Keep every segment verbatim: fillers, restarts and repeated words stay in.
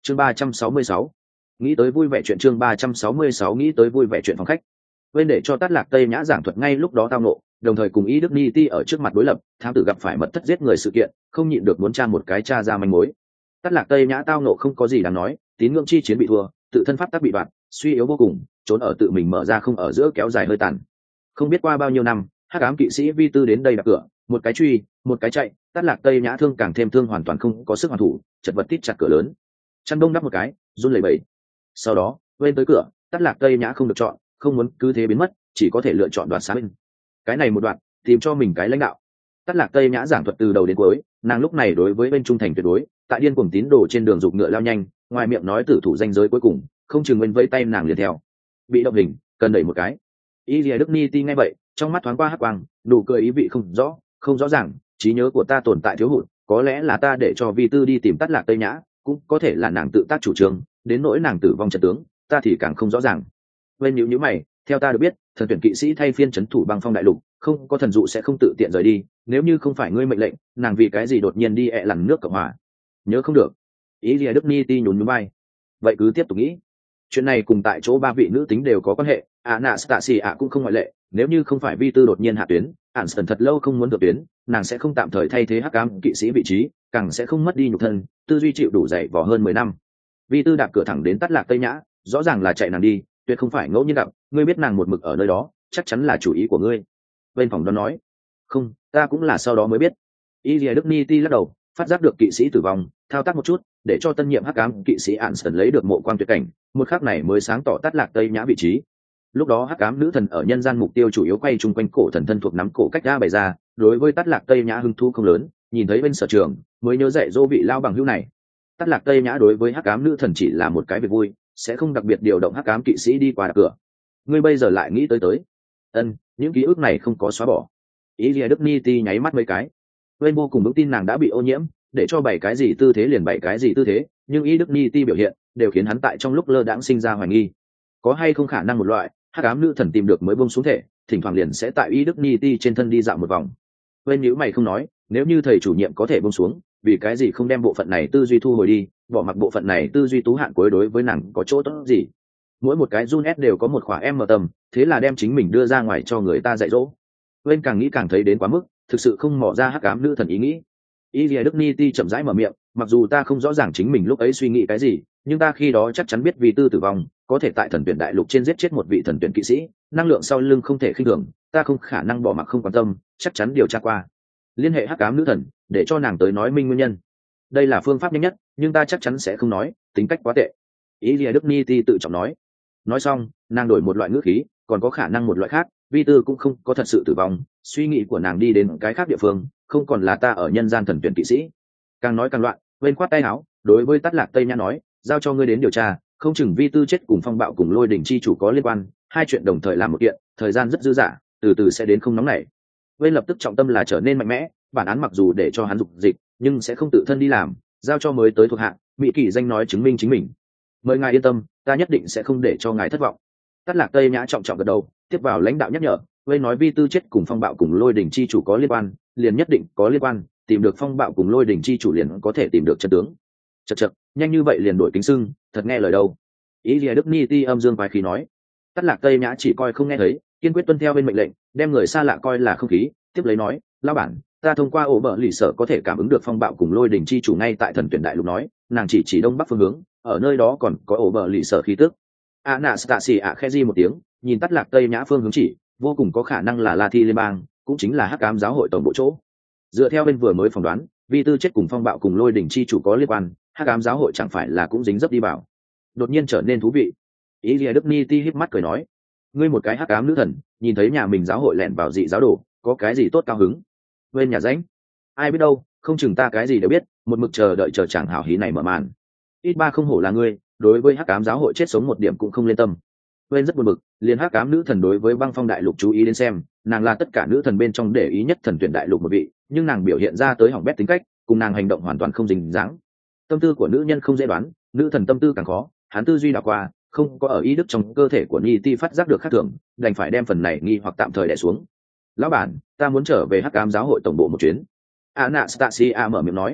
chương ba trăm sáu mươi sáu, nghĩ tới vui vẻ chuyện chương ba trăm sáu mươi sáu nghĩ tới vui vẻ chuyện phòng khách. Bên để cho Tát Lạc Tây Nhã giảng thuật ngay lúc đó tao nộ, đồng thời cùng Y Đức Ni Ti ở trước mặt đối lập, thám tử gặp phải mật thất giết người sự kiện, không nhịn được muốn tra một cái tra ra manh mối. Tát Lạc Tây Nhã tao nộ không có gì đáng nói, tín ngưỡng chi chiến bị thua, tự thân pháp tắc bị đoạn, suy yếu vô cùng, trốn ở tự mình mở ra không ở giữa kéo dài hơi tàn. Không biết qua bao nhiêu năm, hắc ám kỵ sĩ Vi Tư đến đây đập cửa, một cái truy, một cái chạy, Tát Lạc Tây Nhã thương càng thêm thương hoàn toàn không có sức hoàn thủ, chật vật tít chặt cửa lớn. Chăn đông đắp một cái, run lẩy bẩy. Sau đó, bên tới cửa, Tát Lạc Tây Nhã không được chọn, không muốn cứ thế biến mất, chỉ có thể lựa chọn đoạt xá bên. Cái này một đoạn, tìm cho mình cái lãnh đạo. Tát Lạc Tây Nhã giảng thuật từ đầu đến cuối, nàng lúc này đối với bên trung thành tuyệt đối, tại điên cuồng tín đồ trên đường dục ngựa lao nhanh, ngoài miệng nói tử thủ danh giới cuối cùng, không chừng bên vẫy tay nàng liền theo. Bị động hình, cần đẩy một cái. Y Lìa Đức Ni Ti nghe vậy, trong mắt thoáng qua hắc quang, nụ cười ý vị không rõ, không rõ ràng, trí nhớ của ta tồn tại thiếu hụt, có lẽ là ta để cho Vi Tư đi tìm Tát Lạc Tây Nhã, cũng có thể là nàng tự tác chủ trương, đến nỗi nàng tử vong trận tướng, ta thì càng không rõ ràng. Bên nhíu nhíu mày, theo ta được biết, thần tuyển kỵ sĩ thay phiên trấn thủ băng phong đại lục, không có thần dụ sẽ không tự tiện rời đi, nếu như không phải ngươi mệnh lệnh, nàng vì cái gì đột nhiên đi ẹ lằn nước Cộng hòa? Nhớ không được. Ý Lìa Đức Ni Ti nhún nhún vai. Vậy cứ tiếp tục nghĩ. Chuyện này cùng tại chỗ ba vị nữ tính đều có quan hệ, Anastasia cũng không ngoại lệ, nếu như không phải Vi Tư đột nhiên hạ tuyến, Anston thật lâu không muốn được tuyến, nàng sẽ không tạm thời thay thế hắc ám kỵ sĩ vị trí, càng sẽ không mất đi nhục thân, tư duy chịu đủ dày vò hơn mười năm. Vi Tư đạp cửa thẳng đến Tát Lạc Tây Nhã, rõ ràng là chạy nàng đi, tuyệt không phải ngẫu nhiên gặp, ngươi biết nàng một mực ở nơi đó, chắc chắn là chủ ý của ngươi. Bên phòng đó nói, không, ta cũng là sau đó mới biết. Ilya Đức Ni Ti lắc đầu, phát giác được kỵ sĩ tử vong, thao tác một chút, để cho tân nhiệm hắc ám kỵ sĩ Anston lấy được mộ quang tuyệt cảnh, một khắc này mới sáng tỏ Tát Lạc Tây Nhã vị trí. Lúc đó hắc ám nữ thần ở nhân gian mục tiêu chủ yếu quay chung quanh cổ thần thân thuộc nắm cổ cách ra bày ra, đối với Tát Lạc Tây Nhã hứng thú không lớn, nhìn thấy bên sở trường, mới nhớ dạy dỗ vị lao bằng hữu này. Tát Lạc Tây Nhã đối với hắc ám nữ thần chỉ là một cái việc vui, sẽ không đặc biệt điều động hắc ám kỵ sĩ đi qua cửa. Ngươi bây giờ lại nghĩ tới tới. Ân, những ký ức này không có xóa bỏ. Ilya Đức Ni Ti nháy mắt mấy cái. Bên vô cùng vững tin nàng đã bị ô nhiễm, để cho bảy cái gì tư thế liền bảy cái gì tư thế, nhưng Y Đức Ni Ti biểu hiện đều khiến hắn tại trong lúc lơ đãng sinh ra hoài nghi. Có hay không khả năng một loại hắc ám nữ thần tìm được mới buông xuống thể, thỉnh thoảng liền sẽ tại Y Đức Ni Ti trên thân đi dạo một vòng. Bên nhíu mày không nói, nếu như thầy chủ nhiệm có thể buông xuống, vì cái gì không đem bộ phận này tư duy thu hồi đi, bỏ mặc bộ phận này tư duy tú hạn cuối đối với nàng có chỗ tốt gì? Mỗi một cái Jun S đều có một khỏa em mở tầm, thế là đem chính mình đưa ra ngoài cho người ta dạy dỗ. Bên càng nghĩ càng thấy đến quá mức, thực sự không mò ra hắc ám nữ thần ý nghĩ. Ilya Đức Ni Ti chậm rãi mở miệng, mặc dù ta không rõ ràng chính mình lúc ấy suy nghĩ cái gì, nhưng ta khi đó chắc chắn biết vì tư tử vong, có thể tại thần tuyển đại lục trên giết chết một vị thần tuyển kỵ sĩ, năng lượng sau lưng không thể khinh thường, ta không khả năng bỏ mặc không quan tâm, chắc chắn điều tra qua. Liên hệ hắc ám nữ thần, để cho nàng tới nói minh nguyên nhân. Đây là phương pháp nhanh nhất, nhưng ta chắc chắn sẽ không nói, tính cách quá tệ. Ilya Đức Ni Ti tự trọng nói. Nói xong, nàng đổi một loại ngữ khí, còn có khả năng một loại khác, Vi Tư cũng không có thật sự tử vong, suy nghĩ của nàng đi đến cái khác địa phương, không còn là ta ở nhân gian thần tuyển kỵ sĩ. Càng nói càng loạn, bên khoát tay áo, đối với Tát Lạc Tây Nhã nói, giao cho ngươi đến điều tra, không chừng Vi Tư chết cùng phong bạo cùng lôi đỉnh chi chủ có liên quan, hai chuyện đồng thời làm một kiện, thời gian rất dư dả, từ từ sẽ đến không nóng nảy. Bên lập tức trọng tâm là trở nên mạnh mẽ, bản án mặc dù để cho hắn dục dịch, nhưng sẽ không tự thân đi làm, giao cho mới tới thuộc hạ, Mỹ Kỳ danh nói chứng minh chính mình. Mời ngài yên tâm, ta nhất định sẽ không để cho ngài thất vọng. Tát Lạc Tây Nhã trọng trọng gật đầu, tiếp vào lãnh đạo nhắc nhở, Vây nói Vi Tư chết cùng phong bạo cùng lôi đỉnh chi chủ có liên quan, liền nhất định có liên quan, tìm được phong bạo cùng lôi đỉnh chi chủ liền có thể tìm được chân tướng. Chậc chậc, nhanh như vậy liền đổi kính sưng, thật nghe lời đâu. Ilya Đức Ni Ti âm dương quái khí nói. Tát Lạc Tây Nhã chỉ coi không nghe thấy, kiên quyết tuân theo bên mệnh lệnh, đem người xa lạ coi là không khí, tiếp lấy nói, lão bản, ta thông qua ổ bờ lì sở có thể cảm ứng được phong bạo cùng lôi đỉnh chi chủ ngay tại thần tuyển đại lục nói, nàng chỉ chỉ đông bắc phương hướng, ở nơi đó còn có ổ bờ lì sở khí tức. Anastasia khẽ di một tiếng, nhìn Tát Lạc Tây Nhã phương hướng chỉ, vô cùng có khả năng là La Thi liên bang, cũng chính là hắc ám giáo hội tổng bộ chỗ. Dựa theo bên vừa mới phỏng đoán, Vi Tư chết cùng phong bạo cùng lôi đỉnh chi chủ có liên quan, hắc ám giáo hội chẳng phải là cũng dính dấp đi vào. Đột nhiên trở nên thú vị. Ilya Đức Ni Ti híp mắt cười nói, ngươi một cái hắc ám nữ thần, nhìn thấy nhà mình giáo hội lẻn vào dị giáo đồ, có cái gì tốt cao hứng? Bên nhà ránh, ai biết đâu, không chừng ta cái gì đều biết, một mực chờ đợi chờ chẳng hảo hí này mở màn. Ít ba không hổ là ngươi, đối với hắc ám giáo hội chết sống một điểm cũng không liên tâm. Bên rất buồn bực, liền hắc ám nữ thần đối với băng phong đại lục chú ý đến xem, nàng là tất cả nữ thần bên trong để ý nhất thần tuyển đại lục một vị, nhưng nàng biểu hiện ra tới hỏng bét tính cách, cùng nàng hành động hoàn toàn không dính dáng. Tâm tư của nữ nhân không dễ đoán, nữ thần tâm tư càng khó, hắn tư duy đảo qua, không có ở ý đức trong cơ thể của Nhi Ti phát giác được khác thường, đành phải đem phần này nghi hoặc tạm thời đè xuống. Lão bản, ta muốn trở về hắc ám giáo hội tổng bộ một chuyến. Anastasia mở miệng nói.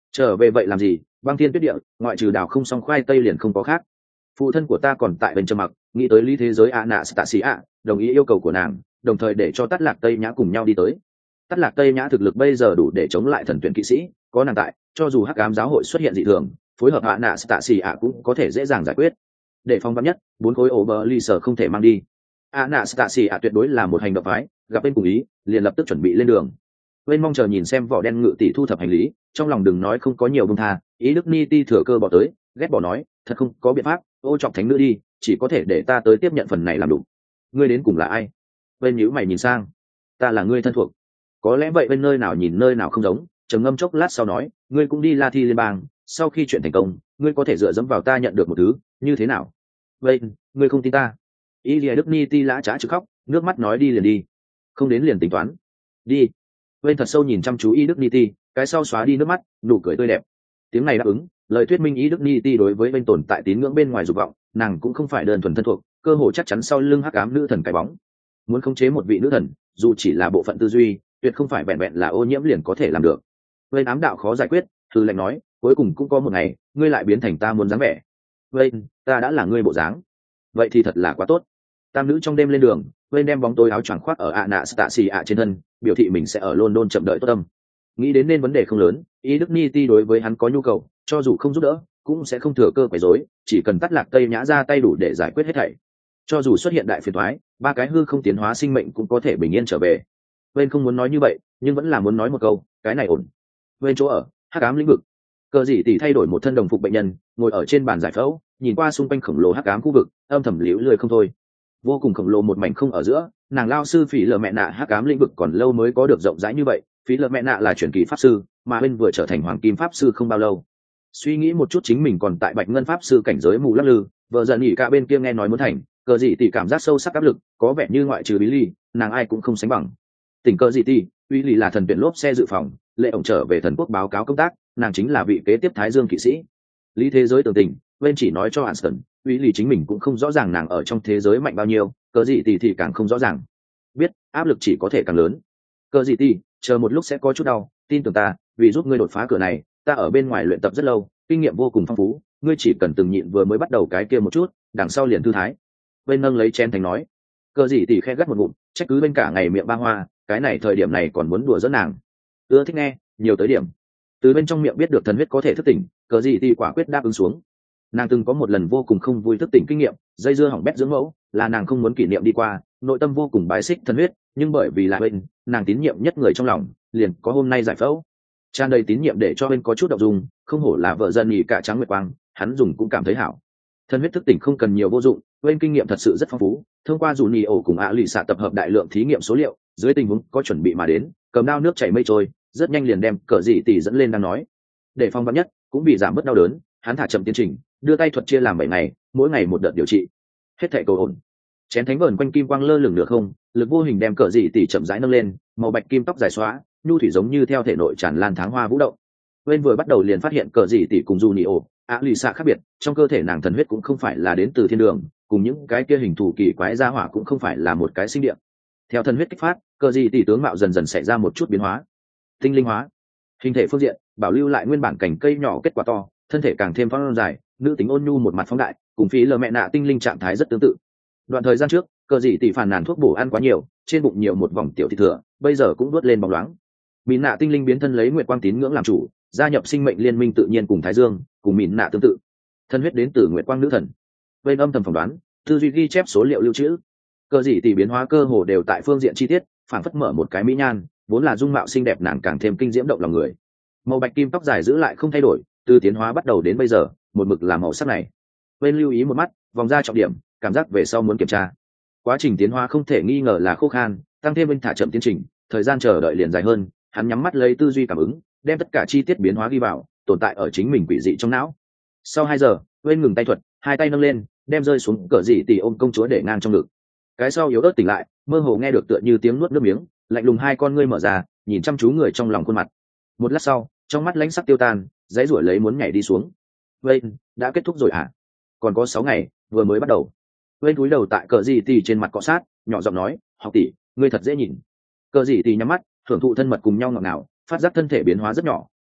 Trở về vậy làm gì? Băng thiên tuyết địa, ngoại trừ đào không xong khoai tây liền không có khác. Phụ thân của ta còn tại bên trầm mặc, nghĩ tới lý thế giới Anastasia, đồng ý yêu cầu của nàng, đồng thời để cho Tát Lạc Tây Nhã cùng nhau đi tới. Tát Lạc Tây Nhã thực lực bây giờ đủ để chống lại thần tuyển kỵ sĩ, có nàng tại, cho dù Hắc Ám giáo hội xuất hiện dị thường, phối hợp Anastasia cũng có thể dễ dàng giải quyết. Để phong vắn nhất, bốn khối ổ bờ ly sở không thể mang đi. Anastasia tuyệt đối là một hành động phái, gặp bên cùng ý, liền lập tức chuẩn bị lên đường. Bên mong chờ nhìn xem vỏ đen ngự tỷ thu thập hành lý, trong lòng đừng nói không có nhiều bông tha, ý Đức Ni Ti thừa cơ bỏ tới, ghét bỏ nói, thật không có biện pháp, ô chọc thánh nữ đi, chỉ có thể để ta tới tiếp nhận phần này làm đủ. Ngươi đến cùng là ai? Bên nhíu mày nhìn sang, ta là ngươi thân thuộc. Có lẽ vậy bên nơi nào nhìn nơi nào không giống, trầm ngâm chốc lát sau nói, ngươi cũng đi La Thi liên bang, sau khi chuyện thành công, ngươi có thể dựa dẫm vào ta nhận được một thứ, như thế nào? Vậy, ngươi không tin ta? Ý Lìa Đức Ni Ti lã chả chứ khóc, nước mắt nói đi liền đi, không đến liền tính toán. Đi. Bên thật sâu nhìn chăm chú Y Đức Ni Ti, cái sau xóa đi nước mắt, nụ cười tươi đẹp. Tiếng này đáp ứng, lời thuyết minh Y Đức Ni Ti đối với bên tồn tại tín ngưỡng bên ngoài dục vọng, nàng cũng không phải đơn thuần thân thuộc, cơ hội chắc chắn sau lưng Hắc Ám nữ thần cái bóng. Muốn khống chế một vị nữ thần, dù chỉ là bộ phận tư duy, tuyệt không phải vẹn vẹn là ô nhiễm liền có thể làm được. Bên ám đạo khó giải quyết, thư lệnh nói, cuối cùng cũng có một ngày, ngươi lại biến thành ta muốn dáng vẻ. Vậy, ta đã là ngươi bộ dáng. Vậy thì thật là quá tốt. Tam nữ trong đêm lên đường, bên đem bóng tối áo choàng khoác ở Anastasia trên thân, biểu thị mình sẽ ở London chậm đợi tốt tâm. Nghĩ đến nên vấn đề không lớn, ý Đức Ni Ti đối với hắn có nhu cầu, cho dù không giúp đỡ, cũng sẽ không thừa cơ quấy rối, chỉ cần Tát Lạc Tây Nhã ra tay đủ để giải quyết hết thảy. Cho dù xuất hiện đại phiền toái, ba cái hư không tiến hóa sinh mệnh cũng có thể bình yên trở về. Bên không muốn nói như vậy, nhưng vẫn là muốn nói một câu, cái này ổn. Bên chỗ ở, Hắc Ám lĩnh vực. Cờ Dị tỷ thay đổi một thân đồng phục bệnh nhân, ngồi ở trên bàn giải phẫu, nhìn qua xung quanh khổng lồ hắc ám khu vực, âm thầm liễu lười không thôi. Vô cùng khổng lồ một mảnh không ở giữa, nàng lao sư Phỉ Lờ Mẹ Nạ hắc ám lĩnh vực còn lâu mới có được rộng rãi như vậy. Phỉ Lờ Mẹ Nạ là truyền kỳ pháp sư, mà bên vừa trở thành hoàng kim pháp sư không bao lâu. Suy nghĩ một chút chính mình còn tại bạch ngân pháp sư cảnh giới mù lắc lư, vợ giận nghỉ cả bên kia nghe nói muốn thành, Cờ Dị tỷ cảm giác sâu sắc áp lực, có vẻ như ngoại trừ Bí Ly, nàng ai cũng không sánh bằng. Tỉnh Cờ Dị tỷ, Uy Lì là thần tuyển lốp xe dự phòng, lệ ổng trở về thần quốc báo cáo công tác, nàng chính là vị kế tiếp Thái Dương kỵ sĩ. Lý thế giới tường tình, bên chỉ nói cho Anston, Uy Lì chính mình cũng không rõ ràng nàng ở trong thế giới mạnh bao nhiêu, Cờ Dị tỷ thì càng không rõ ràng. Biết, áp lực chỉ có thể càng lớn. Cờ Dị tỷ, chờ một lúc sẽ có chút đau, tin tưởng ta, vì giúp ngươi đột phá cửa này, ta ở bên ngoài luyện tập rất lâu, kinh nghiệm vô cùng phong phú, ngươi chỉ cần từng nhịn vừa mới bắt đầu cái kia một chút, đằng sau liền thư thái. Bên nâng lấy chén thành nói, Cờ Dị tỷ khẽ gắt một ngụm, trách cứ bên cả ngày miệng ba hoa, cái này thời điểm này còn muốn đùa giỡn nàng. Ưa thích nghe, nhiều tới điểm. Từ bên trong miệng biết được thần huyết có thể thức tỉnh, Cờ Dị tỷ quả quyết đáp ứng xuống. Nàng từng có một lần vô cùng không vui thức tỉnh kinh nghiệm, dây dưa hỏng bét dưỡng mẫu, là nàng không muốn kỷ niệm đi qua, nội tâm vô cùng bái xích thần huyết, nhưng bởi vì là bên, nàng tín nhiệm nhất người trong lòng, liền có hôm nay giải phẫu. Tràn đầy tín nhiệm để cho bên có chút động dung, không hổ là vợ dân nhị cả trắng nguyệt quang, hắn dùng cũng cảm thấy hảo. Thần huyết thức tỉnh không cần nhiều vô dụng, bên kinh nghiệm thật sự rất phong phú, thông qua dù nhị ổ cùng ạ lì xạ tập hợp đại lượng thí nghiệm số liệu, dưới tình huống có chuẩn bị mà đến, cầm đao nước chảy mây trôi, rất nhanh liền đem Cờ Dị tỷ dẫn lên đang nói. Để phong vắn nhất, cũng bị giảm bớt đau đớn, hắn thả chậm tiến trình, đưa tay thuật chia làm bảy ngày, mỗi ngày một đợt điều trị. Hết thảy cầu ổn. Chén thánh vờn quanh kim quang lơ lửng được không, lực vô hình đem Cờ Dị tỷ chậm rãi nâng lên, màu bạch kim tóc dài xóa, nhu thủy giống như theo thể nội tràn lan tháng hoa vũ động. Bên vừa bắt đầu liền phát hiện Cờ Dị tỷ cùng dù nhị ổ, ạ lì xạ khác biệt, trong cơ thể nàng thần huyết cũng không phải là đến từ thiên đường, cùng những cái kia hình thù kỳ quái ra hỏa cũng không phải là một cái sinh địa. Theo thần huyết kích phát, Cờ Dị tỷ tướng mạo dần dần xảy ra một chút biến hóa, tinh linh hóa. Hình thể phương diện, bảo lưu lại nguyên bản cành cây nhỏ kết quả to, thân thể càng thêm phong dài, nữ tính ôn nhu một mặt phóng đại, cùng Phí Lờ Mẹ Nạ tinh linh trạng thái rất tương tự. Đoạn thời gian trước, Cờ Dị tỷ phàn nàn thuốc bổ ăn quá nhiều, trên bụng nhiều một vòng tiểu thịt thừa, bây giờ cũng đuốt lên bóng loáng. Mịn Nạ tinh linh biến thân lấy nguyệt quang tín ngưỡng làm chủ, gia nhập sinh mệnh liên minh tự nhiên cùng Thái Dương, cùng Mịn Nạ tương tự. Thân huyết đến từ nguyệt quang nữ thần. Bên âm thầm phỏng đoán, tư duy ghi chép số liệu lưu trữ. Cờ Dị tỷ biến hóa cơ hồ đều tại phương diện chi tiết, phản phất mở một cái mỹ nhan, vốn là dung mạo xinh đẹp nàng càng thêm kinh diễm động lòng người. Màu bạch kim tóc dài giữ lại không thay đổi, từ tiến hóa bắt đầu đến bây giờ, một mực là màu sắc này. Bên lưu ý một mắt, vòng ra trọng điểm, cảm giác về sau muốn kiểm tra. Quá trình tiến hóa không thể nghi ngờ là khô khan, tăng thêm bên thả chậm tiến trình, thời gian chờ đợi liền dài hơn, hắn nhắm mắt lấy tư duy cảm ứng, đem tất cả chi tiết biến hóa ghi vào, tồn tại ở chính mình quỷ dị trong não. Sau hai giờ, bên ngừng tay thuật, hai tay nâng lên, đem rơi xuống Cờ Dị tỷ ôm công chúa để ngang trong ngực. Cái sau yếu ớt tỉnh lại, mơ hồ nghe được tựa như tiếng nuốt nước miếng, lạnh lùng hai con ngươi mở ra, nhìn chăm chú người trong lòng khuôn mặt. Một lát sau, trong mắt lãnh sắc tiêu tan, dãy rủi lấy muốn nhảy đi xuống. Vậy, đã kết thúc rồi à? Còn có sáu ngày, vừa mới bắt đầu. Bên cúi đầu tại Cờ Dị tỷ trên mặt cọ sát, nhỏ giọng nói, học tỷ, ngươi thật dễ nhìn. Cờ Dị tỷ nhắm mắt, thưởng thụ thân mật cùng nhau ngọt ngào, phát giác thân thể biến hóa rất nhỏ,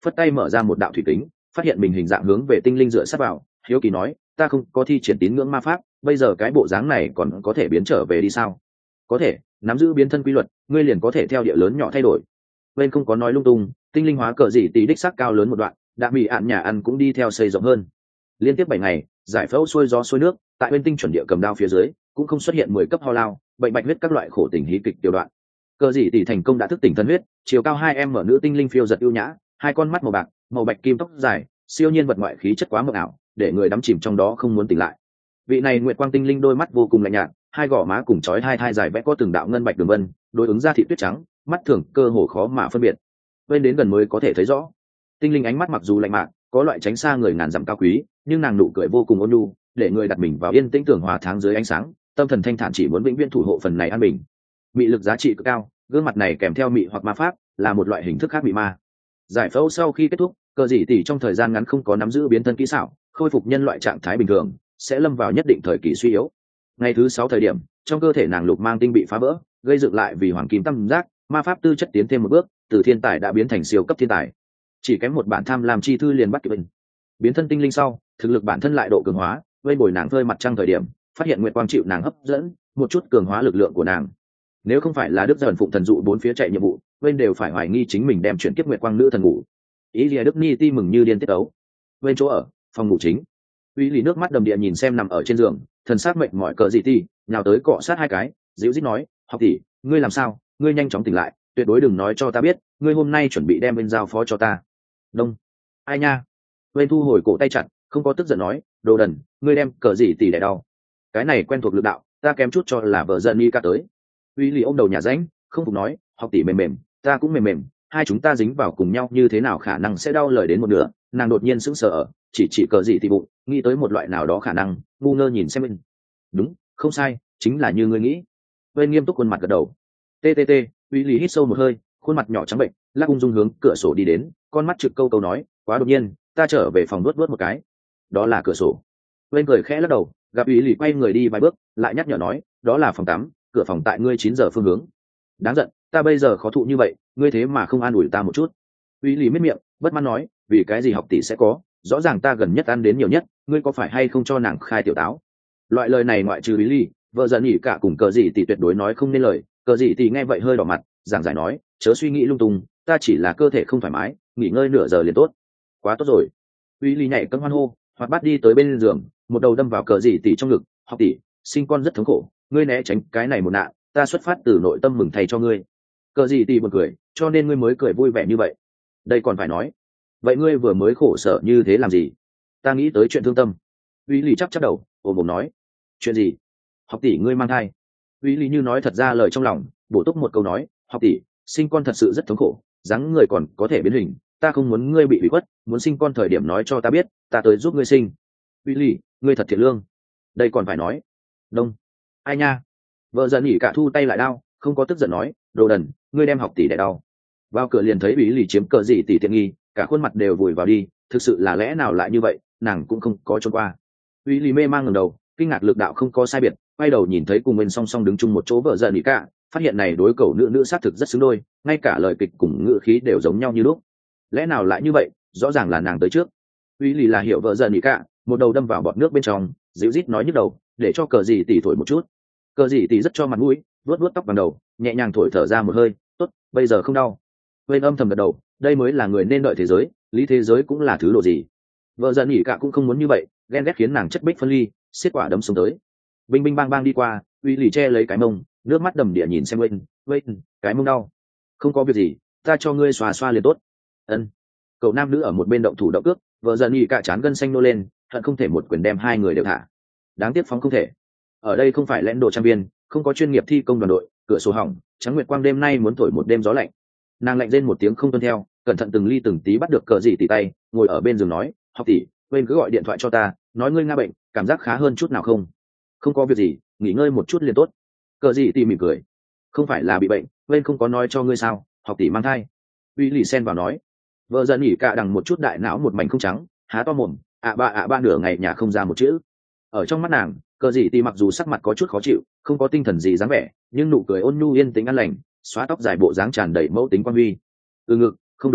phất tay mở ra một đạo thủy kính, phát hiện mình hình dạng hướng về tinh linh dựa sát vào, hiếu kỳ nói, ta không có thi triển tín ngưỡng ma pháp, bây giờ cái bộ dáng này còn có thể biến trở về đi sao? Có thể, nắm giữ biến thân quy luật, ngươi liền có thể theo địa lớn nhỏ thay đổi. Bên không có nói lung tung, tinh linh hóa cờ dị tỷ đích xác cao lớn một đoạn, đã bị ạn nhà ăn cũng đi theo xây rộng hơn. Liên tiếp bảy ngày, giải phẫu xuôi gió xuôi nước, tại bên tinh chuẩn địa cầm đao phía dưới, cũng không xuất hiện mười cấp ho lao, bệnh bạch huyết các loại khổ tình hí kịch tiểu đoạn. Cờ dị tỷ thành công đã thức tỉnh thân huyết, chiều cao hai em mở nữ tinh linh phiêu giật ưu nhã, hai con mắt màu bạc, màu bạch kim tóc dài, siêu nhiên vật ngoại khí chất quá mộng ảo, để người đắm chìm trong đó không muốn tỉnh lại. Vị này nguyệt quang tinh linh đôi mắt vô cùng lạnh nhạt, hai gò má cùng chói hai thai dài vẽ có từng đạo ngân bạch đường vân, đối ứng ra thị tuyết trắng, mắt thường cơ hồ khó mà phân biệt. Bên đến gần mới có thể thấy rõ. Tinh linh ánh mắt mặc dù lạnh mạc, có loại tránh xa người ngàn dặm cao quý, nhưng nàng nụ cười vô cùng ôn nhu, để người đặt mình vào yên tĩnh tưởng hòa tháng dưới ánh sáng, tâm thần thanh thản chỉ muốn vĩnh viễn thủ hộ phần này an bình. Mị lực giá trị cực cao, gương mặt này kèm theo mị hoặc ma pháp, là một loại hình thức khác bị ma. Giải phẫu sau khi kết thúc, cờ dị tỷ trong thời gian ngắn không có nắm giữ biến thân kỹ xảo, khôi phục nhân loại trạng thái bình thường, sẽ lâm vào nhất định thời kỳ suy yếu. Ngày thứ sáu thời điểm, trong cơ thể nàng lục mang tinh bị phá vỡ, gây dựng lại vì hoàng kim tam giác, ma pháp tư chất tiến thêm một bước, từ thiên tài đã biến thành siêu cấp thiên tài. Chỉ kém một bản tham lam chi thư liền bắt kịp mình. Biến thân tinh linh sau, thực lực bản thân lại độ cường hóa, vây bồi nàng phơi mặt trăng thời điểm, phát hiện nguyệt quang chịu nàng hấp dẫn, một chút cường hóa lực lượng của nàng. Nếu không phải là đức dần phụng thần dụ bốn phía chạy nhiệm vụ, bên đều phải hoài nghi chính mình đem chuyển kiếp nguyệt quang nữ thần ngủ. Ý lìa đức ni ti mừng như điên tiết ấu. Bên chỗ ở, phòng ngủ chính, uy lì nước mắt đầm địa nhìn xem nằm ở trên giường, thần sát mệnh mọi cờ dị ti, nhào tới cọ sát hai cái, dịu dít nói, học tỷ, ngươi làm sao? Ngươi nhanh chóng tỉnh lại, tuyệt đối đừng nói cho ta biết, ngươi hôm nay chuẩn bị đem bên giao phó cho ta. Đông, ai nha? Bên thu hồi cổ tay chặt, không có tức giận nói, đồ đần, ngươi đem cờ dị tỷ đẻ đau. Cái này quen thuộc lực đạo, ta kém chút cho là vợ giận đi ca tới. Uy lì ôm đầu nhà ránh, không phục nói, học tỷ mềm mềm, ta cũng mềm mềm, hai chúng ta dính vào cùng nhau như thế nào khả năng sẽ đau lời đến một nửa. Nàng đột nhiên sững sờ ở, chỉ chỉ cờ dị tỷ bụng, nghĩ tới một loại nào đó khả năng, ngu ngơ nhìn xem mình. Đúng, không sai, chính là như ngươi nghĩ. Bên nghiêm túc khuôn mặt gật đầu. Ttt, uy lì hít sâu một hơi, khuôn mặt nhỏ trắng bệnh, lắc ung dung hướng cửa sổ đi đến, con mắt trực câu câu nói, quá đột nhiên, ta trở về phòng nuốt nuốt một cái. Đó là cửa sổ. Bên cười khẽ lắc đầu, gặp uy lì quay người đi vài bước, lại nhắc nhở nói, đó là phòng tắm, cửa phòng tại ngươi chín giờ phương hướng. Đáng giận, ta bây giờ khó thụ như vậy, ngươi thế mà không an ủi ta một chút. Uy lì miết miệng, bất mãn nói, vì cái gì học tỷ sẽ có, rõ ràng ta gần nhất ăn đến nhiều nhất, ngươi có phải hay không cho nàng khai tiểu táo? Loại lời này ngoại trừ Uy lì, vợ giận nhỉ cả cùng cờ dị tỷ tuyệt đối nói không nên lời. Cờ dị tỷ nghe vậy hơi đỏ mặt, giảng giải nói, chớ suy nghĩ lung tung, ta chỉ là cơ thể không thoải mái, nghỉ ngơi nửa giờ liền tốt. Quá tốt rồi. Uy lì nhảy cân hoan hô, hoạt bát đi tới bên giường, một đầu đâm vào cờ dị tỷ trong ngực, học tỷ, sinh con rất thống khổ, ngươi né tránh cái này một nạn, ta xuất phát từ nội tâm mừng thầy cho ngươi. Cờ dị tỷ buồn cười, cho nên ngươi mới cười vui vẻ như vậy. Đây còn phải nói, vậy ngươi vừa mới khổ sở như thế làm gì? Ta nghĩ tới chuyện thương tâm. Uy lì chắp chắp đầu, ôm ôm nói, chuyện gì? Học tỷ ngươi mang thai. Uy lì như nói thật ra lời trong lòng, bổ túc một câu nói, học tỷ, sinh con thật sự rất thống khổ, dáng người còn có thể biến hình, ta không muốn ngươi bị hủy khuất, muốn sinh con thời điểm nói cho ta biết, ta tới giúp ngươi sinh. Uy lì, ngươi thật thiệt lương. Đây còn phải nói. Đông, ai nha? Vợ giận nhỉ cả thu tay lại đau, không có tức giận nói, đồ đần, ngươi đem học tỷ đẻ đau. Vào cửa liền thấy Uy lì chiếm cờ dị tỷ tiện nghi, cả khuôn mặt đều vùi vào đi, thực sự là lẽ nào lại như vậy, nàng cũng không có trốn qua. Uy lì mê mang ngẩng đầu, kinh ngạc lực đạo không có sai biệt, quay đầu nhìn thấy cùng bên song song đứng chung một chỗ vợ giận nhỉ cả, phát hiện này đối cầu nữ nữ sát thực rất xứng đôi, ngay cả lời kịch cùng ngữ khí đều giống nhau như lúc. Lẽ nào lại như vậy, rõ ràng là nàng tới trước. Uy lì là hiểu vợ giận nhỉ cả, một đầu đâm vào bọt nước bên trong, dịu rít nói nhức đầu, để cho cờ dị tỷ thổi một chút. Cờ dị tỷ rất cho mặt mũi, vuốt vuốt tóc bằng đầu, nhẹ nhàng thổi thở ra một hơi, tốt, bây giờ không đau. Bên âm thầm gật đầu, đây mới là người nên đợi thế giới, lý thế giới cũng là thứ độ gì. Vợ giận nhỉ cả cũng không muốn như vậy, ghen ghét khiến nàng chất bích phân ly, xiết quả đấm xuống tới. Binh binh bang bang đi qua, Uy lì che lấy cái mông, nước mắt đầm địa nhìn xem bên, bên, cái mông đau. Không có việc gì, ta cho ngươi xoa xoa liền tốt. Ân. Cậu nam nữ ở một bên động thủ động cước, vợ giận nhỉ cả chán gân xanh nô lên, hận không thể một quyền đem hai người đều thả. Đáng tiếc phóng không thể. Ở đây không phải lẽn đồ trang viên, không có chuyên nghiệp thi công đoàn đội, cửa sổ hỏng, trắng nguyệt quang đêm nay muốn thổi một đêm gió lạnh. Nàng lạnh rên một tiếng không tuân theo, cẩn thận từng ly từng tí bắt được cờ dị tỷ tay, ngồi ở bên giường nói, học tỷ, bên cứ gọi điện thoại cho ta, nói ngươi nga bệnh, cảm giác khá hơn chút nào không? Không có việc gì, nghỉ ngơi một chút liền tốt. Cờ dị tỷ mỉm cười, không phải là bị bệnh, bên không có nói cho ngươi sao? Học tỷ mang thai. Uy lì xen vào nói, vợ giận nhỉ cả đằng một chút đại não một mảnh không trắng, há to mồm, ạ ba ạ ba nửa ngày nhà không ra một chữ. Ở trong mắt nàng, cờ dị tỷ mặc dù sắc mặt có chút khó chịu, không có tinh thần gì dáng vẻ, nhưng nụ cười ôn nhu yên tĩnh an lành, xóa tóc dài bộ dáng tràn đầy mẫu tính quan huy. Ừ ngực, không đúng,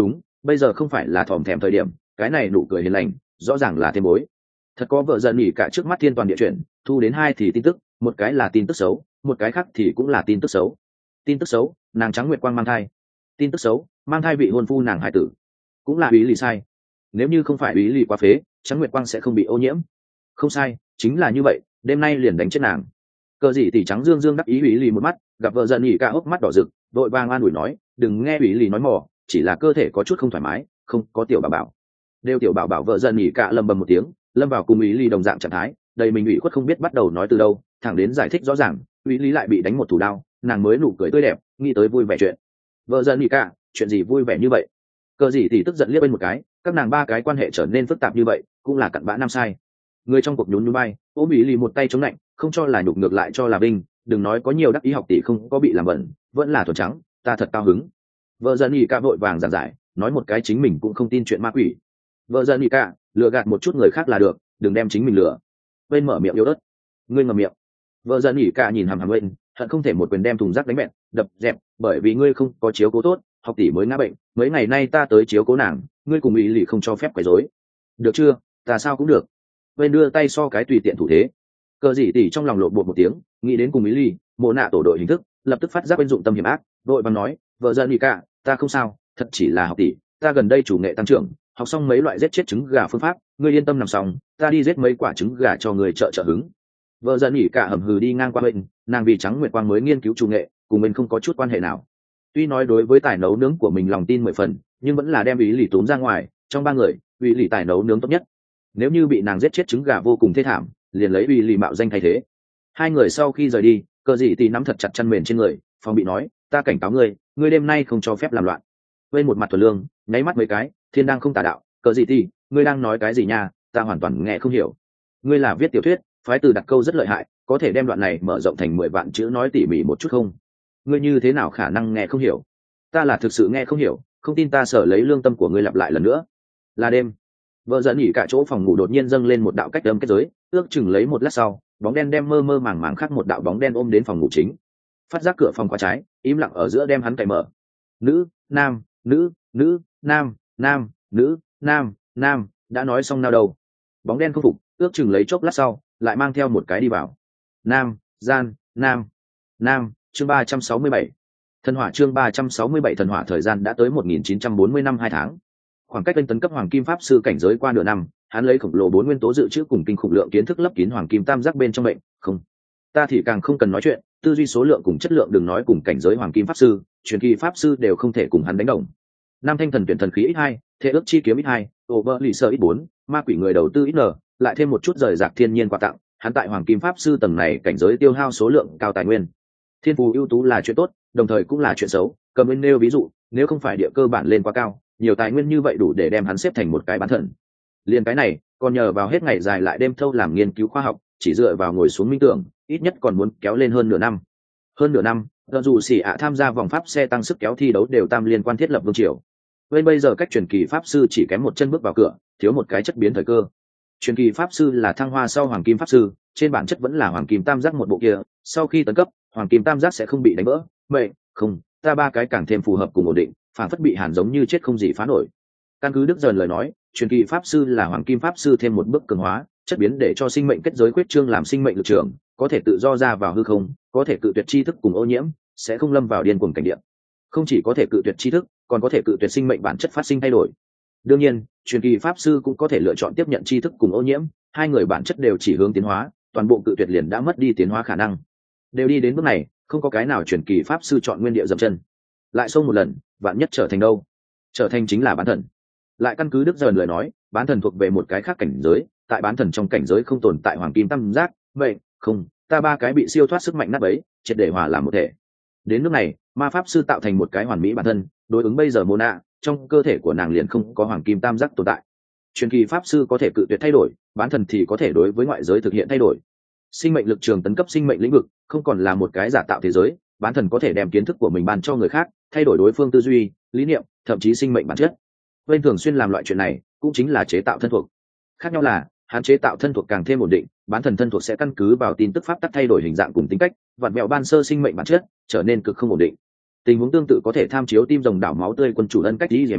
bây giờ không phải là thòm thèm thời điểm, cái này nụ cười hiền lành rõ ràng là thêm bối. Thật có vợ giận nhỉ cả trước mắt thiên toàn địa chuyển, thu đến hai thì tin tức, một cái là tin tức xấu, một cái khác thì cũng là tin tức xấu. Tin tức xấu, nàng Trắng Nguyệt Quang mang thai. Tin tức xấu, mang thai vị hôn phu nàng hải tử. Cũng là ý lì sai. Nếu như không phải ý lì quá phế, Trắng Nguyệt Quang sẽ không bị ô nhiễm. Không sai, chính là như vậy, đêm nay liền đánh chết nàng. Cờ gì tỷ Trắng Dương Dương đắc ý ý lì một mắt, gặp vợ giận nhỉ cả hốc mắt đỏ rực, đội vàng an ủi nói, đừng nghe ý lì nói mò, chỉ là cơ thể có chút không thoải mái, không có tiểu bảo bảo. Đều tiểu bảo bảo vợ giận nhỉ cả lầm bầm một tiếng, lâm vào cùng ý lì đồng dạng trạng thái, đầy mình ủy khuất không biết bắt đầu nói từ đâu, thẳng đến giải thích rõ ràng, ý lý lại bị đánh một thủ đao, nàng mới nụ cười tươi đẹp, nghĩ tới vui vẻ chuyện. Vợ giận nhỉ cả, chuyện gì vui vẻ như vậy? Cờ gì tỷ tức giận liếc bên một cái, các nàng ba cái quan hệ trở nên phức tạp như vậy, cũng là cặn bã nam sai. Người trong cuộc nhún nhún bay, ôm ý lì một tay chống lạnh, không cho là nhục ngược lại cho là vinh, đừng nói có nhiều đắc ý học tỷ không có bị làm bẩn, vẫn là thuần trắng, ta thật cao hứng. Vợ giận nhỉ cả vội vàng giảng giải, nói một cái chính mình cũng không tin chuyện ma quỷ. Vợ giận nhỉ cả, lừa gạt một chút người khác là được, đừng đem chính mình lừa. Bên mở miệng yếu ớt, ngươi ngậm miệng. Vợ giận nhỉ cả nhìn hàm hàm bên, hận không thể một quyền đem thùng rác đánh bẹt, đập dẹp, bởi vì ngươi không có chiếu cố tốt, học tỷ mới ngã bệnh, mấy ngày nay ta tới chiếu cố nàng, ngươi cùng ý lì không cho phép quấy rối. Được chưa? Ta sao cũng được. Bên đưa tay so cái tùy tiện thủ thế. Cờ gì tỷ trong lòng lộn bột một tiếng, nghĩ đến cùng ý lì, mộ nạ tổ đội hình thức, lập tức phát giác bên dụng tâm hiểm ác, đội bằng nói, vợ giận nhỉ cả, ta không sao, thật chỉ là học tỷ, ta gần đây chủ nghệ tăng trưởng, học xong mấy loại giết chết trứng gà phương pháp, ngươi yên tâm nằm xong, ta đi giết mấy quả trứng gà cho người trợ trợ hứng. Vợ giận nhỉ cả hầm hừ đi ngang qua bên, nàng vì Trắng Nguyệt Quang mới nghiên cứu chủ nghệ, cùng mình không có chút quan hệ nào. Tuy nói đối với tài nấu nướng của mình lòng tin mười phần, nhưng vẫn là đem ý lì tốn ra ngoài, trong ba người, ý lì tài nấu nướng tốt nhất. Nếu như bị nàng giết chết trứng gà vô cùng thê thảm, liền lấy ý lì mạo danh thay thế. Hai người sau khi rời đi, Cờ gì thì nắm thật chặt chăn mền trên người, phòng bị nói, ta cảnh cáo ngươi, ngươi đêm nay không cho phép làm loạn. Bên một mặt thuần lương, nháy mắt mấy cái, thiên đang không tà đạo, Cờ gì thì, ngươi đang nói cái gì nha, ta hoàn toàn nghe không hiểu. Ngươi là viết tiểu thuyết, phái từ đặt câu rất lợi hại, có thể đem đoạn này mở rộng thành mười vạn chữ nói tỉ mỉ một chút không? Ngươi như thế nào khả năng nghe không hiểu? Ta là thực sự nghe không hiểu, không tin ta sở lấy lương tâm của ngươi lặp lại lần nữa. Là đêm. Vợ giận nhỉ cả chỗ phòng ngủ đột nhiên dâng lên một đạo cách âm kết giới, ước chừng lấy một lát sau, bóng đen đem mơ mơ màng màng khác một đạo bóng đen ôm đến phòng ngủ chính. Phát giác cửa phòng qua trái, im lặng ở giữa đem hắn cày mở. Nữ, nam, nữ, nữ, nam, nam, nữ, nam, nam, đã nói xong nào đâu. Bóng đen không phục, ước chừng lấy chốc lát sau, lại mang theo một cái đi vào. Nam, gian, nam, nam, chương ba trăm sáu mươi bảy. Thần hỏa chương ba trăm sáu mươi bảy thần hỏa thời gian đã tới một nghìn chín trăm bốn mươi năm hai tháng. Khoảng cách anh tấn cấp hoàng kim pháp sư cảnh giới qua nửa năm, hắn lấy khổng lồ bốn nguyên tố dự trữ cùng kinh khủng lượng kiến thức lấp kín hoàng kim tam giác bên trong bệnh, không. Ta thì càng không cần nói chuyện, tư duy số lượng cùng chất lượng đừng nói cùng cảnh giới hoàng kim pháp sư, truyền kỳ pháp sư đều không thể cùng hắn đánh đồng. Nam thanh thần tuyển thần khí x hai, thế ước chi kiếm x hai, over lì sơ x bốn, ma quỷ người đầu tư x n, lại thêm một chút rời rạc thiên nhiên quà tặng, hắn tại hoàng kim pháp sư tầng này cảnh giới tiêu hao số lượng cao tài nguyên. Thiên phú ưu tú là chuyện tốt, đồng thời cũng là chuyện xấu, cầm bên nêu ví dụ, nếu không phải địa cơ bản lên quá cao, nhiều tài nguyên như vậy đủ để đem hắn xếp thành một cái bán thần. Liên cái này, còn nhờ vào hết ngày dài lại đêm thâu làm nghiên cứu khoa học, chỉ dựa vào ngồi xuống minh tưởng, ít nhất còn muốn kéo lên hơn nửa năm. Hơn nửa năm, do dù xỉ ạ tham gia vòng pháp xe tăng sức kéo thi đấu đều tam liên quan thiết lập vương triều. Bên bây giờ cách truyền kỳ pháp sư chỉ kém một chân bước vào cửa, thiếu một cái chất biến thời cơ. Truyền kỳ pháp sư là thăng hoa sau hoàng kim pháp sư, trên bản chất vẫn là hoàng kim tam giác một bộ kia, sau khi tấn cấp, hoàng kim tam giác sẽ không bị đánh vỡ. Vậy, không, ta ba cái càng thêm phù hợp cùng ổn định, phản phất bị hàn giống như chết không gì phá nổi. Căn cứ Đức Dần lời nói, truyền kỳ pháp sư là hoàng kim pháp sư thêm một bước cường hóa, chất biến để cho sinh mệnh kết giới quyết trương làm sinh mệnh lực trưởng, có thể tự do ra vào hư không, có thể cự tuyệt tri thức cùng ô nhiễm, sẽ không lâm vào điên cuồng cảnh địa. Không chỉ có thể cự tuyệt tri thức, còn có thể cự tuyệt sinh mệnh bản chất phát sinh thay đổi. Đương nhiên, truyền kỳ pháp sư cũng có thể lựa chọn tiếp nhận tri thức cùng ô nhiễm, hai người bản chất đều chỉ hướng tiến hóa, toàn bộ cự tuyệt liền đã mất đi tiến hóa khả năng. Đều đi đến bước này, không có cái nào truyền kỳ pháp sư chọn nguyên địa dậm chân. Lại xông một lần, vạn nhất trở thành đâu? Trở thành chính là bán thần. Lại căn cứ Đức Dần lời nói, bán thần thuộc về một cái khác cảnh giới, tại bán thần trong cảnh giới không tồn tại hoàng kim tam giác, vậy, không, ta ba cái bị siêu thoát sức mạnh nát bấy, triệt để hòa làm một thể. Đến lúc này, ma pháp sư tạo thành một cái hoàn mỹ bản thân, đối ứng bây giờ Mona, trong cơ thể của nàng liền không có hoàng kim tam giác tồn tại. Truyền kỳ pháp sư có thể cự tuyệt thay đổi, bán thần thì có thể đối với ngoại giới thực hiện thay đổi. Sinh mệnh lực trường tấn cấp sinh mệnh lĩnh vực, không còn là một cái giả tạo thế giới, bán thần có thể đem kiến thức của mình ban cho người khác, thay đổi đối phương tư duy, lý niệm, thậm chí sinh mệnh bản chất. Bên thường xuyên làm loại chuyện này, cũng chính là chế tạo thân thuộc. Khác nhau là, hắn chế tạo thân thuộc càng thêm ổn định, bán thần thân thuộc sẽ căn cứ vào tin tức pháp tắc thay đổi hình dạng cùng tính cách, vặn vẹo ban sơ sinh mệnh bản chất, trở nên cực không ổn định. Tình huống tương tự có thể tham chiếu tim rồng đảo máu tươi quân chủ ân cách đi giải mã,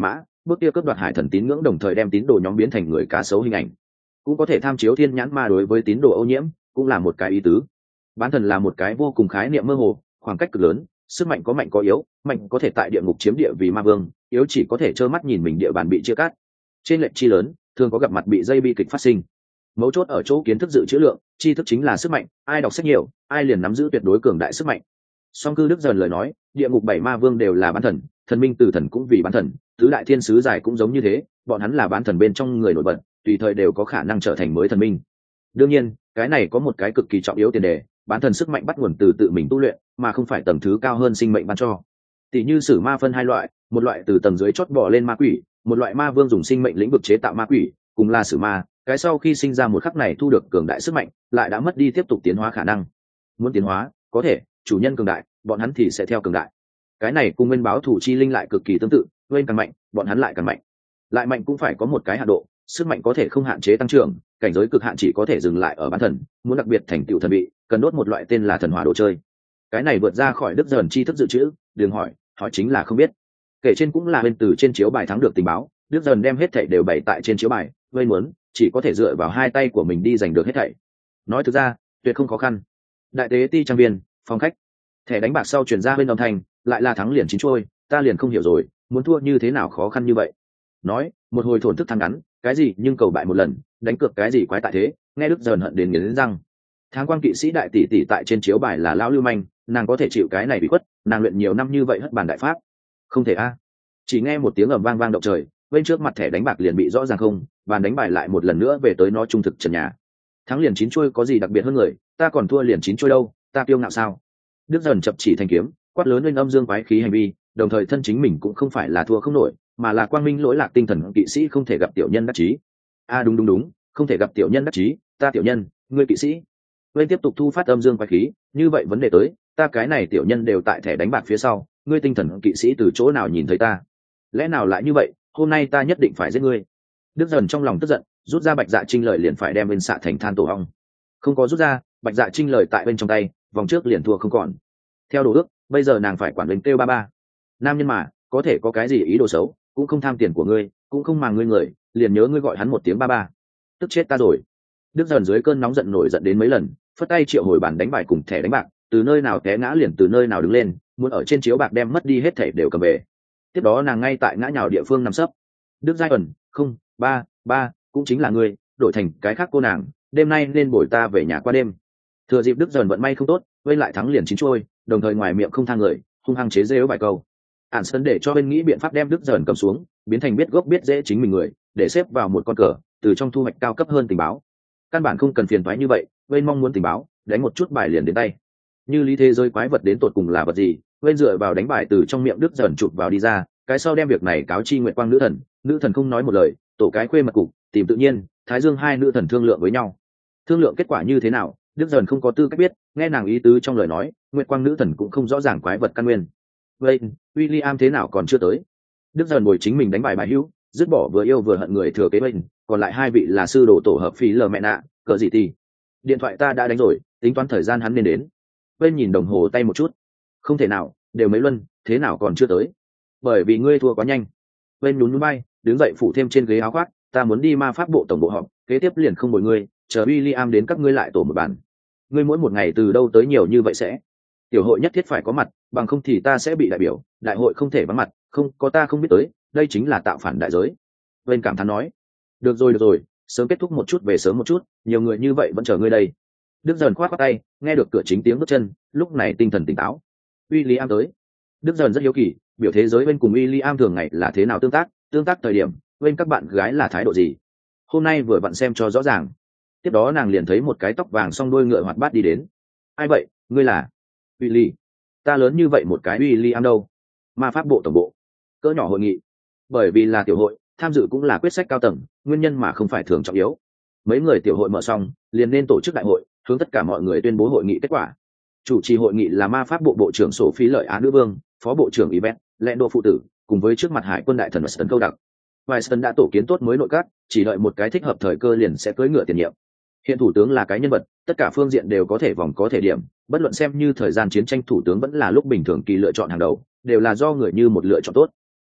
bước kia cướp đoạt hải thần tín ngưỡng đồng thời đem tín đồ nhóm biến thành người cá sấu hình ảnh. Cũng có thể tham chiếu thiên nhãn ma đối với tín đồ ô nhiễm, cũng là một cái ý tứ. Bán thần là một cái vô cùng khái niệm mơ hồ, khoảng cách cực lớn, sức mạnh có mạnh có yếu, mạnh có thể tại địa ngục chiếm địa vì ma vương, yếu chỉ có thể trơ mắt nhìn mình địa bàn bị chia cắt. Trên lệnh chi lớn, thường có gặp mặt bị dây bi kịch phát sinh. Mấu chốt ở chỗ kiến thức dự trữ lượng, tri thức chính là sức mạnh, ai đọc sách nhiều, ai liền nắm giữ tuyệt đối cường đại sức mạnh. Song cư Đức dần lời nói, địa ngục bảy ma vương đều là bán thần, thần minh tử thần cũng vì bán thần, tứ đại thiên sứ giải cũng giống như thế, bọn hắn là bán thần bên trong người nổi bật, tùy thời đều có khả năng trở thành mới thần minh. Đương nhiên, cái này có một cái cực kỳ trọng yếu tiền đề, bán thần sức mạnh bắt nguồn từ tự mình tu luyện, mà không phải tầng thứ cao hơn sinh mệnh ban cho. Tỷ như sử ma phân hai loại, một loại từ tầng dưới chót bò lên ma quỷ, một loại ma vương dùng sinh mệnh lĩnh vực chế tạo ma quỷ, cùng là sử ma, cái sau khi sinh ra một khắc này thu được cường đại sức mạnh, lại đã mất đi tiếp tục tiến hóa khả năng. Muốn tiến hóa, có thể, chủ nhân cường đại, bọn hắn thì sẽ theo cường đại. Cái này cùng nguyên báo thủ chi linh lại cực kỳ tương tự, nguyên càng mạnh, bọn hắn lại càng mạnh. Lại mạnh cũng phải có một cái hạn độ, sức mạnh có thể không hạn chế tăng trưởng, cảnh giới cực hạn chỉ có thể dừng lại ở bán thần, muốn đặc biệt thành tựu thần vị, cần đốt một loại tên là thần hỏa đồ chơi. Cái này vượt ra khỏi đức dần tri thức dự trữ, đừng hỏi, hỏi chính là không biết. Kể trên cũng là bên từ trên chiếu bài thắng được tình báo, đức dần đem hết thảy đều bày tại trên chiếu bài, vây muốn chỉ có thể dựa vào hai tay của mình đi giành được hết thảy. Nói thực ra, tuyệt không khó khăn. Đại tế ti trang viên, phòng khách, thẻ đánh bạc sau chuyển ra bên âm thanh, lại là thắng liền chín trôi, ta liền không hiểu rồi, muốn thua như thế nào khó khăn như vậy. Nói, một hồi thổn thức thắng ngắn, cái gì nhưng cầu bại một lần, đánh cược cái gì quái tại thế, nghe đức dần hận đến nghiến răng. Tháng quan kỵ sĩ đại tỷ tỷ tại trên chiếu bài là lão lưu manh, nàng có thể chịu cái này bị khuất, nàng luyện nhiều năm như vậy hất bàn đại pháp. Không thể a. Chỉ nghe một tiếng ầm vang vang động trời, bên trước mặt thẻ đánh bạc liền bị rõ ràng không, bàn đánh bài lại một lần nữa về tới nó trung thực trần nhà. Thắng liền chín chuôi có gì đặc biệt hơn người, ta còn thua liền chín chuôi đâu, ta kiêu ngạo sao? Đức dần chập chỉ thành kiếm, quát lớn lên âm dương quái khí hành vi, đồng thời thân chính mình cũng không phải là thua không nổi, mà là quang minh lỗi lạc tinh thần kỵ sĩ không thể gặp tiểu nhân đắc chí. A à đúng đúng đúng, không thể gặp tiểu nhân đắc chí, ta tiểu nhân, ngươi kỵ sĩ. Bên tiếp tục thu phát âm dương quái khí, như vậy vấn đề tới, ta cái này tiểu nhân đều tại thẻ đánh bạc phía sau, ngươi tinh thần kỵ sĩ từ chỗ nào nhìn thấy ta? Lẽ nào lại như vậy, hôm nay ta nhất định phải giết ngươi. Đức dần trong lòng tức giận, rút ra bạch dạ trinh lời liền phải đem bên xạ thành than tổ ong. Không có rút ra, bạch dạ trinh lời tại bên trong tay, vòng trước liền thua không còn. Theo đồ ước, bây giờ nàng phải quản bên kêu ba ba. Nam nhân mà, có thể có cái gì ý đồ xấu, cũng không tham tiền của ngươi, cũng không màng ngươi người, liền nhớ ngươi gọi hắn một tiếng ba ba. Tức chết ta rồi. Đức dần dưới cơn nóng giận nổi giận đến mấy lần, phất tay triệu hồi bàn đánh bài cùng thẻ đánh bạc, từ nơi nào té ngã liền từ nơi nào đứng lên, muốn ở trên chiếu bạc đem mất đi hết thẻ đều cầm về. Tiếp đó nàng ngay tại ngã nhào địa phương nằm sấp. Đức giai ẩn, không, ba, ba, cũng chính là ngươi, đổi thành cái khác cô nàng, đêm nay nên bồi ta về nhà qua đêm. Thừa dịp Đức dần vận may không tốt, vây lại thắng liền chín trôi, đồng thời ngoài miệng không thang người, hung hăng chế giễu vài câu. Ản sân để cho bên nghĩ biện pháp đem Đức dần cầm xuống, biến thành biết gốc biết dễ chính mình người, để xếp vào một con cờ, từ trong thu hoạch cao cấp hơn tình báo. Căn bản không cần phiền toái như vậy, bên mong muốn tình báo, đánh một chút bài liền đến tay. Như lý thế giới quái vật đến tột cùng là vật gì, bên dựa vào đánh bài từ trong miệng Đức dần chụp vào đi ra, cái sau đem việc này cáo chi Nguyệt Quang nữ thần, nữ thần không nói một lời, tổ cái khuê mật cục, tìm tự nhiên, Thái Dương hai nữ thần thương lượng với nhau. Thương lượng kết quả như thế nào, Đức dần không có tư cách biết, nghe nàng ý tứ trong lời nói, Nguyệt Quang nữ thần cũng không rõ ràng quái vật căn nguyên. Vậy, William thế nào còn chưa tới? Đức dần ngồi chính mình đánh bài bài hữu, dứt bỏ vừa yêu vừa hận người thừa kế bên, còn lại hai vị là sư đồ tổ hợp phí lờ mẹ nạ, cờ gì tì. Điện thoại ta đã đánh rồi, tính toán thời gian hắn nên đến. Bên nhìn đồng hồ tay một chút. Không thể nào, đều mấy luân, thế nào còn chưa tới? Bởi vì ngươi thua quá nhanh. Bên nhún nhún bay, đứng dậy phủ thêm trên ghế áo khoác, ta muốn đi ma pháp bộ tổng bộ họp, kế tiếp liền không bồi ngươi, chờ William đến các ngươi lại tổ một bàn. Ngươi mỗi một ngày từ đâu tới nhiều như vậy sẽ? Tiểu hội nhất thiết phải có mặt, bằng không thì ta sẽ bị đại biểu, đại hội không thể vắng mặt, không có ta không biết tới, đây chính là tạo phản đại giới. Bên cảm thán nói, được rồi được rồi, sớm kết thúc một chút về sớm một chút, nhiều người như vậy vẫn chờ ngươi đây. Đức dần khoát khoát tay, nghe được cửa chính tiếng bước chân, lúc này tinh thần tỉnh táo. William tới. Đức dần rất hiếu kỳ, biểu thế giới bên cùng William thường ngày là thế nào tương tác, tương tác thời điểm, bên các bạn gái là thái độ gì. Hôm nay vừa vặn xem cho rõ ràng. Tiếp đó nàng liền thấy một cái tóc vàng song đuôi ngựa hoạt bát đi đến. Ai vậy, ngươi là? Willy. Ta lớn như vậy một cái William đâu? Ma pháp bộ tổng bộ. Cỡ nhỏ hội nghị. Bởi vì là tiểu hội, tham dự cũng là quyết sách cao tầng, nguyên nhân mà không phải thường trọng yếu. Mấy người tiểu hội mở xong, liền nên tổ chức đại hội, hướng tất cả mọi người tuyên bố hội nghị kết quả. Chủ trì hội nghị là ma pháp bộ bộ trưởng sổ phí lợi á nữ vương, phó bộ trưởng Yvette, lẽ đô phụ tử, cùng với trước mặt hải quân đại thần Weston câu đặc. Weston đã tổ kiến tốt mới nội các, chỉ đợi một cái thích hợp thời cơ liền sẽ cưỡi ngựa tiền nhiệm. Hiện thủ tướng là cái nhân vật, tất cả phương diện đều có thể vòng có thể điểm, bất luận xem như thời gian chiến tranh thủ tướng vẫn là lúc bình thường kỳ lựa chọn hàng đầu, đều là do người như một lựa chọn tốt.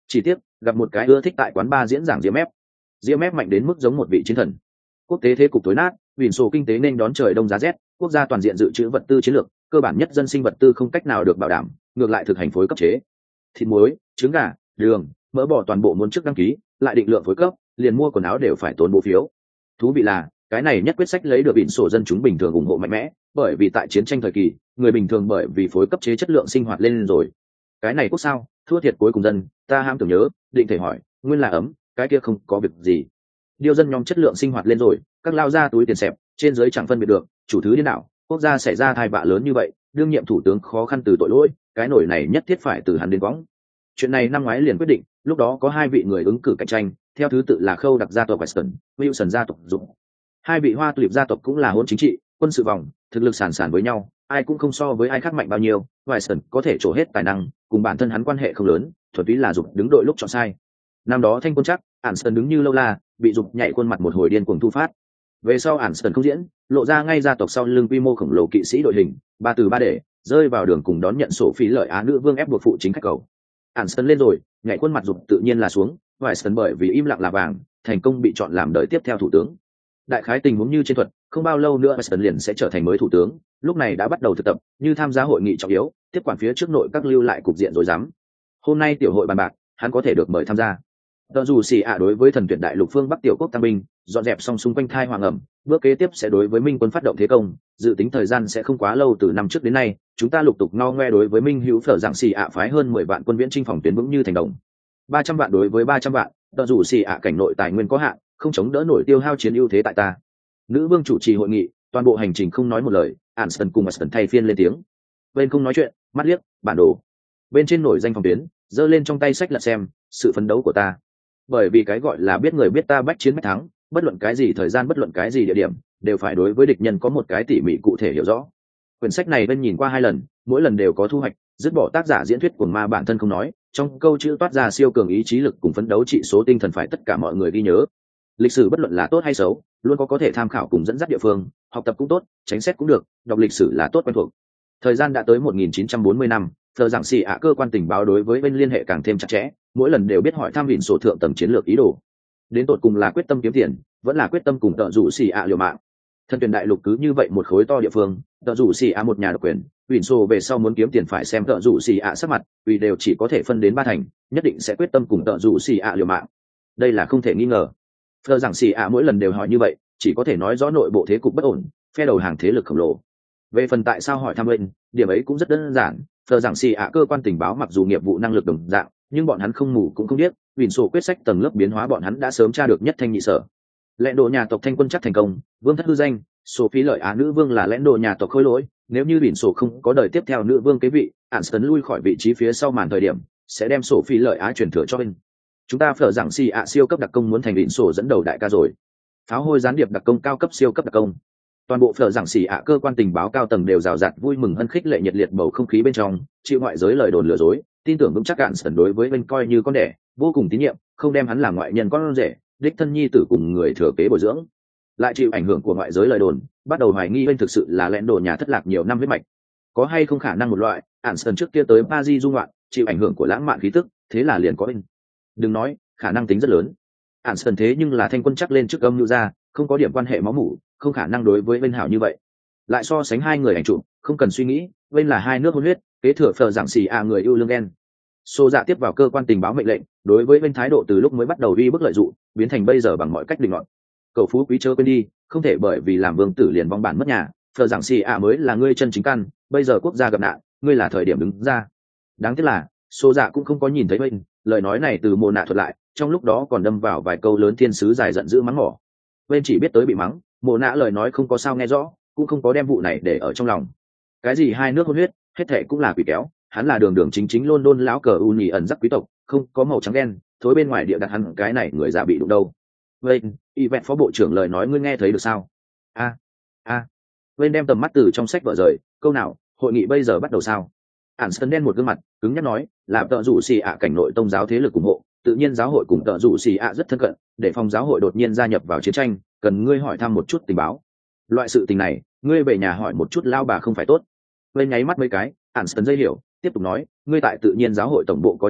Chỉ tiếc gặp một cái ưa thích tại quán bar diễn giảng diễm ép diễm ép mạnh đến mức giống một vị chiến thần. Quốc tế thế cục tối nát, vì sổ kinh tế nên đón trời đông giá rét, quốc gia toàn diện dự trữ vật tư chiến lược, cơ bản nhất dân sinh vật tư không cách nào được bảo đảm, ngược lại thực hành phối cấp chế. Thịt muối, trứng gà, đường, mỡ bò toàn bộ muốn trước đăng ký, lại định lượng phối cấp, liền mua quần áo đều phải tốn bộ phiếu. Thú vị là, cái này nhất quyết sách lấy được biển sổ dân chúng bình thường ủng hộ mạnh mẽ, bởi vì tại chiến tranh thời kỳ, người bình thường bởi vì phối cấp chế chất lượng sinh hoạt lên rồi. Cái này quốc sao, thua thiệt cuối cùng dân, ta ham tưởng nhớ, định thể hỏi, nguyên là ấm, cái kia không có việc gì. Điêu dân nhóm chất lượng sinh hoạt lên rồi, các lao ra túi tiền xẹp, trên dưới chẳng phân biệt được, chủ thứ điên đảo, quốc gia xảy ra thai vạ lớn như vậy, đương nhiệm thủ tướng khó khăn từ tội lỗi, cái nổi này nhất thiết phải từ hắn đến võng. Chuyện này năm ngoái liền quyết định, lúc đó có hai vị người ứng cử cạnh tranh, theo thứ tự là Khâu đặc gia tộc Weston, Wilson gia tộc Dục. Hai vị Hoa Tulip gia tộc cũng là hôn chính trị, quân sự vòng, thực lực sàn sàn với nhau, ai cũng không so với ai khác mạnh bao nhiêu. Weston có thể trổ hết tài năng, cùng bản thân hắn quan hệ không lớn, thuần túy là Dục đứng đội lúc chọn sai. Năm đó thanh quân chắc, Anston đứng như lâu la, bị Dục nhảy khuôn mặt một hồi điên cuồng thu phát. Về sau Anston không diễn, lộ ra ngay gia tộc sau lưng quy mô khổng lồ kỵ sĩ đội hình, ba từ ba để, rơi vào đường cùng đón nhận sổ phí lợi Á nữ vương ép buộc phụ chính khách cầu. Anston lên rồi, nhảy khuôn mặt Dục tự nhiên là xuống, Weston bởi vì im lặng là vàng, thành công bị chọn làm đời tiếp theo thủ tướng. Đại khái tình huống như trên thuật, không bao lâu nữa Weston liền sẽ trở thành mới thủ tướng, lúc này đã bắt đầu thực tập, như tham gia hội nghị trọng yếu, tiếp quản phía trước nội các lưu lại cục diện rối rắm. Hôm nay tiểu hội bàn bạc, hắn có thể được mời tham gia. Tờ dù xì ạ đối với thần tuyển đại lục phương Bắc tiểu quốc tăng binh, dọn dẹp xong xung quanh thai hoàng ẩm, bước kế tiếp sẽ đối với Minh quân phát động thế công, dự tính thời gian sẽ không quá lâu, từ năm trước đến nay, chúng ta lục tục no ngoe đối với Minh hữu phở dạng xì ạ phái hơn mười vạn quân viễn chinh phòng tuyến vững như thành đồng. ba trăm vạn đối với ba trăm vạn, tờ dù xì ạ cảnh nội tài nguyên có hạn, không chống đỡ nổi tiêu hao chiến ưu thế tại ta. Nữ vương chủ trì hội nghị, toàn bộ hành trình không nói một lời, Anston cùng Weston thay phiên lên tiếng. Bên không nói chuyện, mắt liếc, bản đồ. Bên trên nổi danh phòng tuyến, giơ lên trong tay sách lật xem, sự phấn đấu của ta. Bởi vì cái gọi là biết người biết ta bách chiến bách thắng, bất luận cái gì thời gian bất luận cái gì địa điểm, đều phải đối với địch nhân có một cái tỉ mỉ cụ thể hiểu rõ. Quyển sách này bên nhìn qua hai lần, mỗi lần đều có thu hoạch, dứt bỏ tác giả diễn thuyết của ma bản thân không nói, trong câu chữ toát ra siêu cường ý chí lực cùng phấn đấu trị số tinh thần phải tất cả mọi người ghi nhớ. Lịch sử bất luận là tốt hay xấu, luôn có có thể tham khảo cùng dẫn dắt địa phương, học tập cũng tốt, tránh xét cũng được, đọc lịch sử là tốt quen thuộc. Thời gian đã tới một nghìn chín trăm bốn mươi năm, thờ giảng xì ạ cơ quan tình báo đối với bên liên hệ càng thêm chặt chẽ, mỗi lần đều biết hỏi thăm vịn sổ thượng tầng chiến lược ý đồ. Đến tột cùng là quyết tâm kiếm tiền, vẫn là quyết tâm cùng tợ rủ xì ạ liều mạng. Thần tuyển đại lục cứ như vậy một khối to địa phương, tợ rủ xì ạ một nhà độc quyền, vịn sổ về sau muốn kiếm tiền phải xem tợ rủ xì ạ sắc mặt, vì đều chỉ có thể phân đến ba thành, nhất định sẽ quyết tâm cùng tợ rủ xì ạ liều mạng. Đây là không thể nghi ngờ. Thờ giảng xì ạ mỗi lần đều hỏi như vậy, chỉ có thể nói rõ nội bộ thế cục bất ổn, phe đầu hàng thế lực khổng lồ. Về phần tại sao hỏi thăm bên, điểm ấy cũng rất đơn giản. Thờ giảng xì ạ cơ quan tình báo mặc dù nghiệp vụ năng lực đồng dạng, nhưng bọn hắn không mù cũng không biết, vịn sổ quyết sách tầng lớp biến hóa bọn hắn đã sớm tra được nhất thanh nhị sở. Lẽn độ nhà tộc thanh quân chắc thành công, vương thất hư danh, sổ phí lợi Á nữ vương là lẽn độ nhà tộc khôi lỗi. Nếu như vịn sổ không có đời tiếp theo nữ vương kế vị, Anston lui khỏi vị trí phía sau màn thời điểm, sẽ đem sổ phí lợi Á chuyển thừa cho bên. Chúng ta phở giảng xì ạ siêu cấp đặc công muốn thành vịn sổ dẫn đầu đại ca rồi. Pháo hôi gián điệp đặc công cao cấp siêu cấp đặc công. Toàn bộ phở giảng xì ạ cơ quan tình báo cao tầng đều rào rạt vui mừng hân khích lệ nhiệt liệt bầu không khí bên trong, chịu ngoại giới lời đồn lừa dối, tin tưởng vững chắc cạn sẩn đối với bên coi như con đẻ, vô cùng tín nhiệm, không đem hắn làm ngoại nhân con rể, đích thân nhi tử cùng người thừa kế bồi dưỡng. Lại chịu ảnh hưởng của ngoại giới lời đồn, bắt đầu hoài nghi bên thực sự là lẽn đồ nhà thất lạc nhiều năm huyết mạch. Có hay không khả năng một loại, ản sẩn trước kia tới Paris du ngoạn, chịu ảnh hưởng của lãng mạn khí tức, thế là liền có bên. Đừng nói, khả năng tính rất lớn. Ản sẩn thế nhưng là thanh quân chắc lên trước âm nhu ra, không có điểm quan hệ máu mủ, không khả năng đối với bên hảo như vậy. Lại so sánh hai người ảnh chụp, không cần suy nghĩ, bên là hai nước hôn huyết, kế thừa phở giảng xì à người yêu lương ghen. Xô Dạ tiếp vào cơ quan tình báo mệnh lệnh, đối với bên thái độ từ lúc mới bắt đầu uy bức lợi dụng, biến thành bây giờ bằng mọi cách định luận. Cầu phú quý chớ quên đi, không thể bởi vì làm vương tử liền vong bản mất nhà, phở giảng xì à mới là ngươi chân chính căn, bây giờ quốc gia gặp nạn, ngươi là thời điểm đứng ra. Đáng tiếc là, Xô Dạ cũng không có nhìn thấy bên, lời nói này từ mồ nạ thuật lại, trong lúc đó còn đâm vào vài câu lớn thiên sứ dài giận dữ mắng mỏ. Bên chỉ biết tới bị mắng, mồ nạ lời nói không có sao nghe rõ, cũng không có đem vụ này để ở trong lòng. Cái gì hai nước hôn huyết, hết thệ cũng là quỷ kéo, hắn là đường đường chính chính luôn luôn lão cờ u nhì ẩn giắc quý tộc, không có màu trắng đen, thối bên ngoài địa đặt hắn cái này người già bị đụng đâu. Vậy, y vẹn phó bộ trưởng lời nói ngươi nghe thấy được sao? A, a. Bên đem tầm mắt từ trong sách vợ rời, câu nào, hội nghị bây giờ bắt đầu sao? Ản sân đen một gương mặt, cứng nhắc nói, là tợ rủ xì ạ cảnh nội tông giáo thế lực ủng hộ, tự nhiên giáo hội cùng tợ rủ xì ạ rất thân cận, để phòng giáo hội đột nhiên gia nhập vào chiến tranh, cần ngươi hỏi thăm một chút tình báo. Loại sự tình này, ngươi về nhà hỏi một chút lao bà không phải tốt. Bên nháy mắt mấy cái, Ản sân dây hiểu, tiếp tục nói, ngươi tại tự nhiên giáo hội tổng bộ có nhân mạch,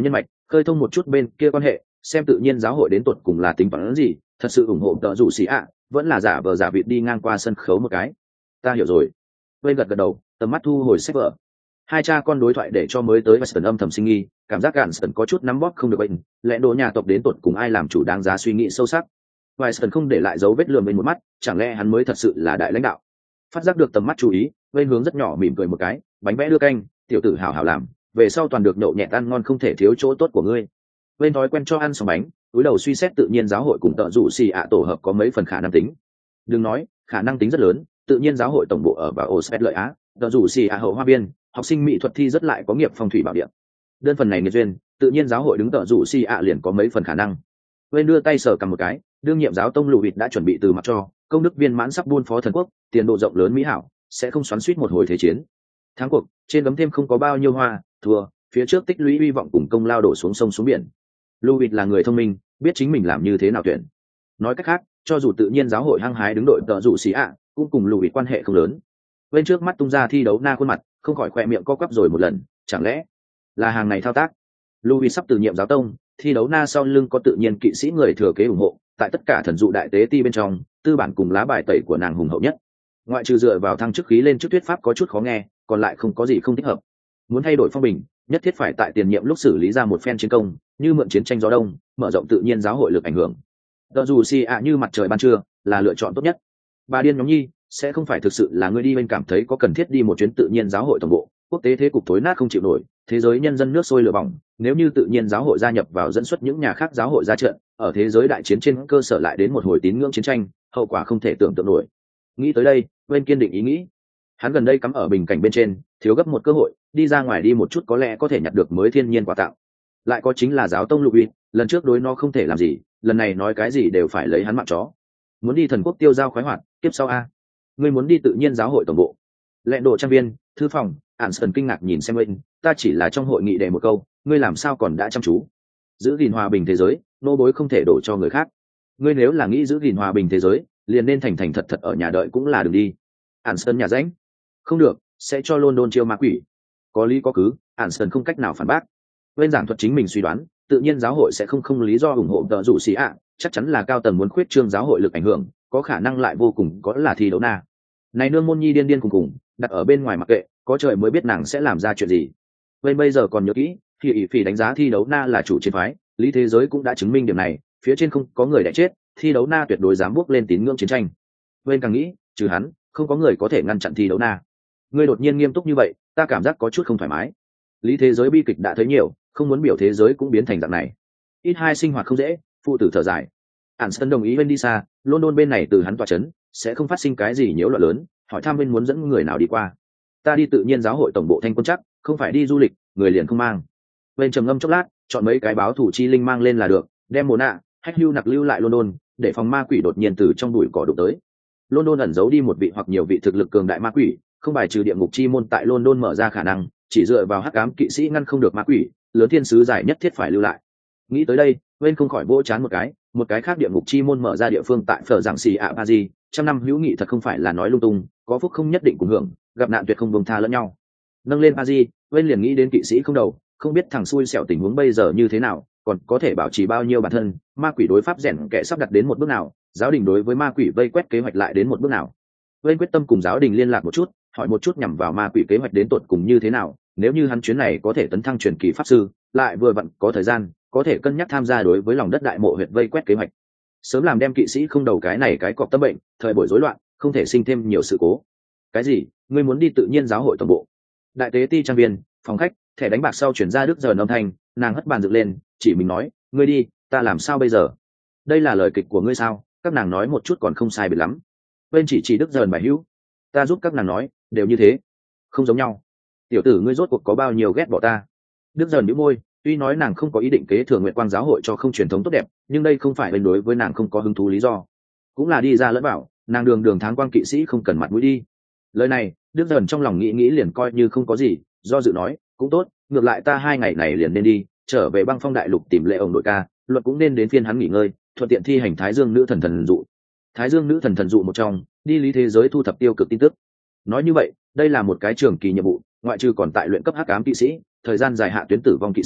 khơi thông một chút bên kia quan hệ, xem tự nhiên giáo hội đến tuột cùng là tính toán gì, thật sự ủng hộ tợ rủ xì ạ vẫn là giả vờ giả vịt đi ngang qua sân khấu một cái. Ta hiểu rồi. Quên gật gật đầu, tầm mắt thu hồi sách vở. Hai cha con đối thoại để cho mới tới Weston âm thầm sinh nghi, cảm giác Ganston có chút nắm bóp không được bệnh, lẽ đồ nhà tộc đến tuột cùng ai làm chủ đáng giá suy nghĩ sâu sắc. Weston không để lại dấu vết lườm bên một mắt, chẳng lẽ hắn mới thật sự là đại lãnh đạo? Phát giác được tầm mắt chú ý, bên hướng rất nhỏ mỉm cười một cái, bánh vẽ đưa canh, tiểu tử hảo hảo làm, về sau toàn được nhậu nhẹt ăn ngon không thể thiếu chỗ tốt của ngươi. Bên thói quen cho ăn xong bánh, túi đầu suy xét tự nhiên giáo hội cùng tợ rủ xì ạ tổ hợp có mấy phần khả năng tính. Đừng nói, khả năng tính rất lớn, tự nhiên giáo hội tổng bộ ở vào Osset lợi Á, tợ rủ xì ạ hậu hoa biên, học sinh mỹ thuật thi rất lại có nghiệp phong thủy bảo địa. Đơn phần này nghiệt duyên, tự nhiên giáo hội đứng tợ rủ xì ạ liền có mấy phần khả năng. Bên đưa tay sờ cầm một cái, đương nhiệm giáo tông lù vịt đã chuẩn bị từ mặt cho, công đức viên mãn sắp buôn phó thần quốc, tiền độ rộng lớn mỹ hảo, sẽ không xoắn xuýt một hồi thế chiến. Thắng cuộc, trên gấm thêm không có bao nhiêu hoa, thua, phía trước tích lũy hy vọng cùng công lao đổ xuống sông xuống biển. Louis là người thông minh, biết chính mình làm như thế nào tuyển. Nói cách khác, cho dù tự nhiên giáo hội hăng hái đứng đội tợ rủ xì ạ, cũng cùng Louis quan hệ không lớn. Bên trước mắt tung ra thi đấu na khuôn mặt, không khỏi khỏe miệng co quắp rồi một lần, chẳng lẽ là hàng này thao tác? Louis sắp từ nhiệm giáo tông, thi đấu na sau lưng có tự nhiên kỵ sĩ người thừa kế ủng hộ, tại tất cả thần dụ đại tế ti bên trong, tư bản cùng lá bài tẩy của nàng hùng hậu nhất. Ngoại trừ dựa vào thăng chức khí lên chức thuyết pháp có chút khó nghe, còn lại không có gì không thích hợp. Muốn thay đổi phong bình, nhất thiết phải tại tiền nhiệm lúc xử lý ra một phen chiến công, như mượn chiến tranh gió đông, mở rộng tự nhiên giáo hội lực ảnh hưởng. Tợ dù xì ạ như mặt trời ban trưa là lựa chọn tốt nhất. Bà điên nhóm nhi, sẽ không phải thực sự là ngươi đi bên cảm thấy có cần thiết đi một chuyến tự nhiên giáo hội tổng bộ, quốc tế thế cục tối nát không chịu nổi, thế giới nhân dân nước sôi lửa bỏng, nếu như tự nhiên giáo hội gia nhập vào dẫn xuất những nhà khác giáo hội ra trận, ở thế giới đại chiến trên cơ sở lại đến một hồi tín ngưỡng chiến tranh, hậu quả không thể tưởng tượng nổi. Nghĩ tới đây, bên kiên định ý nghĩ. Hắn gần đây cắm ở bình cảnh bên trên, thiếu gấp một cơ hội, đi ra ngoài đi một chút có lẽ có thể nhặt được mới thiên nhiên quà tặng. Lại có chính là giáo tông lục uy, lần trước đối nó không thể làm gì, lần này nói cái gì đều phải lấy hắn mạng chó. Muốn đi thần quốc tiêu giao khoái hoạt, tiếp sau a. Ngươi muốn đi tự nhiên giáo hội tổng bộ. Lệ độ trang viên, thư phòng, Anderson kinh ngạc nhìn xem Wayne, ta chỉ là trong hội nghị để một câu, ngươi làm sao còn đã chăm chú? Giữ gìn hòa bình thế giới, nô bối không thể đổ cho người khác. Ngươi nếu là nghĩ giữ gìn hòa bình thế giới, liền nên thành thành thật thật ở nhà đợi cũng là đừng đi. Anderson nhà rãnh. Không được, sẽ cho London chiêu ma quỷ. Có lý có cứ, Anderson không cách nào phản bác. Bên giảng thuật chính mình suy đoán, tự nhiên giáo hội sẽ không không lý do ủng hộ tợ rủ xì ạ, chắc chắn là cao tầng muốn khuyết trương giáo hội lực ảnh hưởng, có khả năng lại vô cùng có là thi đấu na. Này nương môn nhi điên điên cùng cùng, đặt ở bên ngoài mặc kệ, có trời mới biết nàng sẽ làm ra chuyện gì. Bên bây giờ còn nhớ kỹ, thì ỷ phỉ đánh giá thi đấu na là chủ chiến phái, lý thế giới cũng đã chứng minh điểm này, phía trên không có người đã chết, thi đấu na tuyệt đối dám bước lên tín ngưỡng chiến tranh. Bên càng nghĩ, trừ hắn, không có người có thể ngăn chặn thi đấu na. Ngươi đột nhiên nghiêm túc như vậy, ta cảm giác có chút không thoải mái. Lý thế giới bi kịch đã thấy nhiều, không muốn biểu thế giới cũng biến thành dạng này. Ít hai sinh hoạt không dễ, phụ tử thở dài. Anderson đồng ý bên đi xa, London bên này từ hắn tọa chấn, sẽ không phát sinh cái gì nhiễu loạn lớn, hỏi thăm bên muốn dẫn người nào đi qua. Ta đi tự nhiên giáo hội tổng bộ thanh quân chắc, không phải đi du lịch, người liền không mang. Bên trầm ngâm chốc lát, chọn mấy cái báo thủ chi linh mang lên là được, đem mồ nạ, hách lưu nặc lưu lại London, để phòng ma quỷ đột nhiên từ trong bụi cỏ đụng tới. London ẩn giấu đi một vị hoặc nhiều vị thực lực cường đại ma quỷ, không bài trừ địa ngục chi môn tại London mở ra khả năng, chỉ dựa vào hắc ám kỵ sĩ ngăn không được ma quỷ, lớn thiên sứ giải nhất thiết phải lưu lại. Nghĩ tới đây, bên không khỏi vỗ chán một cái, một cái khác địa ngục chi môn mở ra địa phương tại phở giảng xì ạ ba di, trăm năm hữu nghị thật không phải là nói lung tung, có phúc không nhất định cùng hưởng, gặp nạn tuyệt không buông tha lẫn nhau. Nâng lên ba di, bên liền nghĩ đến kỵ sĩ không đầu, không biết thằng xui xẻo tình huống bây giờ như thế nào, còn có thể bảo trì bao nhiêu bản thân, ma quỷ đối pháp rèn kẻ sắp đặt đến một bước nào, giáo đình đối với ma quỷ vây quét kế hoạch lại đến một bước nào. Bên quyết tâm cùng giáo đình liên lạc một chút, hỏi một chút nhằm vào ma quỷ kế hoạch đến tột cùng như thế nào, nếu như hắn chuyến này có thể tấn thăng truyền kỳ pháp sư, lại vừa vặn có thời gian, có thể cân nhắc tham gia đối với lòng đất đại mộ huyệt vây quét kế hoạch. Sớm làm đem kỵ sĩ không đầu cái này cái cọp tâm bệnh, thời buổi rối loạn, không thể sinh thêm nhiều sự cố. Cái gì? Ngươi muốn đi tự nhiên giáo hội tổng bộ? Đại tế ti trang viên, phòng khách, thẻ đánh bạc sau chuyển ra Đức Giờn âm thanh, nàng hất bàn dựng lên, chỉ mình nói, ngươi đi, ta làm sao bây giờ? Đây là lời kịch của ngươi sao? Các nàng nói một chút còn không sai biệt lắm. Bên chỉ chỉ Đức Giờn bài hữu, ta giúp các nàng nói, đều như thế, không giống nhau. Tiểu tử ngươi rốt cuộc có bao nhiêu ghét bỏ ta? Đức Giờn nhíu môi, tuy nói nàng không có ý định kế thừa nguyện quang giáo hội cho không truyền thống tốt đẹp, nhưng đây không phải bên đối với nàng không có hứng thú lý do, cũng là đi ra lẫn bảo, nàng đường đường tháng quang kỵ sĩ không cần mặt mũi đi. Lời này, Đức Giờn trong lòng nghĩ nghĩ liền coi như không có gì, do dự nói, cũng tốt, ngược lại ta hai ngày này liền nên đi, trở về băng phong đại lục tìm lệ ổng đội ca, luật cũng nên đến phiên hắn nghỉ ngơi, thuận tiện thi hành Thái Dương nữ thần thần dụ. Thái Dương nữ thần thần dụ một trong, đi lý thế giới thu thập tiêu cực tin tức. Nói như vậy, đây là một cái trường kỳ nhiệm vụ, ngoại trừ còn tại luyện cấp hắc ám kỵ sĩ, thời gian dài hạ tuyến tử vong kỵ sĩ,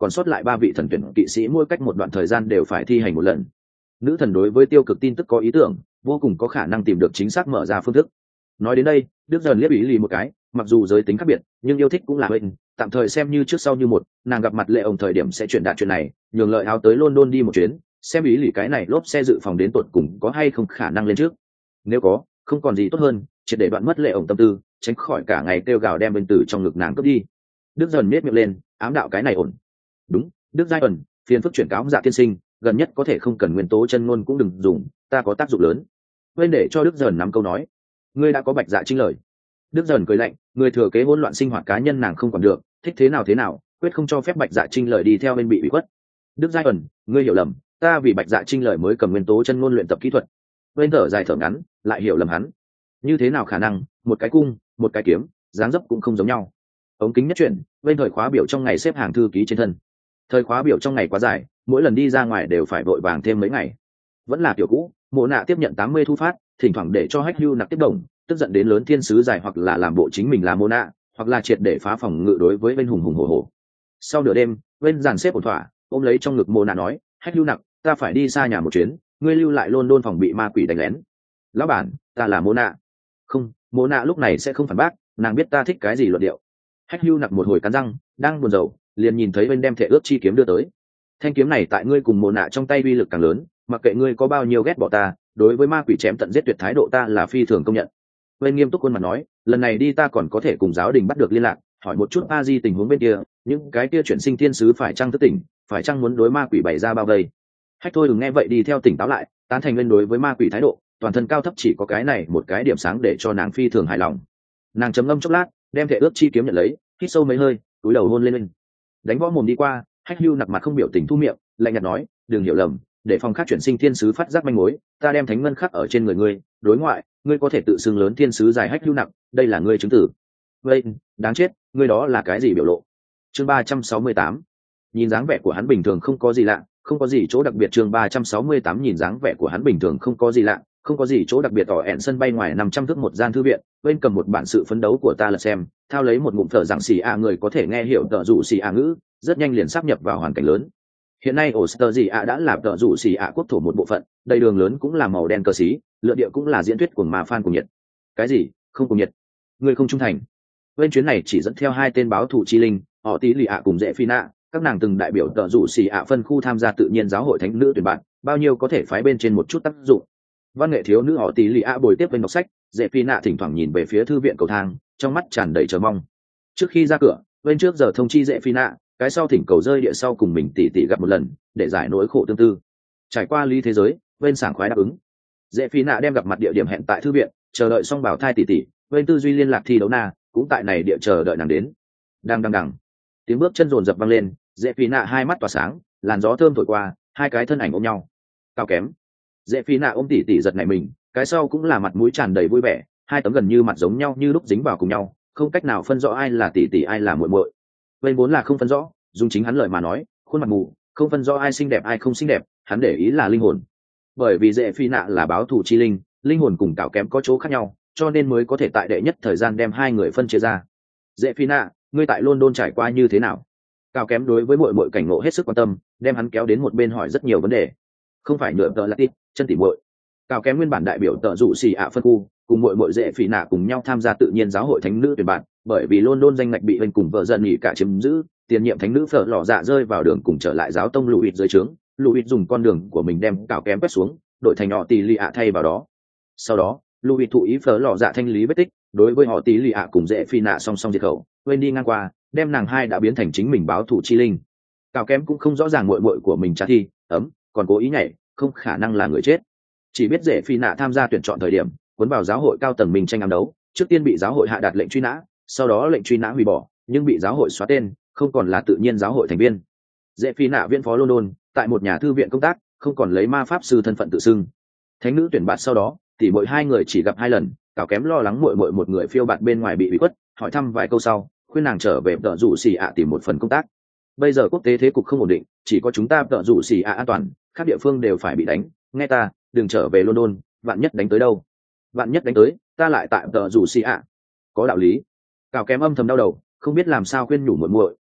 còn sót lại ba vị thần tuyển kỵ sĩ mỗi cách một đoạn thời gian đều phải thi hành một lần. Nữ thần đối với tiêu cực tin tức có ý tưởng, vô cùng có khả năng tìm được chính xác mở ra phương thức. Nói đến đây, Đức dần liếc ý lì một cái, mặc dù giới tính khác biệt nhưng yêu thích cũng là bên, tạm thời xem như trước sau như một. Nàng gặp mặt lệ ổng thời điểm sẽ chuyển đạt chuyện này, nhường lợi áo tới London đi một chuyến, xem ý lì cái này lốp xe dự phòng đến tột cùng có hay không khả năng lên trước. Nếu có, không còn gì tốt hơn, triệt để đoạn mất lệ ổng tâm tư, tránh khỏi cả ngày kêu gào đem bên tử trong ngực nàng cướp đi. Đức dần miết miệng lên, ám đạo cái này ổn. Đúng, Đức giai ẩn, phiền phức chuyển cáo dạ tiên sinh, gần nhất có thể không cần nguyên tố chân ngôn cũng đừng dùng, ta có tác dụng lớn. Quên để cho Đức dần nắm câu nói, ngươi đã có bạch dạ trinh lời. Đức dần cười lạnh, người thừa kế hỗn loạn sinh hoạt cá nhân nàng không còn được, thích thế nào thế nào, quyết không cho phép bạch dạ trinh lời đi theo bên bị bị khuất. Đức giai ẩn, ngươi hiểu lầm, ta vì bạch dạ trinh lời mới cầm nguyên tố chân ngôn luyện tập kỹ thuật. Quên thở dài thở ngắn, lại hiểu lầm hắn. Như thế nào khả năng, một cái cung, một cái kiếm, dáng dấp cũng không giống nhau. Ống kính nhất chuyển, bên thời khóa biểu trong ngày xếp hàng thư ký trên thân. Thời khóa biểu trong ngày quá dài, mỗi lần đi ra ngoài đều phải vội vàng thêm mấy ngày. Vẫn là kiểu cũ, Mộ Nạ tiếp nhận tám mươi thu phát, thỉnh thoảng để cho Hách Hưu nặc tiếp đồng, tức giận đến lớn thiên sứ dài hoặc là làm bộ chính mình là Mộ Nạ, hoặc là triệt để phá phòng ngự đối với bên hùng hùng hổ hổ. Sau nửa đêm, bên dàn xếp ổn thỏa, ôm lấy trong ngực Mộ Nạ nói, Hách Hưu nặc, ta phải đi xa nhà một chuyến, ngươi lưu lại London phòng bị ma quỷ đánh lén. Lão bản, ta là Mộ Nạ. Không, Mộ Nạ lúc này sẽ không phản bác, nàng biết ta thích cái gì luận điệu. Hách Hưu nặc một hồi cắn răng, đang buồn rầu, liền nhìn thấy bên đem thể ước chi kiếm đưa tới. Thanh kiếm này tại ngươi cùng Mộ Nạ trong tay uy lực càng lớn, mặc kệ ngươi có bao nhiêu ghét bỏ ta, đối với ma quỷ chém tận giết tuyệt thái độ ta là phi thường công nhận. Bên nghiêm túc khuôn mặt nói, lần này đi ta còn có thể cùng giáo đình bắt được liên lạc, hỏi một chút a di tình huống bên kia, những cái kia chuyển sinh thiên sứ phải chăng thức tỉnh, phải chăng muốn đối ma quỷ bày ra bao vây. Hách thôi đừng nghe vậy đi theo tỉnh táo lại, tán thành lên đối với ma quỷ thái độ, toàn thân cao thấp chỉ có cái này một cái điểm sáng để cho nàng phi thường hài lòng. Nàng trầm ngâm chốc lát, đem thể ước chi kiếm nhận lấy, hít sâu mấy hơi, cúi đầu hôn lên lên. Đánh võ mồm đi qua, Hách Hưu nặc mặt không biểu tình thu miệng, lạnh nhạt nói, đừng hiểu lầm, để phòng khác chuyển sinh thiên sứ phát giác manh mối, ta đem thánh ngân khắc ở trên người ngươi, đối ngoại, ngươi có thể tự xưng lớn thiên sứ dài Hách Hưu nặc, đây là ngươi chứng tử. Vậy, đáng chết, ngươi đó là cái gì biểu lộ? Chương ba trăm sáu mươi tám. Nhìn dáng vẻ của hắn bình thường không có gì lạ, không có gì chỗ đặc biệt. Chương ba trăm sáu mươi tám nhìn dáng vẻ của hắn bình thường không có gì lạ, không có gì chỗ đặc biệt. Tỏ ẹn sân bay ngoài năm trăm thước một gian thư viện, bên cầm một bản sự phấn đấu của ta là xem, thao lấy một ngụm thở rằng xì a người có thể nghe hiểu tợ dụ xì a ngữ, rất nhanh liền sáp nhập vào hoàn cảnh lớn. Hiện nay Oster gì ạ đã là tợ dụ xì ạ quốc thổ một bộ phận, đầy đường lớn cũng là màu đen cờ xí, lựa địa cũng là diễn thuyết của mà fan cùng nhiệt. Cái gì? Không cùng nhiệt? Người không trung thành? Bên chuyến này chỉ dẫn theo hai tên báo thủ chi linh, họ tí lì ạ cùng dễ phi nạ, các nàng từng đại biểu tợ dụ xì ạ phân khu tham gia tự nhiên giáo hội thánh nữ tuyển bạn, bao nhiêu có thể phái bên trên một chút tác dụng. Văn nghệ thiếu nữ họ tí lì ạ bồi tiếp bên đọc sách, dễ phi nạ thỉnh thoảng nhìn về phía thư viện cầu thang, trong mắt tràn đầy chờ mong. Trước khi ra cửa, bên trước giờ thông chi dễ phi nạ, cái sau thỉnh cầu rơi địa sau cùng mình tỉ tỉ gặp một lần để giải nỗi khổ tương tư. Trải qua ly thế giới, bên sảng khoái đáp ứng. Dễ phi nạ đem gặp mặt địa điểm hẹn tại thư viện, chờ đợi xong bảo thai tỉ tỉ, bên tư duy liên lạc thi đấu na cũng tại này địa chờ đợi nàng đến. Đang đang đằng, tiếng bước chân rồn rập vang lên, dễ phi nạ hai mắt tỏa sáng, làn gió thơm thổi qua, hai cái thân ảnh ôm nhau. Cao kém. Dễ phi nạ ôm tỉ tỉ giật nảy mình, cái sau cũng là mặt mũi tràn đầy vui vẻ, hai tấm gần như mặt giống nhau như lúc dính vào cùng nhau, không cách nào phân rõ ai là tỉ tỉ ai là muội muội. Bên vốn là không phân rõ, dùng chính hắn lời mà nói, khuôn mặt mù, không phân rõ ai xinh đẹp ai không xinh đẹp, hắn để ý là linh hồn. Bởi vì dễ phi nạ là báo thù chi linh, linh hồn cùng cảo kém có chỗ khác nhau, cho nên mới có thể tại đệ nhất thời gian đem hai người phân chia ra. Dễ phi nạ, ngươi tại London trải qua như thế nào? Cảo kém đối với mọi mọi cảnh ngộ hết sức quan tâm, đem hắn kéo đến một bên hỏi rất nhiều vấn đề. Không phải nửa tờ là tít, chân tỉ muội. Cảo kém nguyên bản đại biểu tợ dụ xì ạ phân khu, cùng mọi mọi dễ phi nạ cùng nhau tham gia tự nhiên giáo hội thánh nữ tuyển bạn, bởi vì London danh ngạch bị bên cùng vợ giận nghỉ cả chiếm giữ, tiền nhiệm thánh nữ phở lò dạ rơi vào đường cùng trở lại giáo tông Louis dưới trướng, Louis dùng con đường của mình đem cảo kém quét xuống, đội thành họ tỷ lì ạ thay vào đó. Sau đó, Louis thụ ý phở lò dạ thanh lý vết tích, đối với họ tỷ lì ạ cùng dễ phi nạ song song diệt khẩu, quên đi ngang qua, đem nàng hai đã biến thành chính mình báo thủ chi linh. Cảo kém cũng không rõ ràng muội muội của mình trả thi, ấm, còn cố ý nhảy, không khả năng là người chết. Chỉ biết dễ phi nạ tham gia tuyển chọn thời điểm, cuốn vào giáo hội cao tầng mình tranh ám đấu, trước tiên bị giáo hội hạ đạt lệnh truy nã, sau đó lệnh truy nã hủy bỏ, nhưng bị giáo hội xóa tên, không còn là tự nhiên giáo hội thành viên. Dễ phi nạ viên phó London, tại một nhà thư viện công tác, không còn lấy ma pháp sư thân phận tự xưng. Thánh nữ tuyển bạn sau đó, tỉ mỗi hai người chỉ gặp hai lần, cảo kém lo lắng muội muội một người phiêu bạt bên ngoài bị bị quất, hỏi thăm vài câu sau, khuyên nàng trở về tợ rủ xì ạ tìm một phần công tác. Bây giờ quốc tế thế cục không ổn định, chỉ có chúng ta tợ rủ xì ạ an toàn, các địa phương đều phải bị đánh, nghe ta, đừng trở về London, vạn nhất đánh tới đâu? Vạn nhất đánh tới, ta lại tại tợ rủ xì ạ. Có đạo lý. Cảo kém âm thầm đau đầu, không biết làm sao khuyên nhủ muội muội,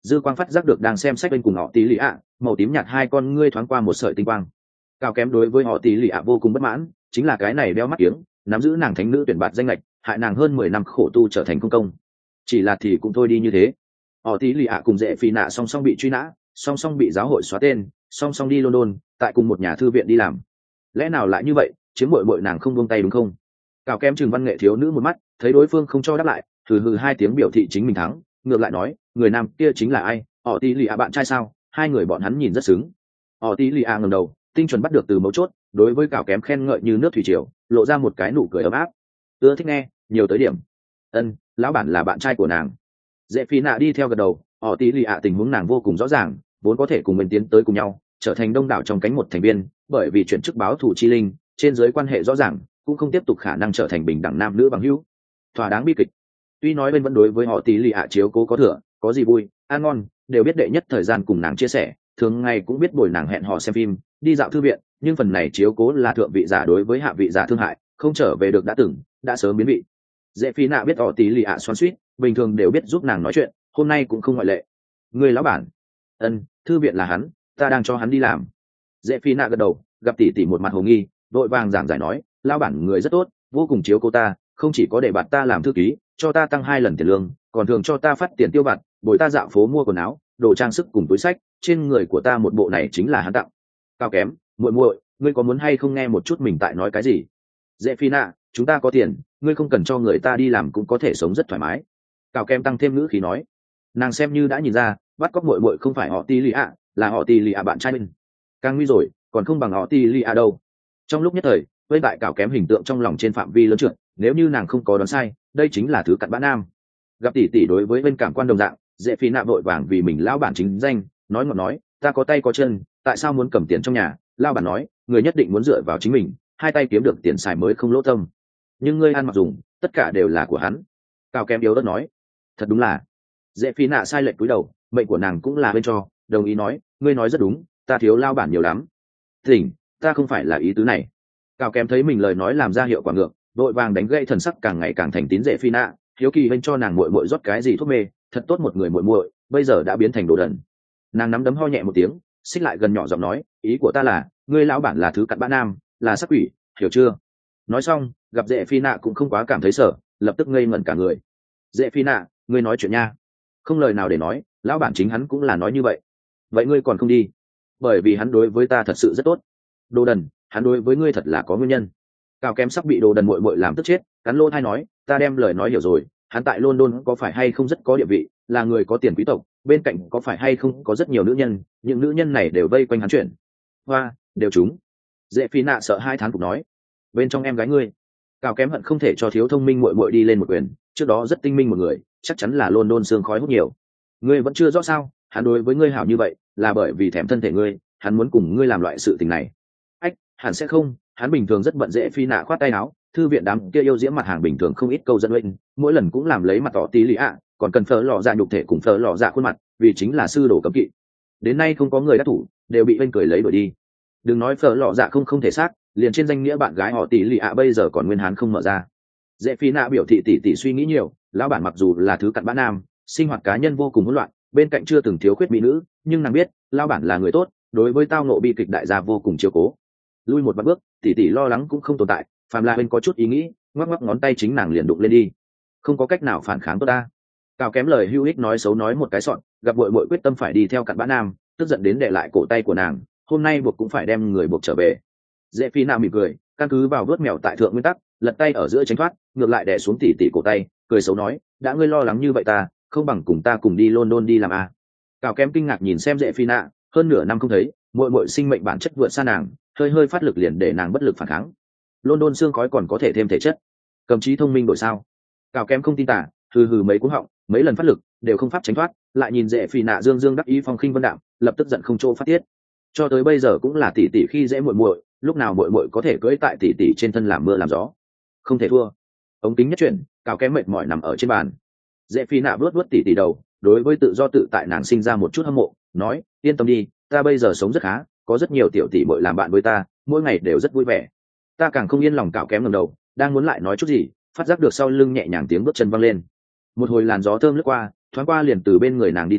dư quang phát giác được đang xem sách bên cùng họ tí lì ạ, màu tím nhạt hai con ngươi thoáng qua một sợi tinh quang. Cao kém đối với họ tí lì ạ vô cùng bất mãn, chính là cái này đeo mắt kiếng nắm giữ nàng thánh nữ tuyển bạt danh lệch, hại nàng hơn mười năm khổ tu trở thành công công. Chỉ là thì cũng thôi đi như thế. Họ tí lì ạ cùng dễ phi nạ song song bị truy nã, song song bị giáo hội xóa tên, song song đi London, tại cùng một nhà thư viện đi làm. Lẽ nào lại như vậy, chiếm muội muội nàng không buông tay đúng không? Cao kém Trừng văn nghệ thiếu nữ một mắt, thấy đối phương không cho đáp lại, hừ hừ hai tiếng biểu thị chính mình thắng, ngược lại nói, người nam kia chính là ai? Họ tí lì ạ bạn trai sao? Hai người bọn hắn nhìn rất xứng. Họ tí lì ạ ngẩng đầu, tinh chuẩn bắt được từ mấu chốt, đối với Cao kém khen ngợi như nước thủy triều, lộ ra một cái nụ cười ấm áp. Ưa thích nghe, nhiều tới điểm. Ân, lão bản là bạn trai của nàng. Dễ phi nạ đi theo gật đầu, họ tí lì ạ tình huống nàng vô cùng rõ ràng, vốn có thể cùng mình tiến tới cùng nhau, trở thành đông đảo trong cánh một thành viên, bởi vì chuyển chức báo thủ chi linh, trên dưới quan hệ rõ ràng, cũng không tiếp tục khả năng trở thành bình đẳng nam nữ bằng hữu. Thỏa đáng bi kịch. Tuy nói bên vẫn đối với họ tí lì ạ chiếu cố có thừa, có gì vui, ăn ngon, đều biết đệ nhất thời gian cùng nàng chia sẻ, thường ngày cũng biết bồi nàng hẹn hò xem phim, đi dạo thư viện, nhưng phần này chiếu cố là thượng vị giả đối với hạ vị giả thương hại, không trở về được đã từng, đã sớm biến vị. Dễ phi nạ biết họ tí lì ạ xoắn xuýt, bình thường đều biết giúp nàng nói chuyện, hôm nay cũng không ngoại lệ. Người lão bản. Ân, thư viện là hắn, ta đang cho hắn đi làm. Dễ phi nạ gật đầu, gặp tỷ tỷ một mặt hồ nghi, vội vàng giảng giải nói, lão bản người rất tốt, vô cùng chiếu cố ta, không chỉ có để bạn ta làm thư ký, cho ta tăng hai lần tiền lương, còn thường cho ta phát tiền tiêu vặt, bồi ta dạo phố mua quần áo, đồ trang sức cùng túi sách, trên người của ta một bộ này chính là hắn tặng. Cao kém, muội muội, ngươi có muốn hay không nghe một chút mình tại nói cái gì? Dễ phi nạ, chúng ta có tiền, ngươi không cần cho người ta đi làm cũng có thể sống rất thoải mái. Cao kém tăng thêm ngữ khí nói, nàng xem như đã nhìn ra, bắt cóc muội muội không phải họ tí lì ạ, là họ tí lì ạ bạn trai mình. Càng nguy rồi, còn không bằng họ tí lì ạ đâu. Trong lúc nhất thời, với bại Cao kém hình tượng trong lòng trên phạm vi lớn trượt, nếu như nàng không có đoán sai, đây chính là thứ cặn bã nam. Gặp tỷ tỷ đối với bên cảm quan đồng dạng, dễ phi nạ vội vàng vì mình lão bản chính danh, nói ngọt nói, ta có tay có chân, tại sao muốn cầm tiền trong nhà? Lão bản nói, người nhất định muốn dựa vào chính mình, hai tay kiếm được tiền xài mới không lỗ tâm. Nhưng ngươi ăn mặc dùng, tất cả đều là của hắn. Cao kém yếu đất nói, thật đúng là. Dễ phi nạ sai lệch cúi đầu, mệnh của nàng cũng là bên cho, đồng ý nói, ngươi nói rất đúng, ta thiếu lão bản nhiều lắm. Tỉnh, ta không phải là ý tứ này. Cao kém thấy mình lời nói làm ra hiệu quả ngược, vội vàng đánh gãy thần sắc càng ngày càng thành tín dễ phi nạ, hiếu kỳ bên cho nàng muội muội rót cái gì thuốc mê, thật tốt một người muội muội, bây giờ đã biến thành đồ đần. Nàng nắm đấm ho nhẹ một tiếng, xích lại gần nhỏ giọng nói, ý của ta là, ngươi lão bản là thứ cặn bã nam, là sắc quỷ, hiểu chưa? Nói xong, gặp dễ phi nạ cũng không quá cảm thấy sợ, lập tức ngây ngẩn cả người. Dễ phi nạ, ngươi nói chuyện nha. Không lời nào để nói, lão bản chính hắn cũng là nói như vậy. Vậy ngươi còn không đi? Bởi vì hắn đối với ta thật sự rất tốt. Đồ đần, hắn đối với ngươi thật là có nguyên nhân. Cao kém sắp bị đồ đần muội muội làm tức chết, cắn lỗ tai nói, ta đem lời nói hiểu rồi, hắn tại London có phải hay không rất có địa vị, là người có tiền quý tộc, bên cạnh có phải hay không có rất nhiều nữ nhân, những nữ nhân này đều vây quanh hắn chuyển. Hoa, đều chúng. Dễ phi nạ sợ hai tháng cục nói, bên trong em gái ngươi. Cao kém hận không thể cho thiếu thông minh muội muội đi lên một quyền, trước đó rất tinh minh một người, chắc chắn là London sương khói hút nhiều. Ngươi vẫn chưa rõ sao, hắn đối với ngươi hảo như vậy, là bởi vì thèm thân thể ngươi, hắn muốn cùng ngươi làm loại sự tình này. Ách, hắn sẽ không, hắn bình thường rất bận. Dễ phi nạ khoát tay áo, thư viện đám kia yêu diễm mặt hàng bình thường không ít câu dẫn lên, mỗi lần cũng làm lấy mặt tỏ tí lì ạ, còn cần phở lò dạ nhục thể cùng phở lò dạ khuôn mặt, vì chính là sư đồ cấm kỵ. Đến nay không có người đắc thủ, đều bị bên cười lấy đuổi đi. Đừng nói phở lò dạ không không thể xác, liền trên danh nghĩa bạn gái họ tỷ lì ạ bây giờ còn nguyên hán không mở ra. Dễ phi nạ biểu thị tỷ tỷ suy nghĩ nhiều, lão bản mặc dù là thứ cặn bã nam, sinh hoạt cá nhân vô cùng hỗn loạn, bên cạnh chưa từng thiếu khuyết mỹ nữ, nhưng nàng biết lão bản là người tốt, đối với tao nộ bi kịch đại gia vô cùng chiếu cố. Lui một bước, tỷ tỷ lo lắng cũng không tồn tại, phàm là bên có chút ý nghĩ, ngoắc ngoắc ngón tay chính nàng liền đụng lên đi, không có cách nào phản kháng tốt ta. Cao kém lời hữu ích nói xấu nói một cái sọn, gặp bội bội quyết tâm phải đi theo cặn bã nam, tức giận đến để lại cổ tay của nàng, hôm nay buộc cũng phải đem người buộc trở về. Dễ phi nạ mỉm cười, căn cứ vào vớt mèo tại thượng nguyên tắc, lật tay ở giữa tránh thoát, ngược lại đè xuống tỷ tỷ cổ tay, cười xấu nói, đã ngươi lo lắng như vậy ta, không bằng cùng ta cùng đi London đi làm à. Cao kém kinh ngạc nhìn xem Dễ phi nạ, hơn nửa năm không thấy, muội muội sinh mệnh bản chất vượt xa nàng, hơi hơi phát lực liền để nàng bất lực phản kháng. London xương khói còn có thể thêm thể chất, cầm trí thông minh đổi sao? Cao kém không tin tả, hừ hừ mấy cú họng, mấy lần phát lực đều không pháp tránh thoát, lại nhìn Dễ phi nạ dương dương đắc ý phong khinh vân đạm, lập tức giận không chỗ phát tiết. Cho tới bây giờ cũng là tỷ tỷ khi dễ muội muội, lúc nào muội muội có thể cưỡi tại tỷ tỷ trên thân làm mưa làm gió, không thể thua. Ống kính nhất chuyển, Cao kém mệt mỏi nằm ở trên bàn. Dễ phi nạ vuốt vuốt tỷ tỷ đầu, đối với tự do tự tại nàng sinh ra một chút hâm mộ, nói, yên tâm đi, ta bây giờ sống rất khá, có rất nhiều tiểu tỷ muội làm bạn với ta, mỗi ngày đều rất vui vẻ. Ta càng không yên lòng. Cao kém ngẩng đầu, đang muốn lại nói chút gì, phát giác được sau lưng nhẹ nhàng tiếng bước chân văng lên. Một hồi làn gió thơm lướt qua, thoáng qua liền từ bên người nàng đi tới,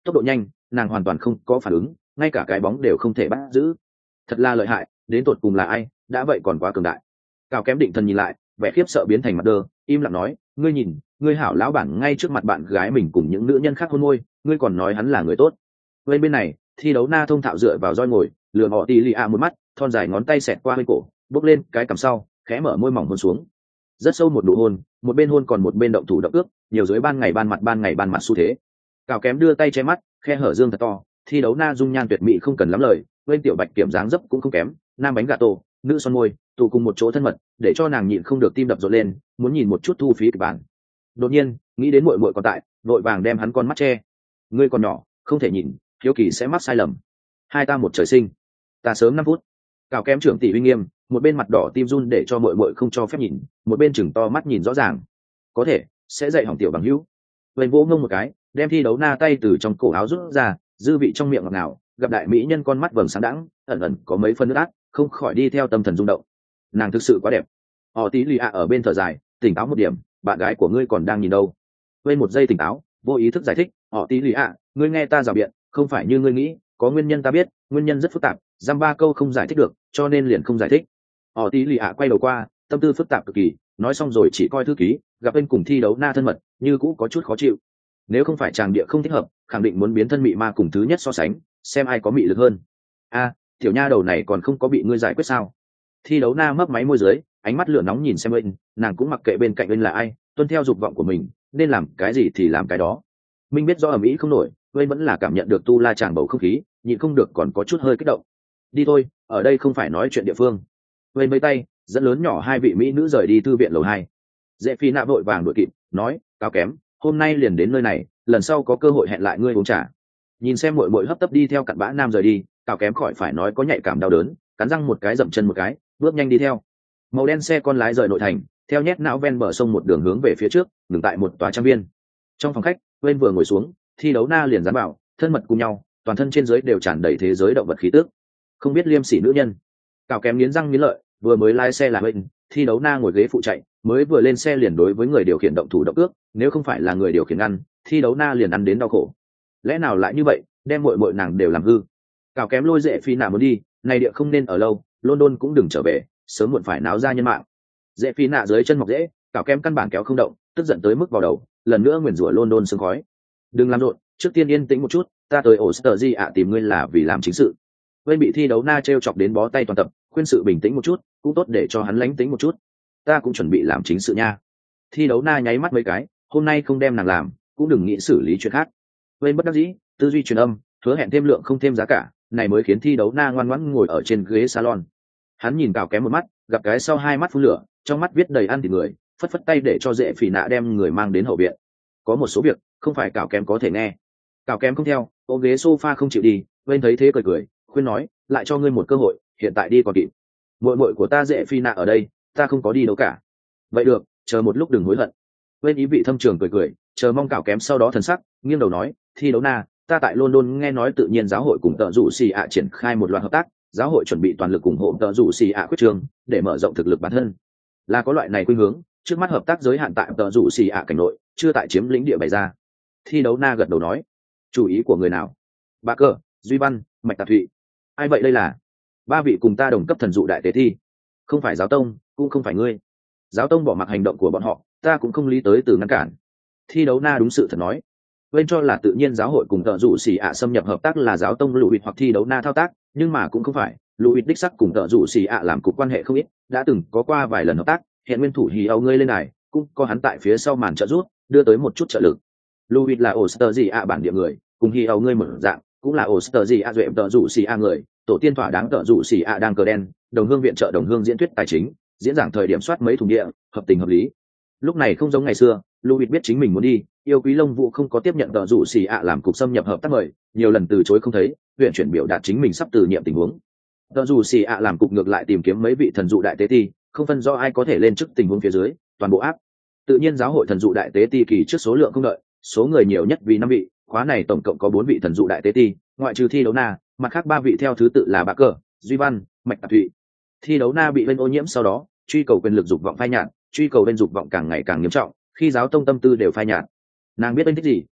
tốc độ nhanh, nàng hoàn toàn không có phản ứng, ngay cả cái bóng đều không thể bắt giữ. Thật là lợi hại, đến tột cùng là ai, đã vậy còn quá cường đại. Cao Kém định thần nhìn lại, vẻ khiếp sợ biến thành mặt đơ, im lặng nói, ngươi nhìn, ngươi hảo lão bản ngay trước mặt bạn gái mình cùng những nữ nhân khác hôn môi, ngươi còn nói hắn là người tốt. Bên bên này, thi đấu na thông thạo dựa vào roi ngồi, lừa họ tì lì ạ một mắt, thon dài ngón tay xẹt qua bên cổ, bước lên cái cằm sau, khẽ mở môi mỏng hôn xuống. Rất sâu một nụ hôn, một bên hôn còn một bên động thủ động ước, nhiều dưới ban ngày ban mặt ban ngày ban mặt xu thế. Cao Kém đưa tay che mắt, khe hở dương thật to, thi đấu na dung nhan tuyệt mỹ không cần lắm lời, bên tiểu bạch kiểm dáng dấp cũng không kém, nam bánh gà tổ, nữ son môi, tụ cùng một chỗ thân mật, để cho nàng nhịn không được tim đập rộn lên, muốn nhìn một chút thu phí kịch bản. Đột nhiên, nghĩ đến muội muội còn tại, vội vàng đem hắn con mắt che. Ngươi còn nhỏ, không thể nhìn, hiếu kỳ sẽ mắc sai lầm. Hai ta một trời sinh, ta sớm năm phút. Cao Kém trưởng tỷ uy nghiêm, một bên mặt đỏ tim run để cho muội muội không cho phép nhìn, một bên chừng to mắt nhìn rõ ràng. Có thể, sẽ dạy hỏng tiểu bằng hữu. Bên vỗ ngông một cái, đem thi đấu na tay từ trong cổ áo rút ra, dư vị trong miệng ngọt ngào, gặp đại mỹ nhân con mắt vầng sáng đãng, ẩn ẩn có mấy phân nước át, không khỏi đi theo tâm thần rung động. Nàng thực sự quá đẹp. Họ tí lì ạ ở bên thở dài, tỉnh táo một điểm, bạn gái của ngươi còn đang nhìn đâu. Bên một giây tỉnh táo, vô ý thức giải thích, họ tí lì ạ, ngươi nghe ta rào biện, không phải như ngươi nghĩ, có nguyên nhân ta biết, nguyên nhân rất phức tạp, giam ba câu không giải thích được, cho nên liền không giải thích. Họ tí lì ạ quay đầu qua, tâm tư phức tạp cực kỳ, nói xong rồi chỉ coi thư ký, gặp bên cùng thi đấu na thân mật, như cũ có chút khó chịu. Nếu không phải chàng địa không thích hợp, khẳng định muốn biến thân mị ma cùng thứ nhất so sánh, xem ai có mị lực hơn. A, tiểu nha đầu này còn không có bị ngươi giải quyết sao? Thi đấu na mấp máy môi dưới, ánh mắt lửa nóng nhìn xem bên, nàng cũng mặc kệ bên cạnh bên là ai, tuân theo dục vọng của mình, nên làm cái gì thì làm cái đó. Minh biết do ầm ĩ không nổi, bên vẫn là cảm nhận được tu la chàng bầu không khí, nhịn không được còn có chút hơi kích động. Đi thôi, ở đây không phải nói chuyện địa phương. Bên mấy tay, dẫn lớn nhỏ hai vị mỹ nữ rời đi thư viện lầu hai. Dễ Phi nạ vội vàng đuổi kịp, nói, Cao Kém, hôm nay liền đến nơi này, lần sau có cơ hội hẹn lại ngươi uống trà. Nhìn xem muội muội hấp tấp đi theo cặn bã nam rời đi, Cao Kém khỏi phải nói có nhạy cảm đau đớn, cắn răng một cái dậm chân một cái, bước nhanh đi theo. Màu đen xe con lái rời nội thành, theo nhét não ven bờ sông một đường hướng về phía trước, ngừng tại một tòa trang viên. Trong phòng khách, bên vừa ngồi xuống, thi đấu na liền dán bảo, thân mật cùng nhau, toàn thân trên dưới đều tràn đầy thế giới động vật khí tức. Không biết liêm sỉ nữ nhân. Cao Kém nghiến răng nghiến lợi, vừa mới lái xe là bên, thi đấu na ngồi ghế phụ chạy, mới vừa lên xe liền đối với người điều khiển động thủ động ước, nếu không phải là người điều khiển ăn, thi đấu na liền ăn đến đau khổ. Lẽ nào lại như vậy, đem muội muội nàng đều làm hư. Cao Kém lôi Dễ Phi nạ muốn đi, này địa không nên ở lâu, London cũng đừng trở về, sớm muộn phải náo ra nhân mạng. Dễ Phi nạ dưới chân mọc dễ, Cao Kém căn bản kéo không động, tức giận tới mức vào đầu, lần nữa nguyền rủa London sương khói. Đừng làm rộn, trước tiên yên tĩnh một chút, ta tới Osterji ạ tìm ngươi là vì làm chính sự. Bên bị thi đấu na trêu chọc đến bó tay toàn tập, khuyên sự bình tĩnh một chút, cũng tốt để cho hắn lánh tính một chút. Ta cũng chuẩn bị làm chính sự nha. Thi đấu na nháy mắt mấy cái, hôm nay không đem nàng làm, cũng đừng nghĩ xử lý chuyện khác. Bên bất đắc dĩ, tư duy truyền âm, hứa hẹn thêm lượng không thêm giá cả, này mới khiến thi đấu na ngoan ngoãn ngồi ở trên ghế salon. Hắn nhìn Cao Kém một mắt, gặp cái sau hai mắt phun lửa, trong mắt viết đầy ăn thịt người, phất phất tay để cho Dễ Phỉ nạ đem người mang đến hậu viện. Có một số việc không phải Cao Kém có thể nghe. Cao Kém không theo, ôm ghế sofa không chịu đi, bên thấy thế cười cười, khuyên nói, lại cho ngươi một cơ hội, hiện tại đi còn kịp. Muội muội của ta Dễ Phi nạ ở đây, ta không có đi đâu cả. Vậy được, chờ một lúc đừng hối hận. Bên ý vị thâm trường cười cười, chờ mong Cao Kém sau đó thần sắc, nghiêng đầu nói, thi đấu na, ta tại London nghe nói tự nhiên giáo hội cùng tợ rủ xì ạ triển khai một loạt hợp tác, giáo hội chuẩn bị toàn lực ủng hộ tợ rủ xì ạ quyết trường, để mở rộng thực lực bản thân. Là có loại này khuynh hướng, trước mắt hợp tác giới hạn tại tợ rủ xì ạ cảnh nội, chưa tại chiếm lĩnh địa bày ra. Thi đấu na gật đầu nói, chủ ý của người nào? Ba Cơ, Duy Văn, Mạch Tạp Thụy. Ai vậy đây là? Ba vị cùng ta đồng cấp thần dụ đại tế thi. Không phải giáo tông, cũng không phải ngươi. Giáo tông bỏ mặc hành động của bọn họ, ta cũng không lý tới từ ngăn cản. Thi đấu na đúng sự thật nói. Bên cho là tự nhiên giáo hội cùng tợ rủ xì ạ xâm nhập hợp tác là giáo tông lụ hụt hoặc thi đấu na thao tác, nhưng mà cũng không phải. Lụ hụt đích sắc cùng tợ rủ xì ạ làm cục quan hệ không ít, đã từng có qua vài lần hợp tác. Hiện nguyên thủ hì âu ngươi lên này, cũng có hắn tại phía sau màn trợ giúp, đưa tới một chút trợ lực. Lụ hụt là Osterji ạ bản địa người, cùng hì âu ngươi mở dạng, cũng là Osterji ạ duệ tợ rủ xì ạ người, tổ tiên thỏa đáng tợ rủ xì ạ đang cờ đen, đồng hương viện trợ đồng hương diễn thuyết tài chính, diễn giảng thời điểm soát mấy thùng địa, hợp tình hợp lý. Lúc này không giống ngày xưa, Louis biết chính mình muốn đi, yêu quý Long Vũ không có tiếp nhận tợ rủ xì ạ làm cục xâm nhập hợp tác mời, nhiều lần từ chối không thấy, huyện chuyển biểu đạt chính mình sắp từ nhiệm tình huống. Tợ rủ xì ạ làm cục ngược lại tìm kiếm mấy vị thần dụ đại tế ti, không phân do ai có thể lên chức tình huống phía dưới, toàn bộ áp. Tự nhiên giáo hội thần dụ đại tế ti kỳ trước số lượng không đợi, số người nhiều nhất vì năm vị, khóa này tổng cộng có bốn vị thần dụ đại tế ti, ngoại trừ thi đấu na, mặt khác ba vị theo thứ tự là Bạc Cờ, Duy Văn, Mạch Tạp Thụy. Thi đấu na bị bên ô nhiễm sau đó, truy cầu quyền lực dục vọng phai nhạt, truy cầu bên dục vọng càng ngày càng nghiêm trọng, khi giáo tông tâm tư đều phai nhạt. Nàng biết anh thích gì,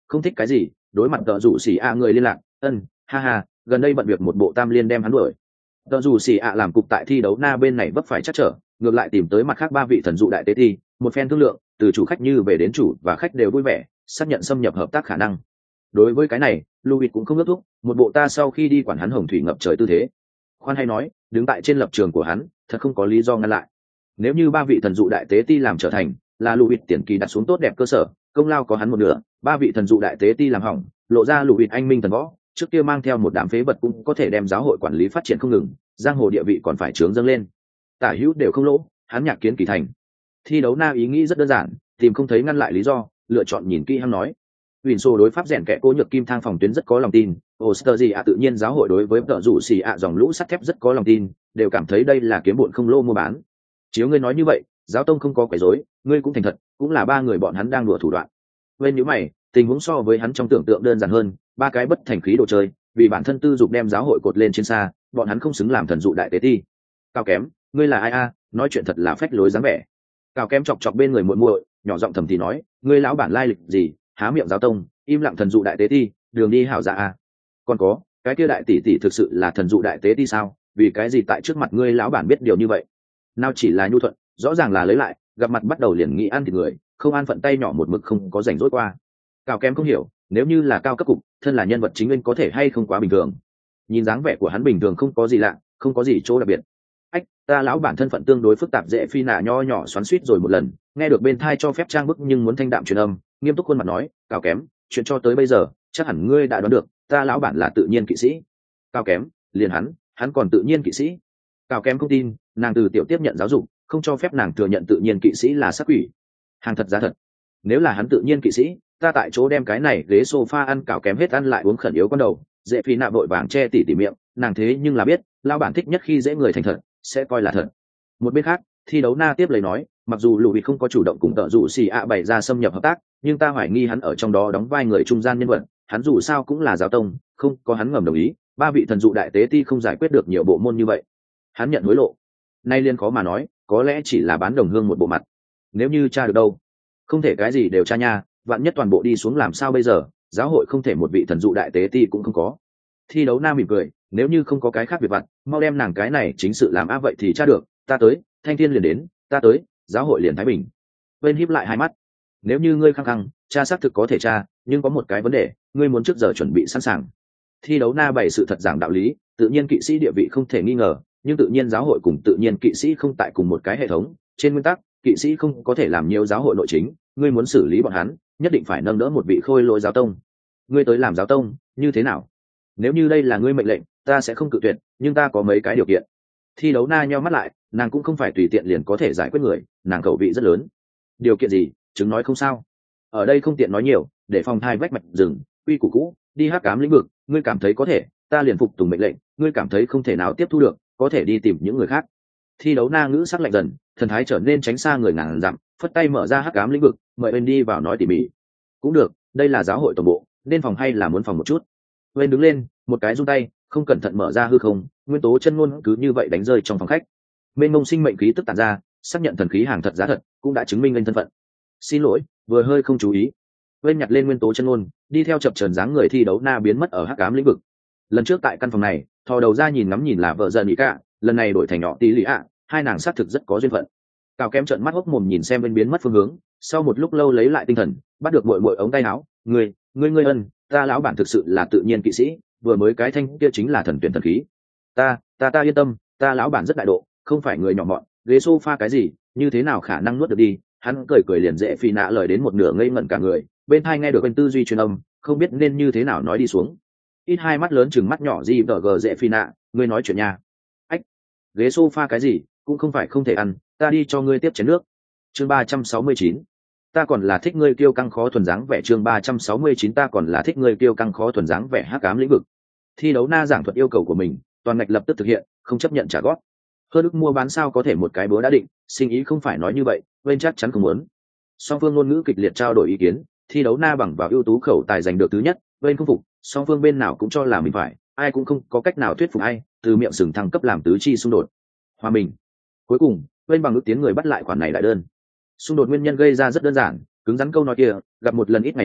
không thích cái gì, đối mặt tợ rủ xì ạ người liên lạc, ân, ha ha, gần đây bận việc một bộ tam liên đem hắn đuổi. Tợ rủ xì ạ làm cục tại thi đấu na bên này vấp phải chắc trở, ngược lại tìm tới mặt khác ba vị thần dụ đại tế thi, một phen thương lượng, từ chủ khách như về đến chủ và khách đều vui vẻ, xác nhận xâm nhập hợp tác khả năng. Đối với cái này, Louis cũng không ước thúc, một bộ ta sau khi đi quản hắn hồng thủy ngập trời tư thế. Khoan hay nói, đứng tại trên lập trường của hắn, thật không có lý do ngăn lại. Nếu như ba vị thần dụ đại tế ti làm trở thành, là Louis tiền kỳ đặt xuống tốt đẹp cơ sở, công lao có hắn một nửa, ba vị thần dụ đại tế ti làm hỏng, lộ ra Louis anh minh thần võ, trước kia mang theo một đám phế vật cũng có thể đem giáo hội quản lý phát triển không ngừng, giang hồ địa vị còn phải trướng dâng lên. Tả hữu đều không lỗ, hắn nhạc kiến kỳ thành. Thi đấu na ý nghĩ rất đơn giản, tìm không thấy ngăn lại lý do, lựa chọn nhìn kỹ hắn nói. Winslow đối pháp rèn kẻ cố nhược kim thang phòng tuyến rất có lòng tin, Osterji ạ tự nhiên giáo hội đối với tợ rủ xì ạ dòng lũ sắt thép rất có lòng tin, đều cảm thấy đây là kiếm bộn không lô mua bán. Chiếu ngươi nói như vậy, giáo tông không có quấy rối, ngươi cũng thành thật, cũng là ba người bọn hắn đang đùa thủ đoạn. Bên nhíu mày, tình huống so với hắn trong tưởng tượng đơn giản hơn, ba cái bất thành khí đồ chơi, vì bản thân tư dục đem giáo hội cột lên trên xa, bọn hắn không xứng làm thần dụ đại tế ti. Cao kém, ngươi là ai a, nói chuyện thật là phách lối dáng vẻ. Cao kém chọc chọc bên người muội muội, nhỏ giọng thầm thì nói, ngươi lão bản lai lịch gì, há miệng giáo tông, im lặng thần dụ đại tế ti, đường đi hảo dạ a. Còn có, cái kia đại tỷ tỷ thực sự là thần dụ đại tế ti sao? Vì cái gì tại trước mặt ngươi lão bản biết điều như vậy? Nào chỉ là nhu thuận, rõ ràng là lấy lại, gặp mặt bắt đầu liền nghĩ ăn thịt người, không an phận tay nhỏ một mực không có rảnh rỗi qua. Cao kém không hiểu, nếu như là cao cấp cục, thân là nhân vật chính nên có thể hay không quá bình thường. Nhìn dáng vẻ của hắn bình thường không có gì lạ, không có gì chỗ đặc biệt. Ách, ta lão bản thân phận tương đối phức tạp dễ phi nạ nho nhỏ xoắn xuýt rồi một lần, nghe được bên thai cho phép trang bức nhưng muốn thanh đạm truyền âm, nghiêm túc khuôn mặt nói, Cao kém, chuyện cho tới bây giờ, chắc hẳn ngươi đã đoán được, ta lão bản là tự nhiên kỵ sĩ. Cao kém, liền hắn, hắn còn tự nhiên kỵ sĩ. Cao kém không tin, nàng từ tiểu tiếp nhận giáo dục, không cho phép nàng thừa nhận tự nhiên kỵ sĩ là sát quỷ. Hàng thật giá thật. Nếu là hắn tự nhiên kỵ sĩ, ta tại chỗ đem cái này ghế sofa ăn Cao kém hết ăn lại uống khẩn yếu con đầu, dễ phi nạ vội vàng che tỉ tỉ miệng, nàng thế nhưng là biết, lão bản thích nhất khi dễ người thành thật, sẽ coi là thật. Một bên khác, thi đấu na tiếp lời nói, mặc dù Lùi không có chủ động cùng tợ rủ xì ạ bày ra xâm nhập hợp tác, nhưng ta hoài nghi hắn ở trong đó đóng vai người trung gian nhân vật, hắn dù sao cũng là giáo tông, không có hắn ngầm đồng ý, ba vị thần dụ đại tế ti không giải quyết được nhiều bộ môn như vậy. Hắn nhận hối lộ, nay liên khó mà nói, có lẽ chỉ là bán đồng hương một bộ mặt. Nếu như tra được đâu, không thể cái gì đều tra nha, vạn nhất toàn bộ đi xuống làm sao bây giờ, giáo hội không thể một vị thần dụ đại tế ti cũng không có. Thi đấu na mỉm cười, nếu như không có cái khác việc vặt, mau đem nàng cái này chính sự làm á vậy thì tra được, ta tới, thanh thiên liền đến, ta tới, giáo hội liền thái bình. Bên híp lại hai mắt, nếu như ngươi khăng khăng, tra xác thực có thể tra, nhưng có một cái vấn đề, ngươi muốn trước giờ chuẩn bị sẵn sàng. Thi đấu na bày sự thật giảng đạo lý, tự nhiên kỵ sĩ địa vị không thể nghi ngờ, nhưng tự nhiên giáo hội cùng tự nhiên kỵ sĩ không tại cùng một cái hệ thống, trên nguyên tắc, kỵ sĩ không có thể làm nhiều giáo hội nội chính, ngươi muốn xử lý bọn hắn, nhất định phải nâng đỡ một vị khôi lỗi giáo tông. Ngươi tới làm giáo tông, như thế nào? Nếu như đây là ngươi mệnh lệnh, ta sẽ không cự tuyệt, nhưng ta có mấy cái điều kiện. Thi đấu na nheo mắt lại, nàng cũng không phải tùy tiện liền có thể giải quyết người, nàng khẩu vị rất lớn. Điều kiện gì? Chứng nói không sao. Ở đây không tiện nói nhiều, để phòng thai vách mạch rừng, quy củ cũ, đi hắc ám lĩnh vực, ngươi cảm thấy có thể, ta liền phục tùng mệnh lệnh, ngươi cảm thấy không thể nào tiếp thu được, có thể đi tìm những người khác. Thi đấu na ngữ sắc lạnh dần, thần thái trở nên tránh xa người ngàn dặm, phất tay mở ra hắc ám lĩnh vực, mời bên đi vào nói tỉ mỉ. Cũng được, đây là giáo hội tổng bộ, nên phòng hay là muốn phòng một chút. Bên đứng lên, một cái rung tay, không cẩn thận mở ra hư không, nguyên tố chân ngôn cứ như vậy đánh rơi trong phòng khách. Mênh mông sinh mệnh khí tức tản ra, xác nhận thần khí hàng thật giá thật, cũng đã chứng minh lên thân phận. Xin lỗi, vừa hơi không chú ý. Bên nhặt lên nguyên tố chân ngôn, đi theo chập chờn dáng người thi đấu na biến mất ở hắc ám lĩnh vực. Lần trước tại căn phòng này, thò đầu ra nhìn ngắm nhìn là vợ dần ý cả, lần này đổi thành nhỏ tí lý ạ, hai nàng xác thực rất có duyên phận. Cao kém trợn mắt hốc mồm nhìn xem bên biến mất phương hướng, sau một lúc lâu lấy lại tinh thần, bắt được muội muội ống tay áo, "Ngươi, ngươi ngươi ân, ta lão bản thực sự là tự nhiên kỵ sĩ, vừa mới cái thanh kia chính là thần tuyển thần khí. Ta, ta ta yên tâm, ta lão bản rất đại độ, không phải người nhỏ mọn, ghế sofa cái gì, như thế nào khả năng nuốt được đi." Hắn cười cười liền dễ phi nạ lời đến một nửa ngây ngẩn cả người, bên tai nghe được bên tư duy truyền âm, không biết nên như thế nào nói đi xuống. Ít hai mắt lớn chừng mắt nhỏ gì vờ gờ dễ phi nạ, ngươi nói chuyện nha. Ách, ghế sofa cái gì, cũng không phải không thể ăn, ta đi cho ngươi tiếp chén nước. Chương ba trăm sáu mươi chín, ta còn là thích ngươi kiêu căng khó thuần dáng vẻ. Chương ba trăm sáu mươi chín, ta còn là thích ngươi kiêu căng khó thuần dáng vẻ. Hắc ám lĩnh vực. Thi đấu na giảng thuật yêu cầu của mình, toàn ngạch lập tức thực hiện, không chấp nhận trả góp. Hơn ức mua bán sao có thể một cái búa đã định, sinh ý không phải nói như vậy, bên chắc chắn không muốn. Song phương ngôn ngữ kịch liệt trao đổi ý kiến, thi đấu na bằng vào ưu tú khẩu tài giành được thứ nhất, bên không phục, song phương bên nào cũng cho là mình phải, ai cũng không có cách nào thuyết phục ai, từ miệng sừng thăng cấp làm tứ chi xung đột. Hòa mình. Cuối cùng, bên bằng ước tiến người bắt lại khoản này đại đơn. Xung đột nguyên nhân gây ra rất đơn giản, cứng rắn câu nói kia, gặp một lần ít ngày nữa,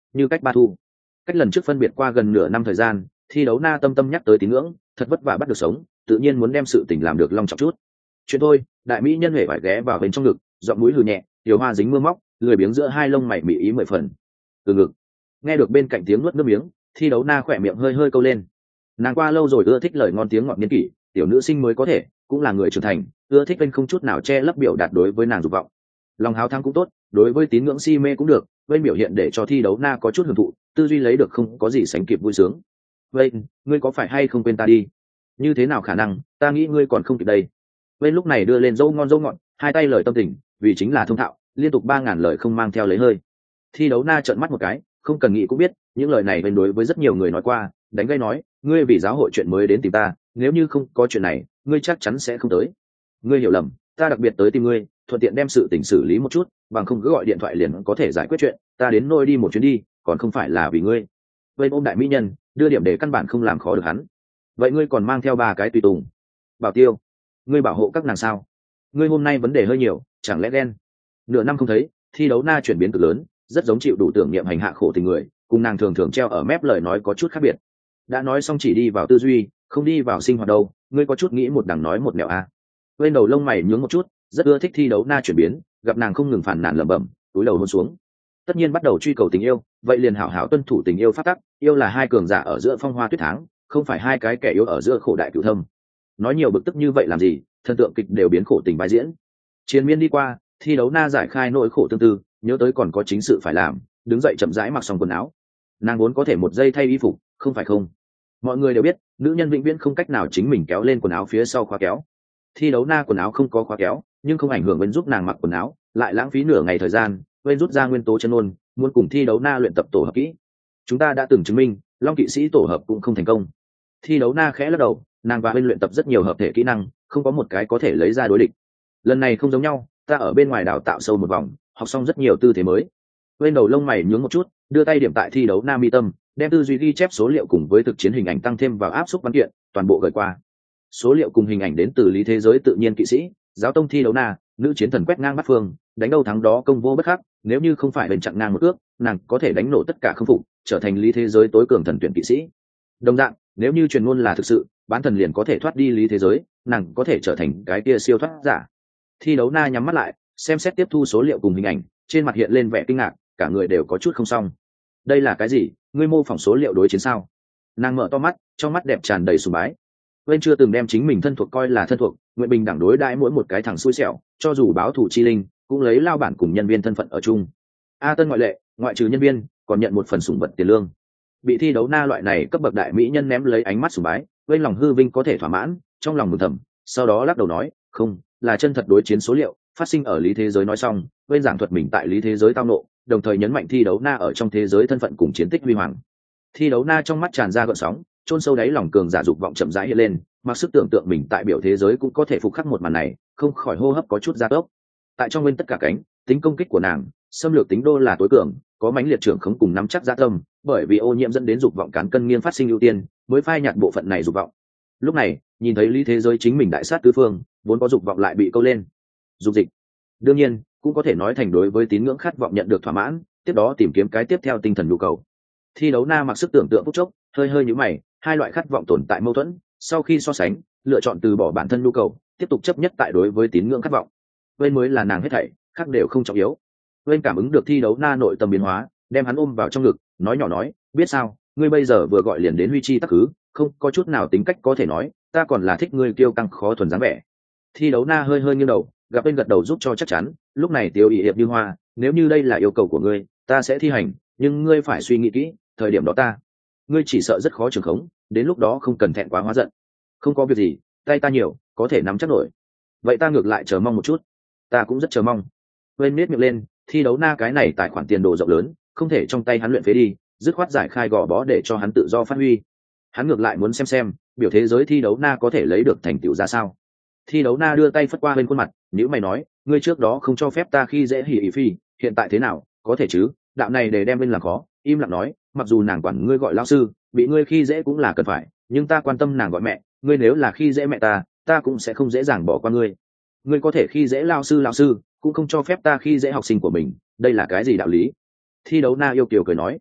như cách ba thu. Cách lần trước phân biệt qua gần nửa năm thời gian, thi đấu na tâm tâm nhắc tới tín ngưỡng, thật vất vả bắt được sống, tự nhiên muốn đem sự tình làm được long trọng chút. Chuyện thôi, đại mỹ nhân hề phải ghé vào bên trong ngực, giọng mũi hừ nhẹ, điều hoa dính mưa móc, lười biếng giữa hai lông mày mị ý mười phần. Từ ngực. Nghe được bên cạnh tiếng nuốt nước miếng, thi đấu na khỏe miệng hơi hơi câu lên. Nàng qua lâu rồi ưa thích lời ngon tiếng ngọt niên kỷ, tiểu nữ sinh mới có thể, cũng là người trưởng thành, ưa thích bên không chút nào che lấp biểu đạt đối với nàng dục vọng. Lòng háo thắng cũng tốt, đối với tín ngưỡng si mê cũng được, bên biểu hiện để cho thi đấu na có chút hưởng thụ, tư duy lấy được không có gì sánh kịp vui sướng. Vậy, ngươi có phải hay không quên ta đi? Như thế nào khả năng, ta nghĩ ngươi còn không kịp đây. Bên lúc này đưa lên dâu ngon dâu ngọt, hai tay lời tâm tình, vì chính là thông thạo, liên tục ba ngàn lời không mang theo lấy hơi. Thi đấu na trợn mắt một cái, không cần nghĩ cũng biết, những lời này bên đối với rất nhiều người nói qua, đánh gây nói, ngươi vì giáo hội chuyện mới đến tìm ta, nếu như không có chuyện này, ngươi chắc chắn sẽ không tới. Ngươi hiểu lầm, ta đặc biệt tới tìm ngươi, thuận tiện đem sự tình xử lý một chút, bằng không cứ gọi điện thoại liền có thể giải quyết chuyện, ta đến nôi đi một chuyến đi, còn không phải là vì ngươi. Bên ôm đại mỹ nhân, đưa điểm để căn bản không làm khó được hắn. Vậy ngươi còn mang theo ba cái tùy tùng. Bảo tiêu, ngươi bảo hộ các nàng sao? Ngươi hôm nay vấn đề hơi nhiều, chẳng lẽ ghen? Nửa năm không thấy, thi đấu na chuyển biến cực lớn, rất giống chịu đủ tưởng niệm hành hạ khổ tình người, cùng nàng thường thường treo ở mép lời nói có chút khác biệt. Đã nói xong chỉ đi vào tư duy, không đi vào sinh hoạt đâu, ngươi có chút nghĩ một đằng nói một nẻo à? Bên đầu lông mày nhướng một chút, rất ưa thích thi đấu na chuyển biến, gặp nàng không ngừng phản nàn lẩm bẩm, túi đầu hôn xuống. Tất nhiên bắt đầu truy cầu tình yêu, vậy liền hảo hảo tuân thủ tình yêu pháp tắc, yêu là hai cường giả ở giữa phong hoa tuyết tháng, không phải hai cái kẻ yếu ở giữa khổ đại cửu thâm. Nói nhiều bực tức như vậy làm gì, thần tượng kịch đều biến khổ tình vai diễn. Chiến miên đi qua, thi đấu na giải khai nỗi khổ tương tư, nhớ tới còn có chính sự phải làm, đứng dậy chậm rãi mặc xong quần áo. Nàng muốn có thể một giây thay y phục, không phải không? Mọi người đều biết, nữ nhân vĩnh viễn không cách nào chính mình kéo lên quần áo phía sau khóa kéo. Thi đấu na quần áo không có khóa kéo, nhưng không ảnh hưởng bên giúp nàng mặc quần áo, lại lãng phí nửa ngày thời gian, bên rút ra nguyên tố chân ôn, muốn cùng thi đấu na luyện tập tổ hợp kỹ. Chúng ta đã từng chứng minh, Long kỵ sĩ tổ hợp cũng không thành công. Thi đấu na khẽ lắc đầu, nàng và bên luyện tập rất nhiều hợp thể kỹ năng, không có một cái có thể lấy ra đối địch. Lần này không giống nhau, ta ở bên ngoài đào tạo sâu một vòng, học xong rất nhiều tư thế mới. Bên đầu lông mày nhướng một chút, đưa tay điểm tại thi đấu na mi tâm, đem tư duy ghi chép số liệu cùng với thực chiến hình ảnh tăng thêm vào áp suất văn kiện, toàn bộ gửi qua. Số liệu cùng hình ảnh đến từ lý thế giới tự nhiên kỵ sĩ, giáo tông thi đấu na, nữ chiến thần quét ngang bắt phương, đánh đâu thắng đó công vô bất khắc, nếu như không phải bên chặn ngang một ước, nàng có thể đánh nổ tất cả không phục, trở thành lý thế giới tối cường thần tuyển kỵ sĩ. Đồng dạng, nếu như truyền ngôn là thực sự, bán thần liền có thể thoát đi lý thế giới, nàng có thể trở thành cái kia siêu thoát giả. Thi đấu na nhắm mắt lại, xem xét tiếp thu số liệu cùng hình ảnh, trên mặt hiện lên vẻ kinh ngạc, cả người đều có chút không xong. Đây là cái gì? Ngươi mô phỏng số liệu đối chiến sao? Nàng mở to mắt, trong mắt đẹp tràn đầy sùng bái. Bên chưa từng đem chính mình thân thuộc coi là thân thuộc, nguyện bình đẳng đối đãi mỗi một cái thằng xui xẻo, cho dù báo thủ chi linh, cũng lấy lao bản cùng nhân viên thân phận ở chung. A Tân ngoại lệ, ngoại trừ nhân viên, còn nhận một phần sủng vật tiền lương. Bị thi đấu na loại này cấp bậc đại mỹ nhân ném lấy ánh mắt sùng bái, bên lòng hư vinh có thể thỏa mãn, trong lòng mừng thầm, sau đó lắc đầu nói, không, là chân thật đối chiến số liệu, phát sinh ở lý thế giới. Nói xong, bên giảng thuật mình tại lý thế giới tao nộ, đồng thời nhấn mạnh thi đấu na ở trong thế giới thân phận cùng chiến tích huy hoàng. Thi đấu na trong mắt tràn ra gợn sóng, chôn sâu đáy lòng cường giả dục vọng chậm rãi hiện lên, mặc sức tưởng tượng mình tại biểu thế giới cũng có thể phục khắc một màn này, không khỏi hô hấp có chút gia tốc. Tại trong bên tất cả cánh, tính công kích của nàng, xâm lược tính đô là tối cường, có mãnh liệt trưởng khống cùng nắm chắc dạ tâm, bởi vì ô nhiễm dẫn đến dục vọng cán cân nghiêng phát sinh ưu tiên, mới phai nhạt bộ phận này dục vọng. Lúc này, nhìn thấy lý thế giới chính mình đại sát tứ phương, vốn có dục vọng lại bị câu lên. Dục dịch. Đương nhiên, cũng có thể nói thành đối với tín ngưỡng khát vọng nhận được thỏa mãn, tiếp đó tìm kiếm cái tiếp theo tinh thần nhu cầu. Thi đấu na mặc sức tưởng tượng phút chốc, hơi hơi nhíu mày, hai loại khát vọng tồn tại mâu thuẫn, sau khi so sánh, lựa chọn từ bỏ bản thân nhu cầu, tiếp tục chấp nhất tại đối với tín ngưỡng khát vọng. Bên mới là nàng hết thảy, khác đều không trọng yếu. Bên cảm ứng được thi đấu na nội tâm biến hóa, đem hắn ôm vào trong ngực, nói nhỏ nói, biết sao, ngươi bây giờ vừa gọi liền đến huy chi tắc cứ, không có chút nào tính cách có thể nói, ta còn là thích ngươi kiêu căng khó thuần dáng vẻ. Thi đấu na hơi hơi nghiêng đầu, gặp bên gật đầu giúp cho chắc chắn, lúc này tiêu ý hiệp như hoa, nếu như đây là yêu cầu của ngươi, ta sẽ thi hành, nhưng ngươi phải suy nghĩ kỹ, thời điểm đó ta, ngươi chỉ sợ rất khó trường khống, đến lúc đó không cần thẹn quá hóa giận. Không có việc gì, tay ta nhiều, có thể nắm chắc nổi. Vậy ta ngược lại chờ mong một chút. Ta cũng rất chờ mong. Quên nết miệng lên, thi đấu na cái này tài khoản tiền đồ rộng lớn, không thể trong tay hắn luyện phế đi, dứt khoát giải khai gò bó để cho hắn tự do phát huy. Hắn ngược lại muốn xem xem, biểu thế giới thi đấu na có thể lấy được thành tựu ra sao. Thi đấu na đưa tay phất qua bên khuôn mặt, nếu mày nói, ngươi trước đó không cho phép ta khi dễ hỉ ỉ phi, hiện tại thế nào, có thể chứ? Đạo này để đem bên làm khó, im lặng nói, mặc dù nàng quản ngươi gọi lao sư, bị ngươi khi dễ cũng là cần phải, nhưng ta quan tâm nàng gọi mẹ, ngươi nếu là khi dễ mẹ ta, ta cũng sẽ không dễ dàng bỏ qua ngươi. Ngươi có thể khi dễ lao sư lao sư, cũng không cho phép ta khi dễ học sinh của mình, đây là cái gì đạo lý? Thi đấu na yêu kiều cười nói,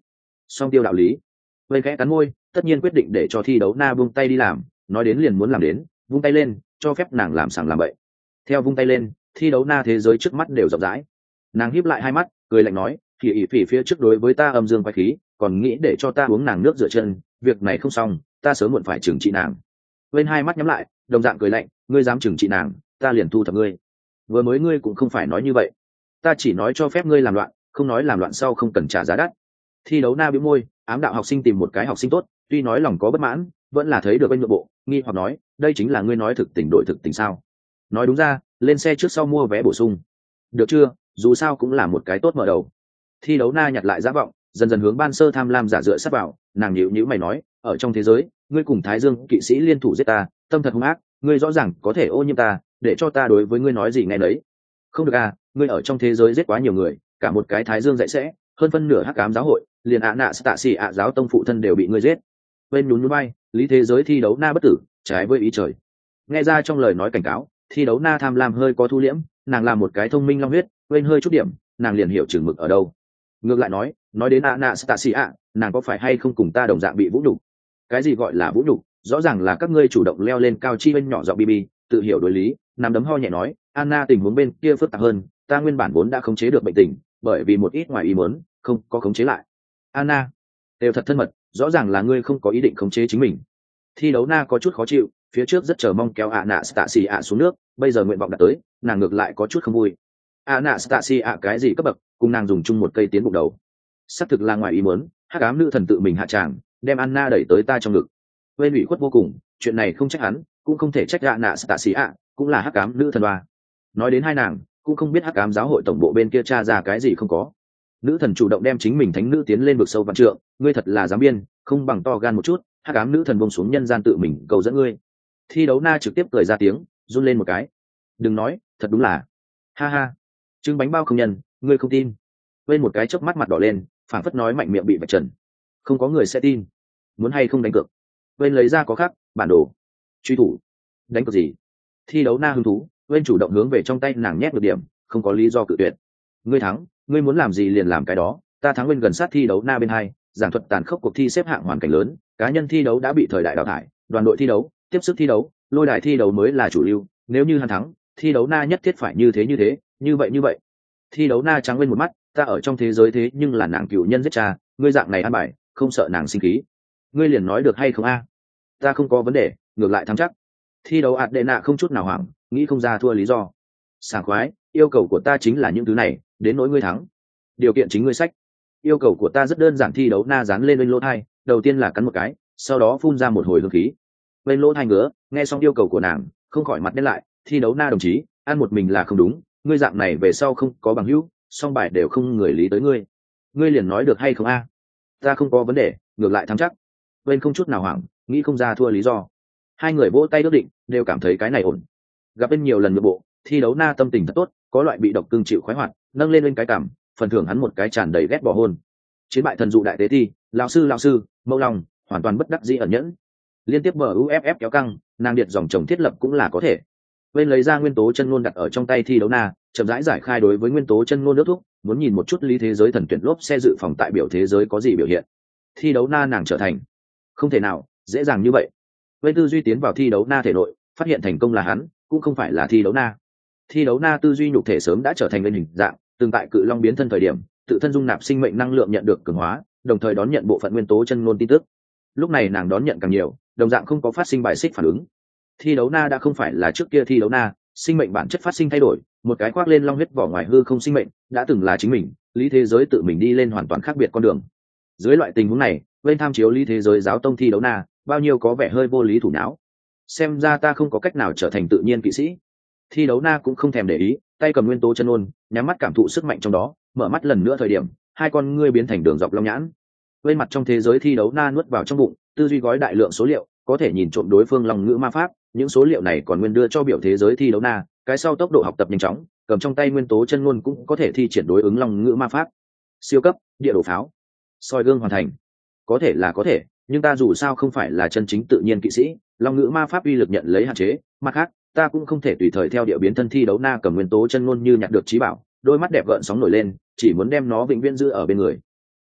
song tiêu đạo lý. Bên khẽ cắn môi, tất nhiên quyết định để cho thi đấu na buông tay đi làm, nói đến liền muốn làm đến, vung tay lên cho phép nàng làm sàng làm bậy. Theo vung tay lên, thi đấu na thế giới trước mắt đều rộng rãi. Nàng híp lại hai mắt, cười lạnh nói, thì ỷ phỉ phía trước đối với ta âm dương quay khí, còn nghĩ để cho ta uống nàng nước rửa chân, việc này không xong, ta sớm muộn phải trừng trị nàng. Bên hai mắt nhắm lại, đồng dạng cười lạnh, ngươi dám trừng trị nàng, ta liền thu thập ngươi. Vừa mới ngươi cũng không phải nói như vậy, ta chỉ nói cho phép ngươi làm loạn, không nói làm loạn sau không cần trả giá đắt. Thi đấu na bĩu môi, ám đạo học sinh tìm một cái học sinh tốt, tuy nói lòng có bất mãn, vẫn là thấy được bên nội bộ, nghi hoặc nói, đây chính là ngươi nói thực tình đổi thực tình sao? Nói đúng ra, lên xe trước sau mua vé bổ sung, được chưa? Dù sao cũng là một cái tốt mở đầu. Thi đấu na nhặt lại giá vọng, dần dần hướng ban sơ tham lam giả dựa sát vào, nàng nhíu nhíu mày nói, ở trong thế giới, ngươi cùng Thái Dương kỵ sĩ liên thủ giết ta, tâm thật hung ác, ngươi rõ ràng có thể ô nhiễm ta, để cho ta đối với ngươi nói gì nghe đấy. Không được à, ngươi ở trong thế giới giết quá nhiều người, cả một cái Thái Dương dạy sẽ, hơn phân nửa hắc ám giáo hội, liền ạ nạ tạ xỉ ạ giáo tông phụ thân đều bị ngươi giết. Bên nhún nhún bay, lý thế giới thi đấu na bất tử, trái với ý trời. Nghe ra trong lời nói cảnh cáo, thi đấu na tham lam hơi có thu liễm, nàng là một cái thông minh long huyết, quên hơi chút điểm, nàng liền hiểu chừng mực ở đâu. Ngược lại nói, nói đến ạ nạ tạ xỉ ạ, nàng có phải hay không cùng ta đồng dạng bị vũ nhục? Cái gì gọi là vũ nhục? Rõ ràng là các ngươi chủ động leo lên cao chi bên nhỏ giọng bb, tự hiểu đối lý, nắm đấm ho nhẹ nói, Anna tình huống bên kia phức tạp hơn, ta nguyên bản vốn đã khống chế được bệnh tình, bởi vì một ít ngoài ý muốn, không có khống chế lại. Anna, đều thật thân mật, rõ ràng là ngươi không có ý định khống chế chính mình. Thi đấu na có chút khó chịu, phía trước rất chờ mong kéo ạ nạ Stacy ạ xuống nước, bây giờ nguyện vọng đạt tới, nàng ngược lại có chút không vui. ạ nạ Stacy ạ cái gì cấp bậc, cùng nàng dùng chung một cây tiến bụng đầu. Xác thực là ngoài ý muốn, hắc ám nữ thần tự mình hạ tràng, đem Anna đẩy tới ta trong ngực. Quên ủy khuất vô cùng, chuyện này không trách hắn, cũng không thể trách ạ nạ Stacy ạ, cũng là hắc ám nữ thần ba. Nói đến hai nàng, cũng không biết hắc ám giáo hội tổng bộ bên kia tra ra cái gì không có. Nữ thần chủ động đem chính mình thánh nữ tiến lên vực sâu vạn trượng, ngươi thật là dám biên, không bằng to gan một chút, hắc ám nữ thần buông xuống nhân gian tự mình cầu dẫn ngươi. Thi đấu na trực tiếp cười ra tiếng, run lên một cái. Đừng nói, thật đúng là, ha ha, trứng bánh bao không nhân, ngươi không tin. Bên một cái chớp mắt mặt đỏ lên, phảng phất nói mạnh miệng bị vạch trần, không có người sẽ tin. Muốn hay không đánh cược? Bên lấy ra có khác, bản đồ, truy thủ, đánh cược gì? Thi đấu na hứng thú, bên chủ động hướng về trong tay nàng nhét được điểm, không có lý do cự tuyệt. Ngươi thắng, ngươi muốn làm gì liền làm cái đó, ta thắng bên gần sát thi đấu na bên hai, giảng thuật tàn khốc cuộc thi xếp hạng hoàn cảnh lớn, cá nhân thi đấu đã bị thời đại đào thải, đoàn đội thi đấu, tiếp sức thi đấu, lôi đài thi đấu mới là chủ lưu, nếu như hắn thắng, thi đấu na nhất thiết phải như thế như thế, như vậy như vậy. Thi đấu na trắng lên một mắt, ta ở trong thế giới thế nhưng là nàng cựu nhân giết cha, ngươi dạng này ăn bài, không sợ nàng sinh khí. Ngươi liền nói được hay không a? Ta không có vấn đề, ngược lại thắng chắc. Thi đấu ạt đệ nạ không chút nào hoảng, nghĩ không ra thua lý do. Sảng khoái, yêu cầu của ta chính là những thứ này, đến nỗi ngươi thắng, điều kiện chính ngươi sách. Yêu cầu của ta rất đơn giản. Thi đấu na dán lên bên lỗ thai, đầu tiên là cắn một cái, sau đó phun ra một hồi hương khí. Bên lỗ thai ngứa, nghe xong yêu cầu của nàng, không khỏi mặt đen lại. Thi đấu na đồng chí, ăn một mình là không đúng, ngươi dạng này về sau không có bằng hữu, song bài đều không người lý tới ngươi. Ngươi liền nói được hay không a? Ta không có vấn đề, ngược lại thắng chắc. Bên không chút nào hoảng, nghĩ không ra thua lý do. Hai người vỗ tay ước định, đều cảm thấy cái này ổn. Gặp bên nhiều lần nội bộ, thi đấu na tâm tình thật tốt, có loại bị độc cương chịu khoái hoạt, nâng lên lên cái cảm, phần thưởng hắn một cái tràn đầy ghét bỏ hôn. Chiến bại thần dụ đại tế thi, lão sư lão sư, mẫu lòng, hoàn toàn bất đắc dĩ ẩn nhẫn. Liên tiếp bờ u ép ép kéo căng, nàng điện dòng chồng thiết lập cũng là có thể. Bên lấy ra nguyên tố chân ngôn đặt ở trong tay thi đấu na, chậm rãi giải khai đối với nguyên tố chân ngôn nước thuốc, muốn nhìn một chút lý thế giới thần tuyển lốp xe dự phòng tại biểu thế giới có gì biểu hiện. Thi đấu na nàng trở thành, không thể nào dễ dàng như vậy. Bên tư duy tiến vào thi đấu na thể nội, phát hiện thành công là hắn, cũng không phải là thi đấu na. Thi đấu na tư duy nhục thể sớm đã trở thành lên hình dạng, từng tại cự long biến thân thời điểm, tự thân dung nạp sinh mệnh năng lượng nhận được cường hóa, đồng thời đón nhận bộ phận nguyên tố chân ngôn tin tức. Lúc này nàng đón nhận càng nhiều, đồng dạng không có phát sinh bài xích phản ứng. Thi đấu na đã không phải là trước kia thi đấu na, sinh mệnh bản chất phát sinh thay đổi, một cái khoác lên long huyết vỏ ngoài hư không sinh mệnh, đã từng là chính mình, lý thế giới tự mình đi lên hoàn toàn khác biệt con đường. Dưới loại tình huống này, bên tham chiếu lý thế giới giáo tông thi đấu na, bao nhiêu có vẻ hơi vô lý thủ não. Xem ra ta không có cách nào trở thành tự nhiên kỵ sĩ. Thi đấu na cũng không thèm để ý, tay cầm nguyên tố chân ôn, nhắm mắt cảm thụ sức mạnh trong đó, mở mắt lần nữa thời điểm, hai con ngươi biến thành đường dọc long nhãn. Bên mặt trong thế giới thi đấu na nuốt vào trong bụng, tư duy gói đại lượng số liệu, có thể nhìn trộm đối phương long ngữ ma pháp, những số liệu này còn nguyên đưa cho biểu thế giới thi đấu na, cái sau tốc độ học tập nhanh chóng, cầm trong tay nguyên tố chân ngôn cũng có thể thi triển đối ứng long ngữ ma pháp. Siêu cấp, địa đồ pháo, soi gương hoàn thành. Có thể là có thể, nhưng ta dù sao không phải là chân chính tự nhiên kỵ sĩ, long ngữ ma pháp uy lực nhận lấy hạn chế, mặt khác ta cũng không thể tùy thời theo địa biến thân thi đấu na cầm nguyên tố chân ngôn như nhặt được trí bảo, đôi mắt đẹp gợn sóng nổi lên, chỉ muốn đem nó vĩnh viễn giữ ở bên người.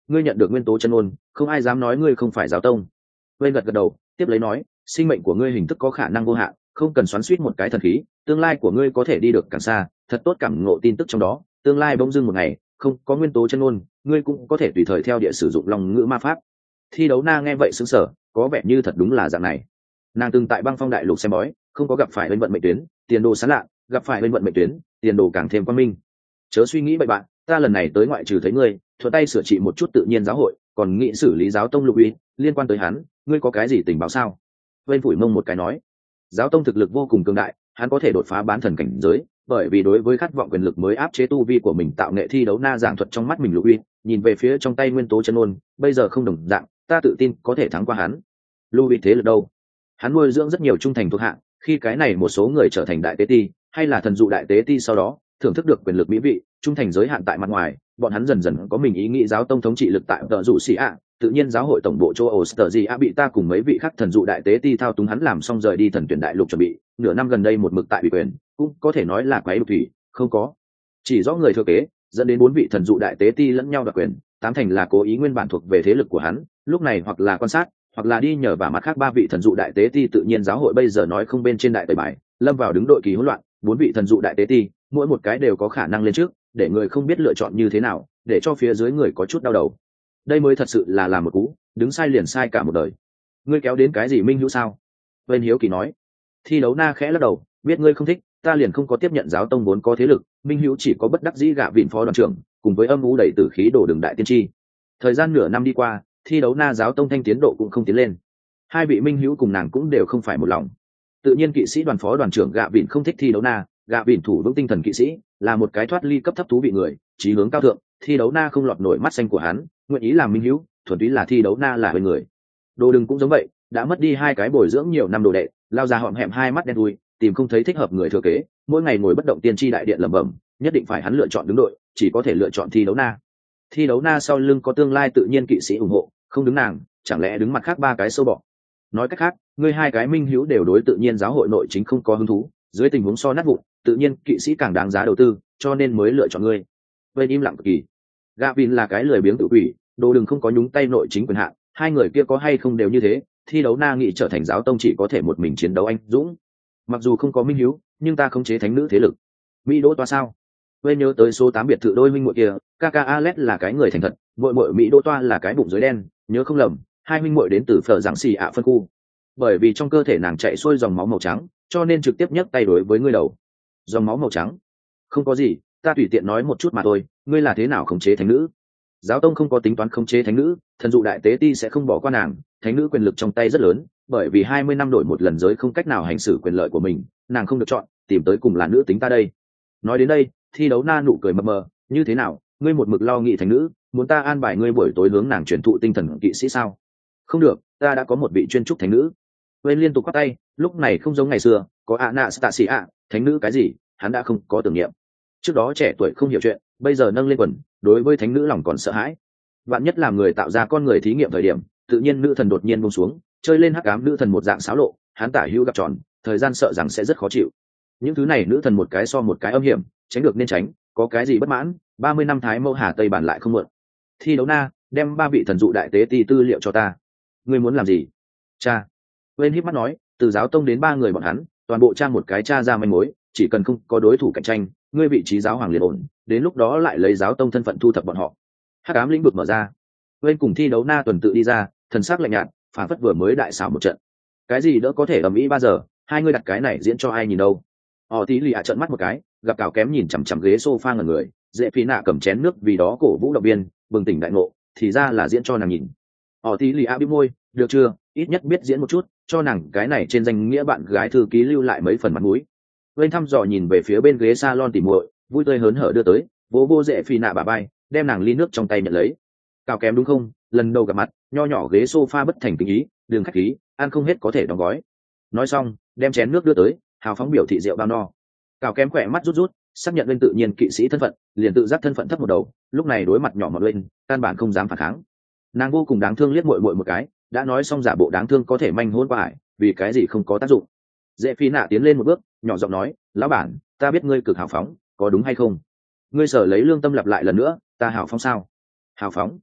ngươi nhận được nguyên tố chân ôn, không ai dám nói ngươi không phải giáo tông. Bên gật gật đầu, tiếp lấy nói, sinh mệnh của ngươi hình thức có khả năng vô hạn, không cần xoắn xuýt một cái thần khí, tương lai của ngươi có thể đi được càng xa, thật tốt cảm ngộ tin tức trong đó, tương lai bỗng dưng một ngày, không có nguyên tố chân ôn, ngươi cũng có thể tùy thời theo địa sử dụng lòng ngữ ma pháp. Thi đấu na nghe vậy sững sờ, có vẻ như thật đúng là dạng này. Nàng từng tại băng phong đại lục xem bói, không có gặp phải bên vận mệnh tuyến, tiền đồ sáng lạ, gặp phải bên vận mệnh tuyến, tiền đồ càng thêm quang minh. Chớ suy nghĩ bậy bạn, ta lần này tới ngoại trừ thấy ngươi, thuận tay sửa trị một chút tự nhiên giáo hội, còn nghĩ xử lý giáo tông lục uy, liên quan tới hắn, ngươi có cái gì tình báo sao? Bên phủi mông một cái nói, giáo tông thực lực vô cùng cường đại, hắn có thể đột phá bán thần cảnh giới, bởi vì đối với khát vọng quyền lực mới áp chế tu vi của mình tạo nghệ thi đấu na giảng thuật trong mắt mình lục uy, nhìn về phía trong tay nguyên tố chân ôn, bây giờ không đồng dạng, ta tự tin có thể thắng qua hắn. Lục uy thế lực đâu? Hắn nuôi dưỡng rất nhiều trung thành thuộc hạ, khi cái này một số người trở thành đại tế ti, hay là thần dụ đại tế ti sau đó thưởng thức được quyền lực mỹ vị, trung thành giới hạn tại mặt ngoài, bọn hắn dần dần có mình ý nghĩ giáo tông thống trị lực tại tờ dụ xì ạ, tự nhiên giáo hội tổng bộ châu âu tờ gì ạ bị ta cùng mấy vị khác thần dụ đại tế ti thao túng hắn làm xong rời đi thần tuyển đại lục chuẩn bị, nửa năm gần đây một mực tại bị quyền, cũng có thể nói là quái đục thủy, không có chỉ rõ người thừa kế, dẫn đến bốn vị thần dụ đại tế ti lẫn nhau đoạt quyền, tám thành là cố ý nguyên bản thuộc về thế lực của hắn, lúc này hoặc là quan sát, hoặc là đi nhờ vào mặt khác ba vị thần dụ đại tế ti tự nhiên giáo hội bây giờ nói không bên trên đại tẩy bài, lâm vào đứng đội kỳ hỗn loạn, bốn vị thần dụ đại tế ti, mỗi một cái đều có khả năng lên trước, để người không biết lựa chọn như thế nào, để cho phía dưới người có chút đau đầu. Đây mới thật sự là làm một cú, đứng sai liền sai cả một đời. Ngươi kéo đến cái gì minh hữu sao? Bên hiếu kỳ nói. Thi đấu na khẽ lắc đầu, biết ngươi không thích, ta liền không có tiếp nhận giáo tông vốn có thế lực, minh hữu chỉ có bất đắc dĩ gạ vịn phó đoàn trưởng, cùng với âm u đầy tử khí đổ đường đại tiên tri. Thời gian nửa năm đi qua, thi đấu na giáo tông thanh tiến độ cũng không tiến lên. Hai vị minh hữu cùng nàng cũng đều không phải một lòng. Tự nhiên kỵ sĩ đoàn phó đoàn trưởng gạ vịn không thích thi đấu na, gạ vịn thủ vững tinh thần kỵ sĩ, là một cái thoát ly cấp thấp thú vị người, chí hướng cao thượng, thi đấu na không lọt nổi mắt xanh của hắn, nguyện ý làm minh hữu, thuần túy là thi đấu na là bên người. Đồ đừng cũng giống vậy, đã mất đi hai cái bồi dưỡng nhiều năm đồ đệ, lao ra họm hẹm hai mắt đen đuôi, tìm không thấy thích hợp người thừa kế, mỗi ngày ngồi bất động tiên tri đại điện lẩm bẩm, nhất định phải hắn lựa chọn đứng đội, chỉ có thể lựa chọn thi đấu na. Thi đấu na sau lưng có tương lai tự nhiên kỵ sĩ ủng hộ, không đứng nàng, chẳng lẽ đứng mặt khác ba cái sâu bọ? Nói cách khác, ngươi hai cái minh hữu đều đối tự nhiên giáo hội nội chính không có hứng thú, dưới tình huống so nát vụn, tự nhiên kỵ sĩ càng đáng giá đầu tư, cho nên mới lựa chọn ngươi. Bên im lặng cực kỳ. Gavin là cái lười biếng tự quỷ, đồ đừng không có nhúng tay nội chính quyền hạn, hai người kia có hay không đều như thế, thi đấu na nghị trở thành giáo tông chỉ có thể một mình chiến đấu anh dũng. Mặc dù không có minh hữu, nhưng ta khống chế thánh nữ thế lực. Mỹ đỗ toa sao? Bên nhớ tới số tám biệt thự đôi minh muội kia, Kaka Alex là cái người thành thật, muội muội Mỹ đỗ toa là cái bụng dưới đen, nhớ không lầm, hai minh muội đến từ phở giảng xì ạ phân khu. Bởi vì trong cơ thể nàng chạy xuôi dòng máu màu trắng, cho nên trực tiếp nhấc tay đối với ngươi đầu. Dòng máu màu trắng? Không có gì, ta tùy tiện nói một chút mà thôi, ngươi là thế nào khống chế thánh nữ? Giáo tông không có tính toán khống chế thánh nữ, thần dụ đại tế ti sẽ không bỏ qua nàng, thánh nữ quyền lực trong tay rất lớn, bởi vì hai mươi năm đổi một lần giới không cách nào hành xử quyền lợi của mình, nàng không được chọn, tìm tới cùng là nữ tính ta đây. Nói đến đây, thi đấu na nụ cười mập mờ, như thế nào, ngươi một mực lo nghị thánh nữ, muốn ta an bài ngươi buổi tối hướng nàng truyền thụ tinh thần kỵ sĩ sao? Không được, ta đã có một vị chuyên trúc thánh nữ. Quên liên tục quát tay, lúc này không giống ngày xưa, có Anastasia, thánh nữ cái gì, hắn đã không có tưởng niệm. Trước đó trẻ tuổi không hiểu chuyện, bây giờ nâng lên quần, đối với thánh nữ lòng còn sợ hãi. Vạn nhất làm người tạo ra con người thí nghiệm thời điểm, tự nhiên nữ thần đột nhiên buông xuống, chơi lên hắc ám nữ thần một dạng xáo lộ, hắn tả hữu gặp tròn, thời gian sợ rằng sẽ rất khó chịu. Những thứ này nữ thần một cái so một cái âm hiểm, tránh được nên tránh, có cái gì bất mãn, ba mươi năm thái mâu hà tây bản lại không mượn. Thi đấu na, đem ba vị thần dụ đại tế ti tư liệu cho ta. Ngươi muốn làm gì? Cha. Quên híp mắt nói, từ giáo tông đến ba người bọn hắn, toàn bộ tra một cái tra ra manh mối, chỉ cần không có đối thủ cạnh tranh, ngươi vị trí giáo hoàng liền ổn, đến lúc đó lại lấy giáo tông thân phận thu thập bọn họ. Hắc ám lĩnh vực mở ra. Quên cùng thi đấu na tuần tự đi ra, thần sắc lạnh nhạt, phản phất vừa mới đại xảo một trận. Cái gì đỡ có thể ầm ĩ ba giờ, hai người đặt cái này diễn cho ai nhìn đâu? Họ tí lì ạ trợn mắt một cái, gặp cào kém nhìn chằm chằm ghế sofa ngẩn người, dễ phí nạ cầm chén nước vì đó cổ vũ động viên, bừng tỉnh đại ngộ, thì ra là diễn cho nàng nhìn. Họ tí lì ạ bĩu môi, được chưa, ít nhất biết diễn một chút, cho nàng cái này trên danh nghĩa bạn gái thư ký lưu lại mấy phần mặt mũi. Bên thăm dò nhìn về phía bên ghế salon tỉ muội, vui tươi hớn hở đưa tới, vô vô dễ phí nạ bà bay, đem nàng ly nước trong tay nhận lấy. Cào kém đúng không? Lần đầu gặp mặt, nho nhỏ ghế sofa bất thành tình ý, đường khách khí, ăn không hết có thể đóng gói. Nói xong, đem chén nước đưa tới, hào phóng biểu thị rượu bao no. Cào kém khỏe mắt rút rút, xác nhận lên tự nhiên kỵ sĩ thân phận, liền tự giác thân phận thấp một đầu, lúc này đối mặt nhỏ mọt lên, căn bản không dám phản kháng. Nàng vô cùng đáng thương liếc muội muội một cái, đã nói xong giả bộ đáng thương có thể manh hôn qua, vì cái gì không có tác dụng. Dễ phi nạ tiến lên một bước, nhỏ giọng nói, lão bản, ta biết ngươi cực hào phóng, có đúng hay không? Ngươi sở lấy lương tâm lặp lại lần nữa, ta hào phóng sao? Hào phóng?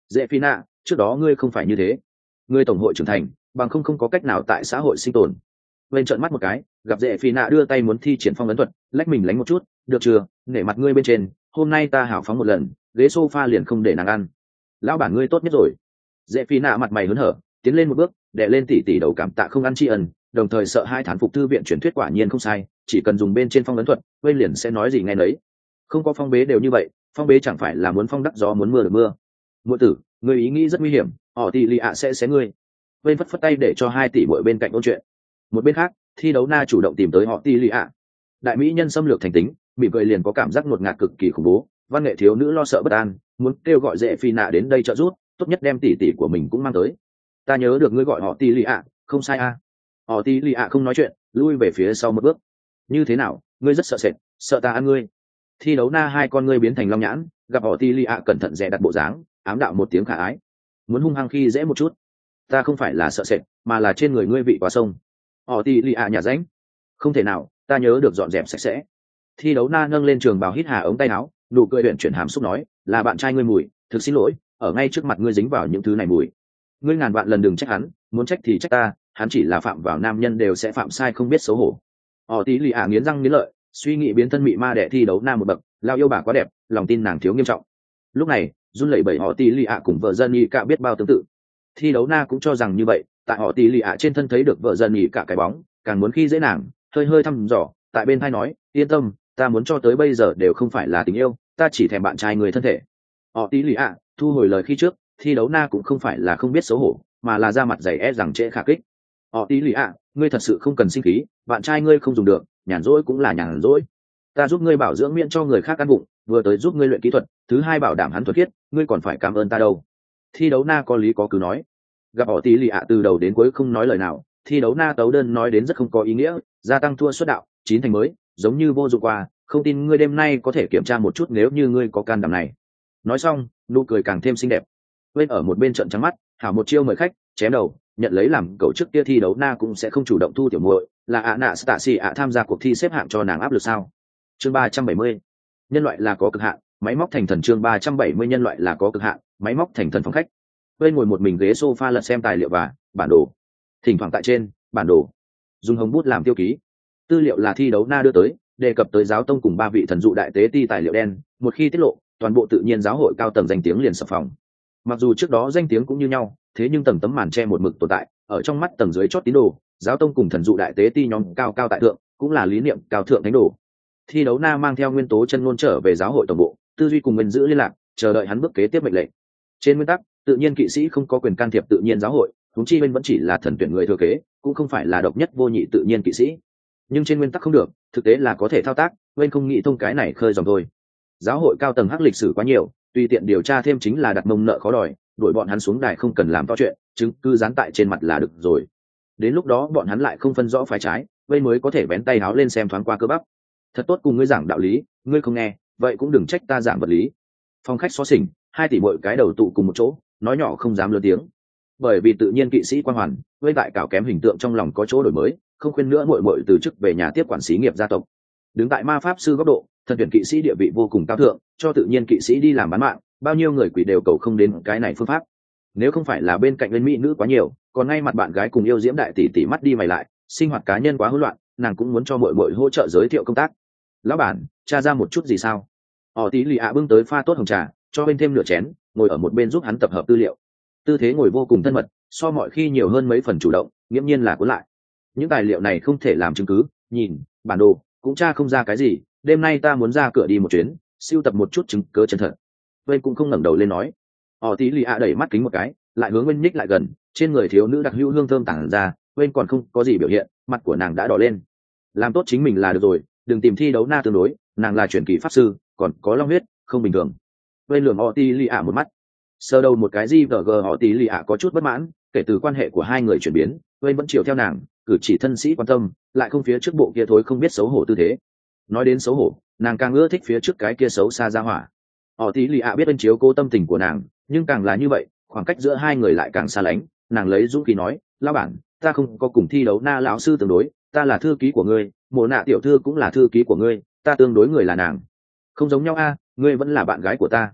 Dễ phi nạ, trước đó ngươi không phải như thế. Ngươi tổng hội trưởng thành, bằng không không có cách nào tại xã hội sinh tồn. Bên trợn mắt một cái, gặp Dễ phi nạ đưa tay muốn thi triển phong ấn thuật, lách mình lánh một chút, được chưa, nể mặt ngươi bên trên, hôm nay ta hảo phóng một lần, ghế sofa liền không để nàng ăn. Lão bản ngươi tốt nhất rồi. Dễ phi nạ mặt mày hớn hở, tiến lên một bước, đè lên tỉ tỉ đầu cảm tạ không ăn tri ân, đồng thời sợ hai thán phục thư viện truyền thuyết quả nhiên không sai, chỉ cần dùng bên trên phong ấn thuật, bên liền sẽ nói gì nghe nấy. Không có phong bế đều như vậy, phong bế chẳng phải là muốn phong đắc gió muốn mưa được mưa. Muội tử, ngươi ý nghĩ rất nguy hiểm, họ tỷ lì ạ sẽ xé ngươi. Bên phất phất tay để cho hai tỷ muội bên cạnh ôn chuyện. Một bên khác, thi đấu na chủ động tìm tới họ tỷ lì ạ. Đại mỹ nhân xâm lược thành tính, mỉm cười liền có cảm giác ngột ngạt cực kỳ khủng bố, văn nghệ thiếu nữ lo sợ bất an, muốn kêu gọi Dễ phi nạ đến đây trợ giúp, tốt nhất đem tỷ tỷ của mình cũng mang tới. Ta nhớ được ngươi gọi họ tỷ lì ạ, không sai a. À. Họ tỷ lì ạ không nói chuyện, lui về phía sau một bước. Như thế nào, ngươi rất sợ sệt, sợ ta ăn ngươi. Thi đấu na hai con ngươi biến thành long nhãn, gặp họ tỷ lì ạ cẩn thận dè đặt bộ dáng, ám đạo một tiếng khả ái, muốn hung hăng khi dễ một chút. Ta không phải là sợ sệt, mà là trên người ngươi vị quá sông. Họ tỷ lì ạ nhà ránh. Không thể nào, ta nhớ được dọn dẹp sạch sẽ. Thi đấu na nâng lên trường bào hít hà ống tay áo, nụ cười huyện chuyển hàm xúc nói, là bạn trai ngươi mùi, thực xin lỗi, ở ngay trước mặt ngươi dính vào những thứ này mùi. Ngươi ngàn vạn lần đừng trách hắn, muốn trách thì trách ta, hắn chỉ là phạm vào nam nhân đều sẽ phạm sai không biết xấu hổ. Họ tí lì ạ nghiến răng nghiến lợi, suy nghĩ biến thân mị ma để thi đấu nam một bậc, lao yêu bà quá đẹp, lòng tin nàng thiếu nghiêm trọng. Lúc này, run lẩy bẩy họ tí lì ạ cùng vợ dân y cả biết bao tương tự. Thi đấu na cũng cho rằng như vậy, tại họ tí lì ạ trên thân thấy được vợ dân y cả cái bóng, càng muốn khi dễ nàng, hơi hơi thăm dò, tại bên tai nói, yên tâm, ta muốn cho tới bây giờ đều không phải là tình yêu, ta chỉ thèm bạn trai người thân thể. Họ tí lì ạ thu hồi lời khi trước, thi đấu na cũng không phải là không biết xấu hổ, mà là ra mặt dày e rằng trễ khả kích. Họ tí lì ạ, ngươi thật sự không cần sinh khí, bạn trai ngươi không dùng được, nhàn rỗi cũng là nhàn rỗi. Ta giúp ngươi bảo dưỡng miễn cho người khác ăn bụng, vừa tới giúp ngươi luyện kỹ thuật, thứ hai bảo đảm hắn thuật khiết, ngươi còn phải cảm ơn ta đâu. Thi đấu na có lý có cứ nói. Gặp họ tí lì ạ từ đầu đến cuối không nói lời nào, thi đấu na tấu đơn nói đến rất không có ý nghĩa, gia tăng thua suất đạo, chín thành mới, giống như vô dụng qua, không tin ngươi đêm nay có thể kiểm tra một chút nếu như ngươi có can đảm này. Nói xong, nụ cười càng thêm xinh đẹp. Bên ở một bên trận trắng mắt, hảo một chiêu mời khách, chém đầu, nhận lấy làm cậu trước kia thi đấu na cũng sẽ không chủ động thu tiểu muội, là ạ nạ Stacy ạ tham gia cuộc thi xếp hạng cho nàng áp lực sao? Chương ba trăm bảy mươi, nhân loại là có cực hạn, máy móc thành thần. Chương ba trăm bảy mươi nhân loại là có cực hạn, máy móc thành thần. Phòng khách. Bên ngồi một mình ghế sofa lật xem tài liệu và bản đồ. Thỉnh thoảng tại trên bản đồ dùng hồng bút làm tiêu ký. Tư liệu là thi đấu na đưa tới, đề cập tới giáo tông cùng ba vị thần dụ đại tế ti tài liệu đen, một khi tiết lộ, toàn bộ tự nhiên giáo hội cao tầng danh tiếng liền sập phòng. Mặc dù trước đó danh tiếng cũng như nhau, thế nhưng tầng tấm màn che một mực tồn tại, ở trong mắt tầng dưới chót tín đồ, giáo tông cùng thần dụ đại tế ti nhóm cao cao tại thượng, cũng là lý niệm cao thượng thánh đồ. Thi đấu na mang theo nguyên tố chân ngôn trở về giáo hội tổng bộ, tư duy cùng nguyên giữ liên lạc, chờ đợi hắn bước kế tiếp mệnh lệnh. Trên nguyên tắc, tự nhiên kỵ sĩ không có quyền can thiệp tự nhiên giáo hội, huống chi bên vẫn chỉ là thần tuyển người thừa kế, cũng không phải là độc nhất vô nhị tự nhiên kỵ sĩ. Nhưng trên nguyên tắc không được, thực tế là có thể thao tác, bên không nghĩ thông cái này khơi dòng thôi. Giáo hội cao tầng hắc lịch sử quá nhiều, tùy tiện điều tra thêm chính là đặt mông nợ khó đòi, đuổi bọn hắn xuống đài không cần làm to chuyện, chứng cứ dán tại trên mặt là được rồi. Đến lúc đó bọn hắn lại không phân rõ phải trái, vây mới có thể bén tay háo lên xem thoáng qua cơ bắp. Thật tốt cùng ngươi giảng đạo lý, ngươi không nghe, vậy cũng đừng trách ta giảng vật lý. Phòng khách xó xỉnh, hai tỷ muội cái đầu tụ cùng một chỗ, nói nhỏ không dám lớn tiếng. Bởi vì tự nhiên kỵ sĩ quan hoàn, với tại cảo kém hình tượng trong lòng có chỗ đổi mới, không khuyên nữa muội muội từ chức về nhà tiếp quản xí nghiệp gia tộc. Đứng tại ma pháp sư góc độ, thần tuyển kỵ sĩ địa vị vô cùng cao thượng, cho tự nhiên kỵ sĩ đi làm bán mạng, bao nhiêu người quỷ đều cầu không đến cái này phương pháp. Nếu không phải là bên cạnh lên mỹ nữ quá nhiều, còn ngay mặt bạn gái cùng yêu diễm đại tỷ tỷ mắt đi mày lại, sinh hoạt cá nhân quá hỗn loạn, nàng cũng muốn cho muội muội hỗ trợ giới thiệu công tác. Lão bản, tra ra một chút gì sao? Họ tí lì ạ bưng tới pha tốt hồng trà, cho bên thêm nửa chén, ngồi ở một bên giúp hắn tập hợp tư liệu. Tư thế ngồi vô cùng thân mật, so mọi khi nhiều hơn mấy phần chủ động, nghiễm nhiên là cuốn lại. Những tài liệu này không thể làm chứng cứ, nhìn bản đồ cũng tra không ra cái gì, đêm nay ta muốn ra cửa đi một chuyến, siêu tập một chút chứng cứ chân thật. Bên cũng không ngẩng đầu lên nói. Họ tí lì ạ đẩy mắt kính một cái, lại hướng bên nhích lại gần, trên người thiếu nữ đặc hữu hương thơm tản ra, bên còn không có gì biểu hiện, mặt của nàng đã đỏ lên. Làm tốt chính mình là được rồi, đừng tìm thi đấu na tương đối, nàng là truyền kỳ pháp sư, còn có long huyết, không bình thường. Bên lườm họ tí lì ạ một mắt, sơ đầu một cái gì vờ gờ họ tí lì ạ có chút bất mãn, kể từ quan hệ của hai người chuyển biến, bên vẫn chiều theo nàng, cử chỉ thân sĩ quan tâm, lại không phía trước bộ kia thối không biết xấu hổ tư thế. Nói đến xấu hổ, nàng càng ưa thích phía trước cái kia xấu xa ra hỏa. Họ tí lì ạ biết bên chiếu cố tâm tình của nàng, nhưng càng là như vậy, khoảng cách giữa hai người lại càng xa lánh. Nàng lấy dũng khí nói, lão bản, ta không có cùng thi đấu na lão sư tương đối, ta là thư ký của ngươi, mộ nạ tiểu thư cũng là thư ký của ngươi, ta tương đối người là nàng. Không giống nhau a, ngươi vẫn là bạn gái của ta.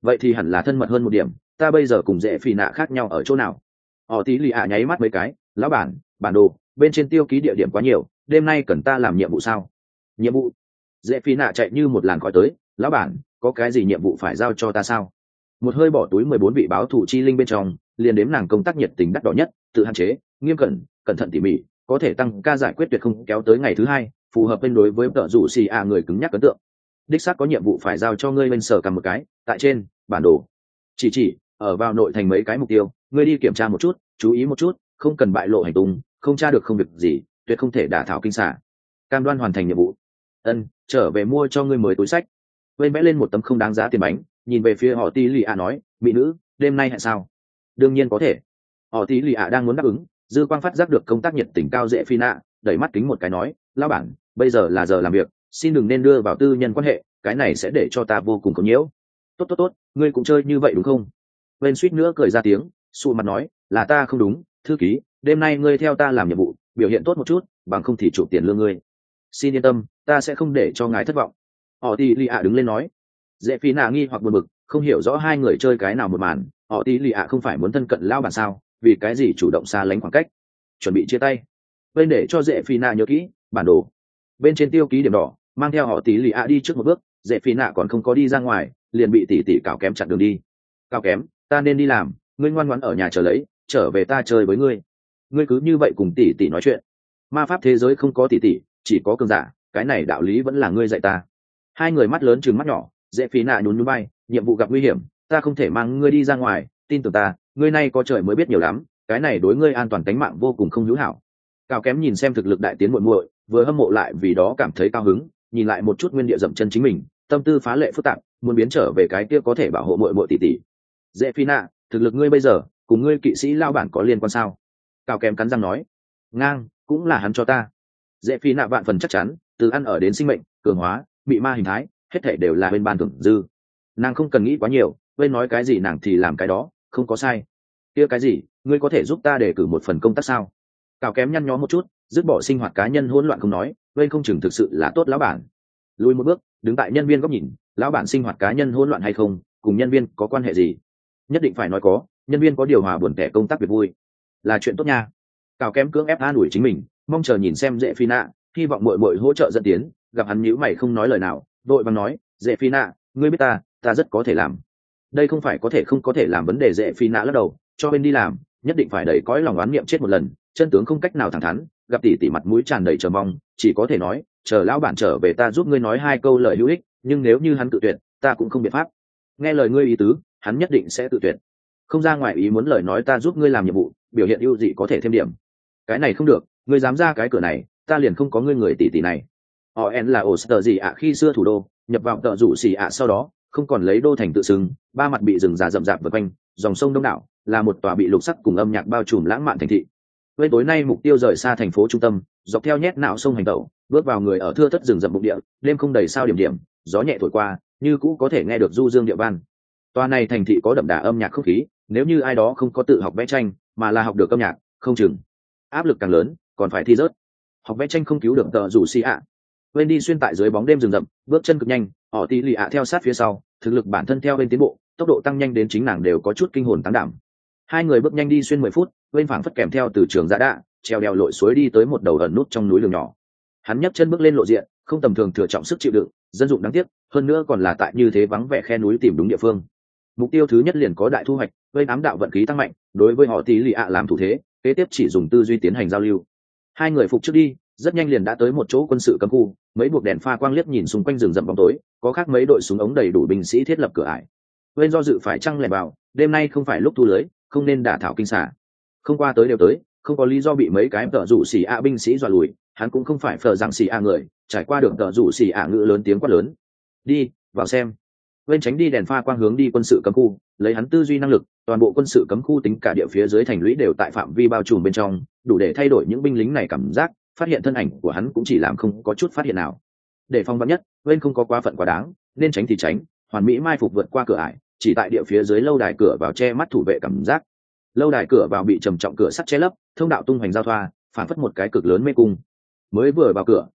vậy thì hẳn là thân mật hơn một điểm. Ta bây giờ cùng dễ phi nạ khác nhau ở chỗ nào? Họ tí lì ạ nháy mắt mấy cái. Lão bản, bản đồ bên trên tiêu ký địa điểm quá nhiều, đêm nay cần ta làm nhiệm vụ sao? Nhiệm vụ? Dễ phi nạ chạy như một làn khói tới. Lão bản, có cái gì nhiệm vụ phải giao cho ta sao? Một hơi bỏ túi mười bốn vị báo thủ chi linh bên trong, liền đếm nàng công tác nhiệt tình đắt đỏ nhất, tự hạn chế, nghiêm cẩn, cẩn thận tỉ mỉ, có thể tăng ca giải quyết tuyệt không kéo tới ngày thứ hai, phù hợp bên đối với tợ rủ xì a người cứng nhắc ấn tượng. Đích xác có nhiệm vụ phải giao cho ngươi bên sở cầm một cái, tại trên bản đồ. Chỉ chỉ ở vào nội thành mấy cái mục tiêu, ngươi đi kiểm tra một chút, chú ý một chút, không cần bại lộ hành tung, không tra được không việc gì, tuyệt không thể đả thảo kinh xả. Cam đoan hoàn thành nhiệm vụ. Ân, trở về mua cho ngươi mới túi sách. Bên vẽ lên một tấm không đáng giá tiền bánh, nhìn về phía họ tí lì ạ nói, mỹ nữ, đêm nay hẹn sao? Đương nhiên có thể. Họ tí lì ạ đang muốn đáp ứng, dư quang phát giác được công tác nhiệt tình cao dễ phi nạ, đẩy mắt kính một cái nói, lão bản, bây giờ là giờ làm việc, xin đừng nên đưa vào tư nhân quan hệ, cái này sẽ để cho ta vô cùng có nhiễu. Tốt tốt tốt, ngươi cũng chơi như vậy đúng không? Bên suýt nữa cười ra tiếng, sụ mặt nói, là ta không đúng, thư ký, đêm nay ngươi theo ta làm nhiệm vụ, biểu hiện tốt một chút, bằng không thì chụp tiền lương ngươi. Xin yên tâm, ta sẽ không để cho ngài thất vọng. Họ tí lì ạ đứng lên nói. Dễ phi nạ nghi hoặc buồn bực, không hiểu rõ hai người chơi cái nào một màn. Họ tí lì ạ không phải muốn thân cận lao bản sao, vì cái gì chủ động xa lánh khoảng cách, chuẩn bị chia tay. Bên để cho dễ phi nạ nhớ kỹ bản đồ, bên trên tiêu ký điểm đỏ, mang theo họ tí lì ạ đi trước một bước. Dễ phi nạ còn không có đi ra ngoài, liền bị tỷ tỷ cào kém chặn đường đi. Cào kém, ta nên đi làm, ngươi ngoan ngoãn ở nhà chờ lấy, trở về ta chơi với ngươi. Ngươi cứ như vậy cùng tỷ tỷ nói chuyện. Ma pháp thế giới không có tỷ tỷ, chỉ có cường giả, cái này đạo lý vẫn là ngươi dạy ta. Hai người mắt lớn trừng mắt nhỏ. Dễ phi nạ nhún nhún bay, nhiệm vụ gặp nguy hiểm, ta không thể mang ngươi đi ra ngoài, tin tưởng ta, ngươi nay có trời mới biết nhiều lắm, cái này đối ngươi an toàn tính mạng vô cùng không hữu hảo. Cao kém nhìn xem thực lực đại tiến muội muội, vừa hâm mộ lại vì đó cảm thấy cao hứng, nhìn lại một chút nguyên địa dậm chân chính mình, tâm tư phá lệ phức tạp, muốn biến trở về cái kia có thể bảo hộ muội muội tỷ tỷ. Dễ phi nạ, thực lực ngươi bây giờ cùng ngươi kỵ sĩ lao bản có liên quan sao? Cao kém cắn răng nói. Ngang, cũng là hắn cho ta. Dễ phi nạ vạn phần chắc chắn, từ ăn ở đến sinh mệnh, cường hóa, bị ma hình thái, hết thảy đều là bên ban thưởng dư. Nàng không cần nghĩ quá nhiều, bên nói cái gì nàng thì làm cái đó, không có sai. Kia cái gì, ngươi có thể giúp ta đề cử một phần công tác sao? Cao kém nhăn nhó một chút, dứt bỏ sinh hoạt cá nhân hỗn loạn không nói, bên không chừng thực sự là tốt lão bản. Lùi một bước, đứng tại nhân viên góc nhìn, lão bản sinh hoạt cá nhân hỗn loạn hay không, cùng nhân viên có quan hệ gì? Nhất định phải nói có, nhân viên có điều hòa buồn tẻ công tác việc vui, là chuyện tốt nha. Cao kém cưỡng ép an ủi chính mình, mong chờ nhìn xem dễ phi nạ, hy vọng muội muội hỗ trợ dẫn tiến, gặp hắn nhíu mày không nói lời nào, đội bằng nói, dễ phi nạ, ngươi biết ta, ta rất có thể làm. Đây không phải có thể không có thể làm vấn đề. Dễ phi nạ lắc đầu, cho bên đi làm, nhất định phải đẩy cõi lòng oán niệm chết một lần, chân tướng không cách nào thẳng thắn, gặp tỷ tỷ mặt mũi tràn đầy chờ mong, chỉ có thể nói, chờ lão bản trở về ta giúp ngươi nói hai câu lời hữu ích, nhưng nếu như hắn tự tuyệt, ta cũng không biện pháp. Nghe lời ngươi ý tứ, hắn nhất định sẽ tự tuyệt. Không ra ngoài ý muốn lời nói ta giúp ngươi làm nhiệm vụ, biểu hiện ưu dị có thể thêm điểm. Cái này không được, ngươi dám ra cái cửa này, ta liền không có ngươi người tỷ tỷ này. Họ en là ổ sở gì ạ khi xưa thủ đô, nhập vào tợ rủ xì ạ sau đó, không còn lấy đô thành tự xưng, ba mặt bị rừng già rậm rạp vây quanh, dòng sông đông đảo, là một tòa bị lục sắc cùng âm nhạc bao trùm lãng mạn thành thị. Bên tối nay mục tiêu rời xa thành phố trung tâm, dọc theo nhét nạo sông hành tẩu, bước vào người ở thưa thất rừng rậm bụng địa, đêm không đầy sao điểm điểm, gió nhẹ thổi qua, như cũ có thể nghe được du dương địa ban. Tòa này thành thị có đậm đà âm nhạc không khí, nếu như ai đó không có tự học vẽ tranh, mà là học được âm nhạc, không chừng áp lực càng lớn, còn phải thi rớt. Học vẽ tranh không cứu được tợ rủ xì ạ. Bên đi xuyên tại dưới bóng đêm rừng rậm, bước chân cực nhanh, họ tí lì ạ theo sát phía sau, thực lực bản thân theo bên tiến bộ, tốc độ tăng nhanh đến chính nàng đều có chút kinh hồn tăng đảm. Hai người bước nhanh đi xuyên mười phút, bên phảng phất kèm theo từ trường giã đạ, treo đèo lội suối đi tới một đầu ẩn nút trong núi đường nhỏ. Hắn nhấc chân bước lên lộ diện, không tầm thường thừa trọng sức chịu đựng, dân dụng đáng tiếc, hơn nữa còn là tại như thế vắng vẻ khe núi tìm đúng địa phương. Mục tiêu thứ nhất liền có đại thu hoạch, bên ám đạo vận khí tăng mạnh, đối với họ tí lì ạ làm thủ thế, kế tiếp chỉ dùng tư duy tiến hành giao lưu. Hai người phục trước đi, rất nhanh liền đã tới một chỗ quân sự cấm khu, mấy buộc đèn pha quang liếc nhìn xung quanh rừng rậm bóng tối, có khác mấy đội súng ống đầy đủ binh sĩ thiết lập cửa ải. Bên do dự phải trăng lẻ vào, đêm nay không phải lúc thu lưới, không nên đả thảo kinh xả. Không qua tới đều tới, không có lý do bị mấy cái tợ rủ xì ạ binh sĩ dọa lùi, hắn cũng không phải phờ rằng xì ạ người, trải qua được tợ rủ xì ạ ngữ lớn tiếng quát lớn. Đi, vào xem. Bên tránh đi đèn pha quang hướng đi quân sự cấm khu, lấy hắn tư duy năng lực, toàn bộ quân sự cấm khu tính cả địa phía dưới thành lũy đều tại phạm vi bao trùm bên trong, đủ để thay đổi những binh lính này cảm giác, phát hiện thân ảnh của hắn cũng chỉ làm không có chút phát hiện nào. Để phòng vắn nhất, bên không có quá phận quá đáng, nên tránh thì tránh, hoàn mỹ mai phục vượt qua cửa ải, chỉ tại địa phía dưới lâu đài cửa vào che mắt thủ vệ cảm giác. Lâu đài cửa vào bị trầm trọng cửa sắt che lấp, thông đạo tung hoành giao thoa, phản phất một cái cực lớn mê cung. Mới vừa vào cửa,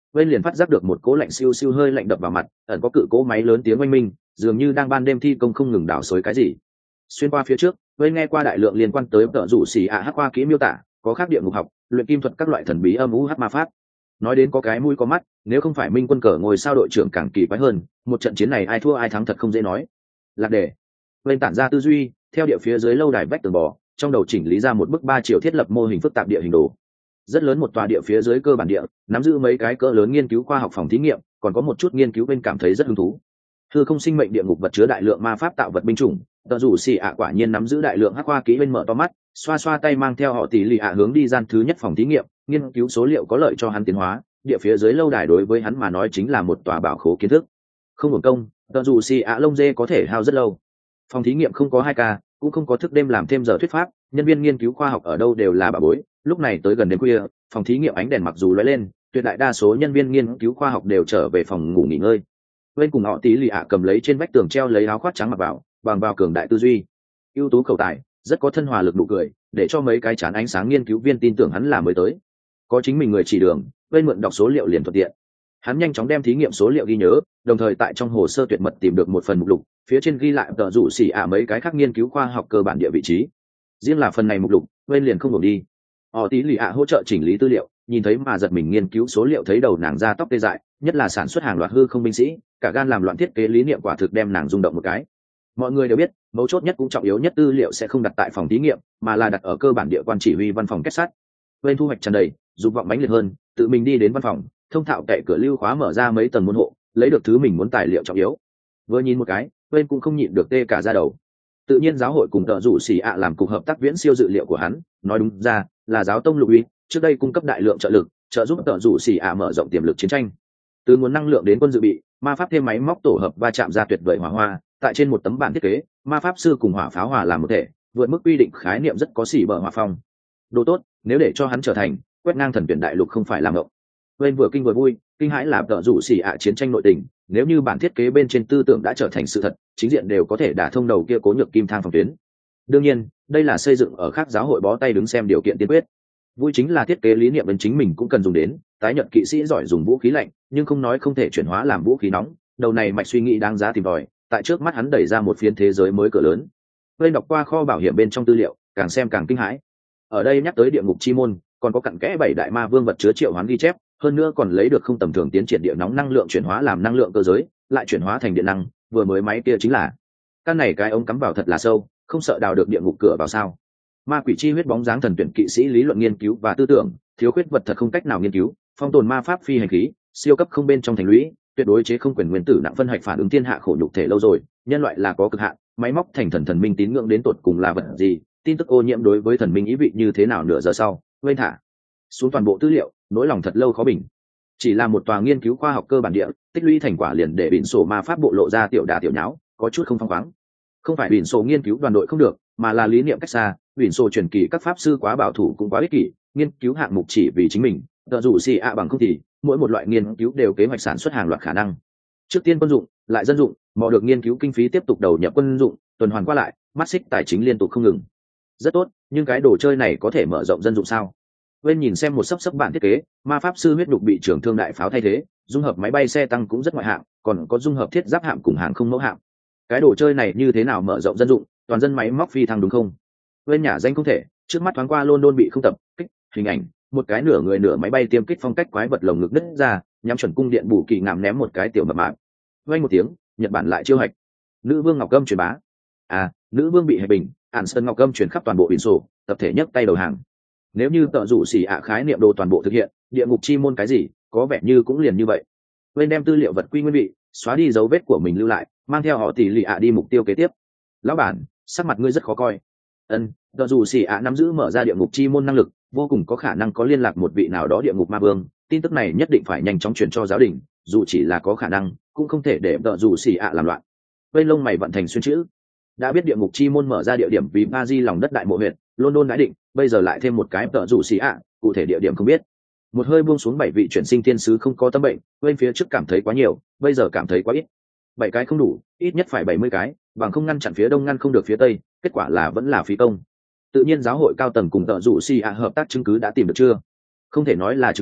bên liền phát giác được một cỗ lạnh siêu siêu hơi lạnh đập vào mặt, ẩn có cự cỗ máy lớn tiếng oanh minh, dường như đang ban đêm thi công không ngừng đảo xới cái gì. Xuyên qua phía trước, bên nghe qua đại lượng liên quan tới tợ rủ xì ạ hắc khoa kỹ miêu tả, có khác địa ngục học, luyện kim thuật các loại thần bí âm u hắc ma pháp. Nói đến có cái mũi có mắt, nếu không phải Minh Quân cờ ngồi sao đội trưởng càng kỳ quái hơn, một trận chiến này ai thua ai thắng thật không dễ nói. Lạc đề. Bên tản ra tư duy, theo địa phía dưới lâu đài vách tường bò, trong đầu chỉnh lý ra một bức ba chiều thiết lập mô hình phức tạp địa hình đồ. Rất lớn một tòa địa phía dưới cơ bản địa, nắm giữ mấy cái cỡ lớn nghiên cứu khoa học phòng thí nghiệm, còn có một chút nghiên cứu bên cảm thấy rất hứng thú. Hư không sinh mệnh địa ngục vật chứa đại lượng ma pháp tạo vật binh chủng, tờ rủ xì ạ quả nhiên nắm giữ đại lượng hắc khoa kỹ bên mở to mắt, xoa xoa tay mang theo họ tỷ lì ạ hướng đi gian thứ nhất phòng thí nghiệm, nghiên cứu số liệu có lợi cho hắn tiến hóa. Địa phía dưới lâu đài đối với hắn mà nói chính là một tòa bảo khố kiến thức. Không hưởng công, tờ rủ xì ạ lông dê có thể hao rất lâu. Phòng thí nghiệm không có hai ca, cũng không có thức đêm làm thêm giờ thuyết pháp, nhân viên nghiên cứu khoa học ở đâu đều là bà bối. Lúc này tới gần đêm khuya, phòng thí nghiệm ánh đèn mặc dù lóe lên, tuyệt đại đa số nhân viên nghiên cứu khoa học đều trở về phòng ngủ nghỉ ngơi. Bên cùng họ tí lì ạ cầm lấy trên vách tường treo lấy áo khoác trắng mặc vào, bằng vào cường đại tư duy, ưu tú khẩu tài, rất có thân hòa lực nụ cười, để cho mấy cái chán ánh sáng nghiên cứu viên tin tưởng hắn là mới tới. Có chính mình người chỉ đường, bên mượn đọc số liệu liền thuận tiện. Hắn nhanh chóng đem thí nghiệm số liệu ghi nhớ, đồng thời tại trong hồ sơ tuyệt mật tìm được một phần mục lục, phía trên ghi lại tờ rủ xỉ ạ mấy cái khác nghiên cứu khoa học cơ bản địa vị trí. Riêng là phần này mục lục, bên liền không đổ đi. Họ tí lì ạ hỗ trợ chỉnh lý tư liệu, nhìn thấy mà giật mình nghiên cứu số liệu thấy đầu nàng ra tóc tê dại, nhất là sản xuất hàng loạt hư không binh sĩ, cả gan làm loạn thiết kế lý niệm quả thực đem nàng rung động một cái. Mọi người đều biết, mấu chốt nhất cũng trọng yếu nhất tư liệu sẽ không đặt tại phòng thí nghiệm, mà là đặt ở cơ bản địa quan chỉ huy văn phòng kết sắt. Bên thu hoạch tràn đầy, dục vọng mãnh liệt hơn, tự mình đi đến văn phòng, thông thạo cậy cửa lưu khóa mở ra mấy tầng môn hộ, lấy được thứ mình muốn tài liệu trọng yếu. Vừa nhìn một cái, bên cũng không nhịn được tê cả da đầu. Tự nhiên giáo hội cùng tợ rủ xỉ ạ làm cục hợp tác viễn siêu dự liệu của hắn, nói đúng ra là giáo tông lục uy, trước đây cung cấp đại lượng trợ lực, trợ giúp tợ rủ xỉ ạ mở rộng tiềm lực chiến tranh. Từ nguồn năng lượng đến quân dự bị, ma pháp thêm máy móc tổ hợp va chạm ra tuyệt vời hỏa hoa, tại trên một tấm bản thiết kế, ma pháp sư cùng hỏa pháo hòa làm một thể, vượt mức quy định khái niệm rất có xỉ bờ hỏa phong. Đồ tốt, nếu để cho hắn trở thành quét ngang thần tuyển đại lục không phải làm ngộng. Bên vừa kinh vừa vui, kinh hãi là tợ rủ xỉ ạ chiến tranh nội tình, nếu như bản thiết kế bên trên tư tưởng đã trở thành sự thật, chính diện đều có thể đả thông đầu kia cố nhược kim thang phòng tuyến. Đương nhiên, đây là xây dựng ở khác giáo hội bó tay đứng xem điều kiện tiên quyết. Vui chính là thiết kế lý niệm bên chính mình cũng cần dùng đến, tái nhận kỵ sĩ giỏi dùng vũ khí lạnh, nhưng không nói không thể chuyển hóa làm vũ khí nóng, đầu này mạch suy nghĩ đáng giá tìm tòi, tại trước mắt hắn đẩy ra một phiến thế giới mới cửa lớn. Bên đọc qua kho bảo hiểm bên trong tư liệu, càng xem càng kinh hãi. Ở đây nhắc tới địa ngục chi môn, còn có cặn kẽ bảy đại ma vương vật chứa triệu hoán ghi chép, hơn nữa còn lấy được không tầm thường tiến triển địa nóng năng lượng chuyển hóa làm năng lượng cơ giới, lại chuyển hóa thành điện năng, vừa mới máy kia chính là. Căn này cái ống cắm vào thật là sâu, không sợ đào được địa ngục cửa vào sao? Ma quỷ chi huyết bóng dáng thần tuyển kỵ sĩ lý luận nghiên cứu và tư tưởng, thiếu khuyết vật thật không cách nào nghiên cứu, phong tồn ma pháp phi hành khí, siêu cấp không bên trong thành lũy, tuyệt đối chế không quyền nguyên tử nặng phân hạch phản ứng thiên hạ khổ nhục thể lâu rồi, nhân loại là có cực hạn, máy móc thành thần thần minh tín ngưỡng đến tột cùng là vật gì, tin tức ô nhiễm đối với thần minh ý vị như thế nào nửa giờ sau, quên thả xuống toàn bộ tư liệu, nỗi lòng thật lâu khó bình. Chỉ là một tòa nghiên cứu khoa học cơ bản địa, tích lũy thành quả liền để biển sổ ma pháp bộ lộ ra tiểu đà tiểu nháo, có chút không phăng khoáng. Không phải biển sổ nghiên cứu đoàn đội không được, mà là lý niệm cách xa, biển sổ truyền kỳ các pháp sư quá bảo thủ cũng quá ích kỷ, nghiên cứu hạng mục chỉ vì chính mình, tờ dù xì ạ bằng không thì mỗi một loại nghiên cứu đều kế hoạch sản xuất hàng loạt khả năng. Trước tiên quân dụng, lại dân dụng, mò được nghiên cứu kinh phí tiếp tục đầu nhập quân dụng, tuần hoàn qua lại, mắt xích tài chính liên tục không ngừng. Rất tốt, nhưng cái đồ chơi này có thể mở rộng dân dụng sao? Bên nhìn xem một sấp sấp bản thiết kế, ma pháp sư huyết đục bị trưởng thương đại pháo thay thế, dung hợp máy bay xe tăng cũng rất ngoại hạng, còn có dung hợp thiết giáp hạm cùng hàng không mẫu hạm. Cái đồ chơi này như thế nào mở rộng dân dụng, toàn dân máy móc phi thăng đúng không? Bên nhà danh không thể, trước mắt thoáng qua London bị không tập kích, hình ảnh, một cái nửa người nửa máy bay tiêm kích phong cách quái vật lồng ngực nứt ra, nhắm chuẩn cung điện bù kỳ ngàm ném một cái tiểu mập mạp. Vang một tiếng, Nhật Bản lại chiêu hạch. Nữ vương Ngọc Gâm truyền bá. À, nữ vương bị hệ bình, ản sơn Ngọc Gâm truyền khắp toàn bộ biển sổ, tập thể nhấc tay đầu hàng. Nếu như tợ rủ xỉ ạ khái niệm đồ toàn bộ thực hiện, địa ngục chi môn cái gì, có vẻ như cũng liền như vậy. Bên đem tư liệu vật quy nguyên vị, xóa đi dấu vết của mình lưu lại, mang theo họ tỷ lì ạ đi mục tiêu kế tiếp. Lão bản, sắc mặt ngươi rất khó coi. Ân, tợ rủ xỉ ạ nắm giữ mở ra địa ngục chi môn năng lực, vô cùng có khả năng có liên lạc một vị nào đó địa ngục ma vương, tin tức này nhất định phải nhanh chóng truyền cho giáo đình, dù chỉ là có khả năng, cũng không thể để tợ rủ xỉ ạ làm loạn. Bên lông mày vận thành xuyên chữ, đã biết địa ngục chi môn mở ra địa điểm vì Paris lòng đất đại mộ huyện, London đã định, bây giờ lại thêm một cái tợ rủ xỉ ạ, cụ thể địa điểm không biết. Một hơi buông xuống bảy vị chuyển sinh thiên sứ không có tâm bệnh, bên phía trước cảm thấy quá nhiều, bây giờ cảm thấy quá ít. Bảy cái không đủ, ít nhất phải bảy mươi cái, bằng không ngăn chặn phía đông ngăn không được phía tây, kết quả là vẫn là phí công. Tự nhiên giáo hội cao tầng cùng tợ rủ xỉ ạ hợp tác chứng cứ đã tìm được chưa? Không thể nói là chứng cứ,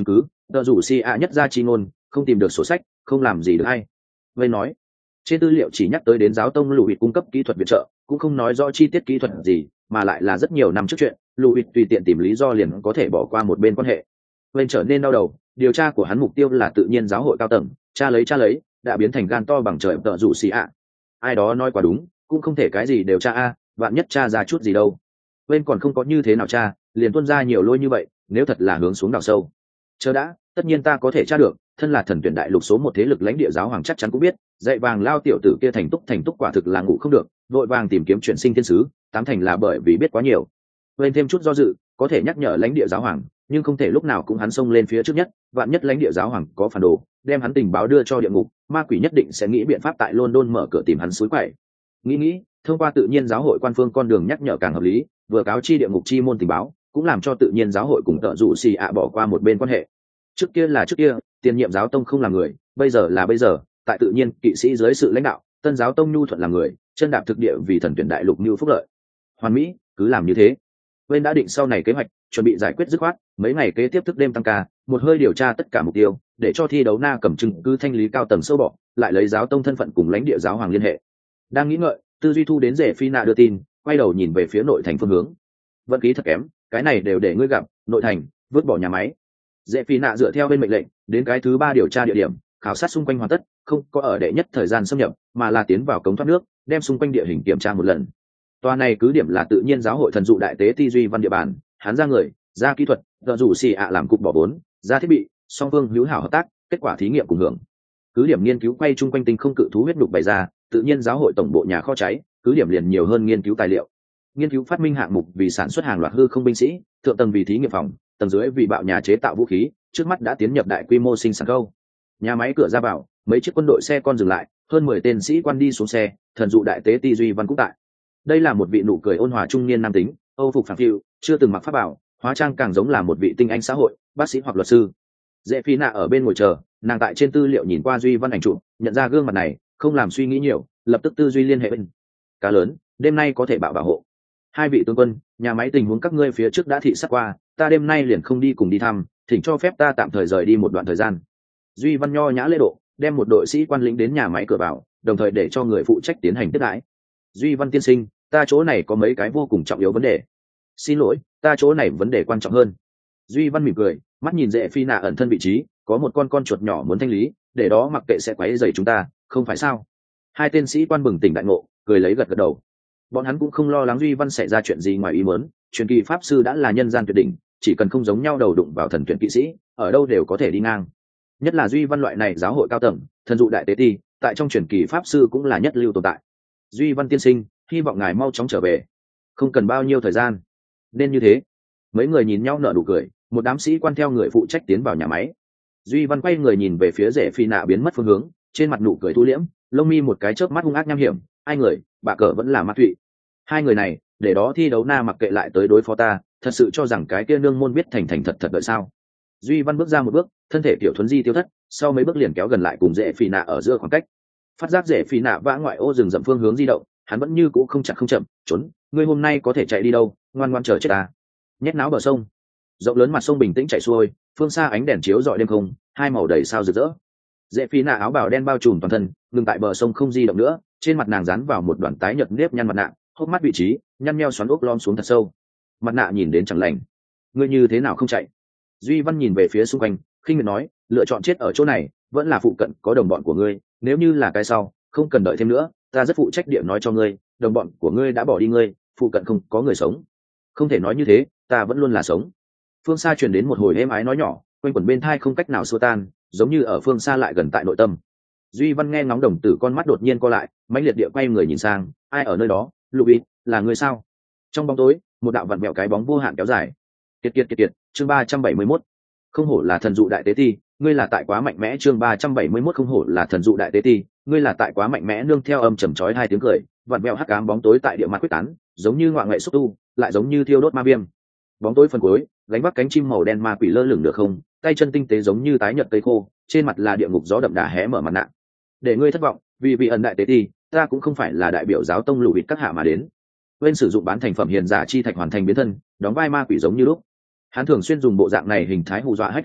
tờ rủ si ạ nhất ra chi ngôn, không tìm được sổ sách, không làm gì được hay. Vây nói, trên tư liệu chỉ nhắc tới đến giáo tông Lùi cung cấp kỹ thuật viện trợ, cũng không nói rõ chi tiết kỹ thuật gì, mà lại là rất nhiều năm trước chuyện, Lùi tùy tiện tìm lý do liền có thể bỏ qua một bên quan hệ. Bên trở nên đau đầu, điều tra của hắn mục tiêu là tự nhiên giáo hội cao tầng, cha lấy cha lấy, đã biến thành gan to bằng trời tợ rủ xì ạ. Ai đó nói quá đúng, cũng không thể cái gì đều cha a, vạn nhất cha ra chút gì đâu. Bên còn không có như thế nào cha, liền tuôn ra nhiều lôi như vậy, nếu thật là hướng xuống đào sâu. Chờ đã, tất nhiên ta có thể tra được, thân là thần tuyển đại lục số một thế lực lãnh địa giáo hoàng chắc chắn cũng biết, dạy vàng lao tiểu tử kia thành túc thành túc quả thực là ngủ không được, vội vàng tìm kiếm chuyển sinh thiên sứ, tám thành là bởi vì biết quá nhiều. Bên thêm chút do dự, có thể nhắc nhở lãnh địa giáo hoàng, nhưng không thể lúc nào cũng hắn xông lên phía trước nhất, vạn nhất lãnh địa giáo hoàng có phản đồ, đem hắn tình báo đưa cho địa ngục, ma quỷ nhất định sẽ nghĩ biện pháp tại London mở cửa tìm hắn suối quậy. Nghĩ nghĩ, thông qua tự nhiên giáo hội quan phương con đường nhắc nhở càng hợp lý, vừa cáo chi địa ngục chi môn tình báo, cũng làm cho tự nhiên giáo hội cùng tợ dụ xì ạ bỏ qua một bên quan hệ. Trước kia là trước kia, tiền nhiệm giáo tông không làm người, bây giờ là bây giờ, tại tự nhiên kỵ sĩ dưới sự lãnh đạo, tân giáo tông nhu thuận làm người, chân đạp thực địa vì thần tuyển đại lục như phúc lợi. Hoàn mỹ, cứ làm như thế. Bên đã định sau này kế hoạch, chuẩn bị giải quyết dứt khoát, mấy ngày kế tiếp thức đêm tăng ca, một hơi điều tra tất cả mục tiêu, để cho thi đấu na cầm chứng cứ thanh lý cao tầng sâu bọ, lại lấy giáo tông thân phận cùng lãnh địa giáo hoàng liên hệ. Đang nghĩ ngợi, tư duy thu đến rể phi nạ đưa tin, quay đầu nhìn về phía nội thành phương hướng. Vận khí thật kém, cái này đều để ngươi gặp, nội thành, vứt bỏ nhà máy. Rể phi nạ dựa theo bên mệnh lệnh, đến cái thứ ba điều tra địa điểm, khảo sát xung quanh hoàn tất, không có ở đệ nhất thời gian xâm nhập, mà là tiến vào cống thoát nước, đem xung quanh địa hình kiểm tra một lần. Tòa này cứ điểm là tự nhiên giáo hội thần dụ đại tế ti duy văn địa bàn, hắn ra người, ra kỹ thuật, tợ rủ xì ạ làm cục bỏ vốn, ra thiết bị, song phương hữu hảo hợp tác, kết quả thí nghiệm cùng hưởng. Cứ điểm nghiên cứu quay chung quanh tinh không cự thú huyết đục bày ra, tự nhiên giáo hội tổng bộ nhà kho cháy, cứ điểm liền nhiều hơn nghiên cứu tài liệu. Nghiên cứu phát minh hạng mục vì sản xuất hàng loạt hư không binh sĩ, thượng tầng vì thí nghiệm phòng, tầng dưới vì bạo nhà chế tạo vũ khí, trước mắt đã tiến nhập đại quy mô sinh sản câu. Nhà máy cửa ra vào, mấy chiếc quân đội xe con dừng lại, hơn mười tên sĩ quan đi xuống xe, thần dụ đại tế ti duy văn cũng tại. Đây là một vị nụ cười ôn hòa trung niên nam tính, âu phục phẳng phiu, chưa từng mặc pháp bảo, hóa trang càng giống là một vị tinh anh xã hội, bác sĩ hoặc luật sư. Dễ phi nạ ở bên ngồi chờ, nàng tại trên tư liệu nhìn qua duy văn ảnh chụp, nhận ra gương mặt này, không làm suy nghĩ nhiều, lập tức tư duy liên hệ bên. Cá lớn, đêm nay có thể bảo bảo hộ. Hai vị tướng quân, nhà máy tình huống các ngươi phía trước đã thị sát qua, ta đêm nay liền không đi cùng đi thăm, thỉnh cho phép ta tạm thời rời đi một đoạn thời gian. Duy văn nho nhã lễ độ, đem một đội sĩ quan lính đến nhà máy cửa vào, đồng thời để cho người phụ trách tiến hành tiếp đãi. Duy văn tiên sinh, ta chỗ này có mấy cái vô cùng trọng yếu vấn đề. Xin lỗi, ta chỗ này vấn đề quan trọng hơn. Duy văn mỉm cười, mắt nhìn Dễ phi nạ ẩn thân vị trí, có một con con chuột nhỏ muốn thanh lý, để đó mặc kệ sẽ quấy rầy chúng ta, không phải sao? Hai tên sĩ quan bừng tỉnh đại ngộ, cười lấy gật gật đầu. Bọn hắn cũng không lo lắng Duy văn xảy ra chuyện gì ngoài ý muốn, truyền kỳ pháp sư đã là nhân gian tuyệt đỉnh, chỉ cần không giống nhau đầu đụng vào thần tuyển kỵ sĩ, ở đâu đều có thể đi ngang. Nhất là Duy văn loại này giáo hội cao tầng, thần dụ đại tế ti, tại trong truyền kỳ pháp sư cũng là nhất lưu tồn tại. Duy văn tiên sinh, hy vọng ngài mau chóng trở về, không cần bao nhiêu thời gian. Nên như thế. Mấy người nhìn nhau nở nụ cười, một đám sĩ quan theo người phụ trách tiến vào nhà máy. Duy văn quay người nhìn về phía Rể phi nạ biến mất phương hướng, trên mặt nụ cười thu liễm, lông mi một cái chớp mắt hung ác nham hiểm. Hai người, bà cờ vẫn là ma thụy. Hai người này, để đó thi đấu na mặc kệ lại tới đối phó ta, thật sự cho rằng cái kia nương môn biết thành thành thật thật đợi sao? Duy văn bước ra một bước, thân thể tiểu thuấn di tiêu thất, sau mấy bước liền kéo gần lại cùng Rể phi nạ ở giữa khoảng cách. Phát giác Rể phi nạ vã ngoại ô rừng rậm phương hướng di động, hắn vẫn như cũ không chặt không chậm, trốn. Ngươi hôm nay có thể chạy đi đâu? Ngoan ngoan chờ chết ta. Nhét náo bờ sông, rộng lớn mặt sông bình tĩnh chảy xuôi, phương xa ánh đèn chiếu rọi đêm không, hai màu đầy sao rực rỡ. Dễ phi nạ áo bào đen bao trùm toàn thân, ngừng tại bờ sông không di động nữa, trên mặt nàng dán vào một đoạn tái nhợt nếp nhăn mặt nạ, hốc mắt vị trí nhăn nheo xoắn ốc lom xuống thật sâu. Mặt nạ nhìn đến chẳng lành. Ngươi như thế nào không chạy? Duy văn nhìn về phía xung quanh, khinh miệt nói, lựa chọn chết ở chỗ này vẫn là phụ cận có đồng bọn của ngươi, nếu như là cái sau, không cần đợi thêm nữa, ta rất phụ trách địa nói cho ngươi, đồng bọn của ngươi đã bỏ đi ngươi, phụ cận không có người sống. Không thể nói như thế, ta vẫn luôn là sống. Phương xa truyền đến một hồi êm ái nói nhỏ, quanh quẩn bên thai không cách nào xua tan, giống như ở phương xa lại gần tại nội tâm. Duy văn nghe ngóng đồng tử con mắt đột nhiên co lại, mãnh liệt địa quay người nhìn sang, ai ở nơi đó? Louis, là người sao? Trong bóng tối, một đạo vặn vẹo cái bóng vô hạn kéo dài. Kiệt kiệt kiệt kiệt, chương ba trăm bảy mươi mốt. Không hổ là thần dụ đại tế ti, ngươi là tại quá mạnh mẽ. Chương ba trăm bảy mươi mốt, không hổ là thần dụ đại tế ti, ngươi là tại quá mạnh mẽ. Nương theo âm trầm chói hai tiếng cười, vặn vẹo hắc ám bóng tối tại địa mặt quyết tán, giống như ngoại nghệ xúc tu, lại giống như thiêu đốt ma viêm. Bóng tối phần cuối, gánh vác cánh chim màu đen ma quỷ lơ lửng được không, tay chân tinh tế giống như tái nhợt cây khô, trên mặt là địa ngục gió đậm đà hé mở mặt nạ. Để ngươi thất vọng, vì vị ẩn đại tế ti, ta cũng không phải là đại biểu giáo tông lù vịt các hạ mà đến. Bên sử dụng bán thành phẩm hiền giả chi thạch hoàn thành biến thân, đóng vai ma quỷ giống như lúc. Hắn thường xuyên dùng bộ dạng này hình thái hù dọa hách lưu nặc,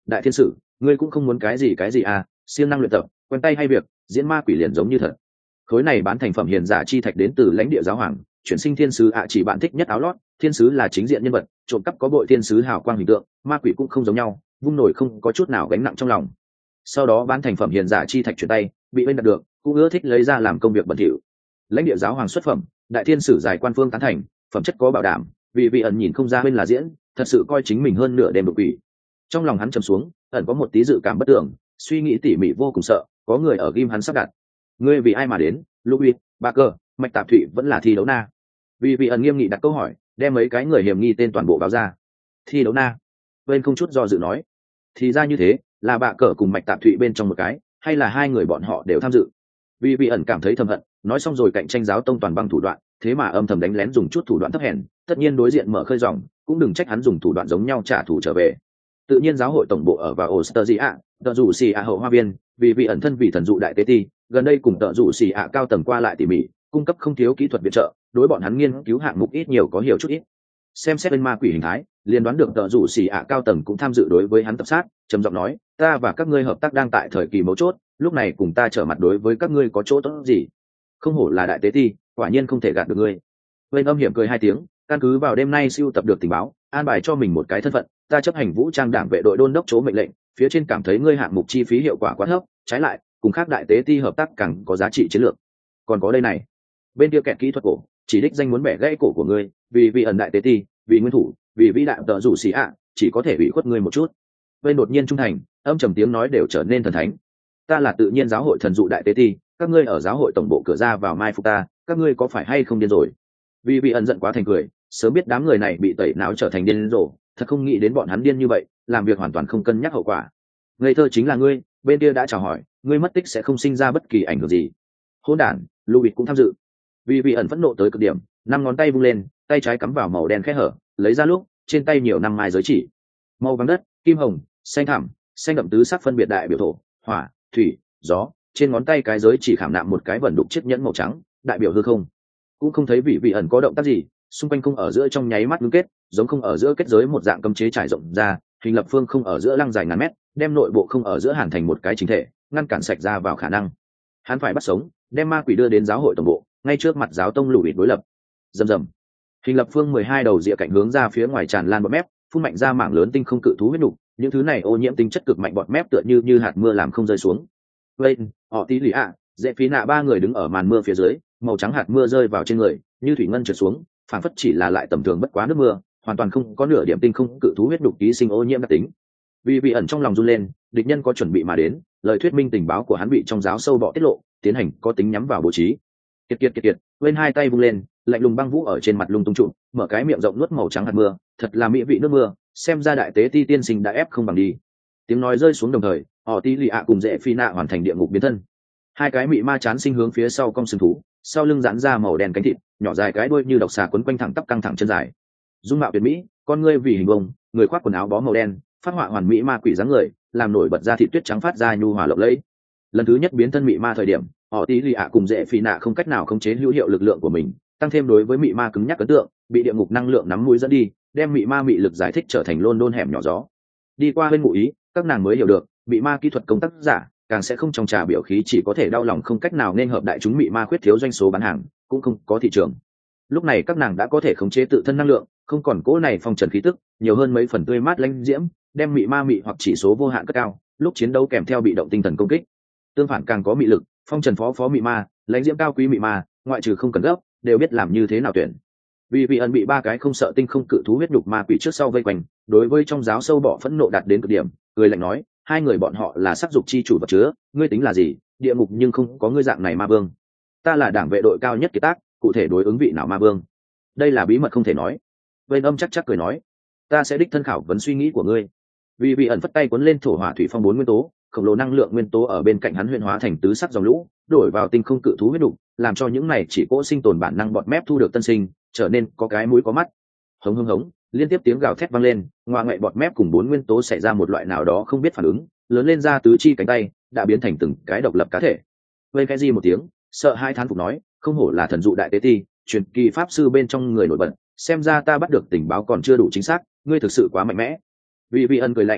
đại thiên sử, ngươi cũng không muốn cái gì cái gì à, siêng năng luyện tập, quen tay hay việc, diễn ma quỷ liền giống như thật. Khối này bán thành phẩm hiền giả chi thạch đến từ lãnh địa giáo hoàng, chuyển sinh thiên sứ ạ chỉ bạn thích nhất áo lót, thiên sứ là chính diện nhân vật, trộm cắp có bội thiên sứ hào quang hình tượng, ma quỷ cũng không giống nhau, vung nổi không có chút nào gánh nặng trong lòng. Sau đó bán thành phẩm hiền giả chi thạch chuyển tay, bị bên đặt được, cũng ưa thích lấy ra làm công việc bẩn thỉu. Lãnh địa giáo hoàng xuất phẩm, đại thiên sử giải quan phương tán thành, phẩm chất có bảo đảm, vì vị ẩn nhìn không ra bên là diễn, thật sự coi chính mình hơn nửa đêm đột quỷ. Trong lòng hắn trầm xuống, ẩn có một tí dự cảm bất tưởng, suy nghĩ tỉ mỉ vô cùng sợ, có người ở ghim hắn sắp đặt. Ngươi vì ai mà đến? Louis, Barker, Mạch Tạp Thụy vẫn là thi đấu na. Vì vị ẩn nghiêm nghị đặt câu hỏi, đem mấy cái người hiểm nghi tên toàn bộ báo ra. Thi đấu na. Bên không chút do dự nói, thì ra như thế, là bạ cờ cùng Mạch Tạp Thụy bên trong một cái, hay là hai người bọn họ đều tham dự. Vì vị ẩn cảm thấy thầm hận, nói xong rồi cạnh tranh giáo tông toàn bằng thủ đoạn, thế mà âm thầm đánh lén dùng chút thủ đoạn thấp hèn, tất nhiên đối diện mở khơi dòng, cũng đừng trách hắn dùng thủ đoạn giống nhau trả thù trở về. Tự nhiên giáo hội tổng bộ ở vào Osteria, tợ rủ xì ạ hậu hoa viên, vì vị ẩn thân vì thần dụ đại tế ti, gần đây cùng tợ rủ xì ạ cao tầng qua lại tỉ mỉ, cung cấp không thiếu kỹ thuật viện trợ, đối bọn hắn nghiên cứu hạng mục ít nhiều có hiểu chút ít. Xem xét bên ma quỷ hình thái, liền đoán được tợ rủ xì ạ cao tầng cũng tham dự đối với hắn tập sát, trầm giọng nói, ta và các ngươi hợp tác đang tại thời kỳ mấu chốt, lúc này cùng ta trở mặt đối với các ngươi có chỗ tốt gì? Không hổ là đại tế ti, quả nhiên không thể gạt được ngươi. Bên âm hiểm cười hai tiếng, căn cứ vào đêm nay siêu tập được tình báo, an bài cho mình một cái thân phận, ta chấp hành vũ trang đảng vệ đội đôn đốc chỗ mệnh lệnh, phía trên cảm thấy ngươi hạng mục chi phí hiệu quả quá thấp, trái lại, cùng khác đại tế ti hợp tác càng có giá trị chiến lược. Còn có đây này, bên kia kẹt kỹ thuật cổ, chỉ đích danh muốn bẻ gãy cổ của ngươi, vì vị ẩn đại tế ti, vì nguyên thủ, vì vĩ đại tợ rủ xì ạ, chỉ có thể bị khuất ngươi một chút. Bên đột nhiên trung thành, âm trầm tiếng nói đều trở nên thần thánh. Ta là tự nhiên giáo hội thần dụ đại tế ti, các ngươi ở giáo hội tổng bộ cửa ra vào mai phục ta, các ngươi có phải hay không điên rồi? Vì vị ẩn giận quá thành cười, sớm biết đám người này bị tẩy não trở thành điên rồ, thật không nghĩ đến bọn hắn điên như vậy, làm việc hoàn toàn không cân nhắc hậu quả. Ngây thơ chính là ngươi, bên kia đã chào hỏi, ngươi mất tích sẽ không sinh ra bất kỳ ảnh hưởng gì. Hỗn đản, Louis cũng tham dự. Vì vị ẩn phẫn nộ tới cực điểm, năm ngón tay vung lên, tay trái cắm vào màu đen khẽ hở, lấy ra lúc, trên tay nhiều năm mai giới chỉ. Màu vàng đất, kim hồng, xanh thẳm, xanh đậm tứ sắc phân biệt đại biểu thổ, hỏa, thủy, gió, trên ngón tay cái giới chỉ khảm nạm một cái vẩn đục chiếc nhẫn màu trắng, đại biểu hư không. Cũng không thấy vị vị ẩn có động tác gì, xung quanh không ở giữa trong nháy mắt ngưng kết, giống không ở giữa kết giới một dạng cấm chế trải rộng ra, hình lập phương không ở giữa lăng dài ngàn mét, đem nội bộ không ở giữa hàn thành một cái chính thể, ngăn cản sạch ra vào khả năng. Hắn phải bắt sống, đem ma quỷ đưa đến giáo hội tổng bộ, ngay trước mặt giáo tông lũ bịt đối lập. Rầm rầm. Hình lập phương mười hai đầu rìa cạnh hướng ra phía ngoài tràn lan bọt mép, phun mạnh ra mảng lớn tinh không cự thú huyết nục, những thứ này ô nhiễm tính chất cực mạnh bọt mép tựa như như hạt mưa làm không rơi xuống. Lên, họ tí lì ạ, dễ phí nạ ba người đứng ở màn mưa phía dưới, màu trắng hạt mưa rơi vào trên người, như thủy ngân trượt xuống, phảng phất chỉ là lại tầm thường bất quá nước mưa, hoàn toàn không có nửa điểm tinh không cự thú huyết đục ký sinh ô nhiễm đặc tính. Vì vị ẩn trong lòng run lên, địch nhân có chuẩn bị mà đến, lời thuyết minh tình báo của hắn bị trong giáo sâu bọ tiết lộ, tiến hành có tính nhắm vào bố trí. Kiệt kiệt kiệt kiệt, bên hai tay vung lên, lạnh lùng băng vũ ở trên mặt lung tung trụ, mở cái miệng rộng nuốt màu trắng hạt mưa, thật là mỹ vị nước mưa, xem ra đại tế ti tiên sinh đã ép không bằng đi. Tiếng nói rơi xuống đồng thời, họ tí lì ạ cùng dễ phi nạ hoàn thành địa ngục biến thân. Hai cái mị ma chán sinh hướng phía sau cong sừng thú, sau lưng giãn ra màu đen cánh thịt, nhỏ dài cái đuôi như độc xà quấn quanh thẳng tắp căng thẳng chân dài. Dung mạo tuyệt mỹ, con ngươi vì hình bông, người khoác quần áo bó màu đen, phát họa hoàn mỹ ma quỷ dáng người, làm nổi bật ra thị tuyết trắng phát ra nhu hòa lộng lẫy. Lần thứ nhất biến thân mị ma thời điểm, họ tí lì ạ cùng dễ phi nạ không cách nào khống chế hữu hiệu lực lượng của mình, tăng thêm đối với mị ma cứng nhắc ấn tượng, bị địa ngục năng lượng nắm mũi dẫn đi, đem mị ma mị lực giải thích trở thành London hẻm nhỏ gió. Đi qua bên ngụ ý, các nàng mới hiểu được, bị ma kỹ thuật công tác giả càng sẽ không trong trà biểu khí, chỉ có thể đau lòng không cách nào nên hợp đại chúng mị ma khuyết thiếu doanh số bán hàng, cũng không có thị trường. Lúc này các nàng đã có thể khống chế tự thân năng lượng, không còn cỗ này phong trần khí tức, nhiều hơn mấy phần tươi mát lãnh diễm, đem mị ma mị hoặc chỉ số vô hạn cất cao, lúc chiến đấu kèm theo bị động tinh thần công kích. Tương phản càng có mị lực, phong trần phó phó mị ma, lãnh diễm cao quý mị ma, ngoại trừ không cần gấp, đều biết làm như thế nào tuyển. Vì vị ẩn bị ba cái không sợ tinh không cự thú huyết nhục ma quỷ trước sau vây quanh, đối với trong giáo sâu bọ phẫn nộ đạt đến cực điểm, cười lạnh nói, hai người bọn họ là sắc dục chi chủ vật chứa, ngươi tính là gì, địa ngục nhưng không có ngươi dạng này ma vương. Ta là đảng vệ đội cao nhất kiệt tác, cụ thể đối ứng vị nào ma vương, đây là bí mật không thể nói. Bên âm chắc chắc cười nói, ta sẽ đích thân khảo vấn suy nghĩ của ngươi. Vì vị ẩn phất tay cuốn lên thổ hỏa thủy phong bốn nguyên tố, khổng lồ năng lượng nguyên tố ở bên cạnh hắn huyễn hóa thành tứ sắc dòng lũ, đổi vào tinh không cự thú huyết đục, làm cho những này chỉ cỗ sinh tồn bản năng bọt mép thu được tân sinh, trở nên có cái mũi có mắt. Hống hống hống, liên tiếp tiếng gào thét vang lên, ngoa ngoại bọt mép cùng bốn nguyên tố xảy ra một loại nào đó không biết phản ứng, lớn lên ra tứ chi cánh tay, đã biến thành từng cái độc lập cá thể. Vây cái gì một tiếng, sợ hai thán phục nói, không hổ là thần dụ đại tế ti, truyền kỳ pháp sư bên trong người nổi bật, xem ra ta bắt được tình báo còn chưa đủ chính xác, ngươi thực sự quá mạnh mẽ. Vị vị ân cười lạnh,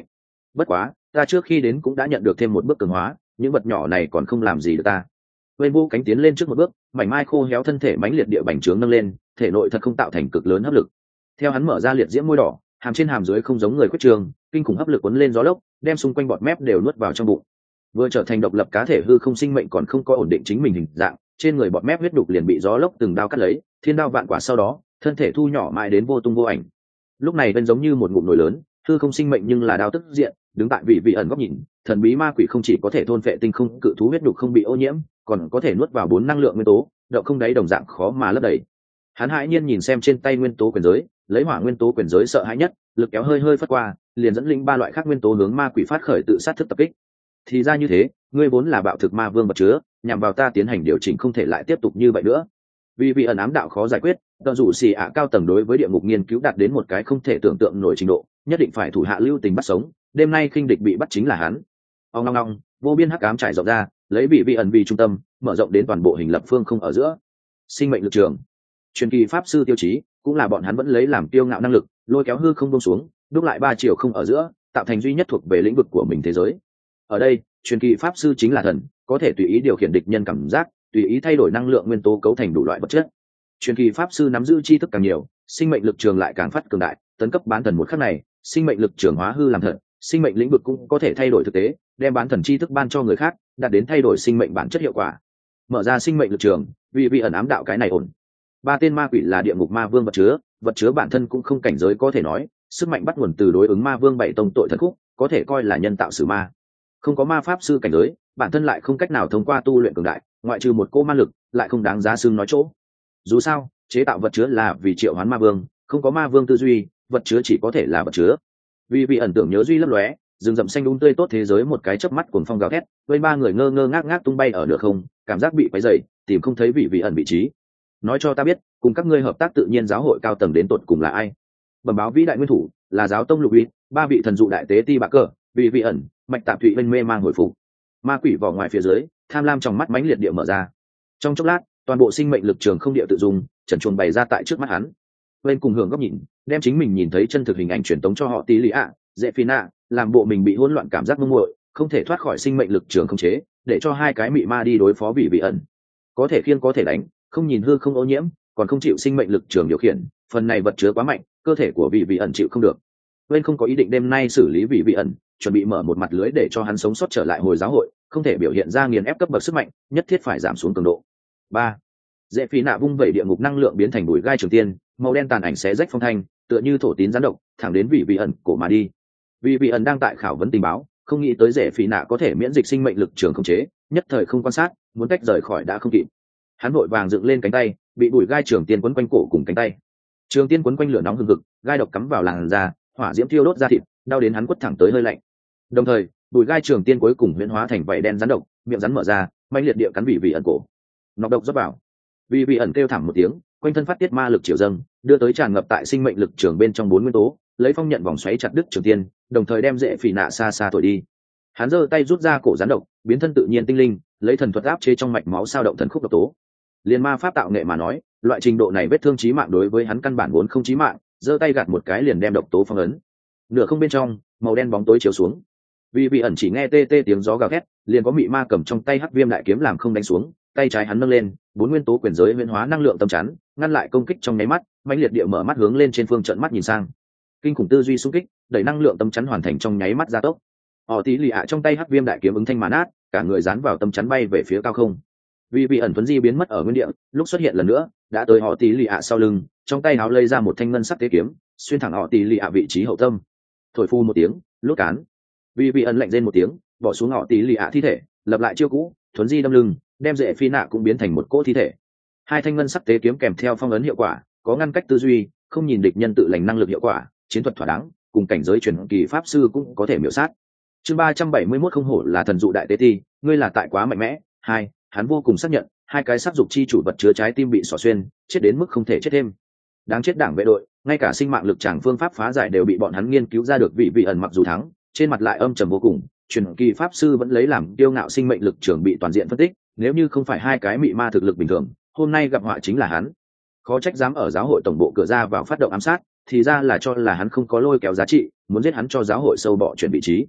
bất quá ta trước khi đến cũng đã nhận được thêm một bước cường hóa, những vật nhỏ này còn không làm gì được ta. Quên vô cánh tiến lên trước một bước, mảnh mai khô héo thân thể mãnh liệt địa bành trướng nâng lên, thể nội thật không tạo thành cực lớn hấp lực. Theo hắn mở ra liệt diễm môi đỏ, hàm trên hàm dưới không giống người khuyết trường, kinh khủng hấp lực cuốn lên gió lốc, đem xung quanh bọt mép đều nuốt vào trong bụng. Vừa trở thành độc lập cá thể hư không sinh mệnh còn không có ổn định chính mình hình dạng, trên người bọt mép huyết đục liền bị gió lốc từng đao cắt lấy, thiên đao vạn quả sau đó, thân thể thu nhỏ mãi đến vô tung vô ảnh. Lúc này bên giống như một ngụm nồi lớn, hư không sinh mệnh nhưng là đao tức diện, đứng tại vị vị ẩn góc nhìn, thần bí ma quỷ không chỉ có thể thôn phệ tinh không cự thú huyết đục không bị ô nhiễm, còn có thể nuốt vào bốn năng lượng nguyên tố, động không đáy đồng dạng khó mà lấp đầy. Hắn hãi nhiên nhìn xem trên tay nguyên tố quyền giới, lấy hỏa nguyên tố quyền giới sợ hãi nhất, lực kéo hơi hơi phất qua, liền dẫn linh ba loại khác nguyên tố hướng ma quỷ phát khởi tự sát thức tập kích. Thì ra như thế, ngươi vốn là bạo thực ma vương vật chứa, nhằm vào ta tiến hành điều chỉnh không thể lại tiếp tục như vậy nữa. Vì vị ẩn ám đạo khó giải quyết, tận dụ xì ạ cao tầng đối với địa ngục nghiên cứu đạt đến một cái không thể tưởng tượng nổi trình độ, nhất định phải thủ hạ lưu tình bắt sống, đêm nay khinh địch bị bắt chính là hắn. Ông ngong ngong, vô biên hắc ám trải rộng ra, lấy vị vị ẩn vì trung tâm, mở rộng đến toàn bộ hình lập phương không ở giữa. Sinh mệnh lực trường, truyền kỳ pháp sư tiêu chí, cũng là bọn hắn vẫn lấy làm kiêu ngạo năng lực, lôi kéo hư không buông xuống, đúc lại ba chiều không ở giữa, tạo thành duy nhất thuộc về lĩnh vực của mình thế giới. Ở đây, truyền kỳ pháp sư chính là thần, có thể tùy ý điều khiển địch nhân cảm giác, tùy ý thay đổi năng lượng nguyên tố cấu thành đủ loại vật chất. Truyền kỳ pháp sư nắm giữ tri thức càng nhiều, sinh mệnh lực trường lại càng phát cường đại, tấn cấp bán thần một khắc này, sinh mệnh lực trường hóa hư làm thật, sinh mệnh lĩnh vực cũng có thể thay đổi thực tế, đem bán thần tri thức ban cho người khác, đạt đến thay đổi sinh mệnh bản chất hiệu quả. Mở ra sinh mệnh lực trường, vì vị ẩn ám đạo cái này ổn. Ba tên ma quỷ là địa ngục ma vương vật chứa, vật chứa bản thân cũng không cảnh giới có thể nói, sức mạnh bắt nguồn từ đối ứng ma vương bảy tông tội thần khúc, có thể coi là nhân tạo sử ma. Không có ma pháp sư cảnh giới, bản thân lại không cách nào thông qua tu luyện cường đại, ngoại trừ một cô ma lực, lại không đáng giá xưng nói chỗ. Dù sao, chế tạo vật chứa là vì triệu hoán ma vương, không có ma vương tư duy, vật chứa chỉ có thể là vật chứa. Vì vị ẩn tưởng nhớ duy lấp lóe, rừng rậm xanh đúng tươi tốt thế giới một cái chớp mắt cuồng phong gào thét, với ba người ngơ ngơ ngác ngác tung bay ở nửa không, cảm giác bị quấy rầy, tìm không thấy vị vị ẩn vị trí. Nói cho ta biết, cùng các ngươi hợp tác tự nhiên giáo hội cao tầng đến tột cùng là ai? Bẩm báo vĩ đại nguyên thủ, là giáo tông lục uy, ba vị thần dụ đại tế ti bạc cờ, vị vị ẩn, mạch tạp thụy bên mê mang hồi phục. Ma quỷ vỏ ngoài phía dưới, tham lam trong mắt mãnh liệt địa mở ra. Trong chốc lát, toàn bộ sinh mệnh lực trường không địa tự dùng, trần chuồng bày ra tại trước mắt hắn. Bên cùng hưởng góc nhìn, đem chính mình nhìn thấy chân thực hình ảnh truyền tống cho họ tí lì ạ, dễ phi nạ, làm bộ mình bị hỗn loạn cảm giác mông muội, không thể thoát khỏi sinh mệnh lực trường không chế, để cho hai cái mị ma đi đối phó vị vị ẩn. Có thể khiêng có thể đánh, không nhìn hư không ô nhiễm, còn không chịu sinh mệnh lực trường điều khiển, phần này vật chứa quá mạnh, cơ thể của vị vị ẩn chịu không được. Bên không có ý định đêm nay xử lý vị vị ẩn, chuẩn bị mở một mặt lưới để cho hắn sống sót trở lại hồi giáo hội, không thể biểu hiện ra nghiền ép cấp bậc sức mạnh, nhất thiết phải giảm xuống cường độ. Ba, dễ phi nạ vung vẩy địa ngục năng lượng biến thành bụi gai trường tiên, màu đen tàn ảnh xé rách phong thanh, tựa như thổ tín gián độc, thẳng đến vị vị ẩn cổ mà đi. Vị vị ẩn đang tại khảo vấn tình báo, không nghĩ tới dễ phi nạ có thể miễn dịch sinh mệnh lực trường không chế, nhất thời không quan sát, muốn tách rời khỏi đã không kịp. Hắn vội vàng dựng lên cánh tay, bị bụi gai trường tiên quấn quanh cổ cùng cánh tay. Trường tiên quấn quanh lửa nóng hừng hực, gai độc cắm vào làn da, hỏa diễm thiêu đốt da thịt, đau đến hắn quất thẳng tới hơi lạnh. Đồng thời, bụi gai trường tiên cuối cùng huyễn hóa thành vảy đen rắn độc, miệng rắn mở ra, mãnh liệt địa cắn vị vị ẩn cổ. Nọc độc rót vào. Vị vị ẩn kêu thảm một tiếng, quanh thân phát tiết ma lực triều dâng, đưa tới tràn ngập tại sinh mệnh lực trường bên trong bốn nguyên tố, lấy phong nhận vòng xoáy chặt đứt trường tiên, đồng thời đem dễ phỉ nạ xa xa thổi đi. Hắn giơ tay rút ra cổ rắn độc, biến thân tự nhiên tinh linh, lấy thần thuật áp chế trong mạch máu sao động thần khúc độc tố. Liên ma pháp tạo nghệ mà nói, loại trình độ này vết thương chí mạng đối với hắn căn bản vốn không chí mạng, giơ tay gạt một cái liền đem độc tố phong ấn. Nửa không bên trong, màu đen bóng tối chiếu xuống. Vì vị ẩn chỉ nghe tê tê tiếng gió gào thét, liền có mị ma cầm trong tay hắc viêm đại kiếm làm không đánh xuống, tay trái hắn nâng lên, bốn nguyên tố quyền giới huyễn hóa năng lượng tâm chắn, ngăn lại công kích trong nháy mắt, mãnh liệt địa mở mắt hướng lên trên phương trận mắt nhìn sang. Kinh khủng tư duy xung kích, đẩy năng lượng tâm chắn hoàn thành trong nháy mắt gia tốc. Họ tí lì ạ trong tay hắc viêm đại kiếm ứng thanh màn át, cả người dán vào tâm chắn bay về phía cao không. Vì vị ẩn tuấn di biến mất ở nguyên địa, lúc xuất hiện lần nữa, đã tới họ tí lì ạ sau lưng, trong tay áo lây ra một thanh ngân sắc tế kiếm, xuyên thẳng họ tí lì ạ vị trí hậu tâm. Thổi phu một tiếng, lút cán. Vì vị ẩn lạnh rên một tiếng, bỏ xuống họ tí lì ạ thi thể, lập lại chiêu cũ, thuấn di đâm lưng, đem dễ phi nạ cũng biến thành một cỗ thi thể. Hai thanh ngân sắc tế kiếm kèm theo phong ấn hiệu quả, có ngăn cách tư duy, không nhìn địch nhân tự lành năng lực hiệu quả, chiến thuật thỏa đáng, cùng cảnh giới truyền kỳ pháp sư cũng có thể miểu sát. Chương ba trăm bảy mươi mốt không hổ là thần dụ đại tế ti, ngươi là tại quá mạnh mẽ. Hai, hắn vô cùng xác nhận, hai cái sắc dục chi chủ vật chứa trái tim bị xỏ xuyên, chết đến mức không thể chết thêm. Đáng chết đảng vệ đội, ngay cả sinh mạng lực chẳng phương pháp phá giải đều bị bọn hắn nghiên cứu ra được, vị vị ẩn mặc dù thắng, trên mặt lại âm trầm vô cùng, truyền kỳ pháp sư vẫn lấy làm kiêu ngạo, sinh mệnh lực trưởng bị toàn diện phân tích, nếu như không phải hai cái mị ma thực lực bình thường, hôm nay gặp họa chính là hắn. Khó trách dám ở giáo hội tổng bộ cửa ra vào phát động ám sát, thì ra là cho là hắn không có lôi kéo giá trị, muốn giết hắn cho giáo hội sâu bọ chuyển vị trí.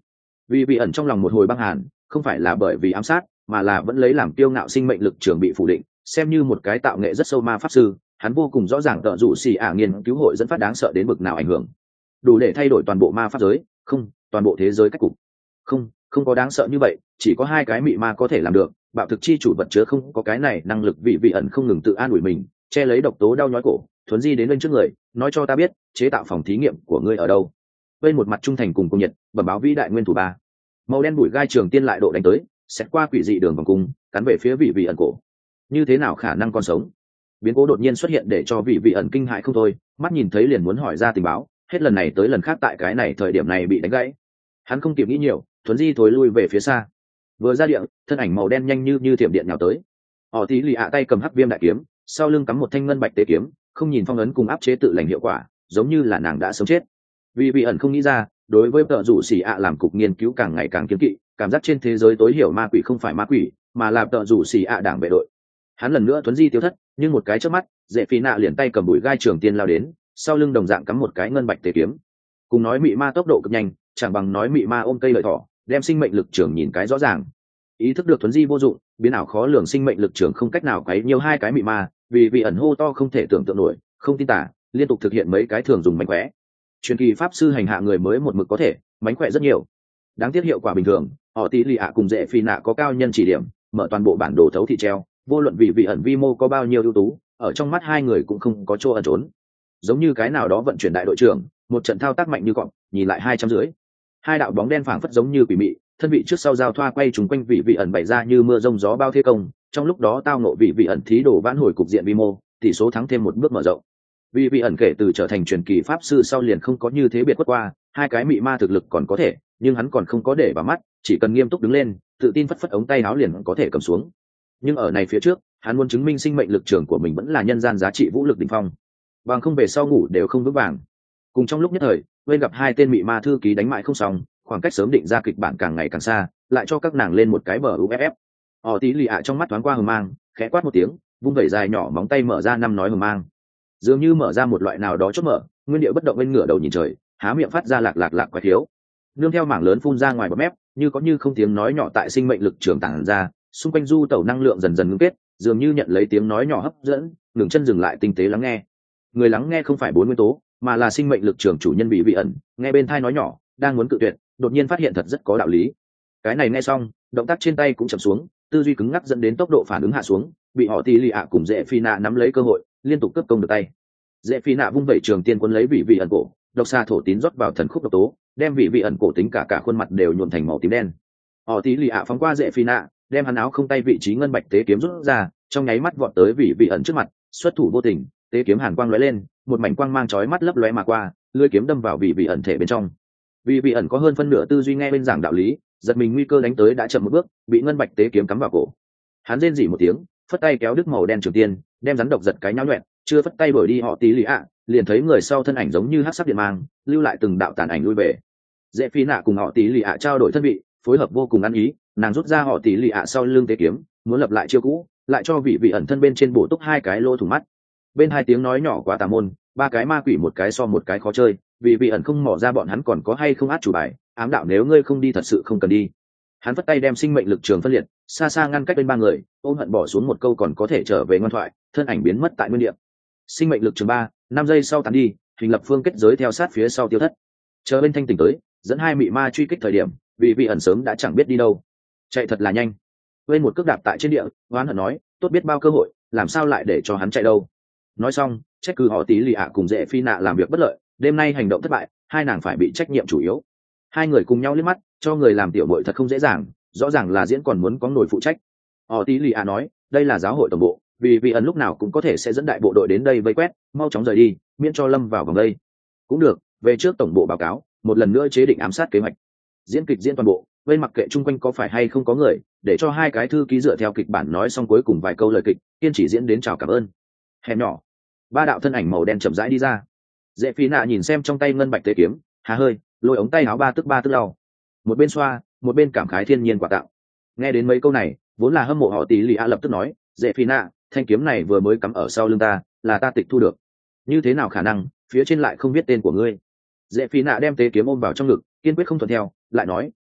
vì vị ẩn trong lòng một hồi băng hàn, không phải là bởi vì ám sát mà là vẫn lấy làm kiêu ngạo sinh mệnh lực trường bị phủ định. Xem như một cái tạo nghệ rất sâu ma pháp sư, hắn vô cùng rõ ràng tợ rủ xì ả nghiên cứu hội dẫn phát đáng sợ đến bực nào ảnh hưởng, đủ để thay đổi toàn bộ ma pháp giới, không toàn bộ thế giới cách cục. Không, không có đáng sợ như vậy, chỉ có hai cái mị ma có thể làm được. Bạo thực chi chủ vật chứa không có cái này năng lực. Vị vị ẩn không ngừng tự an ủi mình, che lấy độc tố đau nhói cổ, thuấn di đến bên trước người, nói cho ta biết chế tạo phòng thí nghiệm của ngươi ở đâu. Bên một mặt trung thành cùng công nhiệt bẩm báo vĩ đại nguyên thủ ba. Màu đen bụi gai trường tiên lại độ đánh tới, xét qua quỷ dị đường vòng cung, cắn về phía vị vị ẩn cổ. Như thế nào khả năng còn sống? Biến cố đột nhiên xuất hiện để cho vị vị ẩn kinh hãi không thôi, mắt nhìn thấy liền muốn hỏi ra tình báo, hết lần này tới lần khác tại cái này thời điểm này bị đánh gãy. Hắn không kịp nghĩ nhiều, thuấn di thối lui về phía xa. Vừa ra điện, thân ảnh màu đen nhanh như như thiểm điện nhào tới. Họ tí lì ạ tay cầm hắc viêm đại kiếm, sau lưng cắm một thanh ngân bạch tế kiếm, không nhìn phong ấn cùng áp chế tự lành hiệu quả, giống như là nàng đã sớm chết. Vì vị ẩn không nghĩ ra, đối với tợ rủ xỉ ạ làm cục nghiên cứu càng ngày càng kiên kỵ, cảm giác trên thế giới tối hiểu ma quỷ không phải ma quỷ, mà là tợ rủ xỉ ạ đảng vệ đội. Hắn lần nữa thuấn di tiêu thất, nhưng một cái chớp mắt, Dễ Phi Nạ liền tay cầm bụi gai trường tiên lao đến, sau lưng đồng dạng cắm một cái ngân bạch tế kiếm. Cùng nói mị ma tốc độ cực nhanh, chẳng bằng nói mị ma ôm cây lợi thỏ, đem sinh mệnh lực trường nhìn cái rõ ràng. Ý thức được thuấn di vô dụng, biến ảo khó lường sinh mệnh lực trường không cách nào quấy nhiều hai cái mị ma, vì vị ẩn hô to không thể tưởng tượng nổi, không tin tả, liên tục thực hiện mấy cái thường dùng mánh khóe. Truyền kỳ pháp sư hành hạ người mới một mực có thể, mánh khóe rất nhiều. Đáng tiếc hiệu quả bình thường, họ tí lì ạ cùng Dễ Phi Nạ có cao nhân chỉ điểm, mở toàn bộ bản đồ thấu thị treo, vô luận vị vị ẩn vi mô có bao nhiêu ưu tú, ở trong mắt hai người cũng không có chỗ ẩn trốn. Giống như cái nào đó vận chuyển đại đội trưởng, một trận thao tác mạnh như cọp, nhìn lại hai trăm rưỡi. Hai đạo bóng đen phảng phất giống như quỷ mị, thân vị trước sau giao thoa quay trùng quanh vị vị ẩn bày ra như mưa rông gió bao thế công, trong lúc đó tao nộ vị vị ẩn thí đổ vãn hồi cục diện vi mô, tỷ số thắng thêm một bước mở rộng. Vị vị ẩn kể từ trở thành truyền kỳ pháp sư sau liền không có như thế biệt quất qua, hai cái mị ma thực lực còn có thể, nhưng hắn còn không có để vào mắt, chỉ cần nghiêm túc đứng lên, tự tin phất phất ống tay áo liền có thể cầm xuống. Nhưng ở này phía trước, hắn muốn chứng minh sinh mệnh lực trường của mình vẫn là nhân gian giá trị vũ lực đỉnh phong, bằng không về sau ngủ đều không vững vàng. Cùng trong lúc nhất thời, bên gặp hai tên mị ma thư ký đánh mại không xong, khoảng cách sớm định ra kịch bản càng ngày càng xa, lại cho các nàng lên một cái bờ u ép ép. Họ tí lì ạ trong mắt thoáng qua hờ mang, khẽ quát một tiếng, vung vẩy dài nhỏ móng tay mở ra năm nói hờ mang, dường như mở ra một loại nào đó chốt mở, nguyên địa bất động bên ngửa đầu nhìn trời, há miệng phát ra lạc lạc lạc quái thiếu, nương theo mảng lớn phun ra ngoài bọt mép, như có như không tiếng nói nhỏ tại sinh mệnh lực trường tản ra, xung quanh du tẩu năng lượng dần dần ngưng kết, dường như nhận lấy tiếng nói nhỏ hấp dẫn, ngừng chân dừng lại tinh tế lắng nghe. Người lắng nghe không phải bốn nguyên tố, mà là sinh mệnh lực trường chủ nhân bị vị ẩn, nghe bên thai nói nhỏ, đang muốn cự tuyệt, đột nhiên phát hiện thật rất có đạo lý. Cái này nghe xong, động tác trên tay cũng chậm xuống, tư duy cứng ngắc dẫn đến tốc độ phản ứng hạ xuống, bị họ tí lì ạ cùng Dễ Phi Nạ nắm lấy cơ hội, liên tục cướp công được tay. Dễ Phi Nạ vung vẩy trường tiên quân lấy vị vị ẩn cổ, độc xa thổ tín rót vào thần khúc độc tố, đem vị vị ẩn cổ tính cả cả khuôn mặt đều nhuộm thành màu tím đen. Họ tí lì ạ phóng qua Dễ Phi Nạ, đem hắn áo không tay vị trí ngân bạch tế kiếm rút ra, trong nháy mắt vọt tới vị vị ẩn trước mặt, xuất thủ vô tình, tế kiếm hàn quang lóe lên, một mảnh quang mang chói mắt lấp lóe mà qua, lưỡi kiếm đâm vào vị vị ẩn thể bên trong. Vị vị ẩn có hơn phân nửa tư duy nghe bên giảng đạo lý, giật mình nguy cơ đánh tới đã chậm một bước, bị ngân bạch tế kiếm cắm vào cổ. Hắn rên rỉ một tiếng, phất tay kéo đứt màu đen trường tiên, đem rắn độc giật cái nhão nhuyễn, chưa phất tay đuổi đi họ tí lì ạ, liền thấy người sau thân ảnh giống như hắc sắc điện mang, lưu lại từng đạo tàn ảnh lui về. Dễ Phi Nạ cùng họ tí lì ạ trao đổi thân vị, phối hợp vô cùng ăn ý, nàng rút ra họ tí lì ạ sau lưng tế kiếm, muốn lập lại chiêu cũ, lại cho vị vị ẩn thân bên trên bổ túc hai cái lỗ thủng mắt. Bên hai tiếng nói nhỏ quá tà môn, ba cái ma quỷ một cái so một cái khó chơi, vị vị ẩn không mò ra bọn hắn còn có hay không át chủ bài, ám đạo nếu ngươi không đi thật sự không cần đi. Hắn vất tay đem sinh mệnh lực trường phân liệt, xa xa ngăn cách bên ba người, ôm hận bỏ xuống một câu còn có thể trở về ngoan thoại, thân ảnh biến mất tại nguyên địa. Sinh mệnh lực trường ba, năm giây sau tán đi, hình lập phương kết giới theo sát phía sau tiêu thất. Chờ bên thanh tỉnh tới, dẫn hai mị ma truy kích thời điểm, vị vị ẩn sớm đã chẳng biết đi đâu, chạy thật là nhanh. Bên một cước đạp tại trên địa, oán hận nói, tốt biết bao cơ hội, làm sao lại để cho hắn chạy đâu. Nói xong, trách cứ họ tí lì ạ cùng Dễ Phi Nạ làm việc bất lợi, đêm nay hành động thất bại, hai nàng phải bị trách nhiệm chủ yếu. Hai người cùng nhau liếc mắt, cho người làm tiểu muội thật không dễ dàng, rõ ràng là diễn còn muốn có nổi phụ trách. Họ tí lì ạ nói, đây là giáo hội tổng bộ, vì vị ẩn lúc nào cũng có thể sẽ dẫn đại bộ đội đến đây vây quét, mau chóng rời đi, miễn cho lâm vào vòng đây. Cũng được, về trước tổng bộ báo cáo, một lần nữa chế định ám sát kế hoạch. Diễn kịch diễn toàn bộ, bên mặc kệ chung quanh có phải hay không có người, để cho hai cái thư ký dựa theo kịch bản nói xong cuối cùng vài câu lời kịch, kiên chỉ diễn đến chào cảm ơn. Hẻm nhỏ, ba đạo thân ảnh màu đen chậm rãi đi ra. Dễ Phi Nạ nhìn xem trong tay ngân bạch tế kiếm, hà hơi, lôi ống tay áo ba tức ba tức lau, một bên xoa, một bên cảm khái thiên nhiên quả tạo. Nghe đến mấy câu này, vốn là hâm mộ họ tí lì a lập tức nói, Dễ Phi Nạ, thanh kiếm này vừa mới cắm ở sau lưng ta, là ta tịch thu được. Như thế nào khả năng, phía trên lại không viết tên của ngươi. Dễ Phi Nạ đem tế kiếm ôm vào trong ngực, kiên quyết không thuận theo, lại nói,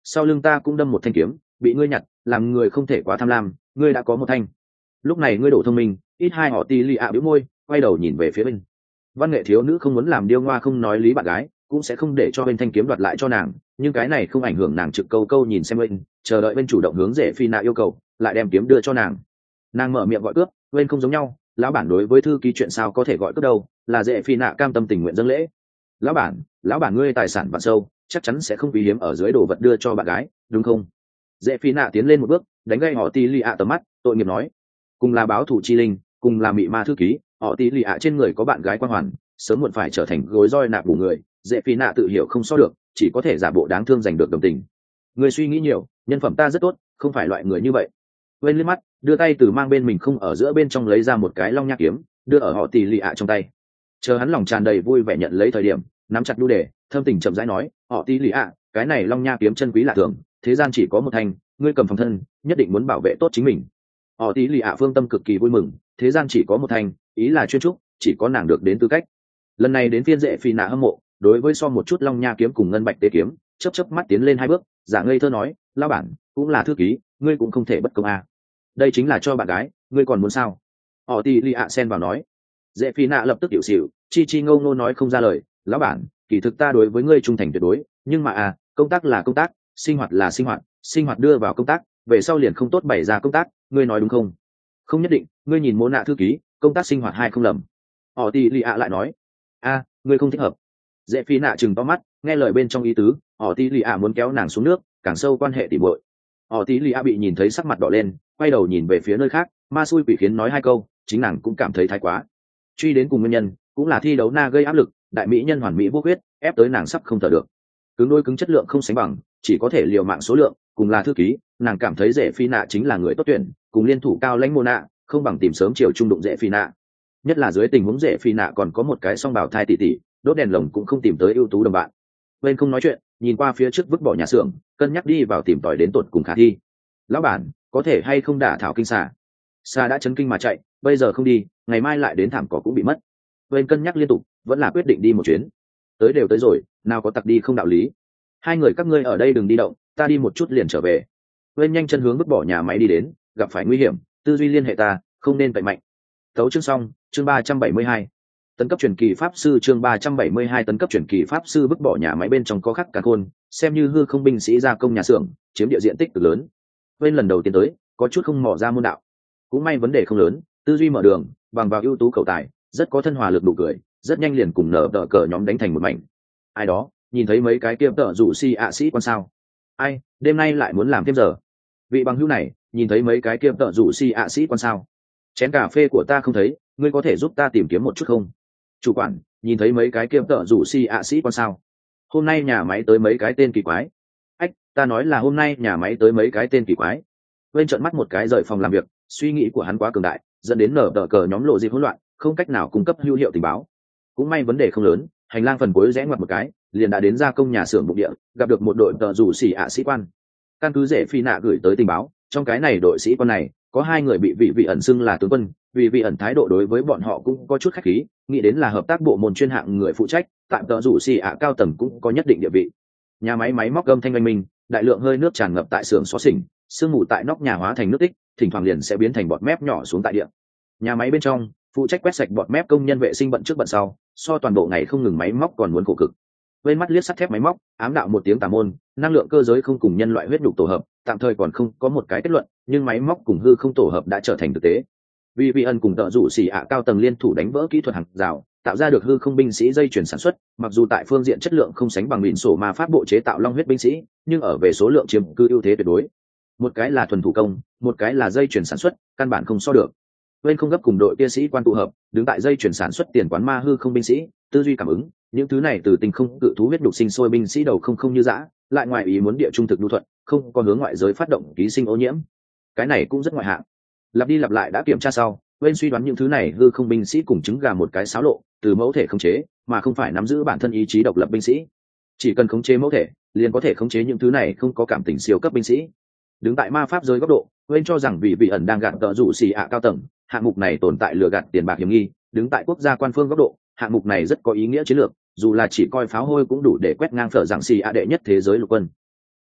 sau lưng ta cũng đâm một thanh kiếm bị ngươi nhặt, làm người không thể quá tham lam, ngươi đã có một thanh. Lúc này ngươi đổ thông minh, ít hai họ tì lì ạ bĩu môi, quay đầu nhìn về phía bên. Văn nghệ thiếu nữ không muốn làm điêu ngoa không nói lý bạn gái, cũng sẽ không để cho bên thanh kiếm đoạt lại cho nàng, nhưng cái này không ảnh hưởng nàng trực câu câu nhìn xem bên, chờ đợi bên chủ động hướng rể phi nạ yêu cầu, lại đem kiếm đưa cho nàng. Nàng mở miệng gọi cướp, bên không giống nhau, lão bản đối với thư ký chuyện sao có thể gọi cướp đâu, là rể phi nạ cam tâm tình nguyện dâng lễ. Lão bản, lão bản ngươi tài sản vạn sâu, chắc chắn sẽ không quý hiếm ở dưới đồ vật đưa cho bạn gái, đúng không? Rể phi nạ tiến lên một bước, đánh gây họ tì lì ạ tầm mắt, tội nghiệp nói, cùng là báo thủ chi linh, cùng là mị ma thư ký, họ tì lì ạ trên người có bạn gái quan hoàn, sớm muộn phải trở thành gối roi nạp bù người. Dễ phi nạ tự hiểu không so được, chỉ có thể giả bộ đáng thương giành được đồng tình. Người suy nghĩ nhiều, nhân phẩm ta rất tốt, không phải loại người như vậy. Quên liếc mắt, đưa tay từ mang bên mình không ở giữa bên trong lấy ra một cái long nha kiếm, đưa ở họ tì lì ạ trong tay. Chờ hắn lòng tràn đầy vui vẻ nhận lấy thời điểm, nắm chặt đu đề, thâm tình chậm rãi nói, họ tì lì ạ, cái này long nha kiếm chân quý lạ thường, thế gian chỉ có một thanh, ngươi cầm phòng thân, nhất định muốn bảo vệ tốt chính mình. Họ tì lì ạ phương tâm cực kỳ vui mừng, thế gian chỉ có một thanh, ý là chuyên trúc, chỉ có nàng được đến tư cách. Lần này đến phiên Dễ phi nạ hâm mộ, đối với so một chút long nha kiếm cùng ngân bạch tế kiếm, chớp chớp mắt tiến lên hai bước, giả ngây thơ nói, lao bản cũng là thư ký, ngươi cũng không thể bất công à. Đây chính là cho bạn gái, ngươi còn muốn sao? Họ tì lì ạ xen vào nói. Dễ phi nạ lập tức hiểu xỉu, chi chi ngâu ngô nói không ra lời, lão bản kỳ thực ta đối với ngươi trung thành tuyệt đối, nhưng mà à, công tác là công tác, sinh hoạt là sinh hoạt, sinh hoạt đưa vào công tác, về sau liền không tốt bày ra công tác, ngươi nói đúng không? Không nhất định, ngươi nhìn mô nạ thư ký, công tác sinh hoạt hai không lầm. Họ tì lì ạ lại nói, a, ngươi không thích hợp. Dễ phi nạ chừng to mắt, nghe lời bên trong ý tứ, họ tí lì ạ muốn kéo nàng xuống nước, càng sâu quan hệ tỉ muội. Họ tí lì ạ bị nhìn thấy sắc mặt đỏ lên, quay đầu nhìn về phía nơi khác, ma xui quỷ khiến nói hai câu, chính nàng cũng cảm thấy thái quá. Truy đến cùng nguyên nhân, cũng là thi đấu na gây áp lực, đại mỹ nhân hoàn mỹ vô huyết, ép tới nàng sắp không thở được. Cứng đôi cứng chất lượng không sánh bằng, chỉ có thể liều mạng số lượng, cùng là thư ký, nàng cảm thấy Dễ phi nạ chính là người tốt tuyển, cùng liên thủ cao lãnh mô nạ, không bằng tìm sớm chiều trung đụng Dễ phi nạ. Nhất là dưới tình huống Dễ phi nạ còn có một cái song bào thai tỷ tỷ, đốt đèn lồng cũng không tìm tới ưu tú đồng bạn. Bên không nói chuyện, nhìn qua phía trước vứt bỏ nhà xưởng, cân nhắc đi vào tìm tòi đến tột cùng khả thi. Lão bản có thể hay không đả thảo kinh xà? Xà đã chấn kinh mà chạy, bây giờ không đi, ngày mai lại đến thảm cỏ cũng bị mất. Bên cân nhắc liên tục, vẫn là quyết định đi một chuyến. Tới đều tới rồi, nào có tặc đi không đạo lý. Hai người các ngươi ở đây đừng đi động, ta đi một chút liền trở về. Bên nhanh chân hướng vứt bỏ nhà máy đi đến, gặp phải nguy hiểm, tư duy liên hệ ta, không nên vậy mạnh. Tấu chương xong, chương ba trăm bảy mươi hai. Tấn cấp truyền kỳ pháp sư chương ba trăm bảy mươi hai tấn cấp truyền kỳ pháp sư vứt bỏ nhà máy bên trong có khắc cả khôn, xem như hư không binh sĩ gia công nhà xưởng, chiếm địa diện tích cực lớn. Bên lần đầu tiên tới, có chút không mò ra môn đạo. Cũng may vấn đề không lớn, tư duy mở đường, bằng vào ưu tú cầu tài, rất có thân hòa lực đủ cười, rất nhanh liền cùng nở tờ cờ nhóm đánh thành một mảnh. Ai đó, nhìn thấy mấy cái kia tợ rủ si ạ sĩ quan sao? Ai, đêm nay lại muốn làm thêm giờ. Vị bằng hữu này, nhìn thấy mấy cái kia tợ rủ si ạ sĩ quan sao? Chén cà phê của ta không thấy, ngươi có thể giúp ta tìm kiếm một chút không? Chủ quản, nhìn thấy mấy cái kia tợ rủ si ạ sĩ quan sao? Hôm nay nhà máy tới mấy cái tên kỳ quái. Ách, ta nói là hôm nay nhà máy tới mấy cái tên kỳ quái. Bên trợn mắt một cái rời phòng làm việc, suy nghĩ của hắn quá cường đại, dẫn đến nở tờ cờ nhóm lộ dịp hỗn loạn, không cách nào cung cấp hữu hiệu tình báo. Cũng may vấn đề không lớn, hành lang phần cuối rẽ ngoặt một cái, liền đã đến gia công nhà xưởng bụng địa, gặp được một đội tợ rủ xỉ ạ sĩ quan. Căn cứ rể phi nạ gửi tới tình báo, trong cái này đội sĩ quan này có hai người bị vị vị ẩn xưng là tướng quân, vì vị ẩn thái độ đối với bọn họ cũng có chút khách khí, nghĩ đến là hợp tác bộ môn chuyên hạng người phụ trách, tạm tợ rủ xỉ ạ cao tầng cũng có nhất định địa vị. Nhà máy máy móc âm thanh oanh minh, đại lượng hơi nước tràn ngập tại xưởng xó xỉnh, sương mù tại nóc nhà hóa thành nước tích, thỉnh thoảng liền sẽ biến thành bọt mép nhỏ xuống tại địa. Nhà máy bên trong, phụ trách quét sạch bọt mép công nhân vệ sinh bận trước bận sau, so toàn bộ ngày không ngừng máy móc còn muốn khổ cực. Bên mắt liếc sắt thép máy móc, ám đạo một tiếng tà môn, năng lượng cơ giới không cùng nhân loại huyết nhục tổ hợp, tạm thời còn không có một cái kết luận, nhưng máy móc cùng hư không tổ hợp đã trở thành thực tế. Vì vị ẩn cùng tợ rủ xỉ ạ cao tầng liên thủ đánh vỡ kỹ thuật hàng rào, tạo ra được hư không binh sĩ dây chuyển sản xuất, mặc dù tại phương diện chất lượng không sánh bằng biển sổ ma pháp bộ chế tạo long huyết binh sĩ, nhưng ở về số lượng chiếm cư ưu thế tuyệt đối. Một cái là thuần thủ công, một cái là dây chuyển sản xuất, căn bản không so được. Bên không gấp cùng đội kia sĩ quan tụ hợp, đứng tại dây chuyển sản xuất tiền quán ma hư không binh sĩ, tư duy cảm ứng, những thứ này từ tình không cự thú huyết đục sinh sôi binh sĩ đầu không không như dã, lại ngoài ý muốn địa trung thực nhu thuận, không có hướng ngoại giới phát động ký sinh ô nhiễm. Cái này cũng rất ngoại hạng. Lặp đi lặp lại đã kiểm tra sau, bên suy đoán những thứ này hư không binh sĩ cùng trứng gà một cái xáo lộ, từ mẫu thể khống chế, mà không phải nắm giữ bản thân ý chí độc lập binh sĩ. Chỉ cần khống chế mẫu thể, liền có thể khống chế những thứ này không có cảm tình siêu cấp binh sĩ. Đứng tại ma pháp giới góc độ, bên cho rằng vì vị ẩn đang gạt tợ rủ xì ạ cao tầng, hạng mục này tồn tại lừa gạt tiền bạc hiểm nghi. Đứng tại quốc gia quan phương góc độ, hạng mục này rất có ý nghĩa chiến lược, dù là chỉ coi pháo hôi cũng đủ để quét ngang phở giảng xì ạ đệ nhất thế giới lục quân.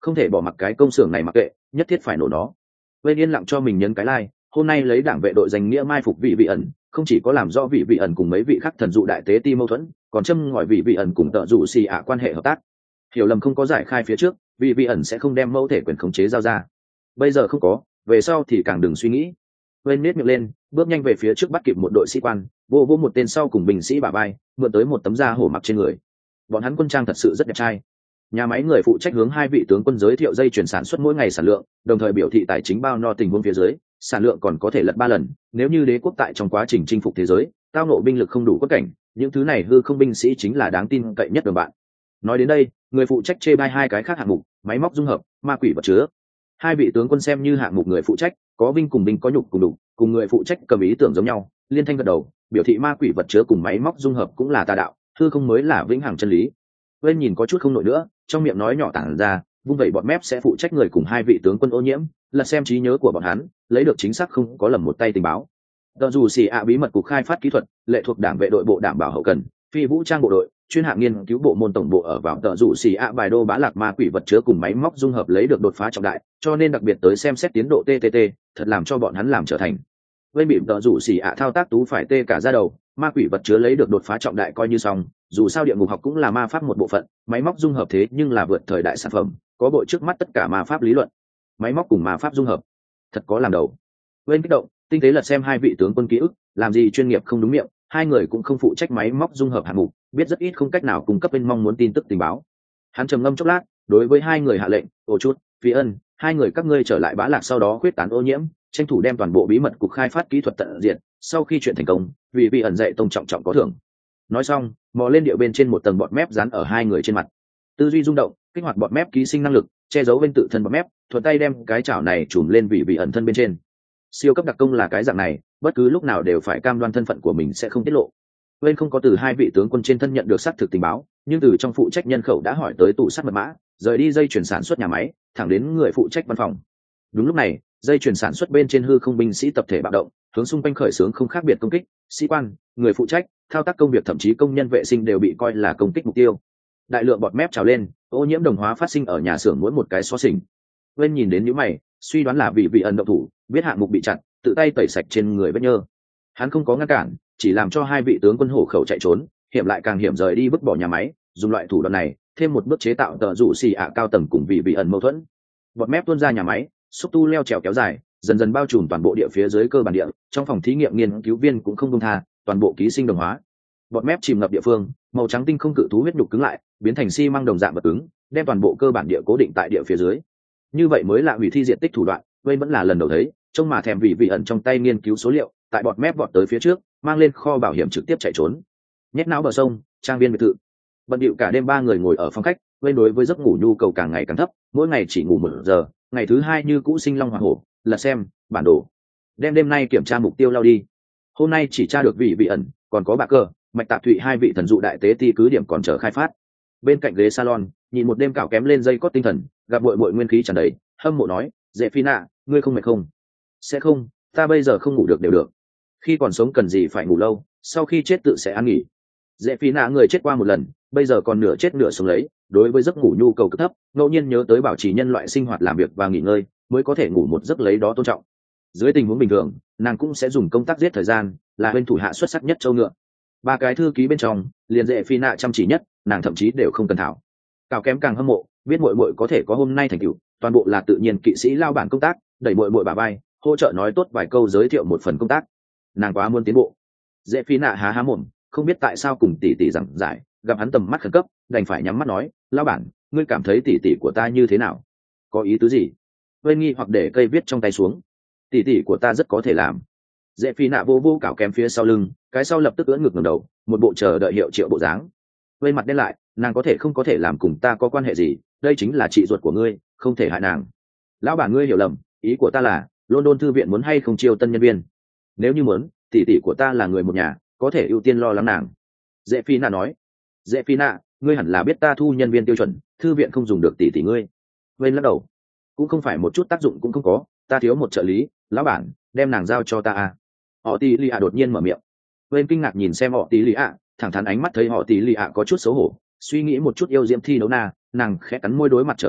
không thể bỏ mặc cái công xưởng này mặc kệ, nhất thiết phải nổ nó. Bên yên lặng cho mình nhấn cái like, hôm nay lấy đảng vệ đội danh nghĩa mai phục vị vị ẩn, không chỉ có làm rõ vị vị ẩn cùng mấy vị khác thần dụ đại tế ti mâu thuẫn, còn châm ngòi vị vị ẩn cùng tợ dụ xì ạ quan hệ hợp tác. Hiểu lầm không có giải khai phía trước, vị vị ẩn sẽ không đem mẫu thể quyền khống chế giao ra. Bây giờ không có, về sau thì càng đừng suy nghĩ. Bên nết miệng lên, bước nhanh về phía trước bắt kịp một đội sĩ quan, vô vô một tên sau cùng binh sĩ bả vai, mượn tới một tấm da hổ mặc trên người. Bọn hắn quân trang thật sự rất đẹp trai. Nhà máy người phụ trách hướng hai vị tướng quân giới thiệu dây chuyển sản xuất mỗi ngày sản lượng, đồng thời biểu thị tài chính bao no tình huống phía dưới, sản lượng còn có thể lật ba lần. Nếu như đế quốc tại trong quá trình chinh phục thế giới, tao nộ binh lực không đủ quất cảnh, những thứ này hư không binh sĩ chính là đáng tin cậy nhất đồng bạn. Nói đến đây, người phụ trách chê bai hai cái khác hạng mục, máy móc dung hợp, ma quỷ vật chứa. Hai vị tướng quân xem như hạng mục người phụ trách, có binh cùng binh có nhục cùng đủ, cùng người phụ trách cầm ý tưởng giống nhau, liên thanh gật đầu, biểu thị ma quỷ vật chứa cùng máy móc dung hợp cũng là tà đạo, hư không mới là vĩnh hằng chân lý. Bên nhìn có chút không nổi nữa, trong miệng nói nhỏ tản ra, vung vẩy bọn mép sẽ phụ trách người cùng hai vị tướng quân ô nhiễm, lật xem trí nhớ của bọn hắn, lấy được chính xác không có lầm một tay tình báo. Tờ dù xì ạ bí mật cục khai phát kỹ thuật, lệ thuộc đảng vệ đội bộ đảm bảo hậu cần, phi vũ trang bộ đội, chuyên hạng nghiên cứu bộ môn tổng bộ ở vào tờ dù xì ạ bài đô bá lạc ma quỷ vật chứa cùng máy móc dung hợp lấy được đột phá trọng đại, cho nên đặc biệt tới xem xét tiến độ tê tê tê, thật làm cho bọn hắn làm trở thành. Bên bị tờ dù xì ạ thao tác tú phải tê cả ra đầu, ma quỷ vật chứa lấy được đột phá trọng đại coi như xong, dù sao địa ngục học cũng là ma pháp một bộ phận, máy móc dung hợp thế nhưng là vượt thời đại sản phẩm, có bộ trước mắt tất cả ma pháp lý luận, máy móc cùng ma pháp dung hợp, thật có làm đầu. Bên kích động, tinh tế lật xem hai vị tướng quân ký ức, làm gì chuyên nghiệp không đúng miệng, hai người cũng không phụ trách máy móc dung hợp hạng mục, biết rất ít không cách nào cung cấp bên mong muốn tin tức tình báo. Hắn trầm ngâm chốc lát, đối với hai người hạ lệnh, "Ô chút, Phi Ân, hai người các ngươi trở lại Bá Lạc sau đó khuyết tán ô nhiễm, tranh thủ đem toàn bộ bí mật cục khai phát kỹ thuật tận diệt, sau khi chuyện thành công, vì vị ẩn dạy tông trọng trọng có thưởng." Nói xong, mò lên điệu bên trên một tầng bọt mép dán ở hai người trên mặt. Tư duy rung động, kích hoạt bọt mép ký sinh năng lực, che giấu bên tự thân bọt mép, thuận tay đem cái chảo này trùm lên vị vị ẩn thân bên trên. Siêu cấp đặc công là cái dạng này, bất cứ lúc nào đều phải cam đoan thân phận của mình sẽ không tiết lộ. Bên không có từ hai vị tướng quân trên thân nhận được xác thực tình báo, nhưng từ trong phụ trách nhân khẩu đã hỏi tới tủ sắt mật mã, rời đi dây chuyển sản xuất nhà máy, thẳng đến người phụ trách văn phòng. Đúng lúc này, dây chuyển sản xuất bên trên hư không binh sĩ tập thể bạo động, hướng xung quanh khởi xướng không khác biệt công kích, sĩ quan, người phụ trách, thao tác công việc thậm chí công nhân vệ sinh đều bị coi là công kích mục tiêu. Đại lượng bọt mép trào lên, ô nhiễm đồng hóa phát sinh ở nhà xưởng mỗi một cái xó xỉnh. Bên nhìn đến những mày, suy đoán là vì vị ẩn động thủ, biết hạng mục bị chặn, tự tay tẩy sạch trên người vết nhơ. Hắn không có ngăn cản, chỉ làm cho hai vị tướng quân hổ khẩu chạy trốn, hiểm lại càng hiểm rời đi vứt bỏ nhà máy, dùng loại thủ đoạn này, thêm một bước chế tạo tờ rủ xì ạ cao tầng cùng vị vị ẩn mâu thuẫn. Bọt mép tuôn ra nhà máy, xúc tu leo trèo kéo dài, dần dần bao trùm toàn bộ địa phía dưới cơ bản địa, trong phòng thí nghiệm nghiên cứu viên cũng không buông tha, toàn bộ ký sinh đồng hóa. Bọt mép chìm ngập địa phương, màu trắng tinh không cự thú huyết nhục cứng lại, biến thành xi măng đồng dạng vật cứng, đem toàn bộ cơ bản địa cố định tại địa phía dưới. Như vậy mới là hủy thi diện tích thủ đoạn, vây vẫn là lần đầu thấy, trông mà thèm vị vị ẩn trong tay nghiên cứu số liệu, tại bọt mép vọt tới phía trước, mang lên kho bảo hiểm trực tiếp chạy trốn. Nhét não bờ sông, trang viên biệt thự. Bận điệu cả đêm ba người ngồi ở phòng khách, bên đối với giấc ngủ nhu cầu càng ngày càng thấp, mỗi ngày chỉ ngủ một giờ, ngày thứ hai như cũ sinh long hỏa hổ, là xem bản đồ, đem đêm nay kiểm tra mục tiêu lao đi. Hôm nay chỉ tra được vị vị ẩn, còn có bạc cơ, mạch tạp thụy hai vị thần dụ đại tế ti cứ điểm còn chờ khai phát. Bên cạnh ghế salon, nhìn một đêm cạo kém lên dây cót tinh thần, gặp bội bội nguyên khí tràn đầy, hâm mộ nói, "Dễ Phi nạ, ngươi không mệt không?" "Sẽ không, ta bây giờ không ngủ được đều được. Khi còn sống cần gì phải ngủ lâu, sau khi chết tự sẽ ăn nghỉ." Dễ Phi nạ người chết qua một lần, bây giờ còn nửa chết nửa sống lấy, đối với giấc ngủ nhu cầu cực thấp, ngẫu nhiên nhớ tới bảo trì nhân loại sinh hoạt làm việc và nghỉ ngơi, mới có thể ngủ một giấc lấy đó tôn trọng. Dưới tình huống bình thường, nàng cũng sẽ dùng công tác giết thời gian, là bên thủ hạ xuất sắc nhất châu ngựa. Ba cái thư ký bên trong, liền Dễ Phi nạ chăm chỉ nhất, nàng thậm chí đều không cần thảo. Cào kém càng hâm mộ, biết muội muội có thể có hôm nay thành tựu, toàn bộ là tự nhiên kỵ sĩ lao bản công tác, đẩy muội muội bà vai, hỗ trợ nói tốt vài câu giới thiệu một phần công tác. Nàng quá muốn tiến bộ. Dễ Phi nạ há há mồm, không biết tại sao cùng tỷ tỷ giảng giải, gặp hắn tầm mắt khẩn cấp, đành phải nhắm mắt nói, "Lao bản, ngươi cảm thấy tỷ tỷ của ta như thế nào? Có ý tứ gì?" Vây nghi hoặc để cây viết trong tay xuống. "Tỷ tỷ của ta rất có thể làm." Dễ Phi nạ vô vô cào kém phía sau lưng, cái sau lập tức ưỡn ngực ngẩng đầu, một bộ chờ đợi hiệu triệu bộ dáng. Vây mặt đen lại, nàng có thể không có thể làm cùng ta có quan hệ gì, đây chính là chị ruột của ngươi, không thể hại nàng. Lão bản ngươi hiểu lầm, ý của ta là, London thư viện muốn hay không chiêu tân nhân viên? Nếu như muốn, tỷ tỷ của ta là người một nhà, có thể ưu tiên lo lắng nàng. Dễ Phi nạ nói. Dễ Phi nạ, ngươi hẳn là biết ta thu nhân viên tiêu chuẩn, thư viện không dùng được tỷ tỷ ngươi. Vây lắc đầu. Cũng không phải một chút tác dụng cũng không có, ta thiếu một trợ lý, lão bản, đem nàng giao cho ta à. Họ tỷ lì ạ đột nhiên mở miệng. Vây kinh ngạc nhìn xem họ tỷ lì ạ, thẳng thắn ánh mắt thấy họ tỷ lì ạ có chút xấu hổ, suy nghĩ một chút yêu diễm thi đấu na, nàng khẽ cắn môi đối mặt trở về,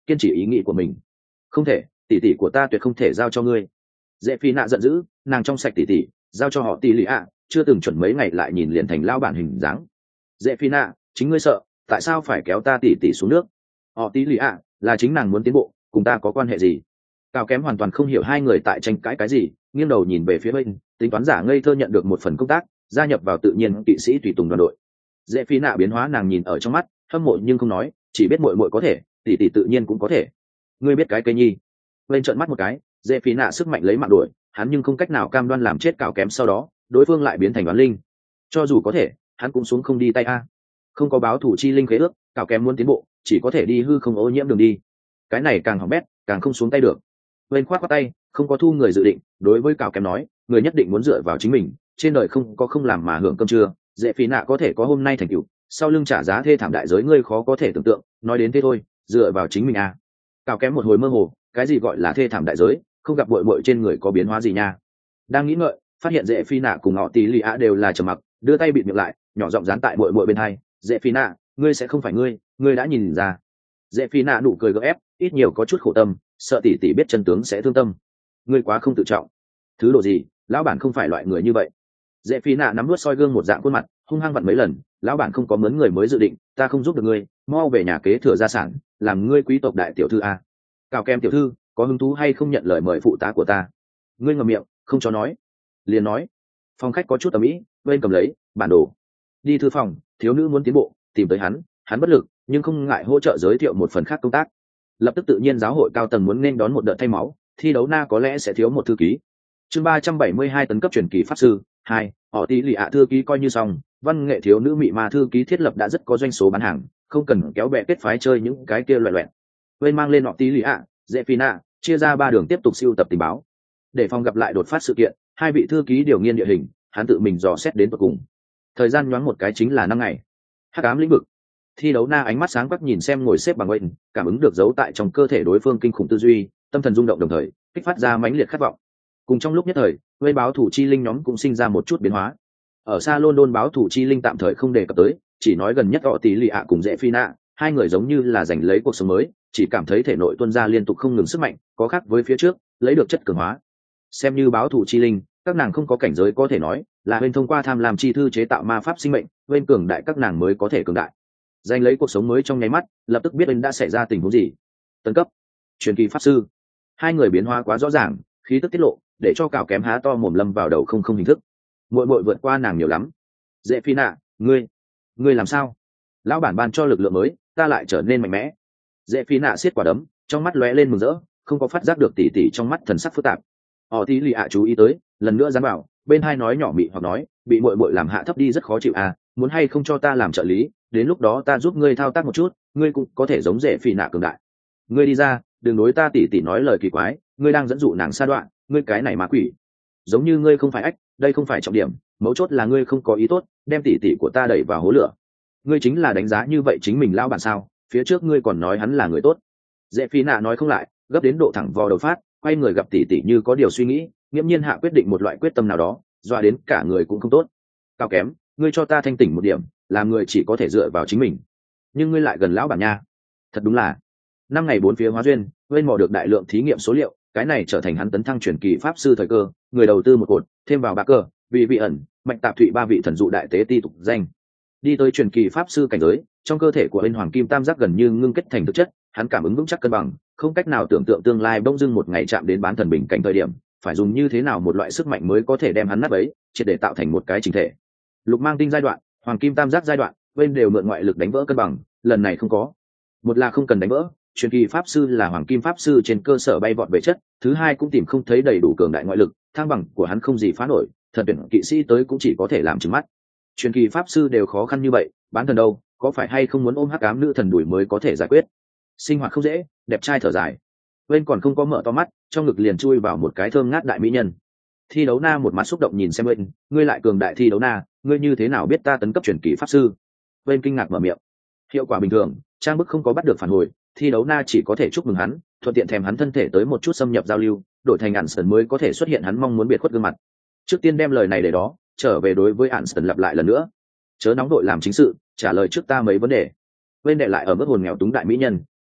kiên trì ý nghĩ của mình. Không thể, tỷ tỷ của ta tuyệt không thể giao cho ngươi. Dễ phi nạ giận dữ, nàng trong sạch tỷ tỷ, giao cho họ tỷ lì ạ, chưa từng chuẩn mấy ngày lại nhìn liền thành lao bản hình dáng. Dễ phi nạ, chính ngươi sợ, tại sao phải kéo ta tỷ tỷ xuống nước? Họ tỷ lì ạ, là chính nàng muốn tiến bộ, cùng ta có quan hệ gì? Cao kém hoàn toàn không hiểu hai người tại tranh cãi cái gì, nghiêng đầu nhìn về phía bên, tính toán giả ngây thơ nhận được một phần công tác, gia nhập vào tự nhiên kỵ sĩ tùy tùng đoàn đội. Dễ phi nạ biến hóa nàng nhìn ở trong mắt, hâm mộ nhưng không nói, chỉ biết muội muội có thể, tỷ tỷ tự nhiên cũng có thể. Ngươi biết cái cây nhi? Bên trợn mắt một cái, dễ phi nạ sức mạnh lấy mạng đuổi, hắn nhưng không cách nào cam đoan làm chết Cao kém, sau đó đối phương lại biến thành đoán linh. Cho dù có thể, hắn cũng xuống không đi tay a. Không có báo thủ chi linh khế ước, Cao kém muốn tiến bộ, chỉ có thể đi hư không ô nhiễm đường đi. Cái này càng hỏng bét, càng không xuống tay được. Bên khoát qua tay, không có thu người dự định, đối với Cao kém nói, người nhất định muốn dựa vào chính mình, trên đời không có không làm mà hưởng cơm trưa, dễ phí nạ có thể có hôm nay thành tựu, sau lưng trả giá thê thảm đại giới ngươi khó có thể tưởng tượng, nói đến thế thôi, dựa vào chính mình à. Cao kém một hồi mơ hồ, cái gì gọi là thê thảm đại giới, không gặp bội bội trên người có biến hóa gì nha. Đang nghĩ ngợi, phát hiện dễ phi nạ cùng họ tí lì ạ đều là trầm mặc, đưa tay bịt miệng lại, nhỏ giọng dán tại bội bội bên hai, dễ phi nạ, ngươi sẽ không phải ngươi, ngươi đã nhìn ra. Dễ phi nạ nụ cười gượng ép, ít nhiều có chút khổ tâm, sợ tỷ tỷ biết chân tướng sẽ thương tâm. Ngươi quá không tự trọng. Thứ đồ gì, lão bản không phải loại người như vậy. Dễ phi nạ nắm nuốt soi gương một dạng khuôn mặt, hung hăng vặn mấy lần, lão bản không có mướn người mới dự định, ta không giúp được ngươi, mau về nhà kế thừa gia sản, làm ngươi quý tộc đại tiểu thư a. Cào kem tiểu thư, có hứng thú hay không nhận lời mời phụ tá của ta? Ngươi ngậm miệng, không cho nói. Liền nói. Phòng khách có chút ầm ĩ, bên cầm lấy bản đồ. Đi thư phòng, thiếu nữ muốn tiến bộ, tìm tới hắn, hắn bất lực, nhưng không ngại hỗ trợ giới thiệu một phần khác công tác. Lập tức tự nhiên giáo hội cao tầng muốn nên đón một đợt thay máu, thi đấu na có lẽ sẽ thiếu một thư ký. Chương ba trăm bảy mươi hai tấn cấp truyền kỳ pháp sư hai, họ tí lì ạ thư ký coi như xong, văn nghệ thiếu nữ mị ma thư ký thiết lập đã rất có doanh số bán hàng, không cần kéo bè kết phái chơi những cái kia loẹt loẹt. Bên mang lên họ tí lì ạ, dễ phi nạ, chia ra ba đường tiếp tục siêu tập tình báo. Để phòng gặp lại đột phát sự kiện, hai vị thư ký điều nghiên địa hình, hắn tự mình dò xét đến tận cùng. Thời gian nhoáng một cái chính là năm ngày. Hắc ám lĩnh vực. Thi đấu na ánh mắt sáng quắc nhìn xem ngồi xếp bằng bệnh, cảm ứng được giấu tại trong cơ thể đối phương kinh khủng tư duy, tâm thần rung động đồng thời kích phát ra mãnh liệt khát vọng. Cùng trong lúc nhất thời, với báo thủ chi linh nhóm cũng sinh ra một chút biến hóa. Ở xa London báo thủ chi linh tạm thời không đề cập tới, chỉ nói gần nhất họ tí lì ạ cùng dễ phi nạ, hai người giống như là giành lấy cuộc sống mới, chỉ cảm thấy thể nội tuôn ra liên tục không ngừng sức mạnh, có khác với phía trước, lấy được chất cường hóa. Xem như báo thủ chi linh, các nàng không có cảnh giới có thể nói, là bên thông qua tham lam chi thư chế tạo ma pháp sinh mệnh, bên cường đại các nàng mới có thể cường đại. Giành lấy cuộc sống mới trong nháy mắt, lập tức biết bên đã xảy ra tình huống gì. Tấn cấp, truyền kỳ pháp sư. Hai người biến hóa quá rõ ràng, khí tức tiết lộ, để cho cào kém há to mồm lâm vào đầu không không hình thức. Muội muội vượt qua nàng nhiều lắm. Dễ phi nạ, ngươi, ngươi làm sao? Lão bản ban cho lực lượng mới, ta lại trở nên mạnh mẽ. Dễ phi nạ siết quả đấm, trong mắt lóe lên mừng rỡ, không có phát giác được tỉ tỉ trong mắt thần sắc phức tạp. Họ tí lì ạ chú ý tới, lần nữa dám bảo, bên hai nói nhỏ mị hoặc nói, bị muội muội làm hạ thấp đi rất khó chịu à, muốn hay không cho ta làm trợ lý, đến lúc đó ta giúp ngươi thao tác một chút, ngươi cũng có thể giống dễ phi nạ cường đại. Ngươi đi ra, đừng đối ta tỉ tỉ nói lời kỳ quái, ngươi đang dẫn dụ nàng sa đoạn, ngươi cái này ma quỷ. Giống như ngươi không phải ách, đây không phải trọng điểm, mấu chốt là ngươi không có ý tốt, đem tỉ tỉ của ta đẩy vào hố lửa. Ngươi chính là đánh giá như vậy chính mình lao bản sao? Phía trước ngươi còn nói hắn là người tốt. Dễ phi nạ nói không lại, gấp đến độ thẳng vò đầu phát, quay người gặp tỉ tỉ như có điều suy nghĩ, nghiễm nhiên hạ quyết định một loại quyết tâm nào đó, dọa đến cả người cũng không tốt. Cao kém, ngươi cho ta thanh tỉnh một điểm, làm người chỉ có thể dựa vào chính mình. Nhưng ngươi lại gần lão bản nha. Thật đúng là. Năm ngày bốn phía hóa duyên, quên mò được đại lượng thí nghiệm số liệu, cái này trở thành hắn tấn thăng truyền kỳ pháp sư thời cơ, người đầu tư một cột, thêm vào ba cơ, vị vị ẩn, mạnh tạp thụy ba vị thần dụ đại tế ti tục danh. Đi tới truyền kỳ pháp sư cảnh giới, trong cơ thể của bên hoàng kim tam giác gần như ngưng kết thành thực chất, hắn cảm ứng vững chắc cân bằng, không cách nào tưởng tượng tương lai bỗng dưng một ngày chạm đến bán thần bình cảnh thời điểm, phải dùng như thế nào một loại sức mạnh mới có thể đem hắn nát bấy, triệt để tạo thành một cái chỉnh thể. Lục mang tinh giai đoạn, hoàng kim tam giác giai đoạn, bên đều mượn ngoại lực đánh vỡ cân bằng, lần này không có. Một là không cần đánh vỡ, truyền kỳ pháp sư là hoàng kim pháp sư trên cơ sở bay vọt về chất, thứ hai cũng tìm không thấy đầy đủ cường đại ngoại lực, thăng bằng của hắn không gì phá nổi, thần tuyển kỵ sĩ tới cũng chỉ có thể làm trừng mắt. Truyền kỳ pháp sư đều khó khăn như vậy, bán thần đâu, có phải hay không muốn ôm hắc ám nữ thần đuổi mới có thể giải quyết. Sinh hoạt không dễ, đẹp trai thở dài. Bên còn không có mở to mắt, trong ngực liền chui vào một cái thơm ngát đại mỹ nhân. Thi đấu na một mặt xúc động nhìn xem bên, ngươi lại cường đại thi đấu na, ngươi như thế nào biết ta tấn cấp truyền kỳ pháp sư? Bên kinh ngạc mở miệng. Hiệu quả bình thường, trang bức không có bắt được phản hồi, thi đấu na chỉ có thể chúc mừng hắn, thuận tiện thèm hắn thân thể tới một chút xâm nhập giao lưu, đổi thành ản sần mới có thể xuất hiện hắn mong muốn biệt khuất gương mặt. Trước tiên đem lời này để đó, trở về đối với ản sần lặp lại lần nữa. Chớ nóng đội làm chính sự, trả lời trước ta mấy vấn đề. Bên đệ lại ở mức hồn nghèo túng đại mỹ nhân,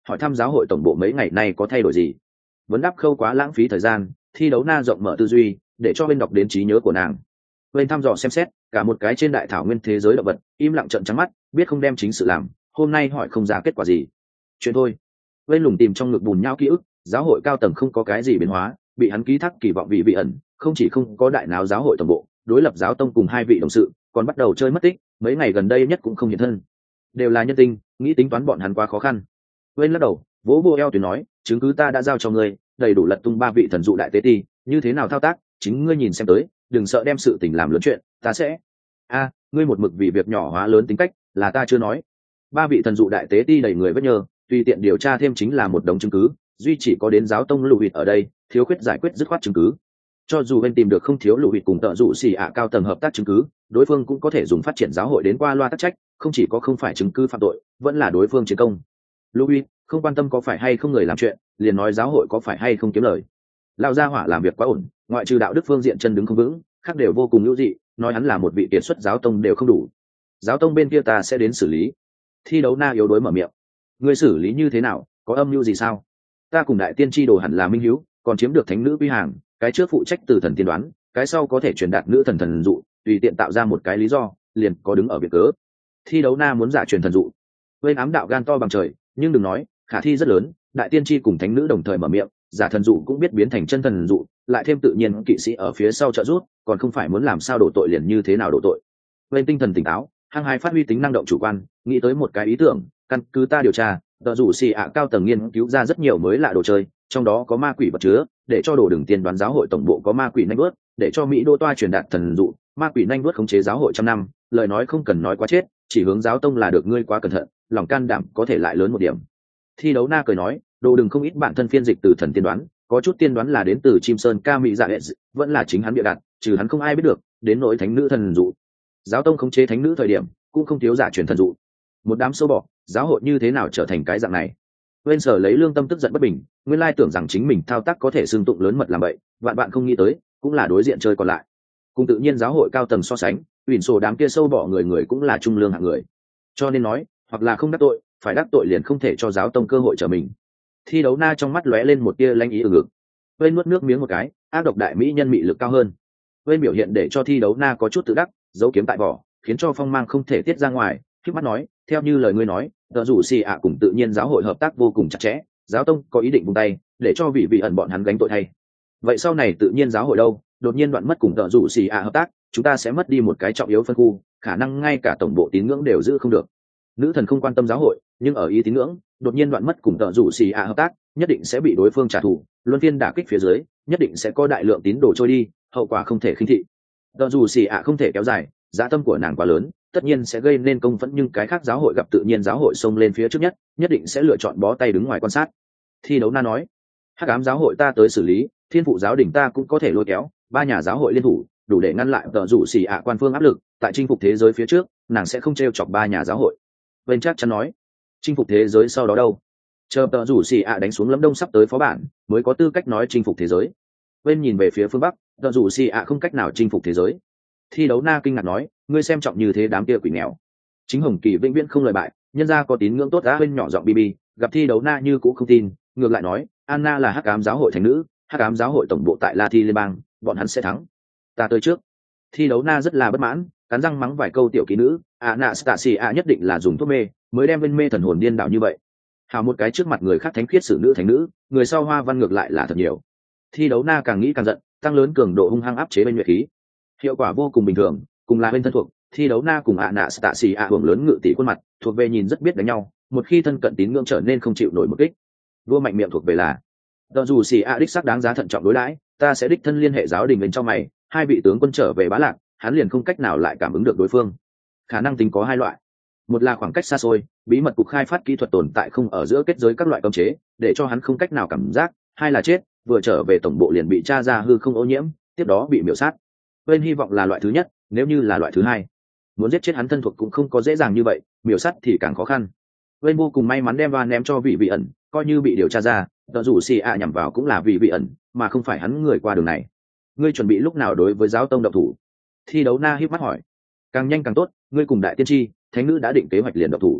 hỏi thăm giáo hội tổng bộ mấy ngày nay có thay đổi gì. Vấn đáp khâu quá lãng phí thời gian, thi đấu na rộng mở tư duy để cho bên đọc đến trí nhớ của nàng. Bên thăm dò xem xét cả một cái trên đại thảo nguyên thế giới động vật, im lặng trợn trắng mắt, biết không đem chính sự làm, hôm nay hỏi không ra kết quả gì. Chuyện thôi. Bên lùng tìm trong ngực bùn nhau ký ức, giáo hội cao tầng không có cái gì biến hóa, bị hắn ký thác kỳ vọng vị vị ẩn, không chỉ không có đại náo giáo hội tổng bộ, đối lập giáo tông cùng hai vị đồng sự, còn bắt đầu chơi mất tích, mấy ngày gần đây nhất cũng không hiện thân. Đều là nhân tinh, nghĩ tính toán bọn hắn quá khó khăn. Bên lắc đầu, vỗ vô eo tuyến nói, chứng cứ ta đã giao cho ngươi, đầy đủ lật tung ba vị thần dụ đại tế ti, như thế nào thao tác, chính ngươi nhìn xem tới, đừng sợ đem sự tình làm lớn chuyện, ta sẽ. A, ngươi một mực vì việc nhỏ hóa lớn tính cách, là ta chưa nói. Ba vị thần dụ đại tế ti đầy người vết nhơ, tùy tiện điều tra thêm chính là một đống chứng cứ, duy chỉ có đến giáo tông lù hịt ở đây, thiếu khuyết giải quyết dứt khoát chứng cứ. Cho dù bên tìm được không thiếu lù hịt cùng tợ dụ xì ạ cao tầng hợp tác chứng cứ, đối phương cũng có thể dùng phát triển giáo hội đến qua loa tắc trách, không chỉ có không phải chứng cứ phạm tội, vẫn là đối phương chiến công. Lù hịt không quan tâm có phải hay không người làm chuyện, liền nói giáo hội có phải hay không kiếm lời. Lão gia hỏa làm việc quá ổn, ngoại trừ đạo đức phương diện chân đứng không vững, khác đều vô cùng hữu dị, nói hắn là một vị kiệt xuất giáo tông đều không đủ. Giáo tông bên kia ta sẽ đến xử lý. Thi đấu na yếu đối mở miệng. Ngươi xử lý như thế nào, có âm mưu gì sao? Ta cùng đại tiên tri đồ hẳn là minh hữu, còn chiếm được thánh nữ quy hàng, cái trước phụ trách từ thần tiên đoán, cái sau có thể truyền đạt nữ thần thần dụ, tùy tiện tạo ra một cái lý do, liền có đứng ở việc cớ. Thi đấu na muốn giả truyền thần dụ. Bên ám đạo gan to bằng trời, nhưng đừng nói, khả thi rất lớn, đại tiên tri cùng thánh nữ đồng thời mở miệng, giả thần dụ cũng biết biến thành chân thần dụ, lại thêm tự nhiên kỵ sĩ ở phía sau trợ giúp, còn không phải muốn làm sao đổ tội liền như thế nào đổ tội. Bên tinh thần tỉnh táo, hăng hái phát huy tính năng động chủ quan, nghĩ tới một cái ý tưởng, căn cứ ta điều tra, tờ rủ xì ạ cao tầng nghiên cứu ra rất nhiều mới lạ đồ chơi, trong đó có ma quỷ vật chứa, để cho đồ đừng tiên đoán giáo hội tổng bộ có ma quỷ nanh vớt, để cho mỹ đô toa truyền đạt thần dụ, ma quỷ nanh vớt khống chế giáo hội trăm năm, lời nói không cần nói quá chết, chỉ hướng giáo tông là được, ngươi quá cẩn thận, lòng can đảm có thể lại lớn một điểm. Thi đấu na cười nói, đồ đừng không ít bản thân phiên dịch từ thần tiên đoán, có chút tiên đoán là đến từ chim sơn ca mỹ dạ hệ, vẫn là chính hắn bịa đặt, trừ hắn không ai biết được, đến nỗi thánh nữ thần dụ. Giáo tông khống chế thánh nữ thời điểm, cũng không thiếu giả truyền thần dụ. Một đám sâu bọ, giáo hội như thế nào trở thành cái dạng này? Bên sở lấy lương tâm tức giận bất bình, nguyên lai tưởng rằng chính mình thao tác có thể xương tụng lớn mật làm vậy, vạn bạn không nghĩ tới, cũng là đối diện chơi còn lại. Cùng tự nhiên giáo hội cao tầng so sánh, ủy sổ đám kia sâu bọ người người cũng là trung lương hạng người. Cho nên nói, hoặc là không đắc tội, phải đắc tội liền không thể cho giáo tông cơ hội trở mình. Thi đấu na trong mắt lóe lên một tia lanh ý ừng ngực. Bên nuốt nước miếng một cái, ác độc đại mỹ nhân mị lực cao hơn. Bên biểu hiện để cho thi đấu na có chút tự đắc, giấu kiếm tại vỏ, khiến cho phong mang không thể tiết ra ngoài. Khi mắt nói, theo như lời ngươi nói, tờ rủ xì ạ cùng tự nhiên giáo hội hợp tác vô cùng chặt chẽ, giáo tông có ý định buông tay, để cho vị vị ẩn bọn hắn gánh tội thay. Vậy sau này tự nhiên giáo hội đâu, đột nhiên đoạn mất cùng tờ rủ xì ạ hợp tác, chúng ta sẽ mất đi một cái trọng yếu phân khu, khả năng ngay cả tổng bộ tín ngưỡng đều giữ không được. Nữ thần không quan tâm giáo hội, nhưng ở ý tín ngưỡng, đột nhiên đoạn mất cùng tờ rủ xì ạ hợp tác, nhất định sẽ bị đối phương trả thù, luân phiên đả kích phía dưới, nhất định sẽ có đại lượng tín đồ trôi đi, hậu quả không thể khinh thị. Tờ rủ xì ạ không thể kéo dài, giá tâm của nàng quá lớn, tất nhiên sẽ gây nên công phẫn, nhưng cái khác giáo hội gặp tự nhiên giáo hội xông lên phía trước nhất, nhất định sẽ lựa chọn bó tay đứng ngoài quan sát. Thi đấu na nói, hắc ám giáo hội ta tới xử lý, thiên phụ giáo đình ta cũng có thể lôi kéo, ba nhà giáo hội liên thủ, đủ để ngăn lại tờ rủ xì ạ quan phương áp lực, tại chinh phục thế giới phía trước, nàng sẽ không trêu chọc ba nhà giáo hội. Bên chắc chắn nói, chinh phục thế giới sau đó đâu? Chờ tờ rủ xì ạ đánh xuống Lâm Đông sắp tới phó bản, mới có tư cách nói chinh phục thế giới. Bên nhìn về phía phương bắc, tờ rủ xì ạ không cách nào chinh phục thế giới. Thi đấu na kinh ngạc nói, ngươi xem trọng như thế đám kia quỷ nghèo. Chính Hồng Kỳ vĩnh viễn không lời bại, nhân gia có tín ngưỡng tốt đã. Bên nhỏ giọng bb, gặp thi đấu na như cũng không tin, ngược lại nói, Anna là hắc ám giáo hội thành nữ, hắc ám giáo hội tổng bộ tại La Thi liên bang, bọn hắn sẽ thắng. Ta tới trước. Thi đấu na rất là bất mãn, cắn răng mắng vài câu tiểu kỹ nữ, Anastasia nhất định là dùng thuốc mê, mới đem bên mê thần hồn điên đảo như vậy. Hào một cái trước mặt người khác thánh khiết xử nữ thành nữ, người sau hoa văn ngược lại là thật nhiều. Thi đấu na càng nghĩ càng giận, tăng lớn cường độ hung hăng áp chế bên nhuệ khí. Hiệu quả vô cùng bình thường, cùng là bên thân thuộc, thi đấu na cùng Anastasia hưởng lớn ngự tỷ khuôn mặt, thuộc về nhìn rất biết đánh nhau, một khi thân cận tín ngưỡng trở nên không chịu nổi một kích. Vua mạnh miệng thuộc về là, do dù xì a đích sắc đáng giá thận trọng đối đãi, ta sẽ đích thân liên hệ giáo đình bên trong mày, hai vị tướng quân trở về Bá Lạc, hắn liền không cách nào lại cảm ứng được đối phương. Khả năng tính có hai loại, một là khoảng cách xa xôi, bí mật cục khai phát kỹ thuật tồn tại không ở giữa kết giới các loại cấm chế, để cho hắn không cách nào cảm giác, hai là chết, vừa trở về tổng bộ liền bị tra ra hư không ô nhiễm, tiếp đó bị miểu sát. Bên hy vọng là loại thứ nhất, nếu như là loại thứ hai, muốn giết chết hắn thân thuộc cũng không có dễ dàng như vậy, miểu sát thì càng khó khăn. Bên vô cùng may mắn đem va ném cho vị vị ẩn, coi như bị điều tra ra, tờ rủ xì ạ nhằm vào cũng là vị vị ẩn, mà không phải hắn người qua đường này. Ngươi chuẩn bị lúc nào đối với giáo tông động thủ? Thi đấu na híp mắt hỏi. Càng nhanh càng tốt, ngươi cùng đại tiên tri thánh nữ đã định kế hoạch liền động thủ.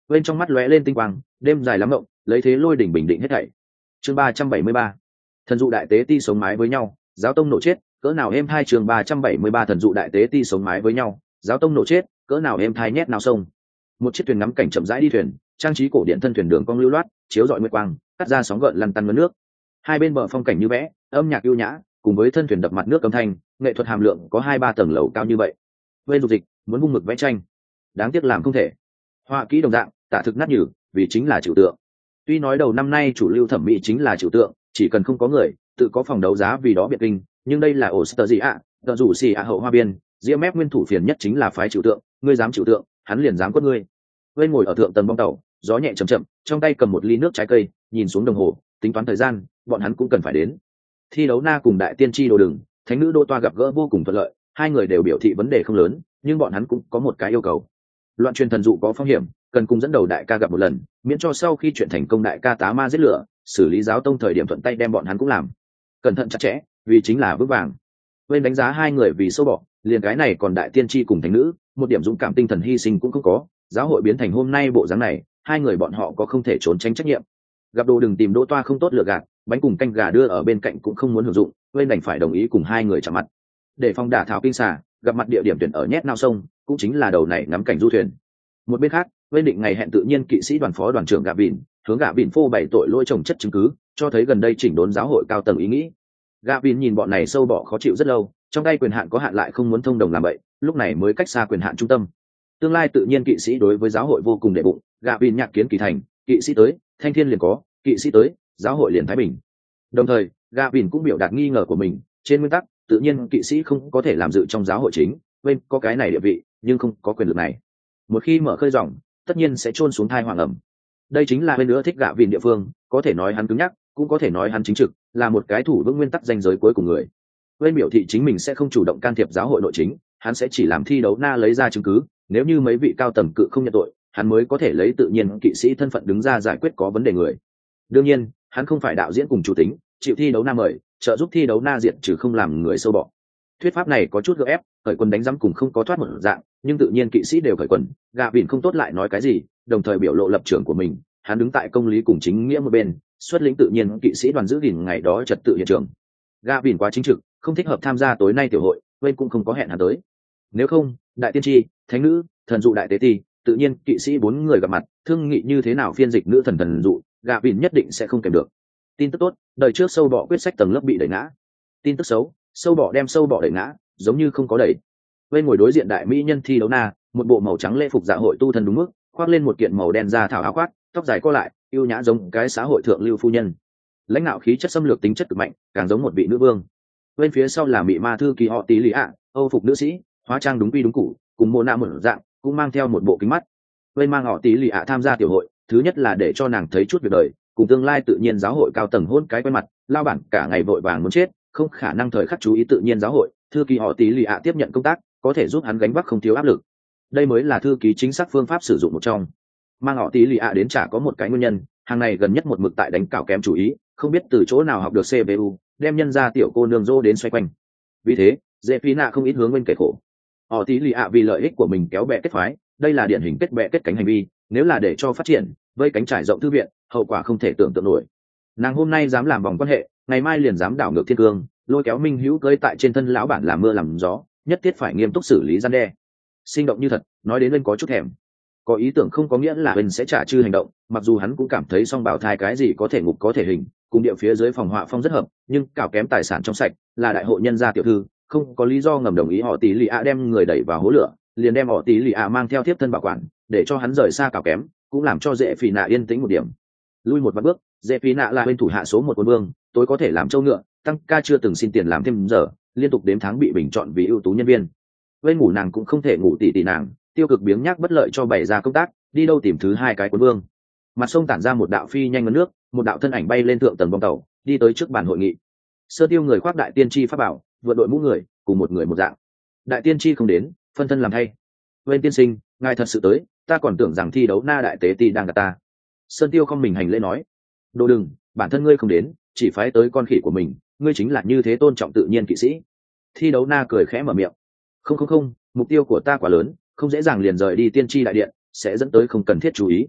bên trong mắt lóe lên tinh quang, đêm dài lắm mộng, lấy thế lôi đỉnh bình định hết thảy. Chương ba trăm bảy mươi ba, thần dụ đại tế ti sống mái với nhau, giáo tông nổ chết, cỡ nào êm hai. Chương ba trăm bảy mươi ba, thần dụ đại tế ti sống mái với nhau, giáo tông nổ chết, cỡ nào êm thai nhét nào sông. Một chiếc thuyền ngắm cảnh chậm rãi đi thuyền, trang trí cổ điện thân thuyền đường cong lưu loát, chiếu rọi nguyệt quang, cắt ra sóng gợn lăn tăn ngấn nước. Hai bên bờ phong cảnh như vẽ, âm nhạc ưu nhã, cùng với thân thuyền đập mặt nước âm thanh, nghệ thuật hàm lượng có hai ba tầng lầu cao như vậy. Bên dục dịch muốn vung mực vẽ tranh, đáng tiếc làm không thể. Họa kỹ đồng dạng, tả thực nát nhừ, vì chính là trừu tượng. Tuy nói đầu năm nay chủ lưu thẩm mỹ chính là trừu tượng, chỉ cần không có người, tự có phòng đấu giá vì đó biệt kinh, nhưng đây là Oster gì ạ, tờ rủ xì ạ hậu hoa biên, Diễm Mép nguyên thủ phiền nhất chính là phái trừu tượng, ngươi dám trừu tượng, hắn liền dám quất ngươi. Bên ngồi ở thượng tầng bong tàu, gió nhẹ chậm chậm, trong tay cầm một ly nước trái cây, nhìn xuống đồng hồ, tính toán thời gian, bọn hắn cũng cần phải đến. Thi đấu na cùng đại tiên tri đồ đường, thánh nữ đô toa gặp gỡ vô cùng thuận lợi, hai người đều biểu thị vấn đề không lớn, nhưng bọn hắn cũng có một cái yêu cầu. Loạn truyền thần dụ có phong hiểm, cần cùng dẫn đầu đại ca gặp một lần, miễn cho sau khi chuyện thành công đại ca tá ma giết lửa, xử lý giáo tông thời điểm thuận tay đem bọn hắn cũng làm. Cẩn thận chặt chẽ, vì chính là vững vàng. Bên đánh giá hai người vì sâu bỏ, liền cái này còn đại tiên tri cùng thánh nữ, một điểm dũng cảm tinh thần hy sinh cũng không có, giáo hội biến thành hôm nay bộ dáng này, hai người bọn họ có không thể trốn tránh trách nhiệm. Gặp đồ đừng tìm đỗ toa không tốt lựa gạt, bánh cùng canh gà đưa ở bên cạnh cũng không muốn hưởng dụng, bên đành phải đồng ý cùng hai người chạm mặt. Để phong đả thảo kinh xà, gặp mặt địa điểm tuyển ở nhét nao sông, cũng chính là đầu này ngắm cảnh du thuyền. Một bên khác, bên định ngày hẹn tự nhiên kỵ sĩ đoàn phó đoàn trưởng Gạ Bỉn, hướng Gạ Bỉn phô bày tội lỗi trồng chất chứng cứ, cho thấy gần đây chỉnh đốn giáo hội cao tầng ý nghĩ. Gạ Bỉn nhìn bọn này sâu bọ khó chịu rất lâu, trong tay quyền hạn có hạn lại không muốn thông đồng làm vậy, lúc này mới cách xa quyền hạn trung tâm. Tương lai tự nhiên kỵ sĩ đối với giáo hội vô cùng đệ bụng, Gạ Bỉn nhạc kiến kỳ thành, kỵ sĩ tới, thanh thiên liền có, kỵ sĩ tới, giáo hội liền thái bình. Đồng thời, Gạ Bỉn cũng biểu đạt nghi ngờ của mình, trên nguyên tắc, tự nhiên kỵ sĩ không có thể làm dự trong giáo hội chính, bên có cái này địa vị, nhưng không có quyền lực này. Một khi mở khơi dòng, tất nhiên sẽ chôn xuống thai hoàng ẩm. Đây chính là bên nữa thích Gạ Bỉn địa phương, có thể nói hắn cứng nhắc, cũng có thể nói hắn chính trực, là một cái thủ vững nguyên tắc danh giới cuối cùng người. Bên biểu thị chính mình sẽ không chủ động can thiệp giáo hội nội chính, hắn sẽ chỉ làm thi đấu na lấy ra chứng cứ, nếu như mấy vị cao tầng cự không nhận tội, hắn mới có thể lấy tự nhiên kỵ sĩ thân phận đứng ra giải quyết có vấn đề người. Đương nhiên, hắn không phải đạo diễn cùng chủ tính, chịu thi đấu na mời, trợ giúp thi đấu na diện trừ không làm người sâu bọ. Thuyết pháp này có chút gượng ép, khởi quân đánh giám cùng không có thoát một dạng, nhưng tự nhiên kỵ sĩ đều khởi quần, Gạ Bỉn không tốt lại nói cái gì, đồng thời biểu lộ lập trường của mình, hắn đứng tại công lý cùng chính nghĩa một bên, xuất lĩnh tự nhiên kỵ sĩ đoàn giữ gìn ngày đó trật tự hiện trường. Gạ Bỉn quá chính trực, không thích hợp tham gia tối nay tiểu hội, bên cũng không có hẹn hắn tới. Nếu không, đại tiên tri, thánh nữ, thần dụ đại tế ti, tự nhiên kỵ sĩ bốn người gặp mặt, thương nghị như thế nào phiên dịch nữ thần thần dụ, Gạ Bỉn nhất định sẽ không kèm được. Tin tức tốt, đời trước sâu bọ quyết sách tầng lớp bị đẩy ngã. Tin tức xấu, sâu bọ đem sâu bọ đẩy ngã, giống như không có đẩy. Bên ngồi đối diện đại mỹ nhân thi đấu na, một bộ màu trắng lễ phục dạ hội tu thân đúng mức, khoác lên một kiện màu đen da thảo áo khoác, tóc dài co lại, yêu nhã giống cái xã hội thượng lưu phu nhân. Lãnh đạo khí chất xâm lược tính chất cực mạnh, càng giống một vị nữ vương. Bên phía sau là mị ma thư kỳ họ tí lì ạ, âu phục nữ sĩ, hóa trang đúng quy đúng cũ, cùng mô nạ một dạng, cũng mang theo một bộ kính mắt. Bên mang họ tí lì ạ tham gia tiểu hội, thứ nhất là để cho nàng thấy chút việc đời, cùng tương lai tự nhiên giáo hội cao tầng hôn cái quen mặt, lao bản cả ngày vội vàng muốn chết, không khả năng thời khắc chú ý tự nhiên giáo hội. Thư ký họ tí lì ạ tiếp nhận công tác, có thể giúp hắn gánh vác không thiếu áp lực. Đây mới là thư ký chính xác phương pháp sử dụng một trong. Mang họ tí lì ạ đến chả có một cái nguyên nhân, hàng này gần nhất một mực tại đánh cảo kém chủ ý, không biết từ chỗ nào học được xê pê u, đem nhân ra tiểu cô nương dô đến xoay quanh. Vì thế, dễ phí nạ không ít hướng bên kể khổ. Họ tí lì ạ vì lợi ích của mình kéo bè kết phái, đây là điển hình kết bè kết cánh hành vi, nếu là để cho phát triển, vây cánh trải rộng thư viện, hậu quả không thể tưởng tượng nổi. Nàng hôm nay dám làm vòng quan hệ, ngày mai liền dám đảo ngược thiên cương, lôi kéo minh hữu cơi tại trên thân lão bản làm mưa làm gió, nhất thiết phải nghiêm túc xử lý gian đe. Sinh động như thật, nói đến bên có chút thèm. Có ý tưởng không có nghĩa là bên sẽ trả chư hành động, mặc dù hắn cũng cảm thấy song bảo thai cái gì có thể ngục có thể hình, cùng địa phía dưới phòng họa phong rất hợp, nhưng cảo kém tài sản trong sạch, là đại hội nhân gia tiểu thư, không có lý do ngầm đồng ý họ tí lì ạ đem người đẩy vào hố lửa, liền đem họ tí lì ạ mang theo tiếp thân bảo quản, để cho hắn rời xa cảo kém, cũng làm cho dễ phì nạ yên tĩnh một điểm. Lui một vạn bước, dễ phì nạ là bên thủ hạ số một quân vương, tối có thể làm châu ngựa, tăng ca chưa từng xin tiền làm thêm giờ, liên tục đếm tháng bị bình chọn vì ưu tú nhân viên. Bên ngủ nàng cũng không thể ngủ tỉ tỉ nàng, tiêu cực biếng nhác bất lợi cho bày ra công tác, đi đâu tìm thứ hai cái quân vương. Mặt sông tản ra một đạo phi nhanh ngấn nước, một đạo thân ảnh bay lên thượng tầng bong tàu, đi tới trước bàn hội nghị. Sơ tiêu người khoác đại tiên tri pháp bảo, vượt đội mũ người, cùng một người một dạng. Đại tiên tri không đến, phân thân làm thay. Bên tiên sinh, ngài thật sự tới, ta còn tưởng rằng thi đấu na đại tế ti đang gặp ta. Sơn tiêu không mình hành lễ nói, đồ đừng, bản thân ngươi không đến, chỉ phái tới con khỉ của mình, ngươi chính là như thế tôn trọng tự nhiên kỵ sĩ. Thi đấu na cười khẽ mở miệng, không không không, mục tiêu của ta quá lớn, không dễ dàng liền rời đi tiên tri đại điện, sẽ dẫn tới không cần thiết chú ý.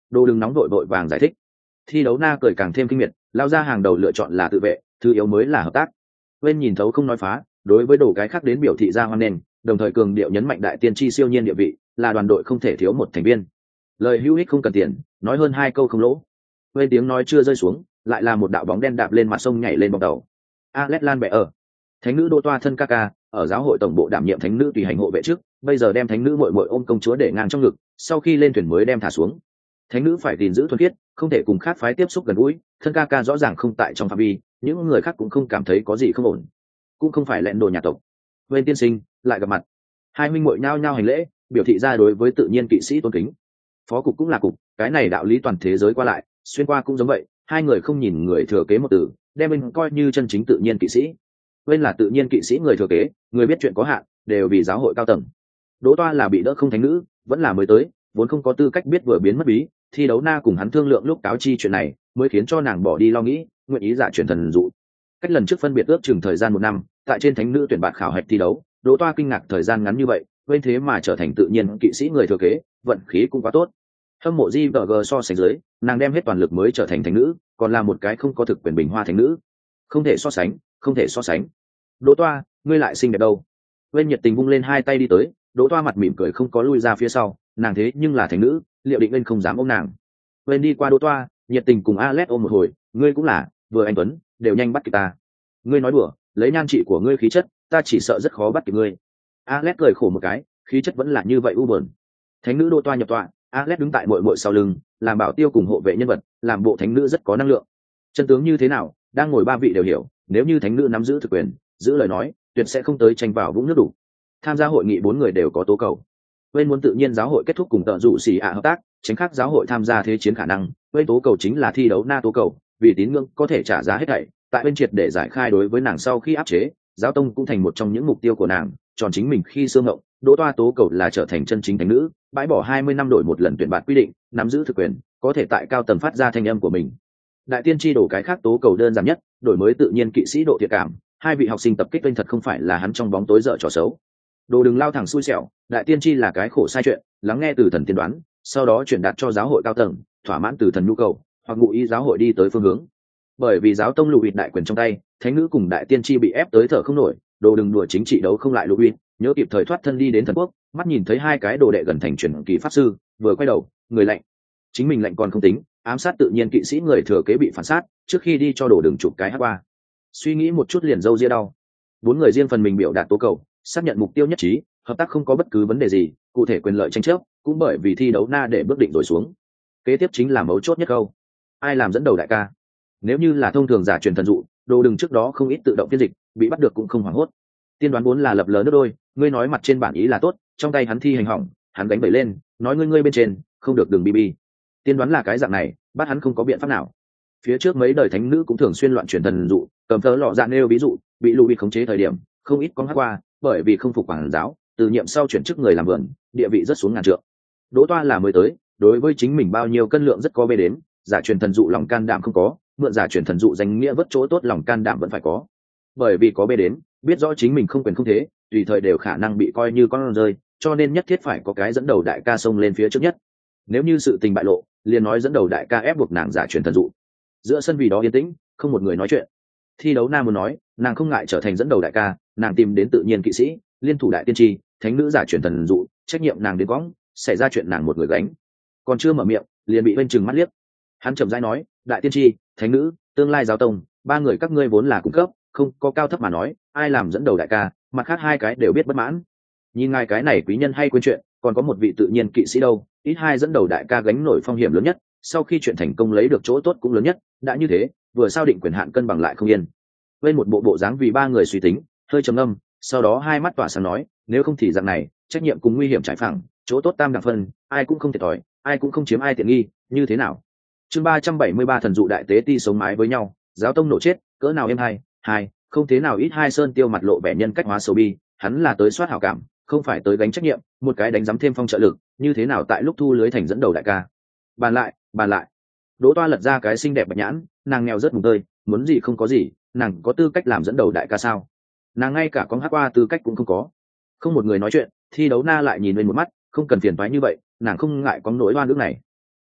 Đồ đừng nóng vội vội vàng giải thích. Thi đấu na cười càng thêm kinh miệt, lao ra hàng đầu lựa chọn là tự vệ, thứ yếu mới là hợp tác. Bên nhìn thấu không nói phá, đối với đồ cái khác đến biểu thị ra hoan nghênh, đồng thời cường điệu nhấn mạnh đại tiên tri siêu nhiên địa vị, là đoàn đội không thể thiếu một thành viên. Lời hữu ích không cần tiền, nói hơn hai câu không lỗ. Bên tiếng nói chưa rơi xuống, lại là một đạo bóng đen đạp lên mặt sông nhảy lên bong tàu. Alex Lan bẻ ở. Thánh nữ Đô Toa thân Kaka, ở giáo hội tổng bộ đảm nhiệm thánh nữ tùy hành hộ vệ trước, bây giờ đem thánh nữ muội muội ôm công chúa để ngang trong ngực, sau khi lên thuyền mới đem thả xuống. Thánh nữ phải gìn giữ thuần khiết, không thể cùng khác phái tiếp xúc gần gũi, thân Kaka rõ ràng không tại trong phạm vi, những người khác cũng không cảm thấy có gì không ổn, cũng không phải lẹn đồ nhà tộc. Bên tiên sinh lại gặp mặt, hai huynh muội nhao nhao hành lễ, biểu thị ra đối với tự nhiên kỵ sĩ tôn kính. Phó cục cũng là cục, cái này đạo lý toàn thế giới qua lại, xuyên qua cũng giống vậy, hai người không nhìn người thừa kế một từ, đem mình coi như chân chính tự nhiên kỵ sĩ. Bên là tự nhiên kỵ sĩ người thừa kế, người biết chuyện có hạn, đều vì giáo hội cao tầng. Đỗ Toa là bị đỡ không thánh nữ, vẫn là mới tới, vốn không có tư cách biết vừa biến mất bí, thi đấu na cùng hắn thương lượng lúc cáo chi chuyện này, mới khiến cho nàng bỏ đi lo nghĩ, nguyện ý giả truyền thần dụ. Cách lần trước phân biệt ước chừng thời gian một năm, tại trên thánh nữ tuyển bạt khảo hạch thi đấu, Đỗ Toa kinh ngạc thời gian ngắn như vậy, bên thế mà trở thành tự nhiên kỵ sĩ người thừa kế, vận khí cũng quá tốt. Hâm mộ gi vê giê so sánh dưới, nàng đem hết toàn lực mới trở thành thánh nữ, còn là một cái không có thực quyền bình hoa thánh nữ, không thể so sánh, không thể so sánh. Đỗ Toa, ngươi lại xinh đẹp đâu? Bên nhiệt tình vung lên hai tay đi tới, Đỗ Toa mặt mỉm cười không có lui ra phía sau, nàng thế nhưng là thánh nữ, liệu định bên không dám ôm nàng. Bên đi qua Đỗ Toa, nhiệt tình cùng Alex ôm một hồi, ngươi cũng là, vừa anh tuấn, đều nhanh bắt kịp ta. Ngươi nói đùa, lấy nhan trị của ngươi khí chất, ta chỉ sợ rất khó bắt kịp ngươi. Alex cười khổ một cái, khí chất vẫn là như vậy u buồn. Thánh nữ Đỗ Toa nhập tọa, Alex đứng tại muội muội sau lưng, làm bảo tiêu cùng hộ vệ nhân vật, làm bộ thánh nữ rất có năng lượng. Chân tướng như thế nào, đang ngồi ba vị đều hiểu, nếu như thánh nữ nắm giữ thực quyền, giữ lời nói, tuyệt sẽ không tới tranh vào vũng nước đủ. Tham gia hội nghị bốn người đều có tố cầu. Bên muốn tự nhiên giáo hội kết thúc cùng tợ dụ xì ạ hợp tác, tránh khác giáo hội tham gia thế chiến khả năng, bên tố cầu chính là thi đấu na tố cầu, vì tín ngưỡng có thể trả giá hết thảy, tại bên triệt để giải khai đối với nàng sau khi áp chế, giáo tông cũng thành một trong những mục tiêu của nàng, tròn chính mình khi xương ngộng, Đỗ Toa tố cầu là trở thành chân chính thánh nữ, bãi bỏ hai mươi năm đổi một lần tuyển bạt quy định, nắm giữ thực quyền, có thể tại cao tầng phát ra thanh âm của mình. Đại tiên tri đổ cái khác tố cầu đơn giản nhất, đổi mới tự nhiên kỵ sĩ độ thiện cảm, hai vị học sinh tập kích bên thật không phải là hắn trong bóng tối dở trò xấu. Đồ đừng lao thẳng xui xẻo, đại tiên tri là cái khổ sai chuyện, lắng nghe từ thần tiên đoán, sau đó truyền đạt cho giáo hội cao tầng, thỏa mãn từ thần nhu cầu, hoặc ngụ ý giáo hội đi tới phương hướng. Bởi vì giáo tông lùi đại quyền trong tay, thánh nữ cùng đại tiên tri bị ép tới thở không nổi, đồ đừng đùa chính trị đấu không lại lùi, nhớ kịp thời thoát thân đi đến thần quốc, mắt nhìn thấy hai cái đồ đệ gần thành truyền kỳ pháp sư, vừa quay đầu, người lạnh, chính mình lạnh còn không tính, ám sát tự nhiên kỵ sĩ người thừa kế bị phản sát, trước khi đi cho đồ đừng chụp cái hát qua. Suy nghĩ một chút liền râu ria đau. Bốn người riêng phần mình biểu đạt tố cầu, xác nhận mục tiêu nhất trí, hợp tác không có bất cứ vấn đề gì, cụ thể quyền lợi tranh chấp cũng bởi vì thi đấu na để bước định rồi xuống. Kế tiếp chính là mấu chốt nhất câu, ai làm dẫn đầu đại ca. Nếu như là thông thường giả truyền thần dụ, đồ đừng trước đó không ít tự động phiên dịch, bị bắt được cũng không hoảng hốt. Tiên đoán vốn là lập lờ nước đôi, ngươi nói mặt trên bản ý là tốt, trong tay hắn thi hành hỏng, hắn đánh bẩy lên, nói ngươi ngươi bên trên, không được đường bb. Tiên đoán là cái dạng này, bắt hắn không có biện pháp nào. Phía trước mấy đời thánh nữ cũng thường xuyên loạn truyền thần dụ, cầm thớ lọ dạng nêu ví dụ, bị lù bị khống chế thời điểm, không ít con hát qua, bởi vì không phục quản giáo, từ nhiệm sau chuyển chức người làm vườn, địa vị rất xuống ngàn trượng. Đỗ Toa là mới tới, đối với chính mình bao nhiêu cân lượng rất có bê đến, giả truyền thần dụ lòng can đảm không có, mượn giả truyền thần dụ danh nghĩa vất chỗ tốt lòng can đảm vẫn phải có. Bởi vì có bê đến, biết rõ chính mình không quyền không thế, tùy thời đều khả năng bị coi như con rơi, cho nên nhất thiết phải có cái dẫn đầu đại ca xông lên phía trước nhất. Nếu như sự tình bại lộ, liền nói dẫn đầu đại ca ép buộc nàng giả truyền thần dụ. Giữa sân vì đó yên tĩnh, không một người nói chuyện. Thi đấu nam muốn nói, nàng không ngại trở thành dẫn đầu đại ca, nàng tìm đến tự nhiên kỵ sĩ, liên thủ đại tiên tri, thánh nữ giả truyền thần dụ, trách nhiệm nàng đến quõng, xảy ra chuyện nàng một người gánh. Còn chưa mở miệng, liền bị bên chừng mắt liếc. Hắn chậm rãi nói, đại tiên tri, thánh nữ, tương lai giáo tông, ba người các ngươi vốn là cung cấp, không có cao thấp mà nói, ai làm dẫn đầu đại ca, mặt khác hai cái đều biết bất mãn. Nhìn ngài cái này quý nhân hay quên chuyện, còn có một vị tự nhiên kỵ sĩ đâu, ít hai dẫn đầu đại ca gánh nổi phong hiểm lớn nhất, sau khi chuyện thành công lấy được chỗ tốt cũng lớn nhất, đã như thế, vừa sao định quyền hạn cân bằng lại không yên. Bên một bộ bộ dáng vì ba người suy tính, hơi trầm ngâm, sau đó hai mắt tỏa sáng nói, nếu không thì dạng này, trách nhiệm cùng nguy hiểm trải phẳng, chỗ tốt tam đẳng phân, ai cũng không thiệt thòi, ai cũng không chiếm ai tiện nghi, như thế nào? Chương ba trăm bảy mươi ba thần dụ đại tế ti sống mái với nhau, giáo tông nổ chết, cỡ nào em hay, hai, không thế nào ít hai sơn tiêu mặt lộ vẻ nhân cách hóa xấu bi, hắn là tới soát hảo cảm, không phải tới gánh trách nhiệm, một cái đánh giám thêm phong trợ lực, như thế nào tại lúc thu lưới thành dẫn đầu đại ca. Bàn lại, bàn lại. Đỗ Toa lật ra cái xinh đẹp bạch nhãn, nàng nghèo rất mùng tơi, muốn gì không có gì, nàng có tư cách làm dẫn đầu đại ca sao? Nàng ngay cả con hát qua tư cách cũng không có. Không một người nói chuyện, thi đấu na lại nhìn lên một mắt, không cần phiền toái như vậy, nàng không ngại có nỗi oan ước này.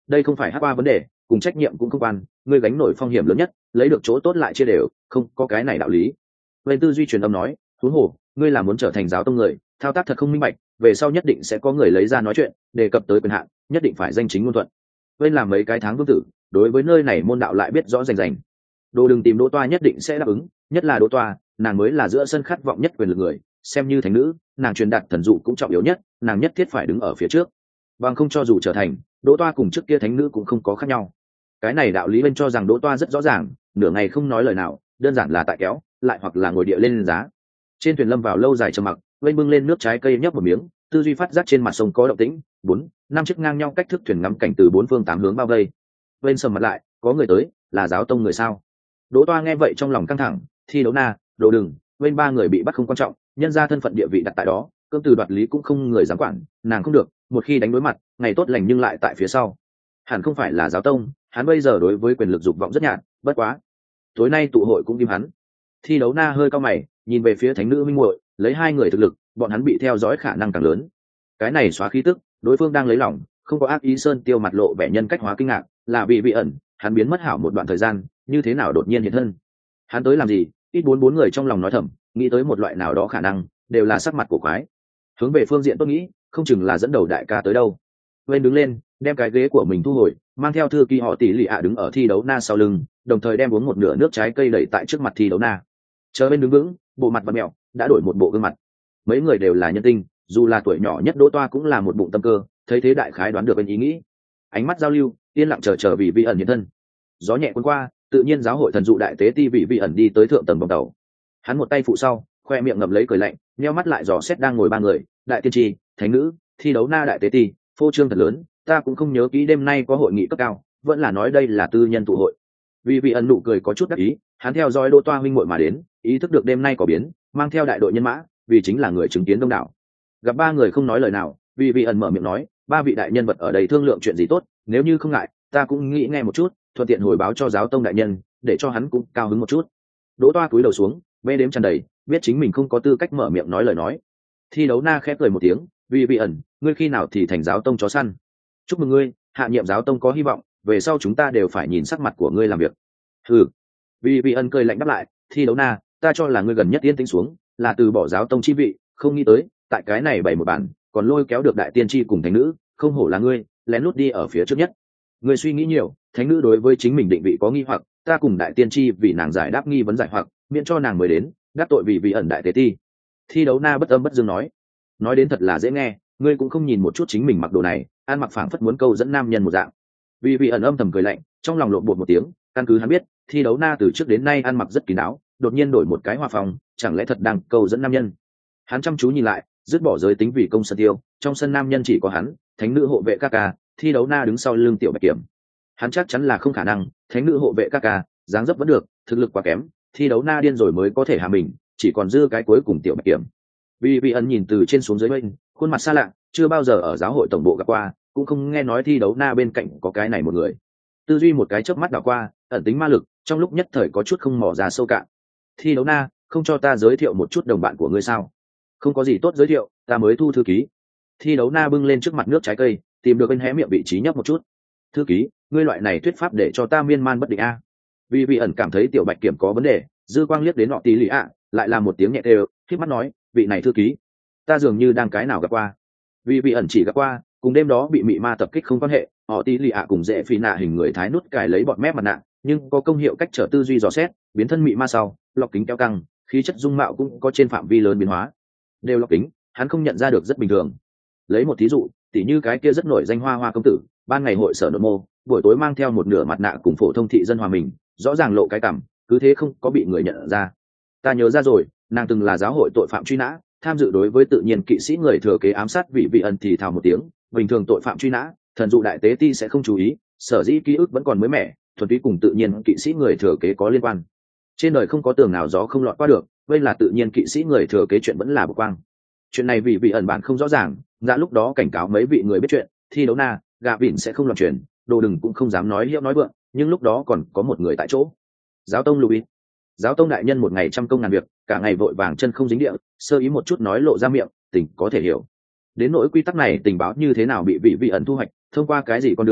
đây không phải hát qua vấn đề, cùng trách nhiệm cũng không quan, ngươi gánh nổi phong hiểm lớn nhất, lấy được chỗ tốt lại chia đều, không có cái này đạo lý. Bên tư duy truyền âm nói, huống hồ ngươi là muốn trở thành giáo tông người, thao tác thật không minh bạch, về sau nhất định sẽ có người lấy ra nói chuyện, đề cập tới quyền hạn, nhất định phải danh chính ngôn thuận. Bên làm mấy cái tháng vương tử, đối với nơi này môn đạo lại biết rõ rành rành. Đồ đừng tìm Đỗ Toa nhất định sẽ đáp ứng, nhất là Đỗ Toa, nàng mới là giữa sân khát vọng nhất quyền lực người, xem như thánh nữ, nàng truyền đạt thần dụ cũng trọng yếu nhất, nàng nhất thiết phải đứng ở phía trước. Bằng không cho dù trở thành, Đỗ Toa cùng trước kia thánh nữ cũng không có khác nhau. Cái này đạo lý bên cho rằng Đỗ Toa rất rõ ràng, nửa ngày không nói lời nào, đơn giản là tại kéo, lại hoặc là ngồi địa lên giá. Trên thuyền lâm vào lâu dài trầm mặc, bên bưng lên nước trái cây nhấp một miếng, tư duy phát giác trên mặt sông có động tĩnh, bốn, năm chiếc ngang nhau cách thức thuyền ngắm cảnh từ bốn phương tám hướng bao vây. Bên sầm mặt lại, có người tới, là giáo tông người sao? Đỗ Toa nghe vậy trong lòng căng thẳng, Thi Đấu Na, Đồ Đừng, bên ba người bị bắt không quan trọng, nhân ra thân phận địa vị đặt tại đó, cơm từ đoạt lý cũng không người dám quản, nàng không được, một khi đánh đối mặt, ngày tốt lành nhưng lại tại phía sau. Hẳn không phải là giáo tông, hắn bây giờ đối với quyền lực dục vọng rất nhạt, bất quá. Tối nay tụ hội cũng kim hắn. Thi Đấu Na hơi cao mày, nhìn về phía thánh nữ minh muội, lấy hai người thực lực, bọn hắn bị theo dõi khả năng càng lớn. Cái này xóa khí tức, đối phương đang lấy lòng, không có ác ý. Sơn Tiêu mặt lộ vẻ nhân cách hóa kinh ngạc, là bị bị ẩn, hắn biến mất hảo một đoạn thời gian, như thế nào đột nhiên hiện thân? Hắn tới làm gì? Ít bốn bốn người trong lòng nói thầm, nghĩ tới một loại nào đó khả năng, đều là sắc mặt của quái. Hướng về phương diện tôi nghĩ, không chừng là dẫn đầu đại ca tới đâu. Lên đứng lên, đem cái ghế của mình thu hồi, mang theo thư ký họ tỷ lì ạ đứng ở Thi Đấu Na sau lưng, đồng thời đem uống một nửa nước trái cây đẩy tại trước mặt Thi Đấu Na. Chờ bên đứng vững, bộ mặt bặm mẹo, đã đổi một bộ gương mặt. Mấy người đều là nhân tinh, dù là tuổi nhỏ nhất Đỗ Toa cũng là một bụng tâm cơ, thấy thế đại khái đoán được bên ý nghĩ. Ánh mắt giao lưu, yên lặng chờ chờ vì vi ẩn hiện thân. Gió nhẹ cuốn qua, tự nhiên giáo hội thần dụ đại tế ti vị vi ẩn đi tới thượng tầng bong tàu. Hắn một tay phụ sau, khoe miệng ngậm lấy cười lạnh, nheo mắt lại dò xét đang ngồi ba người, đại tiên tri, thánh nữ, Thi Đấu Na đại tế ti, phô trương thật lớn, ta cũng không nhớ kỹ đêm nay có hội nghị cấp cao, vẫn là nói đây là tư nhân tụ hội. Vì vị ẩn nụ cười có chút đắc ý, hắn theo dõi Đỗ Toa huynh muội mà đến, ý thức được đêm nay có biến, mang theo đại đội nhân mã, vì chính là người chứng kiến đông đảo. Gặp ba người không nói lời nào, vì vị ẩn mở miệng nói, ba vị đại nhân vật ở đây thương lượng chuyện gì tốt, nếu như không ngại, ta cũng nghĩ nghe một chút, thuận tiện hồi báo cho giáo tông đại nhân, để cho hắn cũng cao hứng một chút. Đỗ Toa cúi đầu xuống, bê đếm tràn đầy, biết chính mình không có tư cách mở miệng nói lời nói. Thi Đấu Na khẽ cười một tiếng, vì vị ẩn, ngươi khi nào thì thành giáo tông chó săn? Chúc mừng ngươi, hạ nhiệm giáo tông có hy vọng, về sau chúng ta đều phải nhìn sắc mặt của ngươi làm việc. Hừ. Vì vị ẩn cười lạnh đáp lại, Thi Đấu Na, ta cho là ngươi gần nhất yên tĩnh xuống, là từ bỏ giáo tông chi vị, không nghĩ tới, tại cái này bày một bản, còn lôi kéo được đại tiên tri cùng thánh nữ, không hổ là ngươi, lén lút đi ở phía trước nhất. Ngươi suy nghĩ nhiều, thánh nữ đối với chính mình định vị có nghi hoặc, ta cùng đại tiên tri vì nàng giải đáp nghi vấn giải hoặc, miễn cho nàng mới đến, đắc tội vì vị ẩn đại tế ti. Thi Đấu Na bất âm bất dương nói, nói đến thật là dễ nghe, ngươi cũng không nhìn một chút chính mình mặc đồ này, ăn mặc phảng phất muốn câu dẫn nam nhân một dạng. Vì vị ẩn âm thầm cười lạnh, trong lòng lộn bột một tiếng, căn cứ hắn biết, Thi Đấu Na từ trước đến nay ăn mặc rất kín đáo, đột nhiên đổi một cái hoa phòng, chẳng lẽ thật đang câu dẫn nam nhân? Hắn chăm chú nhìn lại, dứt bỏ giới tính vì công sân tiêu, trong sân nam nhân chỉ có hắn, thánh nữ hộ vệ ca ca, Thi Đấu Na đứng sau lưng tiểu bạch kiểm. Hắn chắc chắn là không khả năng, thánh nữ hộ vệ ca ca, dáng dấp vẫn được, thực lực quá kém, Thi Đấu Na điên rồi mới có thể hạ mình, chỉ còn dư cái cuối cùng tiểu bạch kiểm. Vì vị ẩn nhìn từ trên xuống dưới bên, khuôn mặt xa lạ, chưa bao giờ ở giáo hội tổng bộ gặp qua, cũng không nghe nói Thi Đấu Na bên cạnh có cái này một người. Tư duy một cái chớp mắt đảo qua, ẩn tính ma lực, trong lúc nhất thời có chút không mò ra sâu cạn. Thi Đấu Na, không cho ta giới thiệu một chút đồng bạn của ngươi sao? Không có gì tốt giới thiệu, ta mới thu thư ký. Thi Đấu Na bưng lên trước mặt nước trái cây, tìm được bên hé miệng vị trí nhấp một chút. Thư ký, ngươi loại này thuyết pháp để cho ta miên man bất định a. Vì vị ẩn cảm thấy tiểu bạch kiểm có vấn đề, dư quang liếc đến họ tí lì ạ, lại làm một tiếng nhẹ đều, khép mắt nói, vị này thư ký, ta dường như đang cái nào gặp qua. Vì vị ẩn chỉ gặp qua, cùng đêm đó bị mị ma tập kích không quan hệ, họ tí lì ạ cùng dễ phi nạ hình người thái nút cài lấy bọn mép mặt nạ, nhưng có công hiệu cách trở tư duy dò xét, biến thân mị ma sau, lọc kính kéo căng, khí chất dung mạo cũng có trên phạm vi lớn biến hóa. Đều lọc kính, hắn không nhận ra được rất bình thường. Lấy một thí dụ, tỉ như cái kia rất nổi danh hoa hoa công tử, ban ngày hội sở nội mô, buổi tối mang theo một nửa mặt nạ cùng phổ thông thị dân hòa mình, rõ ràng lộ cái cảm, cứ thế không có bị người nhận ra. Ta nhớ ra rồi, nàng từng là giáo hội tội phạm truy nã, tham dự đối với tự nhiên kỵ sĩ người thừa kế ám sát vị vị ẩn thì thào một tiếng, bình thường tội phạm truy nã, thần dụ đại tế ti sẽ không chú ý, sở dĩ ký ức vẫn còn mới mẻ, thuần túy cùng tự nhiên kỵ sĩ người thừa kế có liên quan. Trên đời không có tường nào gió không lọt qua được, đây là tự nhiên kỵ sĩ người thừa kế chuyện vẫn là bộc quang. Chuyện này vì vị ẩn bản không rõ ràng, ra lúc đó cảnh cáo mấy vị người biết chuyện, Thi Đấu Na, gà vịn sẽ không loạn truyền, đồ đừng cũng không dám nói hiệu nói vượng, nhưng lúc đó còn có một người tại chỗ. Giáo tông Louis. Giáo tông đại nhân một ngày trăm công ngàn việc, cả ngày vội vàng chân không dính địa, sơ ý một chút nói lộ ra miệng, tình có thể hiểu. Đến nỗi quy tắc này tình báo như thế nào bị vị vị ẩn thu hoạch, thông qua cái gì con đường,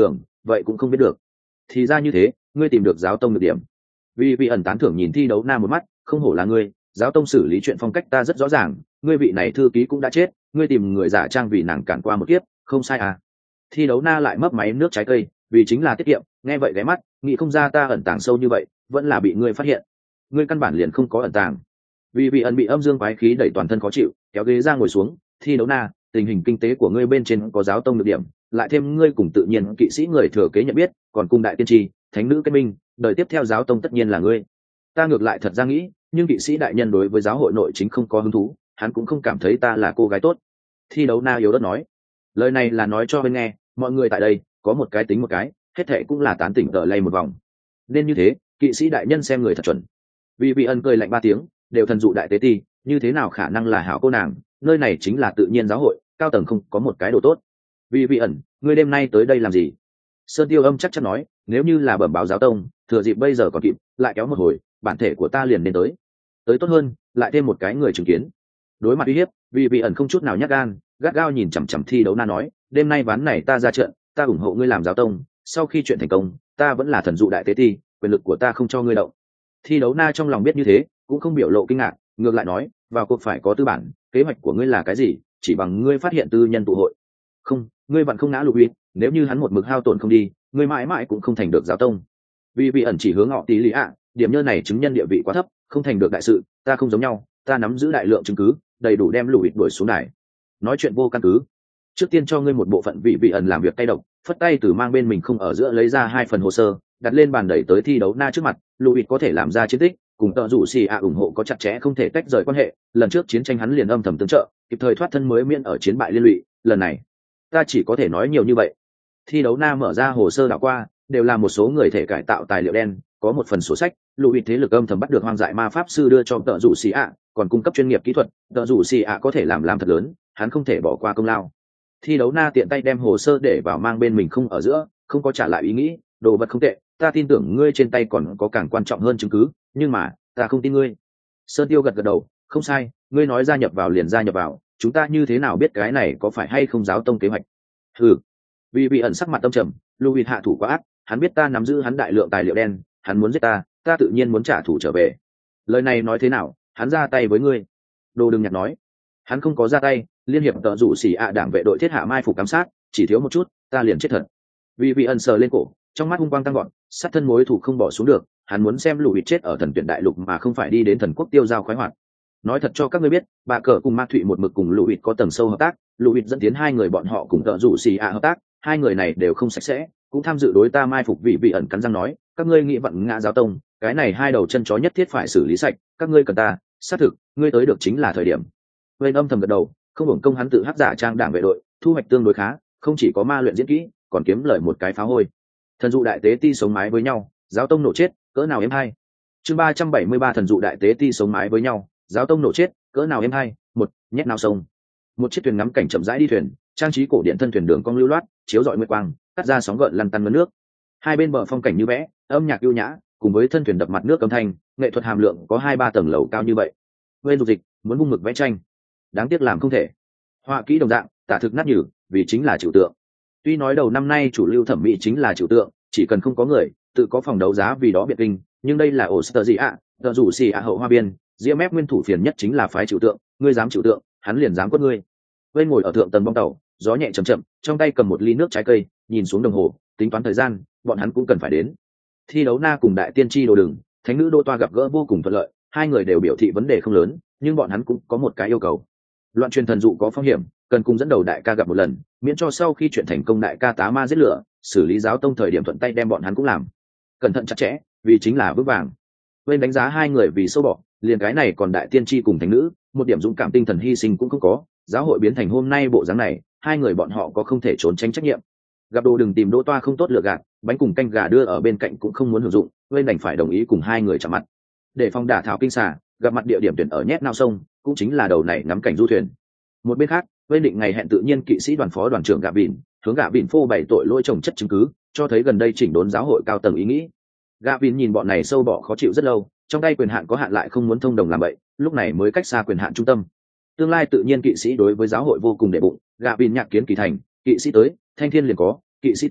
vậy cũng không biết được. Thì ra như thế, ngươi tìm được giáo tông được điểm. Vì vị ẩn tán thưởng nhìn thi đấu na một mắt, không hổ là ngươi, giáo tông xử lý chuyện phong cách ta rất rõ ràng, ngươi vị này thư ký cũng đã chết, ngươi tìm người giả trang vì nàng cản qua một kiếp, không sai à. Thi đấu na lại mấp máy nước trái cây, vì chính là tiết kiệm, nghe vậy ghé mắt, nghĩ không ra ta ẩn tàng sâu như vậy, vẫn là bị ngươi phát hiện. Ngươi căn bản liền không có ẩn tàng. Vì vị ẩn bị âm dương quái khí đẩy toàn thân khó chịu, kéo ghế ra ngồi xuống. Thi đấu na, tình hình kinh tế của ngươi bên trên có giáo tông được điểm, lại thêm ngươi cùng tự nhiên kỵ sĩ người thừa kế nhận biết, còn cùng đại tiên tri, thánh nữ kết minh, đời tiếp theo giáo tông tất nhiên là ngươi. Ta ngược lại thật ra nghĩ, nhưng kỵ sĩ đại nhân đối với giáo hội nội chính không có hứng thú, hắn cũng không cảm thấy ta là cô gái tốt. Thi đấu na yếu đất nói, lời này là nói cho bên nghe, mọi người tại đây có một cái tính một cái, hết thệ cũng là tán tỉnh tờ lay một vòng, nên như thế kỵ sĩ đại nhân xem người thật chuẩn. Vì vị ân cười lạnh ba tiếng, đều thần dụ đại tế ti, như thế nào khả năng là hảo cô nàng, nơi này chính là tự nhiên giáo hội, cao tầng không có một cái đồ tốt. Vì vị ẩn, ngươi đêm nay tới đây làm gì? Sơn Tiêu Âm chắc chắn nói, nếu như là bẩm báo giáo tông, thừa dịp bây giờ còn kịp, lại kéo một hồi, bản thể của ta liền nên tới. Tới tốt hơn, lại thêm một cái người chứng kiến. Đối mặt uy hiếp, Vì vị ẩn không chút nào nhát gan, gắt gao nhìn chằm chằm thi đấu na nói, đêm nay ván này ta ra trận, ta ủng hộ ngươi làm giáo tông, sau khi chuyện thành công, ta vẫn là thần dụ đại tế ti, quyền lực của ta không cho ngươi động. Thi đấu na trong lòng biết như thế, cũng không biểu lộ kinh ngạc, ngược lại nói, vào cuộc phải có tư bản, kế hoạch của ngươi là cái gì, chỉ bằng ngươi phát hiện tư nhân tụ hội. Không, ngươi vẫn không ngã lục uy, nếu như hắn một mực hao tổn không đi, ngươi mãi mãi cũng không thành được giáo tông. Vì vị ẩn chỉ hướng họ tí lý ạ, điểm nhơ này chứng nhân địa vị quá thấp, không thành được đại sự, ta không giống nhau, ta nắm giữ đại lượng chứng cứ, đầy đủ đem lùi đuổi xuống đài. Nói chuyện vô căn cứ. Trước tiên cho ngươi một bộ phận vị vị ẩn làm việc tay độc, phất tay từ mang bên mình không ở giữa lấy ra hai phần hồ sơ, đặt lên bàn đẩy tới thi đấu na trước mặt. Lùi có thể làm ra chiến tích, cùng tợ rủ xì ạ ủng hộ có chặt chẽ không thể tách rời quan hệ, lần trước chiến tranh hắn liền âm thầm tương trợ, kịp thời thoát thân mới miễn ở chiến bại liên lụy, lần này ta chỉ có thể nói nhiều như vậy. Thi đấu na mở ra hồ sơ đảo qua, đều là một số người thể cải tạo tài liệu đen, có một phần sổ sách, lùi thế lực âm thầm bắt được hoang dại ma pháp sư đưa cho tợ rủ xì ạ, còn cung cấp chuyên nghiệp kỹ thuật, tợ rủ xì ạ có thể làm làm thật lớn, hắn không thể bỏ qua công lao. Thi đấu na tiện tay đem hồ sơ để vào mang bên mình không ở giữa, không có trả lại ý nghĩ, đồ vật không tệ, ta tin tưởng ngươi trên tay còn có càng quan trọng hơn chứng cứ, nhưng mà ta không tin ngươi. Sơn Tiêu gật gật đầu, không sai, ngươi nói gia nhập vào liền gia nhập vào, chúng ta như thế nào biết cái này có phải hay không giáo tông kế hoạch? Ừ, vì bị ẩn sắc mặt tâm trầm, Louis hạ thủ quá ác, hắn biết ta nắm giữ hắn đại lượng tài liệu đen, hắn muốn giết ta, ta tự nhiên muốn trả thù trở về. Lời này nói thế nào, hắn ra tay với ngươi? Đồ đừng nhặt nói, hắn không có ra tay, liên hiệp tợ rủ xỉ ạ đảng vệ đội thiết hạ mai phục giám sát, chỉ thiếu một chút, ta liền chết thật. Vì vị ẩn sờ lên cổ, trong mắt hung quang tăng gọn, sát thân mối thủ không bỏ xuống được, hắn muốn xem Louis chết ở thần tuyển đại lục mà không phải đi đến thần quốc tiêu giao khoái hoạt. Nói thật cho các ngươi biết, bà cờ cùng Ma Thụy một mực cùng Louis có tầng sâu hợp tác, Louis dẫn tiến hai người bọn họ cùng tợ rủ xì ạ hợp tác, hai người này đều không sạch sẽ, cũng tham dự đối ta mai phục. Vị vị ẩn cắn răng nói, các ngươi nghĩ vận ngã giáo tông, cái này hai đầu chân chó nhất thiết phải xử lý sạch, các ngươi cần ta, xác thực, ngươi tới được chính là thời điểm. Bên âm thầm gật đầu, không hưởng công hắn tự hắc giả trang đảng vệ đội, thu hoạch tương đối khá, không chỉ có ma luyện diễn kỹ, còn kiếm lời một cái phá hôi. Thần dụ đại tế ti sống mái với nhau, giáo tông nổ chết, cỡ nào em hay. Chương ba trăm bảy mươi ba thần dụ đại tế ti sống mái với nhau, giáo tông nổ chết, cỡ nào em hay. Một, nhét nào sông. Một chiếc thuyền ngắm cảnh chậm rãi đi thuyền, trang trí cổ điện thân thuyền đường cong lưu loát, chiếu rọi nguyệt quang, cắt ra sóng gợn lăn tăn ngấn nước. Hai bên bờ phong cảnh như vẽ, âm nhạc ưu nhã, cùng với thân thuyền đập mặt nước âm thanh, nghệ thuật hàm lượng có hai ba tầng lầu cao như vậy. Bên dục dịch muốn vung mực vẽ tranh, đáng tiếc làm không thể. Họa kỹ đồng dạng, tả thực nát nhừ, vì chính là trừu tượng. Tuy nói đầu năm nay chủ lưu thẩm mỹ chính là trừu tượng, chỉ cần không có người, tự có phòng đấu giá vì đó biệt kinh, nhưng đây là Oster gì ạ, tờ rủ xì ạ hậu hoa biên, Diễm Mép nguyên thủ phiền nhất chính là phái trừu tượng, ngươi dám trừu tượng, hắn liền dám quất ngươi. Bên ngồi ở thượng tầng bong tàu, gió nhẹ chậm chậm, trong tay cầm một ly nước trái cây, nhìn xuống đồng hồ, tính toán thời gian, bọn hắn cũng cần phải đến. Thi đấu na cùng đại tiên tri đồ đừng, thánh nữ đô toa gặp gỡ vô cùng thuận lợi, hai người đều biểu thị vấn đề không lớn, nhưng bọn hắn cũng có một cái yêu cầu. Loạn truyền thần dụ có phong hiểm, cần cùng dẫn đầu đại ca gặp một lần, miễn cho sau khi chuyện thành công đại ca tá ma giết lửa, xử lý giáo tông thời điểm thuận tay đem bọn hắn cũng làm. Cẩn thận chặt chẽ, vì chính là vững vàng. Bên đánh giá hai người vì sâu bỏ, liền cái này còn đại tiên tri cùng thánh nữ, một điểm dũng cảm tinh thần hy sinh cũng không có, giáo hội biến thành hôm nay bộ dáng này, hai người bọn họ có không thể trốn tránh trách nhiệm. Gặp đồ đừng tìm đỗ toa không tốt lựa gạt, bánh cùng canh gà đưa ở bên cạnh cũng không muốn hưởng dụng, bên đành phải đồng ý cùng hai người chạm mặt. Để phòng đả thảo kinh xà, gặp mặt địa điểm tuyển ở nhét nao sông, cũng chính là đầu này ngắm cảnh du thuyền. Một bên khác, bên định ngày hẹn tự nhiên kỵ sĩ đoàn phó đoàn trưởng gạ bỉn, hướng gạ bỉn phô bày tội lỗi trồng chất chứng cứ, cho thấy gần đây chỉnh đốn giáo hội cao tầng ý nghĩ. Gạ bỉn nhìn bọn này sâu bọ khó chịu rất lâu, trong tay quyền hạn có hạn lại không muốn thông đồng làm vậy, lúc này mới cách xa quyền hạn trung tâm. Tương lai tự nhiên kỵ sĩ đối với giáo hội vô cùng đệ bụng, gạ bỉn nhạc kiến kỳ thành, kỵ sĩ tới, thanh thiên liền có, kỵ sĩ tới,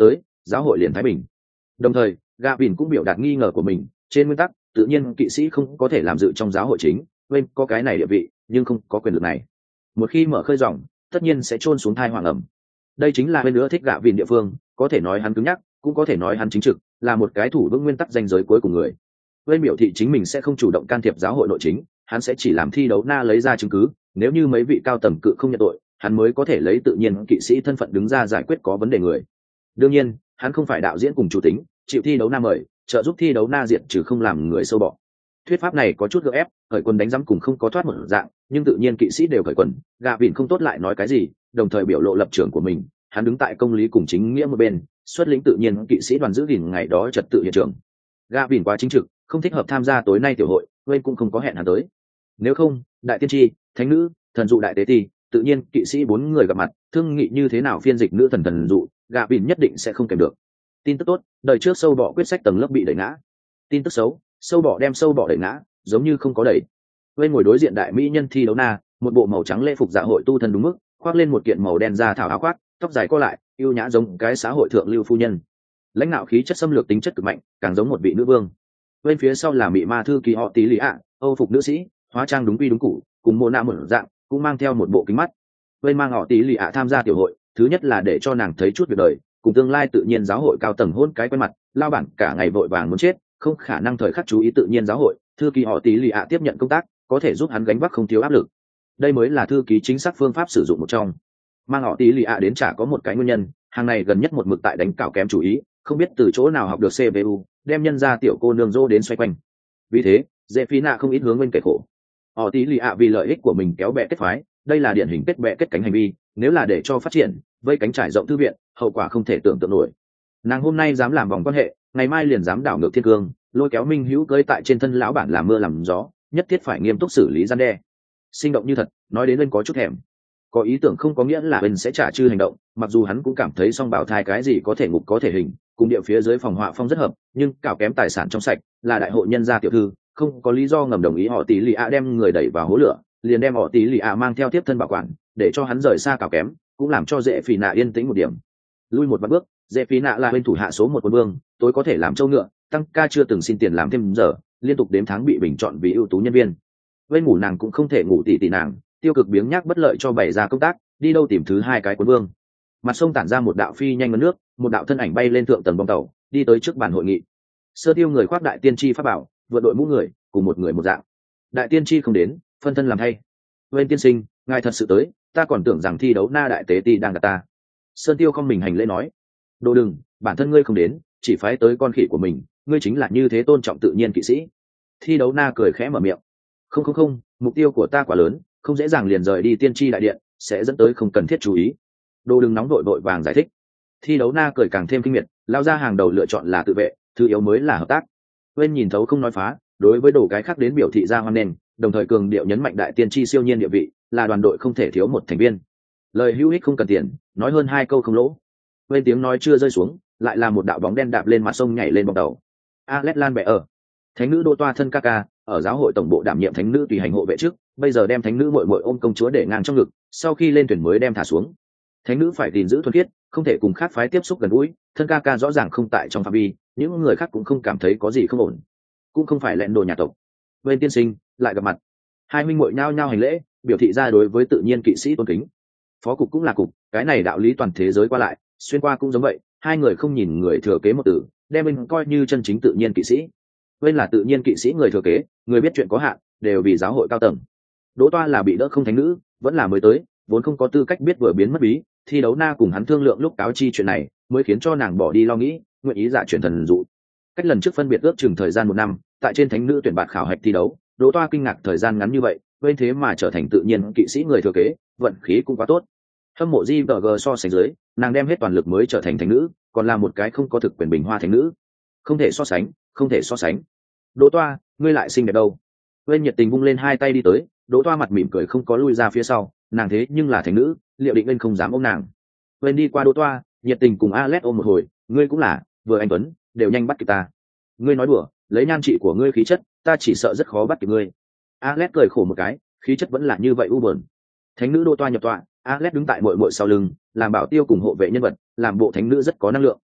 giáo hội liền thái bình. Đồng thời gạ vìn cũng biểu đạt nghi ngờ của mình, trên nguyên tắc tự nhiên kỵ sĩ không có thể làm dự trong giáo hội chính, bên có cái này địa vị nhưng không có quyền lực này. Một khi mở khơi dòng tất nhiên sẽ chôn xuống thai hoàng ẩm. Đây chính là bên nữa thích gạ vìn địa phương, có thể nói hắn cứng nhắc, cũng có thể nói hắn chính trực, là một cái thủ vững nguyên tắc danh giới cuối cùng người. Bên biểu thị chính mình sẽ không chủ động can thiệp giáo hội nội chính, hắn sẽ chỉ làm thi đấu na lấy ra chứng cứ, nếu như mấy vị cao tầng cự không nhận tội, hắn mới có thể lấy tự nhiên kỵ sĩ thân phận đứng ra giải quyết có vấn đề người. Đương nhiên hắn không phải đạo diễn cùng chủ tính, chịu thi đấu na mời trợ giúp thi đấu na diệt trừ không làm người sâu bọ. Thuyết pháp này có chút gượng ép, khởi quân đánh giám cùng không có thoát một dạng, nhưng tự nhiên kỵ sĩ đều khởi quần, gạ vịn không tốt lại nói cái gì, đồng thời biểu lộ lập trường của mình, hắn đứng tại công lý cùng chính nghĩa một bên, xuất lĩnh tự nhiên kỵ sĩ đoàn giữ gìn ngày đó trật tự hiện trường. Gạ vịn quá chính trực, không thích hợp tham gia tối nay tiểu hội, nên cũng không có hẹn hắn tới. Nếu không, đại tiên tri, thánh nữ, thần dụ đại tế ti, tự nhiên kỵ sĩ bốn người gặp mặt, thương nghị như thế nào phiên dịch nữ thần thần dụ, gạ vịn nhất định sẽ không kèm được. Tin tức tốt, đời trước sâu bọ quyết sách tầng lớp bị đẩy ngã. Tin tức xấu, sâu bọ đem sâu bọ đẩy ngã, giống như không có đẩy. Bên ngồi đối diện đại mỹ nhân thi đấu na, một bộ màu trắng lễ phục dạ hội tu thân đúng mức, khoác lên một kiện màu đen da thảo áo khoác, tóc dài co lại, yêu nhã giống cái xã hội thượng lưu phu nhân. Lãnh đạo khí chất xâm lược tính chất cực mạnh, càng giống một vị nữ vương. Bên phía sau là mị ma thư kỳ họ tí lì ạ, âu phục nữ sĩ, hóa trang đúng quy đúng cũ, cùng mô nạ một dạng, cũng mang theo một bộ kính mắt. Bên mang họ tí lì ạ tham gia tiểu hội, thứ nhất là để cho nàng thấy chút việc đời, cùng tương lai tự nhiên giáo hội cao tầng hôn cái quen mặt, lao bản cả ngày vội vàng muốn chết, không khả năng thời khắc chú ý tự nhiên giáo hội. Thư ký họ tí lì ạ tiếp nhận công tác, có thể giúp hắn gánh vác không thiếu áp lực. Đây mới là thư ký chính xác phương pháp sử dụng một trong. Mang họ tí lì ạ đến chả có một cái nguyên nhân, hàng này gần nhất một mực tại đánh cảo kém chủ ý, không biết từ chỗ nào học được xê pê u, đem nhân ra tiểu cô nương dô đến xoay quanh. Vì thế dễ phí nạ không ít hướng bên kẻ khổ. Họ tí lì ạ vì lợi ích của mình kéo bè kết phái, đây là điển hình kết bè kết cánh hành vi, nếu là để cho phát triển vây cánh trải rộng thư viện, hậu quả không thể tưởng tượng nổi. Nàng hôm nay dám làm vòng quan hệ, ngày mai liền dám đảo ngược thiên cương, lôi kéo minh hữu cơi tại trên thân lão bản làm mưa làm gió, nhất thiết phải nghiêm túc xử lý gian đe. Sinh động như thật, nói đến bên có chút thèm. Có ý tưởng không có nghĩa là bên sẽ trả chư hành động, mặc dù hắn cũng cảm thấy song bảo thai cái gì có thể ngục có thể hình, cùng địa phía dưới phòng họa phong rất hợp, nhưng cảo kém tài sản trong sạch, là đại hội nhân gia tiểu thư, không có lý do ngầm đồng ý họ tí lì ạ đem người đẩy vào hố lửa, liền đem họ tí lì ạ mang theo tiếp thân bảo quản, để cho hắn rời xa cảo kém, cũng làm cho dễ phì nạ yên tĩnh một điểm. Lui một vạn bước, dễ phí nạ là bên thủ hạ số một quân vương, tối có thể làm châu ngựa, tăng ca chưa từng xin tiền làm thêm giờ, liên tục đếm tháng bị bình chọn vì ưu tú nhân viên. Bên ngủ nàng cũng không thể ngủ tỉ tỉ nàng, tiêu cực biếng nhác bất lợi cho bày ra công tác, đi đâu tìm thứ hai cái quân vương. Mặt sông tản ra một đạo phi nhanh ngấn nước, một đạo thân ảnh bay lên thượng tầng bong tàu, đi tới trước bàn hội nghị. Sơ tiêu người khoác đại tiên tri pháp bảo, vượt đội mũ người, cùng một người một dạng. Đại tiên tri không đến, phân thân làm thay. Bên tiên sinh, ngài thật sự tới, ta còn tưởng rằng thi đấu na đại tế ti đang gặp ta. Sơn tiêu không mình hành lễ nói, đồ đừng, bản thân ngươi không đến, chỉ phái tới con khỉ của mình, ngươi chính là như thế tôn trọng tự nhiên kỵ sĩ. Thi đấu na cười khẽ mở miệng, không không không, mục tiêu của ta quá lớn, không dễ dàng liền rời đi tiên tri đại điện, sẽ dẫn tới không cần thiết chú ý. Đồ đừng nóng đội vội vàng giải thích. Thi đấu na cười càng thêm kinh miệt, lao ra hàng đầu lựa chọn là tự vệ, thứ yếu mới là hợp tác. Quên nhìn thấu không nói phá, đối với đồ cái khác đến biểu thị ra hoan nghênh, đồng thời cường điệu nhấn mạnh đại tiên tri siêu nhiên địa vị, là đoàn đội không thể thiếu một thành viên. Lời hữu ích không cần tiền, nói hơn hai câu không lỗ. Bên tiếng nói chưa rơi xuống, lại là một đạo bóng đen đạp lên mặt sông nhảy lên bong tàu. Alex Lan bẻ ở, thánh nữ đô toa thân ca ca, ở giáo hội tổng bộ đảm nhiệm thánh nữ tùy hành hộ vệ trước, bây giờ đem thánh nữ muội muội ôm công chúa để ngang trong ngực, sau khi lên thuyền mới đem thả xuống. Thánh nữ phải gìn giữ thuần khiết, không thể cùng khác phái tiếp xúc gần gũi, thân ca ca rõ ràng không tại trong phạm vi, những người khác cũng không cảm thấy có gì không ổn, cũng không phải lẹn đồ nhà tộc. Bên tiên sinh lại gặp mặt, hai huynh muội nhao nhao hành lễ, biểu thị ra đối với tự nhiên kỵ sĩ tôn kính. Phó cục cũng là cục, cái này đạo lý toàn thế giới qua lại, xuyên qua cũng giống vậy, hai người không nhìn người thừa kế một từ, đem mình coi như chân chính tự nhiên kỵ sĩ. Bên là tự nhiên kỵ sĩ người thừa kế, người biết chuyện có hạn, đều vì giáo hội cao tầng. Đỗ toa là bị đỡ không thánh nữ, vẫn là mới tới, vốn không có tư cách biết vừa biến mất bí, thi đấu na cùng hắn thương lượng lúc cáo chi chuyện này, mới khiến cho nàng bỏ đi lo nghĩ, nguyện ý giả chuyển thần dụ. Cách lần trước phân biệt ước chừng thời gian một năm, tại trên thánh nữ tuyển bạt khảo hạch thi đấu, Đỗ toa kinh ngạc thời gian ngắn như vậy, bên thế mà trở thành tự nhiên kỵ sĩ người thừa kế, vận khí cũng quá tốt. Hâm mộ gi vê giê so sánh dưới, nàng đem hết toàn lực mới trở thành thánh nữ, còn là một cái không có thực quyền bình hoa thánh nữ, không thể so sánh, không thể so sánh. Đỗ toa, ngươi lại xinh đẹp đâu? Bên nhiệt tình vung lên hai tay đi tới, Đỗ toa mặt mỉm cười không có lui ra phía sau, nàng thế nhưng là thánh nữ, liệu định bên không dám ôm nàng. Bên đi qua Đỗ toa, nhiệt tình cùng Alex ôm một hồi, ngươi cũng là, vừa anh tuấn, đều nhanh bắt kịp ta. Ngươi nói đùa, lấy nhan trị của ngươi khí chất, ta chỉ sợ rất khó bắt kịp ngươi. Alex cười khổ một cái, khí chất vẫn là như vậy u buồn. Thánh nữ Đỗ toa nhập tọa, Alex đứng tại muội muội sau lưng, làm bảo tiêu cùng hộ vệ nhân vật, làm bộ thánh nữ rất có năng lượng.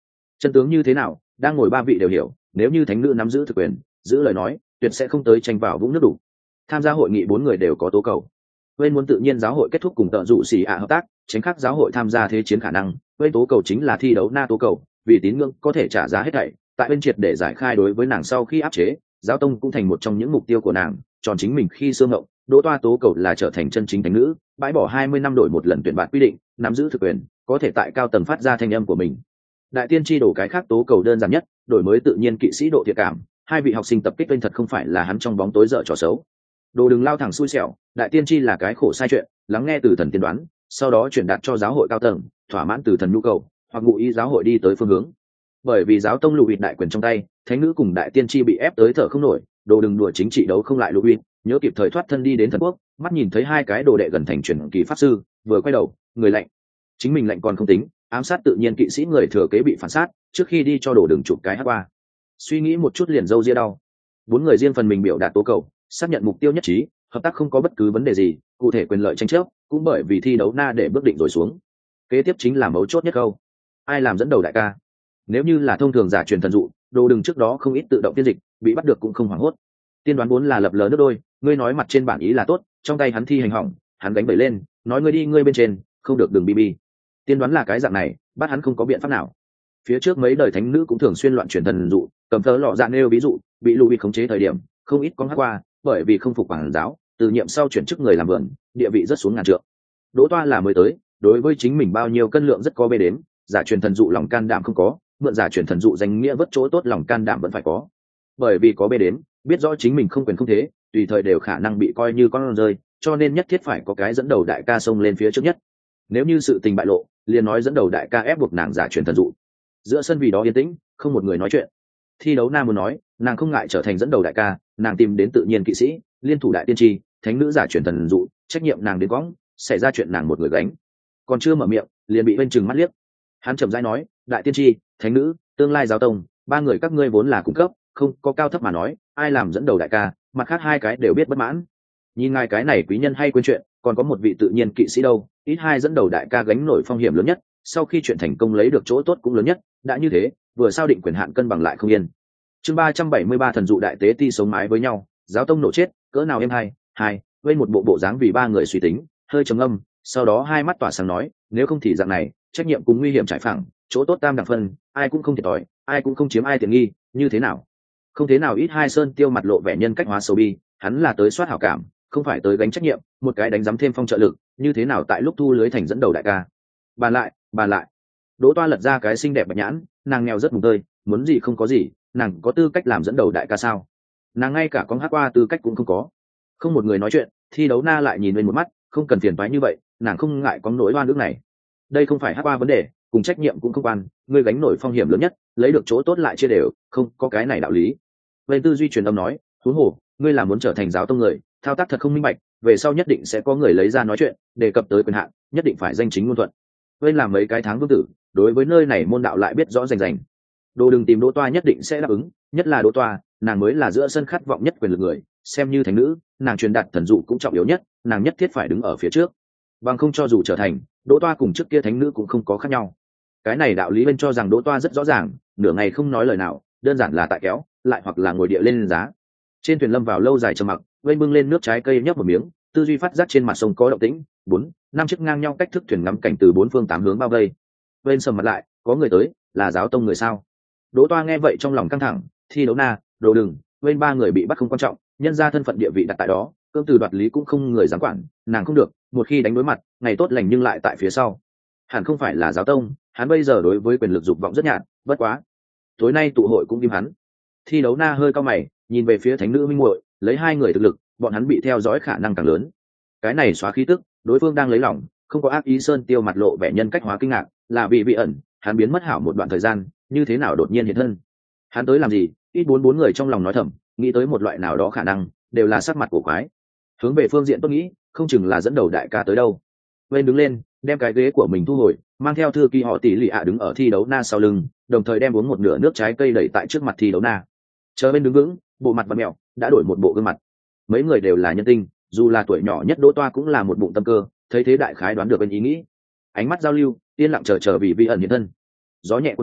Chân tướng như thế nào đang ngồi ba vị đều hiểu, nếu như thánh nữ nắm giữ thực quyền, giữ lời nói tuyệt sẽ không tới tranh vào vũng nước đủ. Tham gia hội nghị bốn người đều có tố cầu. Bên muốn tự nhiên giáo hội kết thúc cùng tợ dụ xì ạ hợp tác, tránh khác giáo hội tham gia thế chiến khả năng. Bên tố cầu chính là thi đấu na tố cầu, vì tín ngưỡng có thể trả giá hết thảy. Tại bên triệt để giải khai đối với nàng sau khi áp chế, giáo tông cũng thành một trong những mục tiêu của nàng. Tròn chính mình khi xương ngộng, đỗ toa tố cầu là trở thành chân chính thánh nữ, bãi bỏ hai mươi năm đổi một lần tuyển bạn quy định, nắm giữ thực quyền, có thể tại cao tầng phát ra thanh âm của mình. Đại tiên tri đổ cái khác tố cầu đơn giản nhất, đổi mới tự nhiên kỵ sĩ độ thiện cảm. Hai vị học sinh tập kích bên thật không phải là hắn trong bóng tối dở trò xấu. Đồ đừng lao thẳng xui xẻo, đại tiên tri là cái khổ sai chuyện, lắng nghe từ thần tiên đoán, sau đó truyền đạt cho giáo hội cao tầng, thỏa mãn từ thần nhu cầu, hoặc ngụ ý giáo hội đi tới phương hướng. Bởi vì giáo tông lùi đại quyền trong tay, thánh nữ cùng đại tiên tri bị ép tới thở không nổi, đồ đừng đùa chính trị đấu không lại lùi, nhớ kịp thời thoát thân đi đến thần quốc, mắt nhìn thấy hai cái đồ đệ gần thành truyền kỳ pháp sư, vừa quay đầu, người lạnh, chính mình lạnh còn không tính, ám sát tự nhiên kỵ sĩ người thừa kế bị phản sát, trước khi đi cho đồ đừng chụp cái hát qua. Suy nghĩ một chút liền râu ria đau. Bốn người riêng phần mình biểu đạt tố cầu, xác nhận mục tiêu nhất trí, hợp tác không có bất cứ vấn đề gì, cụ thể quyền lợi tranh chấp cũng bởi vì thi đấu na để bước định rồi xuống. Kế tiếp chính là mấu chốt nhất câu, ai làm dẫn đầu đại ca. Nếu như là thông thường giả truyền thần dụ, đồ đừng trước đó không ít tự động tiên dịch, bị bắt được cũng không hoảng hốt. Tiên đoán vốn là lập lờ nước đôi, ngươi nói mặt trên bản ý là tốt, trong tay hắn thi hành hỏng, hắn gánh bẩy lên, nói ngươi đi ngươi bên trên, không được đường bi bi. Tiên đoán là cái dạng này, bắt hắn không có biện pháp nào. Phía trước mấy đời thánh nữ cũng thường xuyên loạn truyền thần dụ, cầm thớ lọ dạ nêu ví dụ, bị lùi bị khống chế thời điểm, không ít con hát qua, bởi vì không phục quản giáo, từ nhiệm sau chuyển chức người làm vườn, địa vị rất xuống ngàn trượng. Đỗ toa là mới tới, đối với chính mình bao nhiêu cân lượng rất có bê đếm, giả truyền thần dụ lòng can đảm không có, mượn giả truyền thần dụ danh nghĩa vất chỗ tốt lòng can đảm vẫn phải có. Bởi vì có bê đếm, biết rõ chính mình không quyền không thế, tùy thời đều khả năng bị coi như con rơi, cho nên nhất thiết phải có cái dẫn đầu đại ca xông lên phía trước nhất. Nếu như sự tình bại lộ, liền nói dẫn đầu đại ca ép buộc nàng giả truyền thần dụ. Giữa sân vì đó yên tĩnh, không một người nói chuyện. Thi đấu nam muốn nói, nàng không ngại trở thành dẫn đầu đại ca, nàng tìm đến tự nhiên kỵ sĩ, liên thủ đại tiên tri, thánh nữ giả truyền thần dụ, trách nhiệm nàng đến quõng, xảy ra chuyện nàng một người gánh. Còn chưa mở miệng, liền bị bên chừng mắt liếc. Hắn chậm rãi nói, đại tiên tri, thánh nữ, tương lai giáo tông, ba người các ngươi vốn là cung cấp, không có cao thấp mà nói, ai làm dẫn đầu đại ca, mặt khác hai cái đều biết bất mãn. Nhìn ngài cái này quý nhân hay quên chuyện, còn có một vị tự nhiên kỵ sĩ đâu, ít hai dẫn đầu đại ca gánh nổi phong hiểm lớn nhất, sau khi chuyện thành công lấy được chỗ tốt cũng lớn nhất, đã như thế, vừa sao định quyền hạn cân bằng lại không yên. Chương ba trăm bảy mươi ba thần dụ đại tế ti sống mái với nhau, giáo tông nổ chết, cỡ nào em hai, hai, với một bộ bộ dáng vì ba người suy tính, hơi trầm âm, sau đó hai mắt tỏa sáng nói, nếu không thì dạng này, trách nhiệm cùng nguy hiểm trải phẳng, chỗ tốt tam đẳng phân, ai cũng không thiệt thòi, ai cũng không chiếm ai tiện nghi, như thế nào? Không thế nào ít hai sơn tiêu mặt lộ vẻ nhân cách hóa sầu bi, hắn là tới soát hảo cảm, không phải tới gánh trách nhiệm, một cái đánh giám thêm phong trợ lực, như thế nào tại lúc thu lưới thành dẫn đầu đại ca. Bàn lại, bàn lại. Đỗ toa lật ra cái xinh đẹp bạch nhãn, nàng nghèo rất mùng tơi, muốn gì không có gì, nàng có tư cách làm dẫn đầu đại ca sao? Nàng ngay cả con hát qua tư cách cũng không có. Không một người nói chuyện, thi đấu na lại nhìn lên một mắt, không cần phiền toái như vậy, nàng không ngại có nỗi oan ức này. Đây không phải hát qua vấn đề, cùng trách nhiệm cũng không quan, ngươi gánh nổi phong hiểm lớn nhất, lấy được chỗ tốt lại chia đều, không có cái này đạo lý. Bên tư duy truyền âm nói, huống hồ, ngươi là muốn trở thành giáo tông người, thao tác thật không minh bạch, về sau nhất định sẽ có người lấy ra nói chuyện, đề cập tới quyền hạn, nhất định phải danh chính ngôn thuận. Bên làm mấy cái tháng vương tử, đối với nơi này môn đạo lại biết rõ rành rành. Đồ đừng tìm Đỗ toa nhất định sẽ đáp ứng, nhất là Đỗ toa, nàng mới là giữa sân khát vọng nhất quyền lực người, xem như thánh nữ, nàng truyền đạt thần dụ cũng trọng yếu nhất, nàng nhất thiết phải đứng ở phía trước. Bằng không cho dù trở thành, Đỗ toa cùng trước kia thánh nữ cũng không có khác nhau. Cái này đạo lý bên cho rằng Đỗ toa rất rõ ràng, nửa ngày không nói lời nào, đơn giản là tại kéo, lại hoặc là ngồi địa lên giá. Trên thuyền lâm vào lâu dài trầm mặc, bên bưng lên nước trái cây nhấp một miếng, tư duy phát giác trên mặt sông có động tĩnh, bốn, năm chiếc ngang nhau cách thức thuyền ngắm cảnh từ bốn phương tám hướng bao vây. Bên sầm mặt lại, có người tới, là giáo tông người sao? Đỗ toa nghe vậy trong lòng căng thẳng, thi đấu na, đồ đừng, bên ba người bị bắt không quan trọng, nhân ra thân phận địa vị đặt tại đó, cơm từ đoạt lý cũng không người dám quản, nàng không được, một khi đánh đối mặt, ngày tốt lành nhưng lại tại phía sau. Hẳn không phải là giáo tông, hắn bây giờ đối với quyền lực dục vọng rất nhạt, bất quá. Tối nay tụ hội cũng im hắn. Thi đấu na hơi cao mày, nhìn về phía thánh nữ minh muội, lấy hai người thực lực, bọn hắn bị theo dõi khả năng càng lớn. Cái này xóa khí tức, đối phương đang lấy lòng, không có ác ý. Sơn tiêu mặt lộ vẻ nhân cách hóa kinh ngạc, là vì bị ẩn, hắn biến mất hảo một đoạn thời gian, như thế nào đột nhiên hiện thân? Hắn tới làm gì? Ít bốn bốn người trong lòng nói thầm, nghĩ tới một loại nào đó khả năng, đều là sắc mặt của quái. Hướng về phương diện tôi nghĩ, không chừng là dẫn đầu đại ca tới đâu. Bên đứng lên, đem cái ghế của mình thu hồi, mang theo thư ký họ tỷ lì ạ đứng ở thi đấu na sau lưng, đồng thời đem uống một nửa nước trái cây đẩy tại trước mặt thi đấu na. Chờ bên đứng vững, bộ mặt và mẹo đã đổi một bộ gương mặt. Mấy người đều là nhân tinh, dù là tuổi nhỏ nhất Đỗ toa cũng là một bụng tâm cơ, thấy thế đại khái đoán được bên ý nghĩ. Ánh mắt giao lưu, yên lặng chờ chờ vì vi ẩn hiện thân. Gió nhẹ cuốn qua,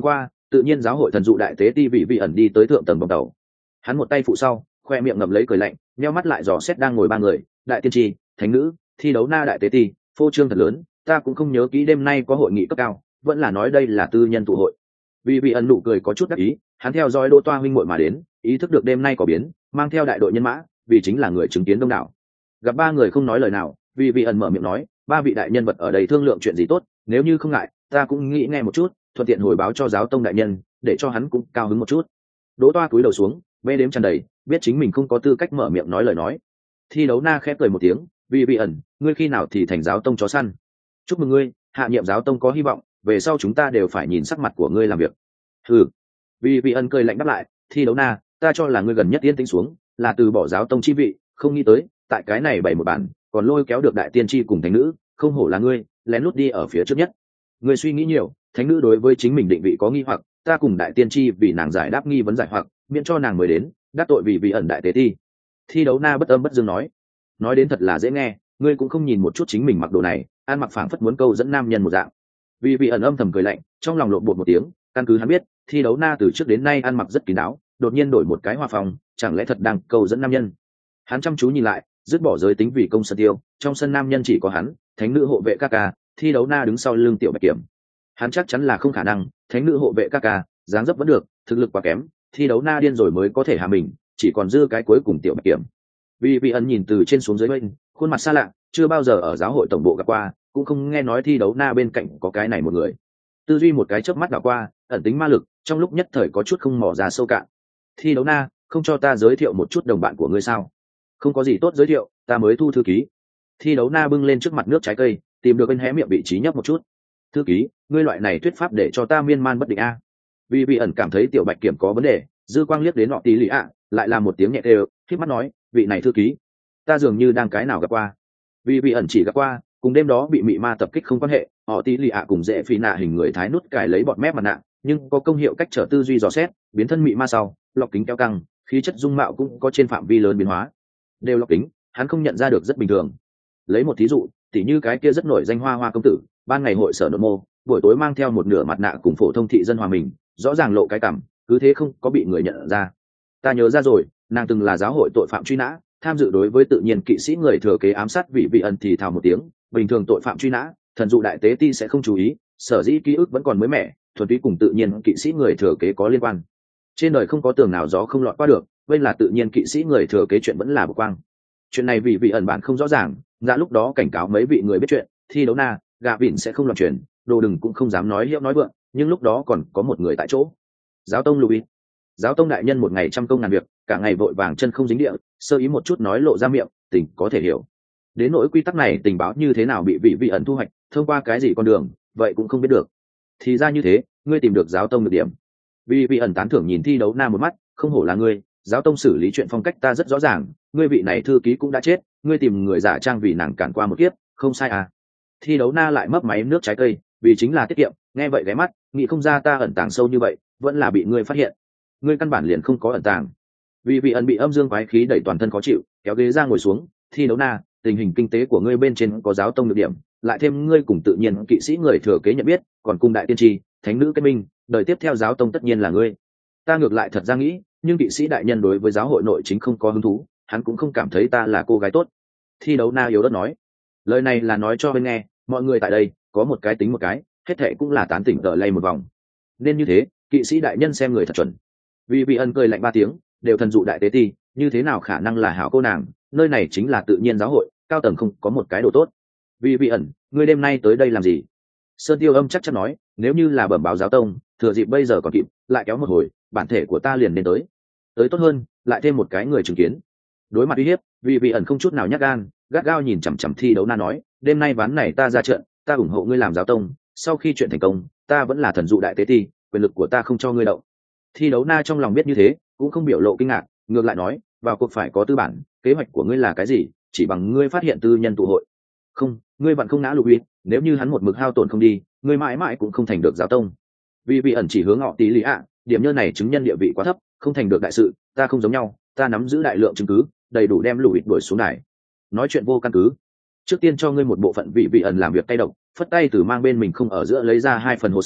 tự nhiên giáo hội thần dụ đại tế ti vị vị ẩn đi tới thượng tầng bong tàu. Hắn một tay phụ sau, khoe miệng ngậm lấy cười lạnh, nheo mắt lại dò xét đang ngồi ba người, đại tiên tri, thánh nữ, thi đấu na đại tế ti, phô trương thật lớn, ta cũng không nhớ kỹ đêm nay có hội nghị cấp cao, vẫn là nói đây là tư nhân tụ hội. Vì vị ẩn nụ cười có chút đắc ý, hắn theo dõi Đỗ Toa huynh muội mà đến, ý thức được đêm nay có biến, mang theo đại đội nhân mã, vì chính là người chứng kiến đông đảo. Gặp ba người không nói lời nào, vì vị ẩn mở miệng nói, ba vị đại nhân vật ở đây thương lượng chuyện gì tốt, nếu như không ngại, ta cũng nghĩ nghe một chút, thuận tiện hồi báo cho giáo tông đại nhân, để cho hắn cũng cao hứng một chút. Đỗ Toa cúi đầu xuống, bê đếm tràn đầy, biết chính mình không có tư cách mở miệng nói lời nói. Thi đấu na khẽ cười một tiếng, vì vị ẩn, ngươi khi nào thì thành giáo tông chó săn? Chúc mừng ngươi, hạ nhiệm giáo tông có hy vọng, về sau chúng ta đều phải nhìn sắc mặt của ngươi làm việc. Ừ. Vì vị ẩn cười lạnh đáp lại, thi đấu na, ta cho là ngươi gần nhất yên tĩnh xuống, là từ bỏ giáo tông chi vị, không nghĩ tới, tại cái này bày một bản, còn lôi kéo được đại tiên tri cùng thánh nữ, không hổ là ngươi, lén lút đi ở phía trước nhất. Ngươi suy nghĩ nhiều, thánh nữ đối với chính mình định vị có nghi hoặc, ta cùng đại tiên tri vì nàng giải đáp nghi vấn giải hoặc, miễn cho nàng mới đến, đắc tội vì vị ẩn đại tế ti. Thi đấu na bất âm bất dương nói, nói đến thật là dễ nghe, ngươi cũng không nhìn một chút chính mình mặc đồ này, ăn mặc phảng phất muốn câu dẫn nam nhân một dạng. Vì vị ẩn âm thầm cười lạnh, trong lòng lộn bột một tiếng, căn cứ hắn biết, thi đấu na từ trước đến nay ăn mặc rất kín đáo, đột nhiên đổi một cái hoa phòng, chẳng lẽ thật đang câu dẫn nam nhân? Hắn chăm chú nhìn lại, dứt bỏ giới tính vì công sân tiêu, trong sân nam nhân chỉ có hắn, thánh nữ hộ vệ ca ca, thi đấu na đứng sau lưng tiểu bạch kiểm. Hắn chắc chắn là không khả năng, thánh nữ hộ vệ ca ca, dáng dấp vẫn được, thực lực quá kém, thi đấu na điên rồi mới có thể hạ mình, chỉ còn dư cái cuối cùng tiểu bạch kiểm. Vì vị ẩn nhìn từ trên xuống dưới bên, khuôn mặt xa lạ, chưa bao giờ ở giáo hội tổng bộ gặp qua, cũng không nghe nói thi đấu na bên cạnh có cái này một người. Tư duy một cái chớp mắt đảo qua, ẩn tính ma lực, trong lúc nhất thời có chút không mò ra sâu cạn. Thi đấu na, không cho ta giới thiệu một chút đồng bạn của ngươi sao? Không có gì tốt giới thiệu, ta mới thu thư ký. Thi đấu na bưng lên trước mặt nước trái cây, tìm được bên hé miệng vị trí nhấp một chút. Thư ký, ngươi loại này thuyết pháp để cho ta miên man bất định a. Vì vị ẩn cảm thấy tiểu bạch kiểm có vấn đề, dư quang liếc đến nọ tí lì ạ, lại là một tiếng nhẹ đều, khép mắt nói, vị này thư ký, ta dường như đang cái nào gặp qua. Vì vị ẩn chỉ gặp qua, cùng đêm đó bị mị ma tập kích không quan hệ, họ tí lì ạ cùng dễ phi nạ hình người thái nút cài lấy bọt mép mặt nạ, nhưng có công hiệu cách trở tư duy dò xét, biến thân mị ma sau, lọc kính kéo căng, khí chất dung mạo cũng có trên phạm vi lớn biến hóa. Đều lọc kính, hắn không nhận ra được rất bình thường. Lấy một thí dụ, tỉ như cái kia rất nổi danh hoa hoa công tử, ban ngày hội sở nội mô, buổi tối mang theo một nửa mặt nạ cùng phổ thông thị dân hòa mình, rõ ràng lộ cái cảm, cứ thế không có bị người nhận ra. Ta nhớ ra rồi, nàng từng là giáo hội tội phạm truy nã, tham dự đối với tự nhiên kỵ sĩ người thừa kế ám sát vị vị ẩn thì thào một tiếng, bình thường tội phạm truy nã, thần dụ đại tế ti sẽ không chú ý, sở dĩ ký ức vẫn còn mới mẻ, thuần túy cùng tự nhiên kỵ sĩ người thừa kế có liên quan. Trên đời không có tường nào gió không lọt qua được, vậy là tự nhiên kỵ sĩ người thừa kế chuyện vẫn là bộc quang. Chuyện này vì vị ẩn bản không rõ ràng, ra lúc đó cảnh cáo mấy vị người biết chuyện, thi đấu na, gạ vịn sẽ không loạn truyền, đồ đừng cũng không dám nói hiệu nói vượng, nhưng lúc đó còn có một người tại chỗ. Giáo tông Louis, giáo tông đại nhân một ngày trăm công ngàn việc, cả ngày vội vàng chân không dính địa, sơ ý một chút nói lộ ra miệng, tình có thể hiểu. Đến nỗi quy tắc này tình báo như thế nào bị vị vị ẩn thu hoạch, thông qua cái gì con đường, vậy cũng không biết được. Thì ra như thế, ngươi tìm được giáo tông được điểm. Vị vị ẩn tán thưởng nhìn thi đấu na một mắt, không hổ là ngươi, giáo tông xử lý chuyện phong cách ta rất rõ ràng, ngươi vị này thư ký cũng đã chết, ngươi tìm người giả trang vì nàng cản qua một kiếp, không sai à. Thi đấu na lại mấp máy nước trái cây, vì chính là tiết kiệm, nghe vậy ghé mắt, nghĩ không ra ta ẩn tàng sâu như vậy, vẫn là bị ngươi phát hiện. Ngươi căn bản liền không có ẩn tàng. Vì vị ẩn bị âm dương quái khí đẩy toàn thân khó chịu, kéo ghế ra ngồi xuống, thi đấu na, tình hình kinh tế của ngươi bên trên có giáo tông được điểm, lại thêm ngươi cùng tự nhiên kỵ sĩ người thừa kế nhận biết, còn cùng đại tiên tri, thánh nữ kết minh, đời tiếp theo giáo tông tất nhiên là ngươi. Ta ngược lại thật ra nghĩ, nhưng kỵ sĩ đại nhân đối với giáo hội nội chính không có hứng thú, hắn cũng không cảm thấy ta là cô gái tốt. Thi đấu na yếu đất nói, lời này là nói cho bên nghe, mọi người tại đây có một cái tính một cái, hết thệ cũng là tán tỉnh tờ lay một vòng, nên như thế, kỵ sĩ đại nhân xem người thật chuẩn. Vì vị ẩn cười lạnh ba tiếng, đều thần dụ đại tế ti, như thế nào khả năng là hảo cô nàng, nơi này chính là tự nhiên giáo hội, cao tầng không có một cái đồ tốt. Vì vị ẩn, ngươi đêm nay tới đây làm gì? Sơn Tiêu Âm chắc chắn nói, nếu như là bẩm báo giáo tông, thừa dịp bây giờ còn kịp, lại kéo một hồi, bản thể của ta liền đến tới. Tới tốt hơn, lại thêm một cái người chứng kiến. Đối mặt uy hiếp, vì vị ẩn không chút nào nhát gan, gắt gao nhìn chằm chằm thi đấu na nói, đêm nay ván này ta ra trận, ta ủng hộ ngươi làm giáo tông, sau khi chuyện thành công, ta vẫn là thần dụ đại tế ti, quyền lực của ta không cho ngươi động. Thi đấu na trong lòng biết như thế, cũng không biểu lộ kinh ngạc, ngược lại nói, vào cuộc phải có tư bản, kế hoạch của ngươi là cái gì, chỉ bằng ngươi phát hiện tư nhân tụ hội. Không, ngươi bạn không ngã lục uy, nếu như hắn một mực hao tổn không đi, ngươi mãi mãi cũng không thành được giáo tông. Vì vị ẩn chỉ hướng họ tí lý ạ, điểm nhân này chứng nhân địa vị quá thấp, không thành được đại sự, ta không giống nhau, ta nắm giữ đại lượng chứng cứ, đầy đủ đem lùi đuổi xuống đài. Nói chuyện vô căn cứ. Trước tiên cho ngươi một bộ phận vị vị ẩn làm việc tay độc, phất tay từ mang bên mình không ở giữa lấy ra hai phần hồ sơ,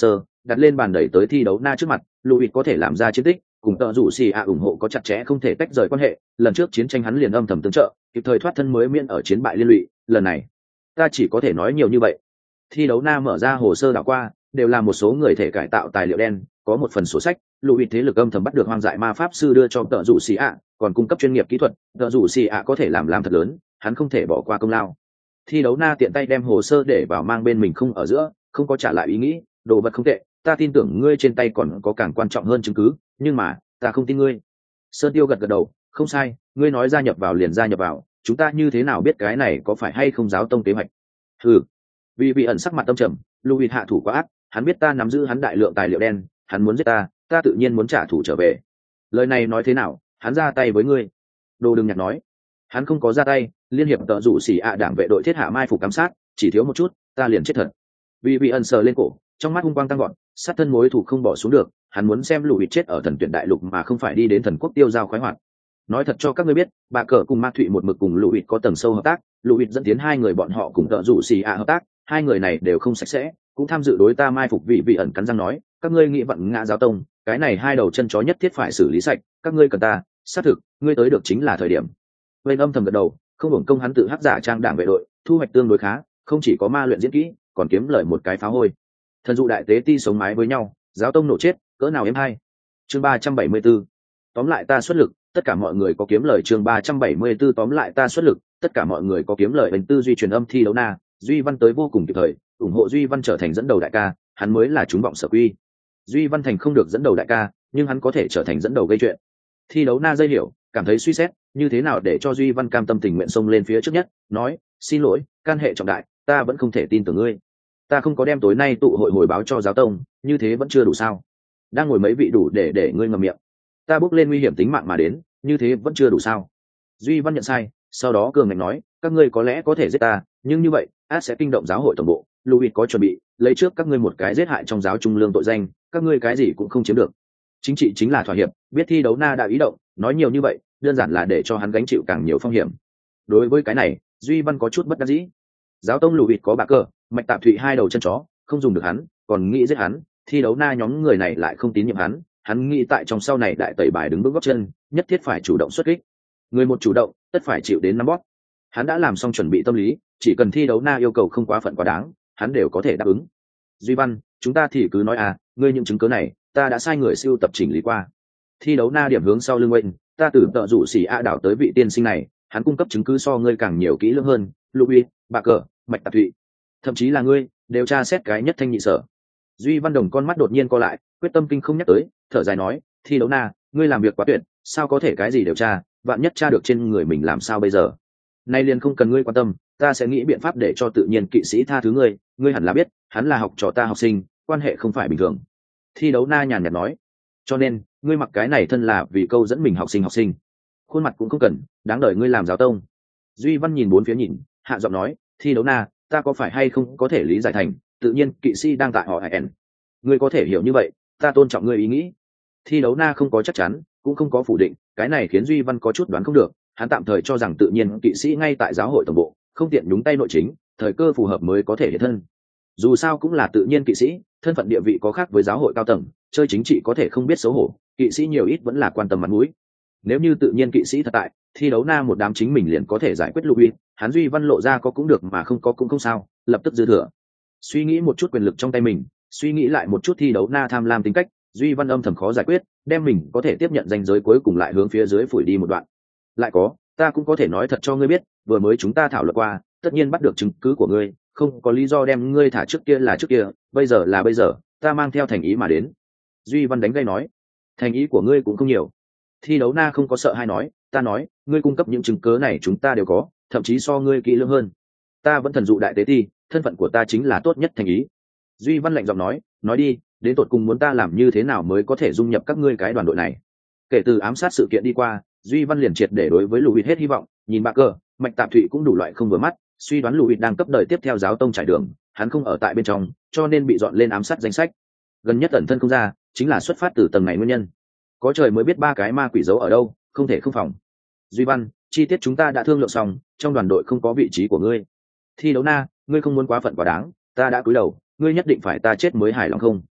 đặt lên bàn đẩy tới thi đấu na trước mặt. Louis có thể làm ra chiến tích, cùng tợ rủ xì ạ ủng hộ có chặt chẽ không thể tách rời quan hệ. Lần trước chiến tranh hắn liền âm thầm tương trợ, kịp thời thoát thân mới miễn ở chiến bại liên lụy. Lần này ta chỉ có thể nói nhiều như vậy. Thi đấu na mở ra hồ sơ đảo qua, đều là một số người thể cải tạo tài liệu đen, có một phần sổ sách. Louis thế lực âm thầm bắt được hoang dại ma pháp sư đưa cho tợ rủ xì ạ, còn cung cấp chuyên nghiệp kỹ thuật. Tợ rủ xì ạ có thể làm làm thật lớn, hắn không thể bỏ qua công lao. Thi đấu na tiện tay đem hồ sơ để vào mang bên mình không ở giữa, không có trả lại ý nghĩ. Đồ vật không tệ, ta tin tưởng ngươi trên tay còn có càng quan trọng hơn chứng cứ, nhưng mà ta không tin ngươi. Sơn Tiêu gật gật đầu, không sai, ngươi nói gia nhập vào liền gia nhập vào, chúng ta như thế nào biết cái này có phải hay không giáo tông kế hoạch? Ừ, vì vị ẩn sắc mặt tâm trầm, Louis hạ thủ quá ác, hắn biết ta nắm giữ hắn đại lượng tài liệu đen, hắn muốn giết ta, ta tự nhiên muốn trả thù trở về. Lời này nói thế nào, hắn ra tay với ngươi? Đồ đừng nhặt nói, hắn không có ra tay, liên hiệp tợ rủ xỉ ạ đảng vệ đội thiết hạ mai phục giám sát, chỉ thiếu một chút, ta liền chết thật. Vì vị ẩn sờ lên cổ, trong mắt hung quang tăng gọn, sát thân mối thủ không bỏ xuống được, hắn muốn xem Louis chết ở thần tuyển đại lục mà không phải đi đến thần quốc tiêu giao khoái hoạt. Nói thật cho các ngươi biết, bà cờ cùng Ma Thụy một mực cùng Louis có tầng sâu hợp tác, Louis dẫn tiến hai người bọn họ cùng tợ rủ xì ạ hợp tác, hai người này đều không sạch sẽ, cũng tham dự đối ta mai phục. Vị vị ẩn cắn răng nói, các ngươi nghĩ vận ngã giáo tông, cái này hai đầu chân chó nhất thiết phải xử lý sạch, các ngươi cần ta, xác thực, ngươi tới được chính là thời điểm. Bên âm thầm gật đầu, không hưởng công hắn tự hắc giả trang đảng vệ đội, thu hoạch tương đối khá, không chỉ có ma luyện diễn kỹ, còn kiếm lời một cái phá hôi. Thần dụ đại tế ti sống mái với nhau, giáo tông nổ chết, cỡ nào em hay. Chương ba trăm bảy mươi 74. Tóm lại ta xuất lực, tất cả mọi người có kiếm lời. Chương ba trăm bảy mươi 74 tóm lại ta xuất lực, tất cả mọi người có kiếm lời. Bên tư duy truyền âm thi đấu na, Duy Văn tới vô cùng kịp thời, ủng hộ Duy Văn trở thành dẫn đầu đại ca, hắn mới là chúng vọng sở quy. Duy Văn thành không được dẫn đầu đại ca, nhưng hắn có thể trở thành dẫn đầu gây chuyện. Thi đấu na dây hiểu, cảm thấy suy xét, như thế nào để cho Duy Văn cam tâm tình nguyện xông lên phía trước nhất, nói, xin lỗi, can hệ trọng đại, ta vẫn không thể tin tưởng ngươi. Ta không có đem tối nay tụ hội hồi báo cho giáo tông, như thế vẫn chưa đủ sao? Đang ngồi mấy vị đủ để để ngươi ngậm miệng. Ta bước lên nguy hiểm tính mạng mà đến, như thế vẫn chưa đủ sao? Duy Văn nhận sai, sau đó cường ngạnh nói, các ngươi có lẽ có thể giết ta, nhưng như vậy, át sẽ kinh động giáo hội tổng bộ. Louis có chuẩn bị, lấy trước các ngươi một cái giết hại trong giáo trung lương tội danh, các ngươi cái gì cũng không chiếm được. Chính trị chính là thỏa hiệp, biết thi đấu na đã ý động, nói nhiều như vậy, đơn giản là để cho hắn gánh chịu càng nhiều phong hiểm. Đối với cái này, Duy Văn có chút bất đắc dĩ. Giáo tông Louis có bạc cờ, mạch tạp thụy hai đầu chân chó, không dùng được hắn, còn nghĩ giết hắn, thi đấu na nhóm người này lại không tín nhiệm hắn, hắn nghĩ tại trong sau này đại tẩy bài đứng bước gót chân, nhất thiết phải chủ động xuất kích. Người một chủ động, tất phải chịu đến nắm bóp. Hắn đã làm xong chuẩn bị tâm lý, chỉ cần thi đấu na yêu cầu không quá phận quá đáng, hắn đều có thể đáp ứng. Duy Văn, chúng ta thì cứ nói à, ngươi những chứng cứ này, ta đã sai người siêu tập chỉnh lý qua. Thi đấu na điểm hướng sau lưng quên, ta từ tợ rủ xỉ a đảo tới vị tiên sinh này, hắn cung cấp chứng cứ so ngươi càng nhiều kỹ lưỡng hơn. Louis, bạc cờ, mạch tạp thụy, thậm chí là ngươi, đều tra xét cái nhất thanh nhị sở. Duy Văn Đồng con mắt đột nhiên co lại, quyết tâm kinh không nhắc tới, thở dài nói, thi đấu na, ngươi làm việc quá tuyệt, sao có thể cái gì đều tra, vạn nhất tra được trên người mình làm sao bây giờ? Nay liền không cần ngươi quan tâm, ta sẽ nghĩ biện pháp để cho tự nhiên kỵ sĩ tha thứ ngươi, ngươi hẳn là biết, hắn là học trò ta học sinh, quan hệ không phải bình thường. Thi đấu na nhàn nhạt nói, cho nên, ngươi mặc cái này thân là vì câu dẫn mình học sinh học sinh. Khuôn mặt cũng không cần, đáng đời ngươi làm giáo tông. Duy Văn nhìn bốn phía nhìn, hạ giọng nói, thi đấu na, ta có phải hay không có thể lý giải thành, tự nhiên kỵ sĩ đang tại họ hẹn. Ngươi có thể hiểu như vậy, ta tôn trọng ngươi ý nghĩ. Thi đấu na không có chắc chắn, cũng không có phủ định, cái này khiến Duy Văn có chút đoán không được, hắn tạm thời cho rằng tự nhiên kỵ sĩ ngay tại giáo hội tổng bộ, không tiện nhúng tay nội chính, thời cơ phù hợp mới có thể hiện thân. Dù sao cũng là tự nhiên kỵ sĩ, thân phận địa vị có khác với giáo hội cao tầng, chơi chính trị có thể không biết xấu hổ, kỵ sĩ nhiều ít vẫn là quan tâm mặt mũi. Nếu như tự nhiên kỵ sĩ thật tại, thi đấu na một đám chính mình liền có thể giải quyết Louis, hắn Duy Văn lộ ra có cũng được mà không có cũng không sao, lập tức dư thừa. Suy nghĩ một chút quyền lực trong tay mình, suy nghĩ lại một chút thi đấu na tham lam tính cách, Duy Văn âm thầm khó giải quyết, đem mình có thể tiếp nhận danh giới cuối cùng lại hướng phía dưới phủi đi một đoạn. Lại có, ta cũng có thể nói thật cho ngươi biết, vừa mới chúng ta thảo luận qua, tất nhiên bắt được chứng cứ của ngươi, không có lý do đem ngươi thả trước kia là trước kia, bây giờ là bây giờ, ta mang theo thành ý mà đến. Duy Văn đánh gây nói, thành ý của ngươi cũng không nhiều. Thi đấu na không có sợ hay nói, ta nói, ngươi cung cấp những chứng cứ này chúng ta đều có, thậm chí so ngươi kỹ lưỡng hơn. Ta vẫn thần dụ đại tế ti, thân phận của ta chính là tốt nhất thành ý. Duy Văn lạnh giọng nói, nói đi, đến tột cùng muốn ta làm như thế nào mới có thể dung nhập các ngươi cái đoàn đội này. Kể từ ám sát sự kiện đi qua, Duy Văn liền triệt để đối với Louis hết hy vọng, nhìn bạc cờ, mạch tạp thụy cũng đủ loại không vừa mắt, suy đoán Louis đang cấp đời tiếp theo giáo tông trải đường, hắn không ở tại bên trong, cho nên bị dọn lên ám sát danh sách. Gần nhất ẩn thân không ra, chính là xuất phát từ tầng này nguyên nhân. Có trời mới biết ba cái ma quỷ giấu ở đâu, không thể không phòng. Duy Văn, chi tiết chúng ta đã thương lượng xong, trong đoàn đội không có vị trí của ngươi. Thi đấu na, ngươi không muốn quá phận quá đáng, ta đã cúi đầu, ngươi nhất định phải ta chết mới hài lòng không?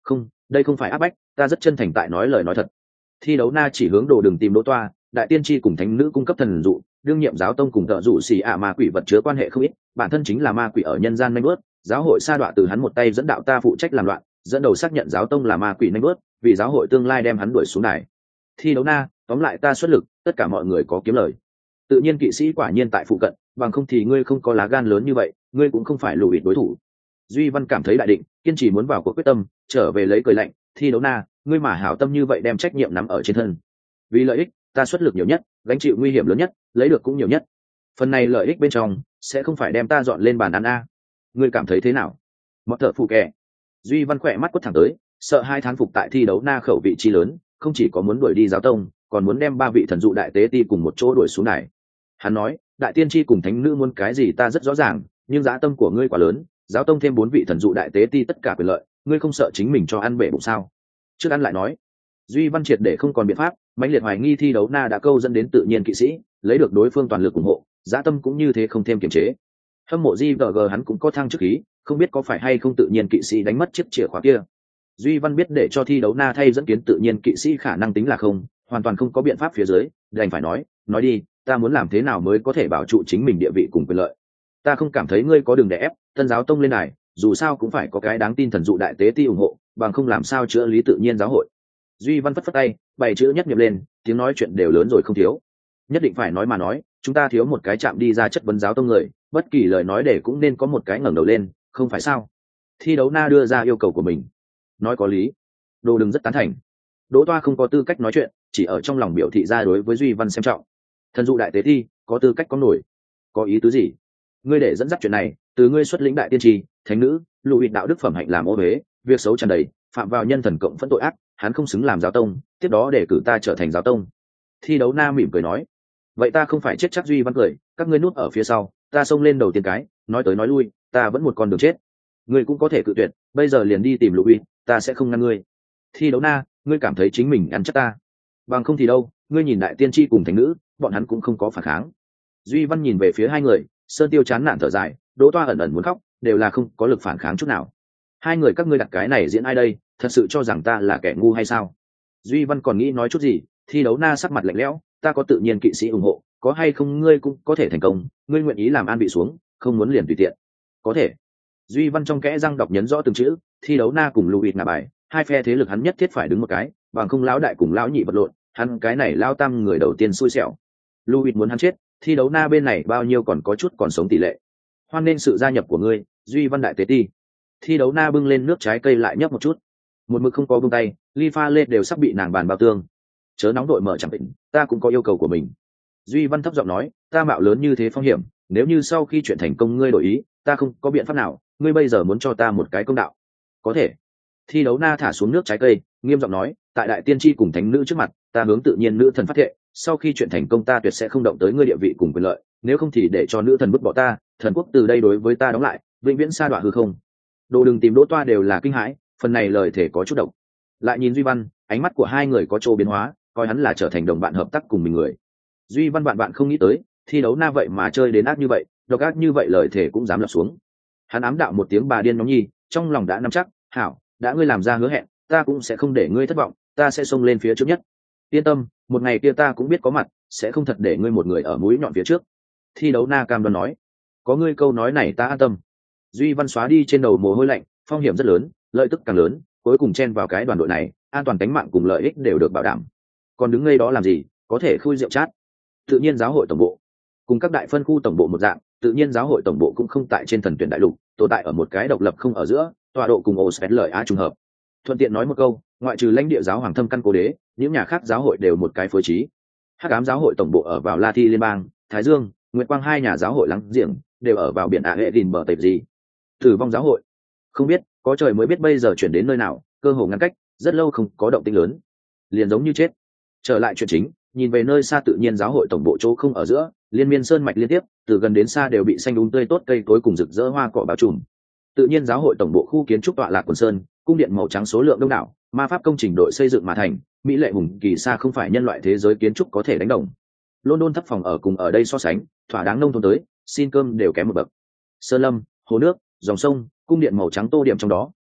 Không, đây không phải áp bách, ta rất chân thành tại nói lời nói thật. Thi đấu na chỉ hướng đồ đường tìm đỗ toa, đại tiên tri cùng thánh nữ cung cấp thần dụ, đương nhiệm giáo tông cùng thợ dụ xì ạ ma quỷ vật chứa quan hệ không ít, bản thân chính là ma quỷ ở nhân gian nanh bớt, giáo hội sa đọa từ hắn một tay dẫn đạo ta phụ trách làm loạn, dẫn đầu xác nhận giáo tông là ma quỷ nanh bớt, vì giáo hội tương lai đem hắn đuổi xuống đài. Thi đấu na, tóm lại ta xuất lực, tất cả mọi người có kiếm lời. Tự nhiên kỵ sĩ quả nhiên tại phụ cận, bằng không thì ngươi không có lá gan lớn như vậy, ngươi cũng không phải lùi đối thủ. Duy Văn cảm thấy đại định, kiên trì muốn vào cuộc quyết tâm, trở về lấy cười lạnh. Thi đấu na, ngươi mà hảo tâm như vậy đem trách nhiệm nắm ở trên thân. Vì lợi ích, ta xuất lực nhiều nhất, gánh chịu nguy hiểm lớn nhất, lấy được cũng nhiều nhất. Phần này lợi ích bên trong sẽ không phải đem ta dọn lên bàn ăn a. Ngươi cảm thấy thế nào? Mọt thở phụ kẻ. Duy Văn khỏe mắt quất thẳng tới, sợ hai thán phục tại thi đấu na khẩu vị chi lớn, không chỉ có muốn đuổi đi giáo tông, còn muốn đem ba vị thần dụ đại tế ti cùng một chỗ đuổi xuống này. Hắn nói, đại tiên tri cùng thánh nữ muốn cái gì ta rất rõ ràng, nhưng dã tâm của ngươi quá lớn, giáo tông thêm bốn vị thần dụ đại tế ti tất cả quyền lợi, ngươi không sợ chính mình cho ăn bể bụng sao? Trước ăn lại nói. Duy Văn triệt để không còn biện pháp, mãnh liệt hoài nghi thi đấu na đã câu dẫn đến tự nhiên kỵ sĩ, lấy được đối phương toàn lực ủng hộ, dã tâm cũng như thế không thêm kiềm chế. Hâm mộ gi vê giê hắn cũng có thăng chức khí, không biết có phải hay không tự nhiên kỵ sĩ đánh mất chiếc chìa khóa kia. Duy Văn biết để cho thi đấu na thay dẫn kiến tự nhiên kỵ sĩ khả năng tính là không, hoàn toàn không có biện pháp phía dưới, đành phải nói, nói đi, ta muốn làm thế nào mới có thể bảo trụ chính mình địa vị cùng quyền lợi. Ta không cảm thấy ngươi có đường để ép, tân giáo tông lên này, dù sao cũng phải có cái đáng tin thần dụ đại tế ti ủng hộ, bằng không làm sao chữa lý tự nhiên giáo hội. Duy Văn phất phất tay, bảy chữ nhất nhập lên, tiếng nói chuyện đều lớn rồi không thiếu. Nhất định phải nói mà nói, chúng ta thiếu một cái chạm đi ra chất vấn giáo tông người, bất kỳ lời nói để cũng nên có một cái ngẩng đầu lên, không phải sao? Thi đấu na đưa ra yêu cầu của mình. Nói có lý. Đồ đừng rất tán thành. Đỗ Toa không có tư cách nói chuyện, chỉ ở trong lòng biểu thị ra đối với Duy Văn xem trọng. Thần dụ đại tế thi, có tư cách có nổi. Có ý tứ gì? Ngươi để dẫn dắt chuyện này, từ ngươi xuất lĩnh đại tiên tri, thánh nữ, lùi đạo đức phẩm hạnh làm ô huế, việc xấu tràn đầy, phạm vào nhân thần cộng phẫn tội ác, hắn không xứng làm giáo tông, tiếp đó để cử ta trở thành giáo tông. Thi đấu na mỉm cười nói, vậy ta không phải chết chắc. Duy Văn cười, các ngươi núp ở phía sau, ta xông lên đầu tiên cái, nói tới nói lui, ta vẫn một con đường chết. Ngươi cũng có thể cự tuyệt, bây giờ liền đi tìm Lục ta sẽ không ngăn ngươi. Thi đấu na, ngươi cảm thấy chính mình ăn chắc ta, bằng không thì đâu, ngươi nhìn đại tiên tri cùng thánh nữ, bọn hắn cũng không có phản kháng. Duy Văn nhìn về phía hai người, Sơn Tiêu chán nản thở dài, Đỗ Toa ẩn ẩn muốn khóc, đều là không có lực phản kháng chút nào. Hai người các ngươi đặt cái này diễn ai đây, thật sự cho rằng ta là kẻ ngu hay sao? Duy Văn còn nghĩ nói chút gì, thi đấu na sắc mặt lạnh lẽo, ta có tự nhiên kỵ sĩ ủng hộ, có hay không ngươi cũng có thể thành công, ngươi nguyện ý làm an bị xuống, không muốn liền tùy tiện. Có thể. Duy Văn trong kẽ răng đọc nhấn rõ từng chữ, thi đấu na cùng Louis ngả bài, hai phe thế lực hắn nhất thiết phải đứng một cái, bằng không lão đại cùng lão nhị vật lộn, hắn cái này lao tam người đầu tiên xui xẻo. Louis muốn hắn chết, thi đấu na bên này bao nhiêu còn có chút còn sống tỷ lệ. Hoan nên sự gia nhập của ngươi, Duy Văn đại tế ti. Thi đấu na bưng lên nước trái cây lại nhấp một chút, một mực không có buông tay, ly pha lê đều sắp bị nàng bàn bao tương. Chớ nóng đội mở chẳng định, ta cũng có yêu cầu của mình. Duy Văn thấp giọng nói, ta mạo lớn như thế phong hiểm, nếu như sau khi chuyện thành công ngươi đổi ý, ta không có biện pháp nào, ngươi bây giờ muốn cho ta một cái công đạo. Có thể. Thi đấu na thả xuống nước trái cây, nghiêm giọng nói, tại đại tiên tri cùng thánh nữ trước mặt, ta hướng tự nhiên nữ thần phát thệ, sau khi chuyện thành công ta tuyệt sẽ không động tới ngươi địa vị cùng quyền lợi, nếu không thì để cho nữ thần bức bỏ ta, thần quốc từ đây đối với ta đóng lại, vĩnh viễn sa đọa hư không. Đồ đừng tìm Đỗ Toa đều là kinh hãi, phần này lời thể có chút độc. Lại nhìn Duy Văn, ánh mắt của hai người có chỗ biến hóa, coi hắn là trở thành đồng bạn hợp tác cùng mình người. Duy Văn bạn bạn không nghĩ tới, thi đấu na vậy mà chơi đến ác như vậy, độc ác như vậy lời thể cũng dám lập xuống. Hắn ám đạo một tiếng bà điên nhóm nhi, trong lòng đã nắm chắc, hảo, đã ngươi làm ra hứa hẹn, ta cũng sẽ không để ngươi thất vọng, ta sẽ xông lên phía trước nhất. Yên tâm, một ngày kia ta cũng biết có mặt, sẽ không thật để ngươi một người ở mũi nhọn phía trước. Thi đấu na cam đoan nói, có ngươi câu nói này ta an tâm. Duy Văn xóa đi trên đầu mồ hôi lạnh, phong hiểm rất lớn, lợi tức càng lớn, cuối cùng chen vào cái đoàn đội này, an toàn tính mạng cùng lợi ích đều được bảo đảm. Còn đứng ngay đó làm gì, có thể khui rượu chát. Tự nhiên giáo hội tổng bộ, cùng các đại phân khu tổng bộ một dạng, tự nhiên giáo hội tổng bộ cũng không tại trên thần tuyển đại lục, tồn tại ở một cái độc lập không ở giữa, tọa độ cùng Osfed lợi á trùng hợp. Thuận tiện nói một câu, ngoại trừ lãnh địa giáo hoàng thâm căn cố đế, những nhà khác giáo hội đều một cái phối trí. Hắc ám giáo hội tổng bộ ở vào La Thi liên bang, Thái Dương, Nguyệt Quang hai nhà giáo hội láng giềng, đều ở vào biển Ả Hệ Đình bờ tệp gì. Tử vong giáo hội, không biết, có trời mới biết bây giờ chuyển đến nơi nào, cơ hồ ngăn cách, rất lâu không có động tĩnh lớn, liền giống như chết. Trở lại chuyện chính, nhìn về nơi xa tự nhiên giáo hội tổng bộ chỗ không ở giữa, liên miên sơn mạch liên tiếp, từ gần đến xa đều bị xanh đúng tươi tốt cây cối cùng rực rỡ hoa cỏ bao trùm. Tự nhiên giáo hội tổng bộ khu kiến trúc tọa lạc quần sơn, cung điện màu trắng số lượng đông đảo, ma pháp công trình đội xây dựng mà thành, mỹ lệ hùng kỳ xa không phải nhân loại thế giới kiến trúc có thể đánh đồng. London thấp phòng ở cùng ở đây so sánh, thỏa đáng nông thôn tới, xin cơm đều kém một bậc. Sơn lâm, hồ nước, dòng sông, cung điện màu trắng tô điểm trong đó,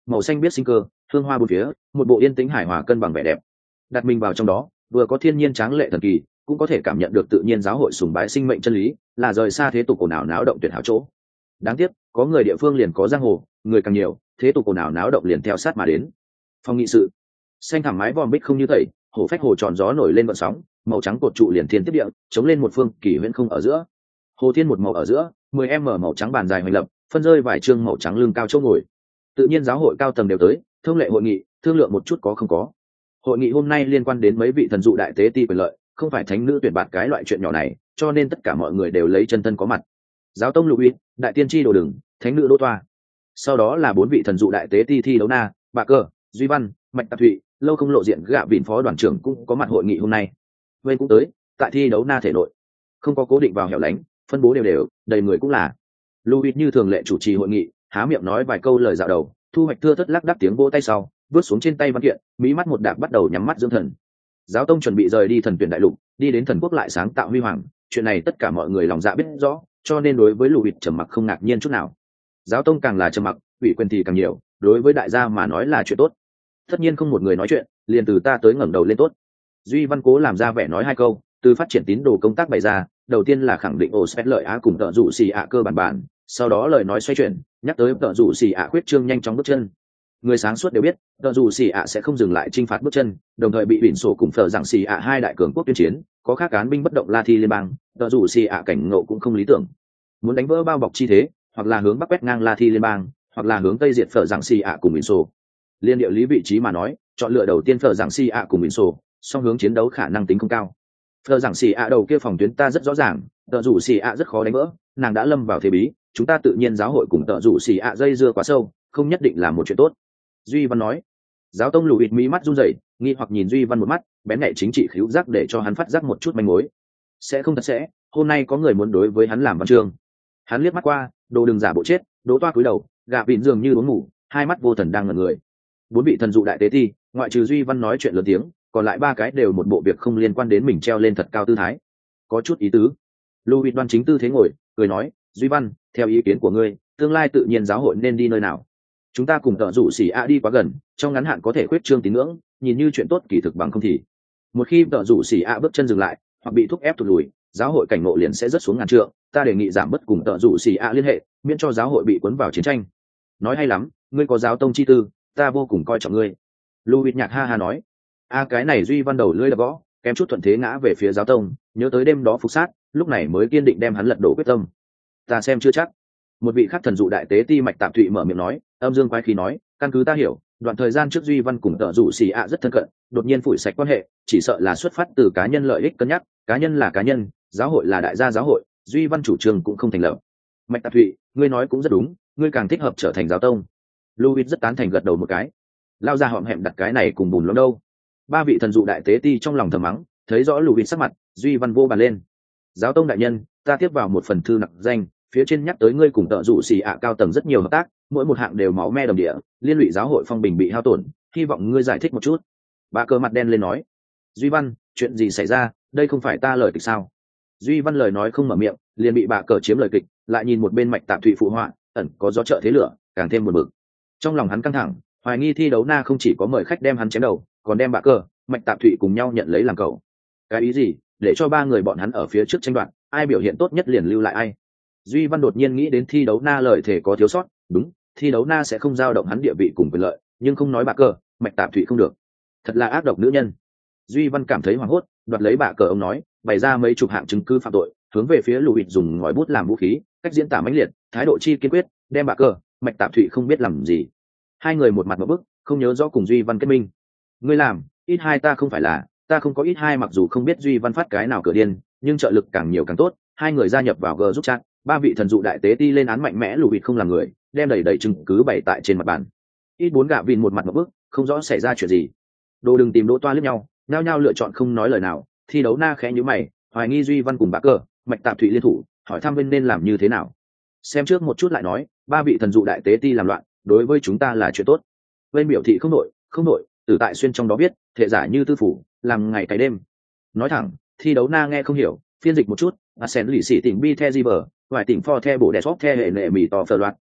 màu xanh biết sinh cơ, hương hoa bốn phía, một bộ yên tĩnh hài hòa cân bằng vẻ đẹp. Đặt mình vào trong đó, vừa có thiên nhiên tráng lệ thần kỳ, cũng có thể cảm nhận được tự nhiên giáo hội sùng bái sinh mệnh chân lý, là rời xa thế tục ồn ào náo động tuyệt hảo chỗ. Đáng tiếc, có người địa phương liền có giang hồ, người càng nhiều, thế tục ồn ào náo động liền theo sát mà đến. Phòng nghị sự, xanh thảm mái vòm bích không như tẩy, hồ phách hồ tròn gió nổi lên vận sóng, màu trắng cột trụ liền thiên tiếp địa, chống lên một phương kỳ huyễn không ở giữa. Hồ thiên một màu ở giữa, mười em mở màu trắng bàn dài hoành lập, phân rơi vài chương màu trắng lưng cao chỗ ngồi. Tự nhiên giáo hội cao tầng đều tới, thông lệ hội nghị, thương lượng một chút có không có. Hội nghị hôm nay liên quan đến mấy vị thần dụ đại tế ti quyền lợi, không phải thánh nữ tuyển bạt cái loại chuyện nhỏ này, cho nên tất cả mọi người đều lấy chân thân có mặt. Giáo tông Lục Uy, đại tiên tri đồ đừng, thánh nữ Đỗ Toa. Sau đó là bốn vị thần dụ đại tế ti thi đấu na, Bạc Cơ, Duy Văn, Mạch Tạp Thụy, lâu không lộ diện gạ vịn phó đoàn trưởng cũng có mặt hội nghị hôm nay. Bên cũng tới, tại thi đấu na thể nội, không có cố định vào hẻo lánh, phân bố đều đều, đầy người cũng là. Louis như thường lệ chủ trì hội nghị, há miệng nói vài câu lời dạo đầu, thu hoạch thưa thất lắc đắc tiếng vỗ tay sau, vớt xuống trên tay văn kiện, mí mắt một đạp bắt đầu nhắm mắt dưỡng thần. Giáo tông chuẩn bị rời đi thần tuyển đại lục, đi đến thần quốc lại sáng tạo huy hoàng, chuyện này tất cả mọi người lòng dạ biết rõ, cho nên đối với Louis trầm mặc không ngạc nhiên chút nào. Giáo tông càng là trầm mặc, ủy quyền thì càng nhiều, đối với đại gia mà nói là chuyện tốt. Tất nhiên không một người nói chuyện, liền từ ta tới ngẩng đầu lên tốt. Duy Văn cố làm ra vẻ nói hai câu, từ phát triển tín đồ công tác bày ra, đầu tiên là khẳng định Ospet lợi á cùng tợ dụ xì ạ cơ bản bản, sau đó lời nói xoay chuyển, nhắc tới tợ dụ xì ạ khuyết trương nhanh chóng bước chân. Người sáng suốt đều biết, tợ dụ xì ạ sẽ không dừng lại chinh phạt bước chân, đồng thời bị biển sổ cùng phở rằng xì ạ hai đại cường quốc tuyên chiến, có khác cán binh bất động La Thi liên bang, tợ dụ xì ạ cảnh ngộ cũng không lý tưởng. Muốn đánh vỡ bao bọc chi thế, hoặc là hướng bắc quét ngang La Thi liên bang, hoặc là hướng tây diệt phở rằng xì ạ cùng biển sổ. Liên địa lý vị trí mà nói, chọn lựa đầu tiên phở rằng xì ạ cùng biển sổ, song hướng chiến đấu khả năng tính không cao. Phở rằng xì ạ đầu kia phòng tuyến ta rất rõ ràng, tợ rủ xì ạ rất khó đánh vỡ, nàng đã lâm vào thế bí, chúng ta tự nhiên giáo hội cùng tợ rủ xì ạ dây dưa quá sâu, không nhất định là một chuyện tốt. Duy Văn nói. Giáo tông lùi mí mắt run rẩy, nghi hoặc nhìn Duy Văn một mắt, bén nhạy chính trị khíu giác để cho hắn phát giác một chút manh mối. Sẽ không thật sẽ, hôm nay có người muốn đối với hắn làm văn chương. Hắn liếc mắt qua, đồ đừng giả bộ chết, Đỗ Toa cúi đầu, gạ vịn dường như uống ngủ, hai mắt vô thần đang ngẩn người. Bốn vị thần dụ đại tế ti, ngoại trừ Duy Văn nói chuyện lớn tiếng, còn lại ba cái đều một bộ việc không liên quan đến mình treo lên thật cao tư thái. Có chút ý tứ. Louis đoan chính tư thế ngồi, cười nói, Duy Văn, theo ý kiến của ngươi, tương lai tự nhiên giáo hội nên đi nơi nào? Chúng ta cùng tợ rủ xỉ a đi quá gần, trong ngắn hạn có thể khuyết trương tín ngưỡng, nhìn như chuyện tốt kỳ thực bằng không thì. Một khi tợ rủ xỉ a bước chân dừng lại, hoặc bị thúc ép thụt lùi, giáo hội cảnh ngộ liền sẽ rất xuống ngàn trượng. Ta đề nghị giảm bớt cùng tợ rủ xỉ a liên hệ, miễn cho giáo hội bị cuốn vào chiến tranh. Nói hay lắm, ngươi có giáo tông chi tư, ta vô cùng coi trọng ngươi. Louis nhạc ha ha nói, a cái này Duy Văn đầu lưỡi là gõ, kém chút thuận thế ngã về phía giáo tông, nhớ tới đêm đó phục sát, lúc này mới kiên định đem hắn lật đổ quyết tâm. Ta xem chưa chắc. Một vị khác thần dụ đại tế ti Mạch Tạp Thụy mở miệng nói, âm dương quái khí nói, căn cứ ta hiểu, đoạn thời gian trước Duy Văn cùng tợ dụ xì ạ rất thân cận, đột nhiên phủi sạch quan hệ, chỉ sợ là xuất phát từ cá nhân lợi ích cân nhắc, cá nhân là cá nhân, giáo hội là đại gia giáo hội, Duy Văn chủ trương cũng không thành lập. Mạch Tạp Thụy, ngươi nói cũng rất đúng, ngươi càng thích hợp trở thành giáo tông. Louis rất tán thành gật đầu một cái. Lao ra họm hẹm đặt cái này cùng bùn lắm đâu. Ba vị thần dụ đại tế ti trong lòng thầm mắng, thấy rõ Louis sắc mặt, Duy Văn vô bàn lên. Giáo tông đại nhân, ta tiếp vào một phần thư nặc danh, phía trên nhắc tới ngươi cùng tợ dụ xì ạ cao tầng rất nhiều hợp tác, mỗi một hạng đều máu me đồng địa, liên lụy giáo hội phong bình bị hao tổn, hy vọng ngươi giải thích một chút. Bà Cơ mặt đen lên nói, Duy Văn, chuyện gì xảy ra, đây không phải ta lời kịch sao? Duy Văn lời nói không mở miệng, liền bị bà Cờ chiếm lời kịch, lại nhìn một bên Mạch Tạp Thụy phụ họa, ẩn có gió trợ thế lửa, càng thêm buồn bực. Trong lòng hắn căng thẳng, hoài nghi thi đấu na không chỉ có mời khách đem hắn chém đầu, còn đem bà Cờ, Mạch Tạp Thụy cùng nhau nhận lấy làm cậu. Cái ý gì? Để cho ba người bọn hắn ở phía trước tranh đoạt, ai biểu hiện tốt nhất liền lưu lại ai. Duy Văn đột nhiên nghĩ đến thi đấu na lời thể có thiếu sót, đúng, thi đấu na sẽ không dao động hắn địa vị cùng quyền lợi, nhưng không nói bà Cờ, Mạch Tạp Thụy không được. Thật là ác độc nữ nhân. Duy Văn cảm thấy hoảng hốt, đoạt lấy bà Cờ ông nói, bày ra mấy chục hạng chứng cứ phạm tội, hướng về phía Lùi dùng ngòi bút làm vũ khí, cách diễn tả mãnh liệt, thái độ chi kiên quyết, đem bà Cờ, Mạch Tạp Thụy không biết làm gì. Hai người một mặt một bức, không nhớ rõ cùng Duy Văn kết minh. Ngươi làm, ít hai ta không phải là, ta không có ít hai, mặc dù không biết Duy Văn phát cái nào cửa điên, nhưng trợ lực càng nhiều càng tốt. Hai người gia nhập vào G giúp chat, ba vị thần dụ đại tế ti lên án mạnh mẽ Lùi không làm người, đem đầy đầy chứng cứ bày tại trên mặt bàn. Ít bốn gạ vịn một mặt một bức, không rõ xảy ra chuyện gì. Đồ đừng tìm Đỗ Toa liếc nhau, nhao nhao lựa chọn không nói lời nào. Thi đấu na khẽ nhíu mày, hoài nghi Duy Văn cùng bà Cờ, Mạch Tạp Thụy liên thủ, hỏi thăm bên nên làm như thế nào. Xem trước một chút lại nói, ba vị thần dụ đại tế ti làm loạn, đối với chúng ta là chuyện tốt. Bên biểu thị không nội, không nội, tử tại xuyên trong đó biết, thể giả như tư phủ, làm ngày cái đêm. Nói thẳng, thi đấu na nghe không hiểu, phiên dịch một chút, a sen lì xỉ tỉnh bi the di bờ, ngoài tỉnh for the bổ đẹp sót the hệ nệ mì to phờ loạt.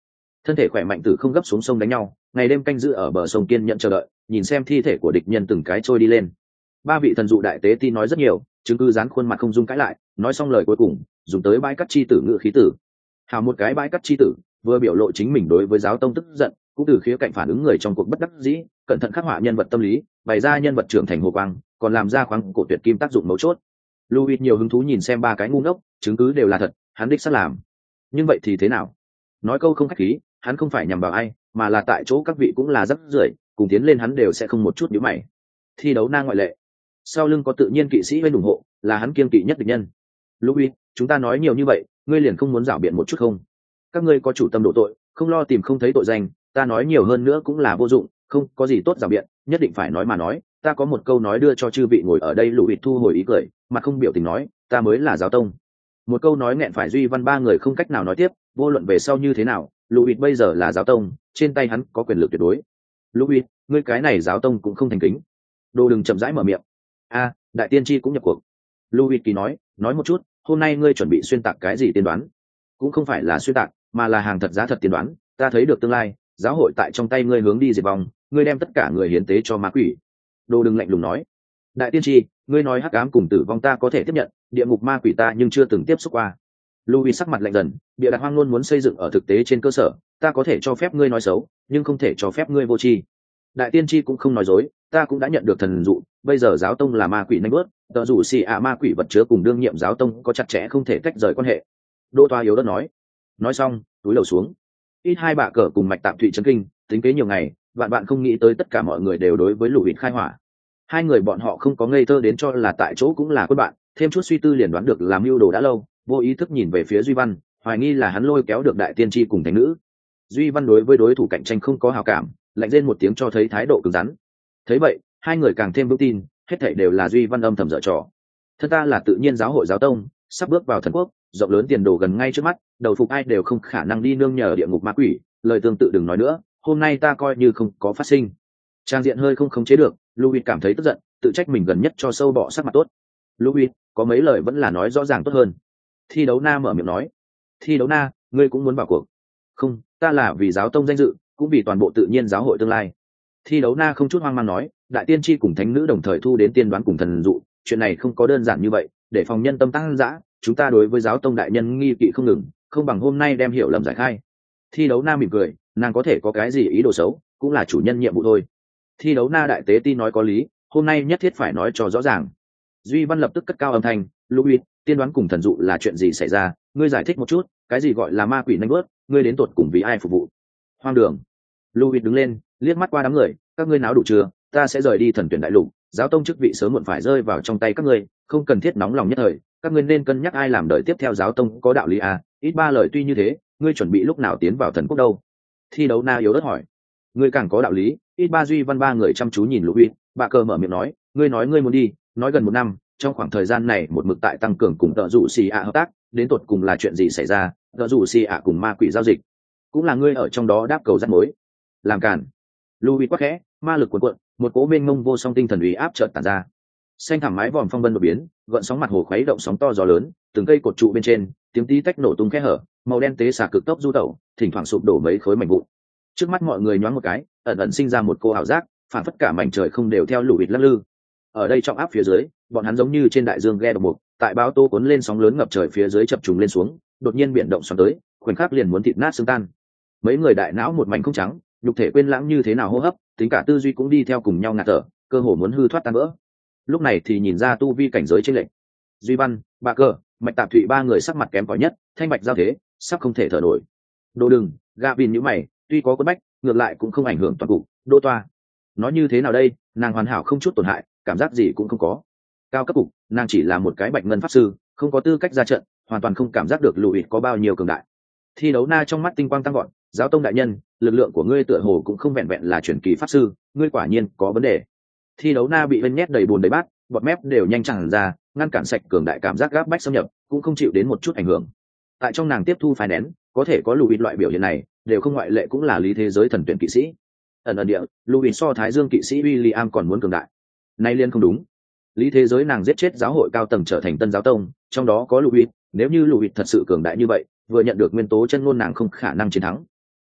thân thể khỏe mạnh tử không gấp xuống sông đánh nhau, ngày đêm canh giữ ở bờ sông kiên nhận chờ đợi, nhìn xem thi thể của địch nhân từng cái trôi đi lên. Ba vị thần dụ đại tế ti nói rất nhiều, chứng cứ dán khuôn mặt không dung cãi lại, nói xong lời cuối cùng dùng tới bãi cắt chi tử ngự khí tử. Hào một cái bãi cắt chi tử vừa biểu lộ chính mình đối với giáo tông tức giận, cũng từ khía cạnh phản ứng người trong cuộc bất đắc dĩ, cẩn thận khắc họa nhân vật tâm lý, bày ra nhân vật trưởng thành hồ quang, còn làm ra khoáng cổ tuyệt kim tác dụng mấu chốt. Louis nhiều hứng thú nhìn xem ba cái ngu ngốc, chứng cứ đều là thật, hắn đích xác làm. Nhưng vậy thì thế nào? Nói câu không khách khí, hắn không phải nhằm vào ai, mà là tại chỗ các vị cũng là rất rưởi, cùng tiến lên hắn đều sẽ không một chút nhíu mày. Thi đấu na ngoại lệ. Sau lưng có tự nhiên kỵ sĩ bên ủng hộ, là hắn kiêng kỵ nhất địch nhân. Louis, chúng ta nói nhiều như vậy, ngươi liền không muốn giảo biện một chút không? Các ngươi có chủ tâm độ tội, không lo tìm không thấy tội danh, ta nói nhiều hơn nữa cũng là vô dụng, không có gì tốt giảo biện, nhất định phải nói mà nói. Ta có một câu nói đưa cho chư vị ngồi ở đây. Louis thu hồi ý cười, mặt không biểu tình nói, ta mới là giáo tông. Một câu nói nghẹn phải Duy Văn ba người không cách nào nói tiếp, vô luận về sau như thế nào, Louis bây giờ là giáo tông, trên tay hắn có quyền lực tuyệt đối. Louis, ngươi cái này giáo tông cũng không thành kính. Đồ đừng chậm rãi mở miệng. A, đại tiên tri cũng nhập cuộc. Louis kỳ nói, nói một chút, hôm nay ngươi chuẩn bị xuyên tạc cái gì tiên đoán? Cũng không phải là xuyên tạc, mà là hàng thật giá thật tiên đoán. Ta thấy được tương lai, giáo hội tại trong tay ngươi hướng đi diệt vong, ngươi đem tất cả người hiến tế cho ma quỷ. Đồ đừng lạnh lùng nói, đại tiên tri, ngươi nói hắc ám cùng tử vong ta có thể tiếp nhận, địa ngục ma quỷ ta nhưng chưa từng tiếp xúc qua. Louis sắc mặt lạnh dần, địa đặt hoang luôn muốn xây dựng ở thực tế trên cơ sở, ta có thể cho phép ngươi nói xấu, nhưng không thể cho phép ngươi vô tri. Đại tiên tri cũng không nói dối, ta cũng đã nhận được thần dụ, bây giờ giáo tông là ma quỷ nanh bớt, tờ dụ xì ạ ma quỷ vật chứa cùng đương nhiệm giáo tông có chặt chẽ không thể tách rời quan hệ. Đô toa yếu đất nói. Nói xong, túi đầu xuống. Ít hai bạ cờ cùng mạch tạm thụy chấn kinh, tính kế nhiều ngày, vạn bạn không nghĩ tới tất cả mọi người đều đối với Louis khai hỏa. Hai người bọn họ không có ngây thơ đến cho là tại chỗ cũng là quân bạn, thêm chút suy tư liền đoán được làm mưu đồ đã lâu, vô ý thức nhìn về phía Duy Văn, hoài nghi là hắn lôi kéo được đại tiên tri cùng thánh nữ. Duy Văn đối với đối thủ cạnh tranh không có hảo cảm, lạnh rên một tiếng cho thấy thái độ cứng rắn. Thấy vậy, hai người càng thêm vững tin, hết thảy đều là Duy Văn âm thầm dở trò. Thân ta là tự nhiên giáo hội giáo tông, sắp bước vào thần quốc, rộng lớn tiền đồ gần ngay trước mắt, đầu phục ai đều không khả năng đi nương nhờ địa ngục ma quỷ, lời tương tự đừng nói nữa, hôm nay ta coi như không có phát sinh. Trang diện hơi không khống chế được, Louis cảm thấy tức giận, tự trách mình gần nhất cho sâu bọ sắc mặt tốt. Louis, có mấy lời vẫn là nói rõ ràng tốt hơn. Thi đấu na mở miệng nói. Thi đấu na, ngươi cũng muốn vào cuộc? Không, ta là vì giáo tông danh dự, cũng vì toàn bộ tự nhiên giáo hội tương lai. Thi đấu na không chút hoang mang nói, đại tiên tri cùng thánh nữ đồng thời thu đến tiên đoán cùng thần dụ, chuyện này không có đơn giản như vậy, để phòng nhân tâm tăng dã, chúng ta đối với giáo tông đại nhân nghi kỵ không ngừng, không bằng hôm nay đem hiểu lầm giải khai. Thi đấu na mỉm cười, nàng có thể có cái gì ý đồ xấu, cũng là chủ nhân nhiệm vụ thôi. Thi đấu na đại tế ti nói có lý, hôm nay nhất thiết phải nói cho rõ ràng. Duy Văn lập tức cất cao âm thanh, Louis, tiên đoán cùng thần dụ là chuyện gì xảy ra, ngươi giải thích một chút, cái gì gọi là ma quỷ nanh bớt, ngươi đến tột cùng vì ai phục vụ? Hoang đường. Louis đứng lên, liếc mắt qua đám người, các ngươi náo đủ chưa, ta sẽ rời đi thần tuyển đại lục, giáo tông chức vị sớm muộn phải rơi vào trong tay các ngươi, không cần thiết nóng lòng nhất thời, các ngươi nên cân nhắc ai làm đời tiếp theo giáo tông có đạo lý à, ít ba lời tuy như thế, ngươi chuẩn bị lúc nào tiến vào thần quốc đâu? Thi đấu na yếu đất hỏi. Ngươi càng có đạo lý, ít ba Duy Văn ba người chăm chú nhìn Louis, bà cờ mở miệng nói, ngươi nói ngươi muốn đi, nói gần một năm, trong khoảng thời gian này một mực tại tăng cường cùng tợ rủ xì ạ hợp tác, đến tột cùng là chuyện gì xảy ra, tợ rủ xì ạ cùng ma quỷ giao dịch, cũng là ngươi ở trong đó đáp cầu rắc mối. Làm cản. Louis quắc khẽ, ma lực cuộn cuộn, một cố mênh mông vô song tinh thần uy áp chợt tản ra. Xanh thẳm mái vòm phong vân đột biến, gợn sóng mặt hồ khuấy động sóng to gió lớn, từng cây cột trụ bên trên, tiếng tí tách nổ tung khe hở, màu đen tế xà cực tốc du tẩu, thỉnh thoảng sụp đổ mấy khối mảnh vụn. Trước mắt mọi người nhoáng một cái, ẩn ẩn sinh ra một cô ảo giác, phản phất cả mảnh trời không đều theo Louis lắc lư. Ở đây trọng áp phía dưới, bọn hắn giống như trên đại dương ghe độc mục, tại báo tố cuốn lên sóng lớn ngập trời phía dưới chập trùng lên xuống, đột nhiên biển động xoắn tới, khoảnh khắc liền muốn thịt nát xương tan. Mấy người đại não một mảnh không trắng, nhục thể quên lãng như thế nào hô hấp, tính cả tư duy cũng đi theo cùng nhau ngạt thở, cơ hồ muốn hư thoát tan vỡ. Lúc này thì nhìn ra tu vi cảnh giới chênh lệch. Duy Văn, Bà Cờ, Mạch Tạp Thụy ba người sắc mặt kém cỏi nhất, thanh bạch giao thế, sắp không thể thở nổi. Đồ đừng, Gavin nhíu mày, tuy có quất bách, ngược lại cũng không ảnh hưởng toàn cục. Đô toa, nói như thế nào đây, nàng hoàn hảo không chút tổn hại, cảm giác gì cũng không có. Cao cấp cục, nàng chỉ là một cái bạch ngân pháp sư, không có tư cách ra trận, hoàn toàn không cảm giác được Louis có bao nhiêu cường đại. Thi đấu na trong mắt tinh quang tăng gọn, giáo tông đại nhân, lực lượng của ngươi tựa hồ cũng không vẹn vẹn là truyền kỳ pháp sư, ngươi quả nhiên có vấn đề. Thi đấu na bị bên nhét đầy bùn đầy bát, bọt mép đều nhanh tràn ra, ngăn cản sạch cường đại cảm giác gáp bách xâm nhập, cũng không chịu đến một chút ảnh hưởng. Tại trong nàng tiếp thu phái nén, có thể có Louis loại biểu hiện này, đều không ngoại lệ cũng là lý thế giới thần tuyển kỵ sĩ. Ẩn ẩn địa, Louis so Thái Dương kỵ sĩ William còn muốn cường đại. Nay liên không đúng. Lý thế giới nàng giết chết giáo hội cao tầng trở thành tân giáo tông, trong đó có Louis, nếu như Louis thật sự cường đại như vậy, vừa nhận được nguyên tố chân ngôn nàng không khả năng chiến thắng.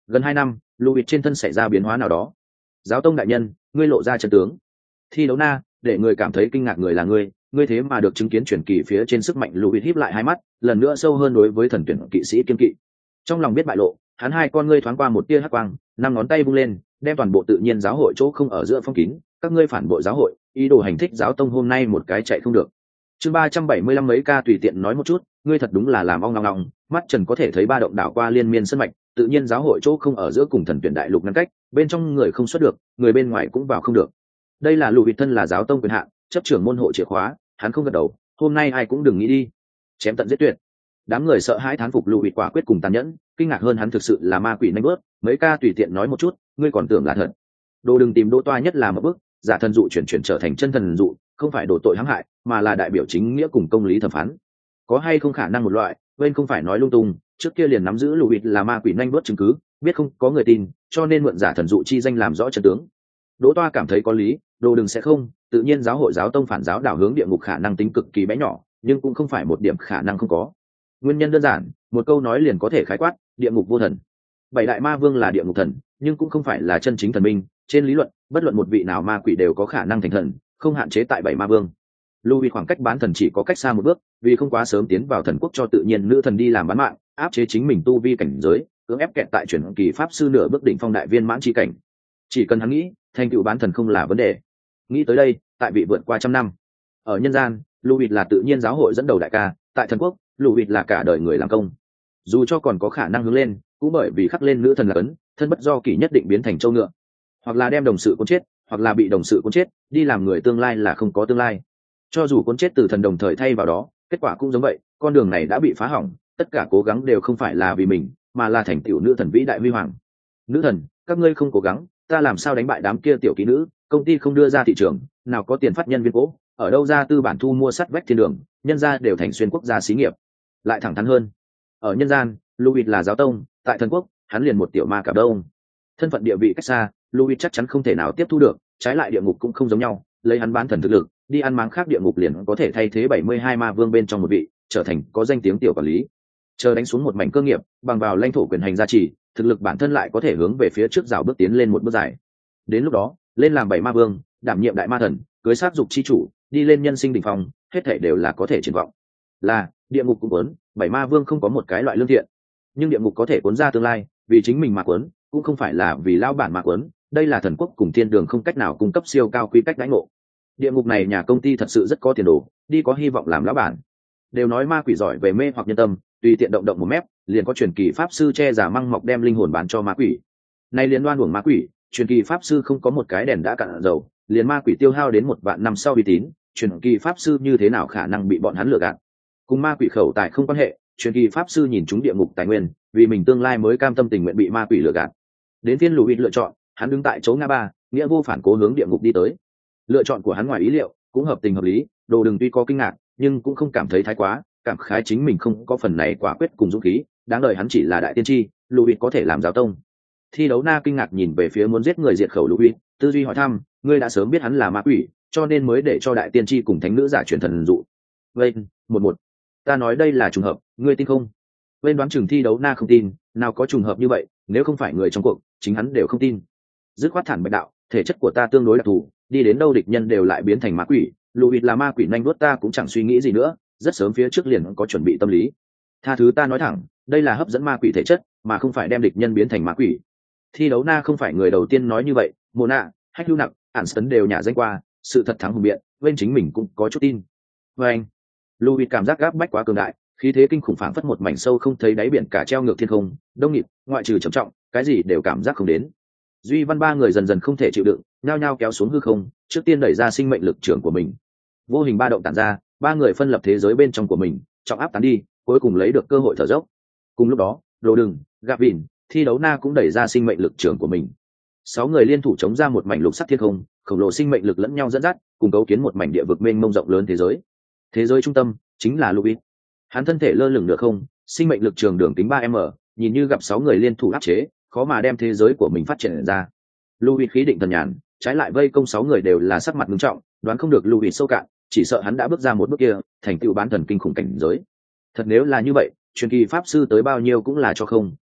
Gần hai năm, Louis trên thân xảy ra biến hóa nào đó. Giáo tông đại nhân, ngươi lộ ra chân tướng. Thi đấu na, để người cảm thấy kinh ngạc người là ngươi, ngươi thế mà được chứng kiến truyền kỳ phía trên sức mạnh. Louis híp lại hai mắt, lần nữa sâu hơn đối với thần tuyển kỵ sĩ kiên kỵ. Trong lòng biết bại lộ, hắn hai con ngươi thoáng qua một tia hắc quang, năm ngón tay vung lên, đem toàn bộ tự nhiên giáo hội chỗ không ở giữa phong kín. Các ngươi phản bội giáo hội, ý đồ hành thích giáo tông, hôm nay một cái chạy không được. Chương ba trăm bảy mươi lăm mấy ca tùy tiện nói một chút, ngươi thật đúng là làm ong ngong ngong. Mắt Trần có thể thấy ba động đảo qua liên miên sân mạch, tự nhiên giáo hội chỗ không ở giữa cùng thần tuyển đại lục ngăn cách, bên trong người không xuất được, người bên ngoài cũng vào không được. Đây là Louis thân là giáo tông quyền hạn, chấp trưởng môn hộ chìa khóa, hắn không gật đầu, hôm nay ai cũng đừng nghĩ đi. Chém tận giết tuyệt. Đám người sợ hãi thán phục Louis quả quyết cùng tàn nhẫn, kinh ngạc hơn hắn thực sự là ma quỷ nanh bớt, mấy ca tùy tiện nói một chút, ngươi còn tưởng là thật. Đồ đừng tìm Đỗ Toa nhất là một bước, giả thần dụ chuyển chuyển trở thành chân thần dụ, không phải đổ tội hãm hại, mà là đại biểu chính nghĩa cùng công lý thẩm phán. Có hay không khả năng một loại, bên không phải nói lung tung, trước kia liền nắm giữ Louis là ma quỷ nanh bớt chứng cứ, biết không có người tin, cho nên mượn giả thần dụ chi danh làm rõ chân tướng. Đỗ Toa cảm thấy có lý, đồ đừng sẽ không, tự nhiên giáo hội giáo tông phản giáo đảo hướng địa ngục khả năng tính cực kỳ bé nhỏ, nhưng cũng không phải một điểm khả năng không có. Nguyên nhân đơn giản, một câu nói liền có thể khái quát, địa ngục vô thần. Bảy đại ma vương là địa ngục thần, nhưng cũng không phải là chân chính thần minh, trên lý luận, bất luận một vị nào ma quỷ đều có khả năng thành thần, không hạn chế tại bảy ma vương. Louis khoảng cách bán thần chỉ có cách xa một bước, vì không quá sớm tiến vào thần quốc cho tự nhiên nữ thần đi làm bán mạng, áp chế chính mình tu vi cảnh giới, cưỡng ép kẹt tại chuyển kỳ pháp sư nửa bước đỉnh phong đại viên mãn chi cảnh. Chỉ cần hắn nghĩ, thành tựu bán thần không là vấn đề. Nghĩ tới đây, tại vị vượt qua trăm năm. Ở nhân gian, Louis là tự nhiên giáo hội dẫn đầu đại ca, tại thần quốc, Louis là cả đời người làm công. Dù cho còn có khả năng hướng lên, cũng bởi vì khắc lên nữ thần là ấn, thân bất do kỷ nhất định biến thành châu ngựa. Hoặc là đem đồng sự cuốn chết, hoặc là bị đồng sự cuốn chết, đi làm người tương lai là không có tương lai. Cho dù cuốn chết từ thần đồng thời thay vào đó, kết quả cũng giống vậy, con đường này đã bị phá hỏng, tất cả cố gắng đều không phải là vì mình, mà là thành tựu nữ thần vĩ đại huy hoàng. Nữ thần, các ngươi không cố gắng, ta làm sao đánh bại đám kia tiểu kỹ nữ, công ty không đưa ra thị trường, nào có tiền phát nhân viên cố, ở đâu ra tư bản thu mua sắt vách thiên đường, nhân gia đều thành xuyên quốc gia xí nghiệp. Lại thẳng thắn hơn, ở nhân gian, Louis là giáo tông, tại thần quốc, hắn liền một tiểu ma cả đông. Thân phận địa vị cách xa, Louis chắc chắn không thể nào tiếp thu được, trái lại địa ngục cũng không giống nhau, lấy hắn bán thần thực lực, đi ăn máng khác địa ngục liền có thể thay thế bảy mươi hai ma vương bên trong một vị, trở thành có danh tiếng tiểu quản lý. Chờ đánh xuống một mảnh cơ nghiệp, bằng vào lãnh thổ quyền hành gia trì, thực lực bản thân lại có thể hướng về phía trước rào bước tiến lên một bước dài. Đến lúc đó, lên làm bảy ma vương, đảm nhiệm đại ma thần, cưới sát dục chi chủ, đi lên nhân sinh đỉnh phong, hết thảy đều là có thể triển vọng. Là, địa ngục cũng cuốn, bảy ma vương không có một cái loại lương thiện, nhưng địa ngục có thể cuốn ra tương lai, vì chính mình mà cuốn, cũng không phải là vì lao bản mà cuốn, đây là thần quốc cùng thiên đường không cách nào cung cấp siêu cao quy cách đãi ngộ. Địa ngục này nhà công ty thật sự rất có tiền đồ, đi có hy vọng làm lão bản. Đều nói ma quỷ giỏi về mê hoặc nhân tâm, tùy tiện động động một mép, liền có truyền kỳ pháp sư che giả măng mọc đem linh hồn bán cho ma quỷ. Nay liên đoan uổng ma quỷ, truyền kỳ pháp sư không có một cái đèn đã cạn dầu, liền ma quỷ tiêu hao đến một vạn năm sau uy tín, truyền kỳ pháp sư như thế nào khả năng bị bọn hắn lừa gạt? Cùng ma quỷ khẩu tài không quan hệ, truyền kỳ pháp sư nhìn chúng địa ngục tài nguyên, vì mình tương lai mới cam tâm tình nguyện bị ma quỷ lừa gạt. Đến phiên Louis lựa chọn, hắn đứng tại chỗ ngã ba, nghĩa vô phản cố hướng địa ngục đi tới. Lựa chọn của hắn ngoài ý liệu, cũng hợp tình hợp lý, đồ đừng tuy có kinh ngạc, nhưng cũng không cảm thấy thái quá, cảm khái chính mình không có phần này quả quyết cùng dũng khí, đáng đời hắn chỉ là đại tiên tri, Louis có thể làm giáo tông. Thi đấu na kinh ngạc nhìn về phía muốn giết người diệt khẩu Louis, tư duy hỏi thăm, ngươi đã sớm biết hắn là ma quỷ, cho nên mới để cho đại tiên tri cùng thánh nữ giả truyền thần dụ. Vên, một một, ta nói đây là trùng hợp, ngươi tin không? Vên đoán chừng thi đấu na không tin, nào có trùng hợp như vậy, nếu không phải người trong cuộc, chính hắn đều không tin. Dứt khoát thản bạch đạo, thể chất của ta tương đối đặc thù, đi đến đâu địch nhân đều lại biến thành ma quỷ, Louis là ma quỷ nhanh đuốt ta cũng chẳng suy nghĩ gì nữa, rất sớm phía trước liền có chuẩn bị tâm lý. Tha thứ ta nói thẳng, đây là hấp dẫn ma quỷ thể chất, mà không phải đem địch nhân biến thành ma quỷ. Thi đấu na không phải người đầu tiên nói như vậy, Mona, Hách Lưu Nặng, Ản Sấn đều nhả danh qua, sự thật thắng hùng biện, bên chính mình cũng có chút tin. Và anh, Louis cảm giác gáp bách quá cường đại, khí thế kinh khủng phảng phất một mảnh sâu không thấy đáy biển cả treo ngược thiên không, đông nghịt, ngoại trừ trầm trọng, cái gì đều cảm giác không đến. Duy Văn ba người dần dần không thể chịu đựng, nhao nhao kéo xuống hư không, trước tiên đẩy ra sinh mệnh lực trưởng của mình. Vô hình ba động tản ra, ba người phân lập thế giới bên trong của mình, trọng áp tán đi, cuối cùng lấy được cơ hội thở dốc. Cùng lúc đó, Đồ Đừng, Gạp Vịn, Thi Đấu Na cũng đẩy ra sinh mệnh lực trưởng của mình. Sáu người liên thủ chống ra một mảnh lục sắc thiên không, khổng lồ sinh mệnh lực lẫn nhau dẫn dắt, cùng cấu kiến một mảnh địa vực mênh mông rộng lớn thế giới. Thế giới trung tâm chính là Louis. Hắn thân thể lơ lửng được không, sinh mệnh lực trường đường kính ba m, nhìn như gặp sáu người liên thủ áp chế, khó mà đem thế giới của mình phát triển ra. Louis khí định thần nhàn, trái lại vây công sáu người đều là sắc mặt nghiêm trọng, đoán không được Louis sâu cạn, chỉ sợ hắn đã bước ra một bước kia, thành tựu bán thần kinh khủng cảnh giới. Thật nếu là như vậy, truyền kỳ pháp sư tới bao nhiêu cũng là cho không,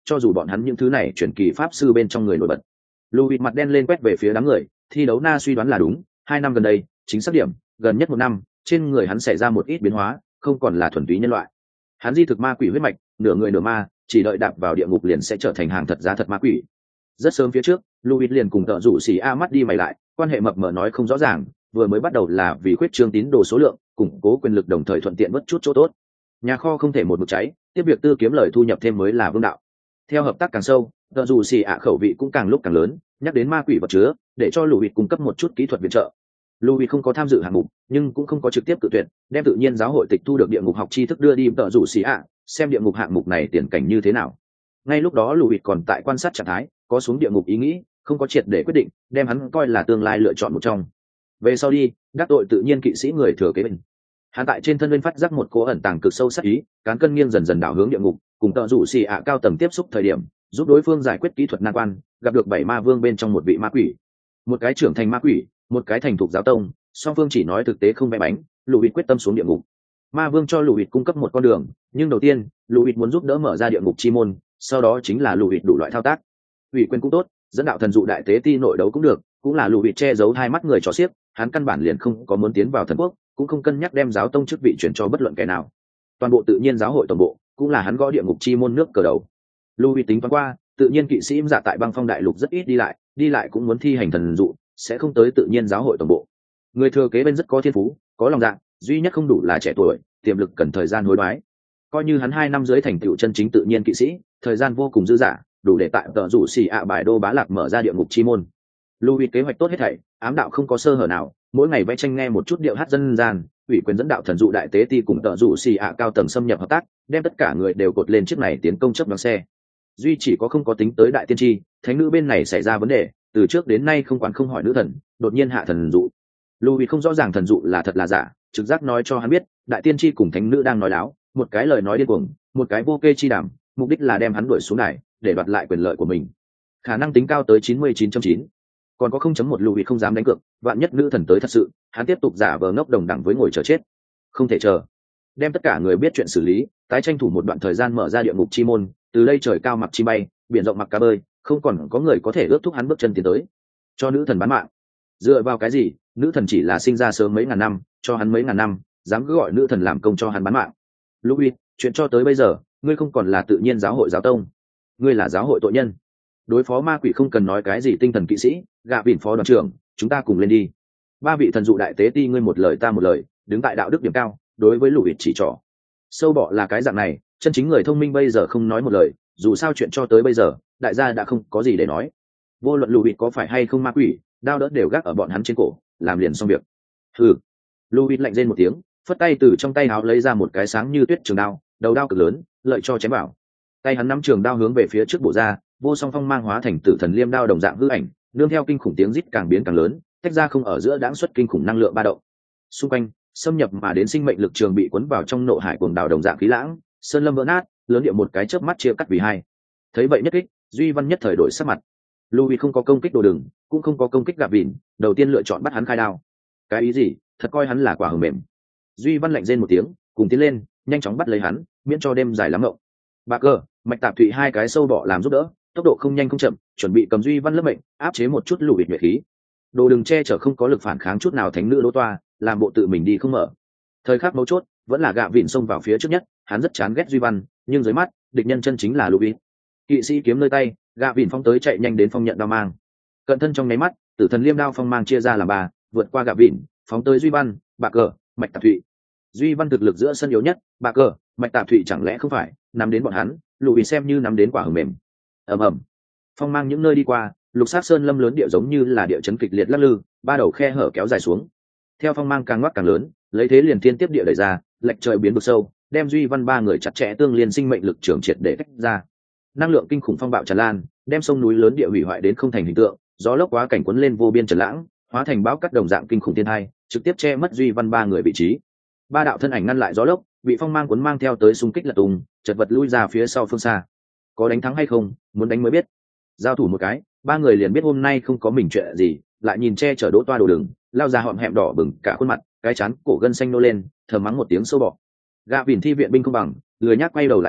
cho dù bọn hắn những thứ này chuyển kỳ pháp sư bên trong người nổi bật. Louis mặt đen lên quét về phía đám người, thi đấu na suy đoán là đúng, hai năm gần đây, chính xác điểm, gần nhất một năm, trên người hắn xảy ra một ít biến hóa, không còn là thuần túy nhân loại. Hắn di thực ma quỷ huyết mạch, nửa người nửa ma, chỉ đợi đạp vào địa ngục liền sẽ trở thành hàng thật giá thật ma quỷ. Rất sớm phía trước, Louis liền cùng tợ rủ xì a mắt đi mày lại, quan hệ mập mờ nói không rõ ràng, vừa mới bắt đầu là vì khuyết trương tín đồ số lượng, củng cố quyền lực đồng thời thuận tiện mất chút chỗ tốt. Nhà kho không thể một mực cháy, tiếp việc tư kiếm lời thu nhập thêm mới là vương đạo. Theo hợp tác càng sâu, tợ rủ xì a khẩu vị cũng càng lúc càng lớn, nhắc đến ma quỷ vật chứa, để cho Louis cung cấp một chút kỹ thuật viện trợ. Louis không có tham dự hạng mục, nhưng cũng không có trực tiếp cự tuyệt, đem tự nhiên giáo hội tịch thu được địa ngục học tri thức đưa đi tợ rủ xì a, xem địa ngục hạng mục này tiền cảnh như thế nào. Ngay lúc đó Louis còn tại quan sát trạng thái, có xuống địa ngục ý nghĩ, không có triệt để quyết định, đem hắn coi là tương lai lựa chọn một trong. Về sau đi, đắc tội tự nhiên kỵ sĩ người thừa kế mình. Hắn tại trên thân bên phát giác một cố ẩn tàng cực sâu sắc ý, cán cân nghiêng dần dần đảo hướng địa ngục, cùng tợ rủ xì ạ cao tầng tiếp xúc thời điểm, giúp đối phương giải quyết kỹ thuật nan quan, gặp được bảy ma vương bên trong một vị ma quỷ, một cái trưởng thành ma quỷ, một cái thành thục giáo tông, song phương chỉ nói thực tế không vẽ bánh, Louis quyết tâm xuống địa ngục. Ma vương cho Louis cung cấp một con đường, nhưng đầu tiên, Louis muốn giúp đỡ mở ra địa ngục chi môn, sau đó chính là Louis đủ loại thao tác. Ủy quyền cũng tốt, dẫn đạo thần dụ đại tế ti nội đấu cũng được, cũng là Louis che giấu hai mắt người chó xiếc, hắn căn bản liền không có muốn tiến vào thần quốc, cũng không cân nhắc đem giáo tông chức vị chuyển cho bất luận kẻ nào. Toàn bộ tự nhiên giáo hội toàn bộ, cũng là hắn gõ địa ngục chi môn nước cờ đầu. Louis tính toán qua, tự nhiên kỵ sĩ giả tại băng phong đại lục rất ít đi lại, đi lại cũng muốn thi hành thần dụ, sẽ không tới tự nhiên giáo hội toàn bộ. Người thừa kế bên rất có thiên phú, có lòng dạ, duy nhất không đủ là trẻ tuổi, tiềm lực cần thời gian hối đoái. Coi như hắn hai năm dưới thành tựu chân chính tự nhiên kỵ sĩ, thời gian vô cùng dư dả, đủ để tại tợ rủ xì ạ bài đô bá lạc mở ra địa ngục chi môn. Louis kế hoạch tốt hết thảy, ám đạo không có sơ hở nào, mỗi ngày vẽ tranh nghe một chút điệu hát dân gian, ủy quyền dẫn đạo thần dụ đại tế ti cùng tợ rủ xì ạ cao tầng xâm nhập hợp tác, đem tất cả người đều cột lên chiếc này tiến công chấp đoán xe. Duy chỉ có không có tính tới đại tiên tri, thánh nữ bên này xảy ra vấn đề, từ trước đến nay không quản không hỏi nữ thần, đột nhiên hạ thần dụ. Louis không rõ ràng thần dụ là thật là giả, trực giác nói cho hắn biết, đại tiên tri cùng thánh nữ đang nói láo, một cái lời nói điên cuồng, một cái vô kê chi đảm, mục đích là đem hắn đuổi xuống đài, để đoạt lại quyền lợi của mình. Khả năng tính cao tới chín mươi chín chấm chín. Còn có không chấm một Louis không dám đánh cược, vạn nhất nữ thần tới thật sự, hắn tiếp tục giả vờ ngốc đồng đẳng với ngồi chờ chết. Không thể chờ. Đem tất cả người biết chuyện xử lý, tái tranh thủ một đoạn thời gian mở ra địa ngục chi môn, từ đây trời cao mặc chi bay, biển rộng mặc cá bơi, không còn có người có thể ước thúc hắn bước chân tiến tới. Cho nữ thần bán mạng. Dựa vào cái gì? Nữ thần chỉ là sinh ra sớm mấy ngàn năm, cho hắn mấy ngàn năm, dám cứ gọi nữ thần làm công cho hắn bán mạng. Louis, chuyện cho tới bây giờ, ngươi không còn là tự nhiên giáo hội giáo tông, ngươi là giáo hội tội nhân. Đối phó ma quỷ không cần nói cái gì tinh thần kỵ sĩ, gạ bỉn phó đoàn trưởng, chúng ta cùng lên đi. Ba vị thần dụ đại tế ti ngươi một lời ta một lời, đứng tại đạo đức điểm cao, đối với Louis chỉ trỏ. Sâu bọ là cái dạng này, chân chính người thông minh bây giờ không nói một lời, dù sao chuyện cho tới bây giờ, đại gia đã không có gì để nói. Vô luận Louis có phải hay không ma quỷ, đao đỡ đều gác ở bọn hắn trên cổ, làm liền xong việc. Hừ. Louis lạnh rên một tiếng, phất tay từ trong tay áo lấy ra một cái sáng như tuyết trường đao, đầu đao cực lớn, lợi cho chém vào. Tay hắn nắm trường đao hướng về phía trước bổ ra, vô song phong mang hóa thành tử thần liêm đao đồng dạng hư ảnh, nương theo kinh khủng tiếng rít càng biến càng lớn, tách ra không ở giữa đãng xuất kinh khủng năng lượng ba động. Xung quanh, xâm nhập mà đến sinh mệnh lực trường bị cuốn vào trong nộ hải cuồng đảo đồng dạng khí lãng, sơn lâm vỡ nát, lớn địa một cái chớp mắt chia cắt vì hai. Thấy vậy nhất kích, Duy Văn nhất thời đổi sắc mặt. Louis không có công kích đồ đừng, cũng không có công kích gạp vịn, đầu tiên lựa chọn bắt hắn khai đao. Cái ý gì? Thật coi hắn là quả hờ mềm. Duy Văn lạnh rên một tiếng, cùng tiến lên, nhanh chóng bắt lấy hắn, miễn cho đêm dài lắm ngộng. Bà cờ, Mạch Tạp Thụy hai cái sâu bọ làm giúp đỡ, tốc độ không nhanh không chậm, chuẩn bị cầm Duy Văn lớp mệnh, áp chế một chút Louis nhuệ khí. Đồ đừng che chở không có lực phản kháng chút nào thánh nữ đỗ toa, làm bộ tự mình đi không mở. Thời khắc mấu chốt, vẫn là gạ vịn xông vào phía trước nhất, hắn rất chán ghét Duy Văn, nhưng dưới mắt, địch nhân chân chính là Louis. Kỵ sĩ kiếm nơi tay, gạ vịn phong tới chạy nhanh đến phong nhận đao mang. Cận thân trong nháy mắt, tử thần liêm đao phong mang chia ra làm ba, vượt qua gạ vịn, phóng tới Duy Văn, Bà cờ, Mạch Tạp Thụy. Duy Văn thực lực giữa sân yếu nhất, Bà cờ, Mạch Tạp Thụy chẳng lẽ không phải nắm đến bọn hắn, Louis xem như nắm đến quả hờ mềm. Ầm ầm. Phong mang những nơi đi qua, lục sát sơn lâm lớn địa giống như là địa chấn kịch liệt lắc lư, ba đầu khe hở kéo dài xuống. Theo phong mang càng ngoắc càng lớn, lấy thế liền thiên tiếp địa đẩy ra, lệch trời biến vực sâu, đem Duy Văn ba người chặt chẽ tương liên sinh mệnh lực trường triệt để tách ra. Năng lượng kinh khủng phong bạo tràn lan, đem sông núi lớn địa hủy hoại đến không thành hình tượng, gió lốc quá cảnh cuốn lên vô biên trần lãng, hóa thành bão cắt đồng dạng kinh khủng thiên hai, trực tiếp che mất Duy Văn ba người vị trí. Ba đạo thân ảnh ngăn lại gió lốc, bị phong mang cuốn mang theo tới xung kích lật tung, chật vật lui ra phía sau phương xa. Có đánh thắng hay không, muốn đánh mới biết. Giao thủ một cái, ba người liền biết hôm nay không có mình chuyện gì, lại nhìn che chở đỗ toa đồ đường, lao ra họng hẹm đỏ bừng cả khuôn mặt, cái chán cổ gân xanh nô lên, thầm mắng một tiếng sâu bọ. Gạ vịn thi viện binh không bằng, lười nhác quay đầu lại nhìn,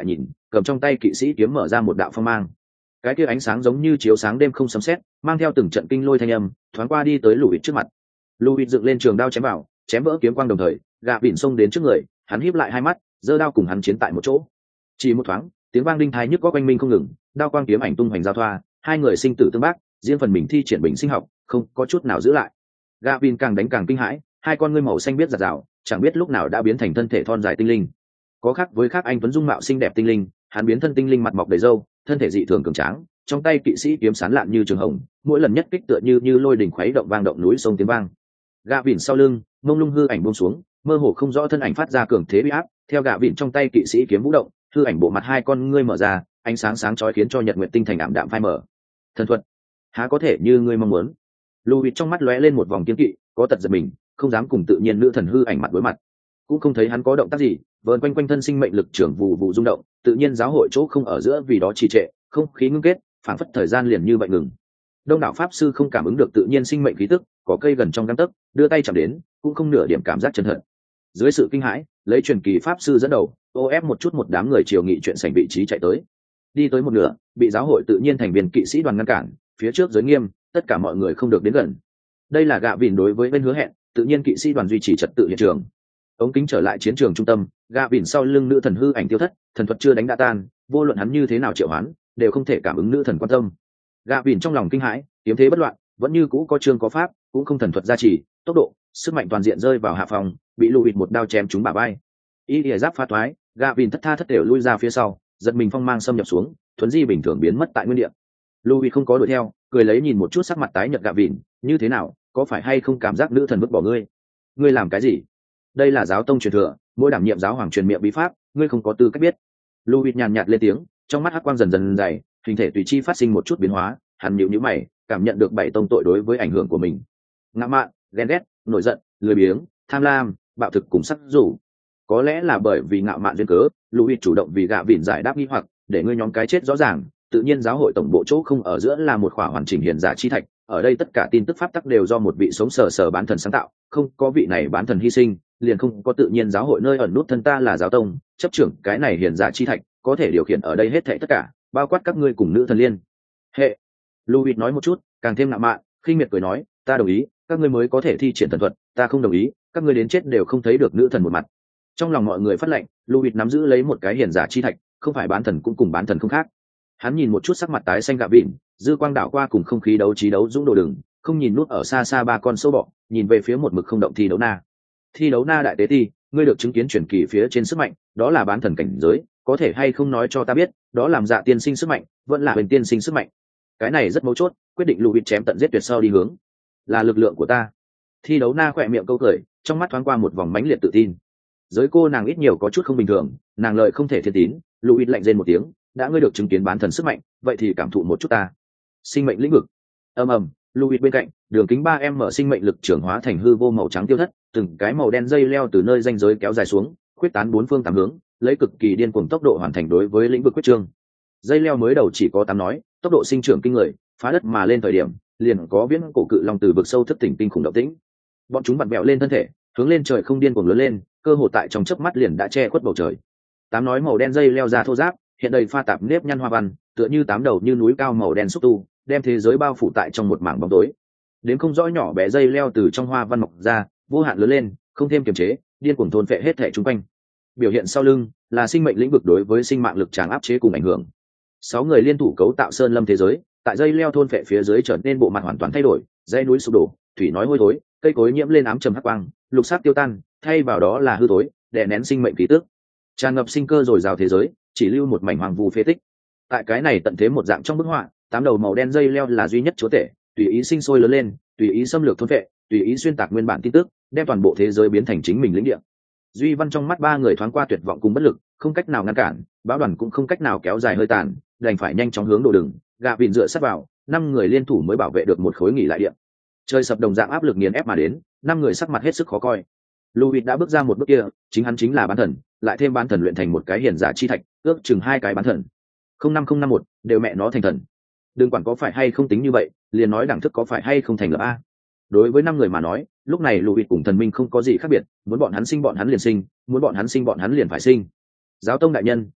cầm trong tay kỵ sĩ kiếm mở ra một đạo phong mang. Cái kia ánh sáng giống như chiếu sáng đêm không sấm sét, mang theo từng trận kinh lôi thanh âm, thoáng qua đi tới Lùi trước mặt. Lùi dựng lên trường đao chém vào, chém vỡ kiếm quang đồng thời, gạ vịn xông đến trước người, hắn híp lại hai mắt, giơ đao cùng hắn chiến tại một chỗ. Chỉ một thoáng, tiếng vang đinh thái nhức có quanh minh không ngừng, đao quang kiếm ảnh tung hoành giao thoa, hai người sinh tử tương bác, riêng phần mình thi triển bình sinh học, không có chút nào giữ lại. Gạ vịn càng đánh càng kinh hãi, hai con ngươi màu xanh biết giật rào, chẳng biết lúc nào đã biến thành thân thể thon dài tinh linh. Có khác với khác anh tuấn dung mạo xinh đẹp tinh linh, hắn biến thân tinh linh mặt mọc đầy râu, thân thể dị thường cường tráng, trong tay kỵ sĩ kiếm sán lạn như trường hồng, mỗi lần nhất kích tựa như như lôi đỉnh khuấy động vang động núi sông tiếng vang. Gạ vịn sau lưng, mông lung hư ảnh buông xuống, mơ hồ không rõ thân ảnh phát ra cường thế uy áp, theo gạ vịn trong tay kỵ sĩ kiếm vũ động, hư ảnh bộ mặt hai con ngươi mở ra, ánh sáng sáng chói khiến cho nhật nguyệt tinh thành ảm đạm phai mờ. Thần thuật, há có thể như ngươi mong muốn. Louis trong mắt lóe lên một vòng kiên kỵ, có tật giật mình, không dám cùng tự nhiên nữ thần hư ảnh mặt đối mặt. Cũng không thấy hắn có động tác gì, vờn quanh quanh thân sinh mệnh lực trưởng vụ vụ rung động, tự nhiên giáo hội chỗ không ở giữa vì đó trì trệ, không khí ngưng kết, phảng phất thời gian liền như vậy ngừng. Đông đảo pháp sư không cảm ứng được tự nhiên sinh mệnh khí tức, có cây gần trong gang tấc, đưa tay chạm đến, cũng không nửa điểm cảm giác chân thật. Dưới sự kinh hãi, lấy truyền kỳ pháp sư dẫn đầu, ô ép một chút một đám người triều nghị chuyện sảnh vị trí chạy tới. Đi tới một nửa, bị giáo hội tự nhiên thành viên kỵ sĩ đoàn ngăn cản, phía trước giới nghiêm, tất cả mọi người không được đến gần. Đây là gạ vịn đối với bên hứa hẹn, tự nhiên kỵ sĩ đoàn duy trì trật tự hiện trường. Ống kính trở lại chiến trường trung tâm, gạ vịn sau lưng nữ thần hư ảnh tiêu thất, thần thuật chưa đánh đã tan, vô luận hắn như thế nào triệu hoán, đều không thể cảm ứng nữ thần quan tâm. Gạ vịn trong lòng kinh hãi, kiếm thế bất loạn, vẫn như cũ có chương có pháp, cũng không thần thuật gia trì, tốc độ, sức mạnh toàn diện rơi vào hạ phòng, bị Lùi một đao chém trúng bả vai. Y lìa giáp phá thoái, gạ vịn thất tha thất đều lui ra phía sau, giật mình phong mang xâm nhập xuống, thuấn di bình thường biến mất tại nguyên địa. Lùi không có đuổi theo, cười lấy nhìn một chút sắc mặt tái nhợt gạ vịn, như thế nào, có phải hay không cảm giác nữ thần vứt bỏ ngươi? Ngươi làm cái gì? Đây là giáo tông truyền thừa, mỗi đảm nhiệm giáo hoàng truyền miệng bí pháp, ngươi không có tư cách biết. Louis nhàn nhạt lên tiếng, trong mắt hắc quang dần dần dày, hình thể tùy chi phát sinh một chút biến hóa, hắn nhíu nhíu mày, cảm nhận được bảy tông tội đối với ảnh hưởng của mình. Ngạo mạn, ghen ghét, nổi giận, lười biếng, tham lam, bạo thực cùng sắc rủ. Có lẽ là bởi vì ngạo mạn duyên cớ, Louis chủ động vì gạ vịn giải đáp nghi hoặc, để ngươi nhóm cái chết rõ ràng, tự nhiên giáo hội tổng bộ chỗ không ở giữa là một khỏa hoàn chỉnh hiền giả chi thạch, ở đây tất cả tin tức pháp tắc đều do một vị sống sờ sờ bán thần sáng tạo, không có vị này bán thần hy sinh, liền không có tự nhiên giáo hội nơi ẩn nút thân ta là giáo tông, chấp trưởng cái này hiền giả chi thạch, có thể điều khiển ở đây hết thảy tất cả, bao quát các ngươi cùng nữ thần liên hệ. Louis nói một chút, càng thêm ngạo mạn, khinh miệt cười nói, ta đồng ý, các ngươi mới có thể thi triển thần thuật, ta không đồng ý, các ngươi đến chết đều không thấy được nữ thần một mặt. Trong lòng mọi người phát lệnh, Louis nắm giữ lấy một cái hiền giả chi thạch, không phải bán thần cũng cùng bán thần không khác. Hắn nhìn một chút sắc mặt tái xanh gạ vịn, dư quang đảo qua cùng không khí đấu trí đấu dũng đồ đừng, không nhìn nút ở xa xa ba con sâu bọ, nhìn về phía một mực không động thi đấu na. Thi đấu na đại tế ti, ngươi được chứng kiến truyền kỳ phía trên sức mạnh, đó là bán thần cảnh giới, có thể hay không nói cho ta biết, đó làm dạ tiên sinh sức mạnh, vẫn là bên tiên sinh sức mạnh. Cái này rất mấu chốt, quyết định Louis chém tận giết tuyệt sau đi hướng, là lực lượng của ta. Thi đấu na khỏe miệng câu cười, trong mắt thoáng qua một vòng mãnh liệt tự tin. Giới cô nàng ít nhiều có chút không bình thường, nàng lợi không thể thiên tín, Louis lạnh rên một tiếng, đã ngươi được chứng kiến bán thần sức mạnh, vậy thì cảm thụ một chút ta. Sinh mệnh lĩnh vực. Ầm ầm, Louis bên cạnh, đường kính ba em mở sinh mệnh lực trưởng hóa thành hư vô màu trắng tiêu thất, từng cái màu đen dây leo từ nơi ranh giới kéo dài xuống, khuyết tán bốn phương tám hướng, lấy cực kỳ điên cuồng tốc độ hoàn thành đối với lĩnh vực quyết trương. Dây leo mới đầu chỉ có tám nói, tốc độ sinh trưởng kinh người, phá đất mà lên thời điểm, liền có viễn cổ cự long từ vực sâu thức tỉnh kinh khủng động tĩnh. Bọn chúng vặn bẹo lên thân thể, hướng lên trời không điên cuồng lớn lên, cơ hồ tại trong chớp mắt liền đã che khuất bầu trời. Tám nói màu đen dây leo ra thô ráp, hiện đầy pha tạp nếp nhăn hoa văn, tựa như tám đầu như núi cao màu đen xúc tu, đem thế giới bao phủ tại trong một mảng bóng tối. Đến không rõ nhỏ bé dây leo từ trong hoa văn mọc ra, vô hạn lớn lên, không thêm kiềm chế, điên cuồng thôn phệ hết thảy xung quanh. Biểu hiện sau lưng là sinh mệnh lĩnh vực đối với sinh mạng lực tràng áp chế cùng ảnh hưởng. Sáu người liên thủ cấu tạo sơn lâm thế giới, tại dây leo thôn phệ phía dưới trở nên bộ mặt hoàn toàn thay đổi, dãy núi sụp đổ, thủy nói hôi thối, cây cối nhiễm lên ám trầm hắc quang, lục sắc tiêu tan, thay vào đó là hư thối, đè nén sinh mệnh khí tức. Tràn ngập sinh cơ rồi rào thế giới, chỉ lưu một mảnh hoàng vu phế tích. Tại cái này tận thế một dạng trong bức họa, tám đầu màu đen dây leo là duy nhất chúa tể, tùy ý sinh sôi lớn lên, tùy ý xâm lược thôn phệ, tùy ý xuyên tạc nguyên bản tin tức, đem toàn bộ thế giới biến thành chính mình lĩnh địa. Duy Văn trong mắt ba người thoáng qua tuyệt vọng cùng bất lực, không cách nào ngăn cản, bão đoàn cũng không cách nào kéo dài hơi tàn, đành phải nhanh chóng hướng đồ đường, gạ vịn dựa sát vào, năm người liên thủ mới bảo vệ được một khối nghỉ lại địa. Trời sập đồng dạng áp lực nghiền ép mà đến, năm người sắc mặt hết sức khó coi. Louis đã bước ra một bước kia, chính hắn chính là bán thần, lại thêm bán thần luyện thành một cái hiền giả chi thạch, ước chừng hai cái bán thần. không năm không năm một, đều mẹ nó thành thần. Đừng quản có phải hay không tính như vậy, liền nói đẳng thức có phải hay không thành lập a. Đối với năm người mà nói, lúc này Louis cùng thần minh không có gì khác biệt, muốn bọn hắn sinh bọn hắn liền sinh, muốn bọn hắn sinh bọn hắn liền phải sinh. Giáo tông đại nhân,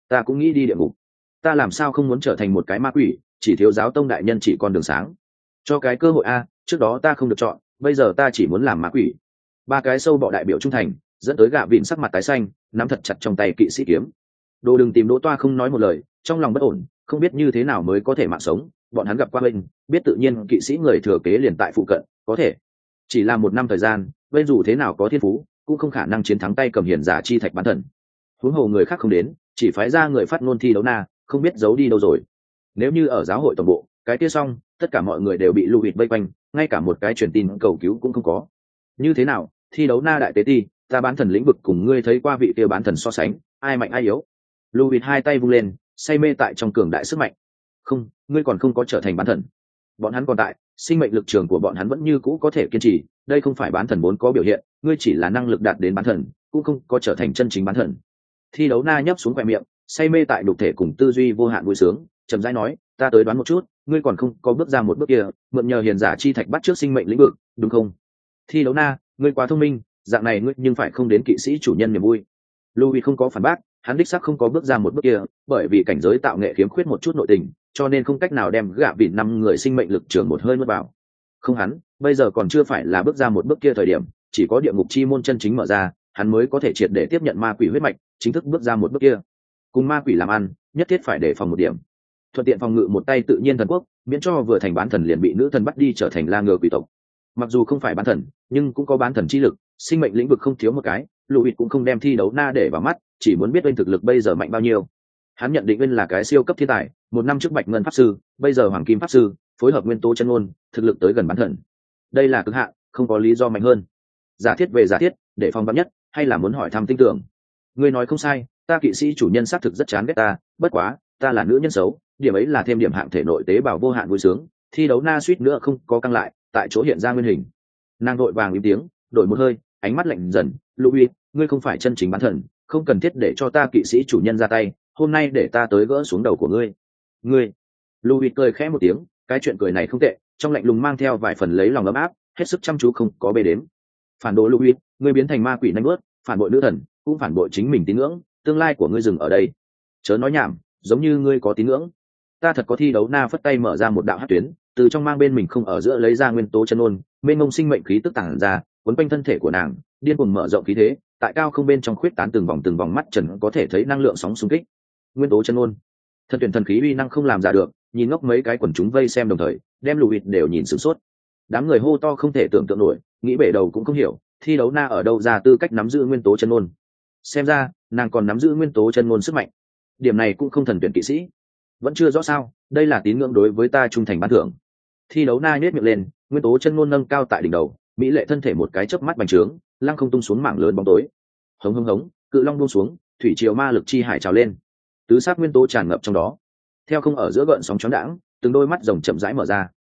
ta cũng nghĩ đi địa ngục. Ta làm sao không muốn trở thành một cái ma quỷ, chỉ thiếu giáo tông đại nhân chỉ con đường sáng. Cho cái cơ hội a, trước đó ta không được chọn, bây giờ ta chỉ muốn làm ma quỷ. Ba cái sâu bọ đại biểu trung thành, dẫn tới gạ vịn sắc mặt tái xanh, nắm thật chặt trong tay kỵ sĩ kiếm. Đồ đừng tìm Đỗ Toa không nói một lời, trong lòng bất ổn, không biết như thế nào mới có thể mạng sống. Bọn hắn gặp qua bên, biết tự nhiên kỵ sĩ người thừa kế liền tại phụ cận, có thể. Chỉ là một năm thời gian, bên dù thế nào có thiên phú, cũng không khả năng chiến thắng tay cầm hiền giả chi thạch bán thần. Huống hồ người khác không đến, chỉ phái ra người phát ngôn thi đấu na, không biết giấu đi đâu rồi. Nếu như ở giáo hội toàn bộ, cái kia xong, tất cả mọi người đều bị lưu hịt vây quanh, ngay cả một cái truyền tin cầu cứu cũng không có. Như thế nào, thi đấu na đại tế ti, ta bán thần lĩnh vực cùng ngươi thấy qua vị kia bán thần so sánh, ai mạnh ai yếu? Lưu hịt hai tay vung lên, say mê tại trong cường đại sức mạnh. Không, ngươi còn không có trở thành bán thần. Bọn hắn còn tại, sinh mệnh lực trường của bọn hắn vẫn như cũ có thể kiên trì, đây không phải bán thần vốn có biểu hiện, ngươi chỉ là năng lực đạt đến bán thần, cũng không có trở thành chân chính bán thần. Thi đấu na nhấp xuống khóe miệng, say mê tại đục thể cùng tư duy vô hạn vui sướng, chậm rãi nói, ta tới đoán một chút, ngươi còn không có bước ra một bước kia, mượn nhờ hiền giả chi thạch bắt trước sinh mệnh lĩnh vực, đúng không? Thi đấu na, ngươi quá thông minh, dạng này ngươi nhưng phải không đến kỵ sĩ chủ nhân niềm vui. Louis không có phản bác, hắn đích xác không có bước ra một bước kia, bởi vì cảnh giới tạo nghệ khiếm khuyết một chút nội tình, cho nên không cách nào đem gạ vịn năm người sinh mệnh lực trưởng một hơi nuốt vào. Không hắn, bây giờ còn chưa phải là bước ra một bước kia thời điểm, chỉ có địa ngục chi môn chân chính mở ra, hắn mới có thể triệt để tiếp nhận ma quỷ huyết mạch, chính thức bước ra một bước kia. Cùng ma quỷ làm ăn, nhất thiết phải đề phòng một điểm. Thuận tiện phòng ngự một tay tự nhiên thần quốc, miễn cho vừa thành bán thần liền bị nữ thần bắt đi trở thành la ngựa quỷ tộc. Mặc dù không phải bán thần, nhưng cũng có bán thần chi lực, sinh mệnh lĩnh vực không thiếu một cái, Louis cũng không đem thi đấu na để vào mắt, chỉ muốn biết bên thực lực bây giờ mạnh bao nhiêu. Hắn nhận định bên là cái siêu cấp thiên tài, một năm trước bạch ngân pháp sư, bây giờ hoàng kim pháp sư, phối hợp nguyên tố chân ngôn, thực lực tới gần bán thần. Đây là cực hạn, không có lý do mạnh hơn. Giả thiết về giả thiết, để phòng vắn nhất, hay là muốn hỏi thăm tin tưởng. Ngươi nói không sai, ta kỵ sĩ chủ nhân xác thực rất chán ghét ta, bất quá, ta là nữ nhân xấu, điểm ấy là thêm điểm hạng thể nội tế bào vô hạn vui sướng. Thi đấu na suýt nữa không có căng lại, tại chỗ hiện ra nguyên hình. Nàng đội vàng im tiếng, đổi một hơi, ánh mắt lạnh dần, Louis, ngươi không phải chân chính bán thần, không cần thiết để cho ta kỵ sĩ chủ nhân ra tay, hôm nay để ta tới gỡ xuống đầu của ngươi. Ngươi, Louis cười khẽ một tiếng, cái chuyện cười này không tệ, trong lạnh lùng mang theo vài phần lấy lòng ấm áp, hết sức chăm chú không có bê đếm. Phản đồ Louis, ngươi biến thành ma quỷ nhanh bước, phản bội nữ thần, cũng phản bội chính mình tín ngưỡng, tương lai của ngươi dừng ở đây. Chớ nói nhảm, giống như ngươi có tín ngưỡng. Ta thật có. Thi đấu na phất tay mở ra một đạo hắc tuyến, từ trong mang bên mình không ở giữa lấy ra nguyên tố chân ôn, mênh mông sinh mệnh khí tức tản ra, quấn quanh thân thể của nàng, điên cuồng mở rộng khí thế, tại cao không bên trong khuyết tán từng vòng từng vòng mắt trần có thể thấy năng lượng sóng xung kích. Nguyên tố chân ôn, thần tuyển thần khí uy năng không làm giả được, nhìn ngốc mấy cái quần chúng vây xem đồng thời, đem Louis đều nhìn sửng sốt. Đám người hô to không thể tưởng tượng nổi, nghĩ bể đầu cũng không hiểu, thi đấu na ở đâu ra tư cách nắm giữ nguyên tố chân ôn. Xem ra, nàng còn nắm giữ nguyên tố chân ôn sức mạnh. Điểm này cũng không thần tuyển kỵ sĩ. Vẫn chưa rõ sao, đây là tín ngưỡng đối với ta trung thành ban thưởng. Thi đấu na nhếch miệng lên, nguyên tố chân ngôn nâng cao tại đỉnh đầu, mỹ lệ thân thể một cái chớp mắt bành trướng, lăng không tung xuống mảng lớn bóng tối. Hống hống hống, cự long buông xuống, thủy triều ma lực chi hải trào lên, tứ sát nguyên tố tràn ngập trong đó. Theo không ở giữa gợn sóng chóng đãng, từng đôi mắt rồng chậm rãi mở ra.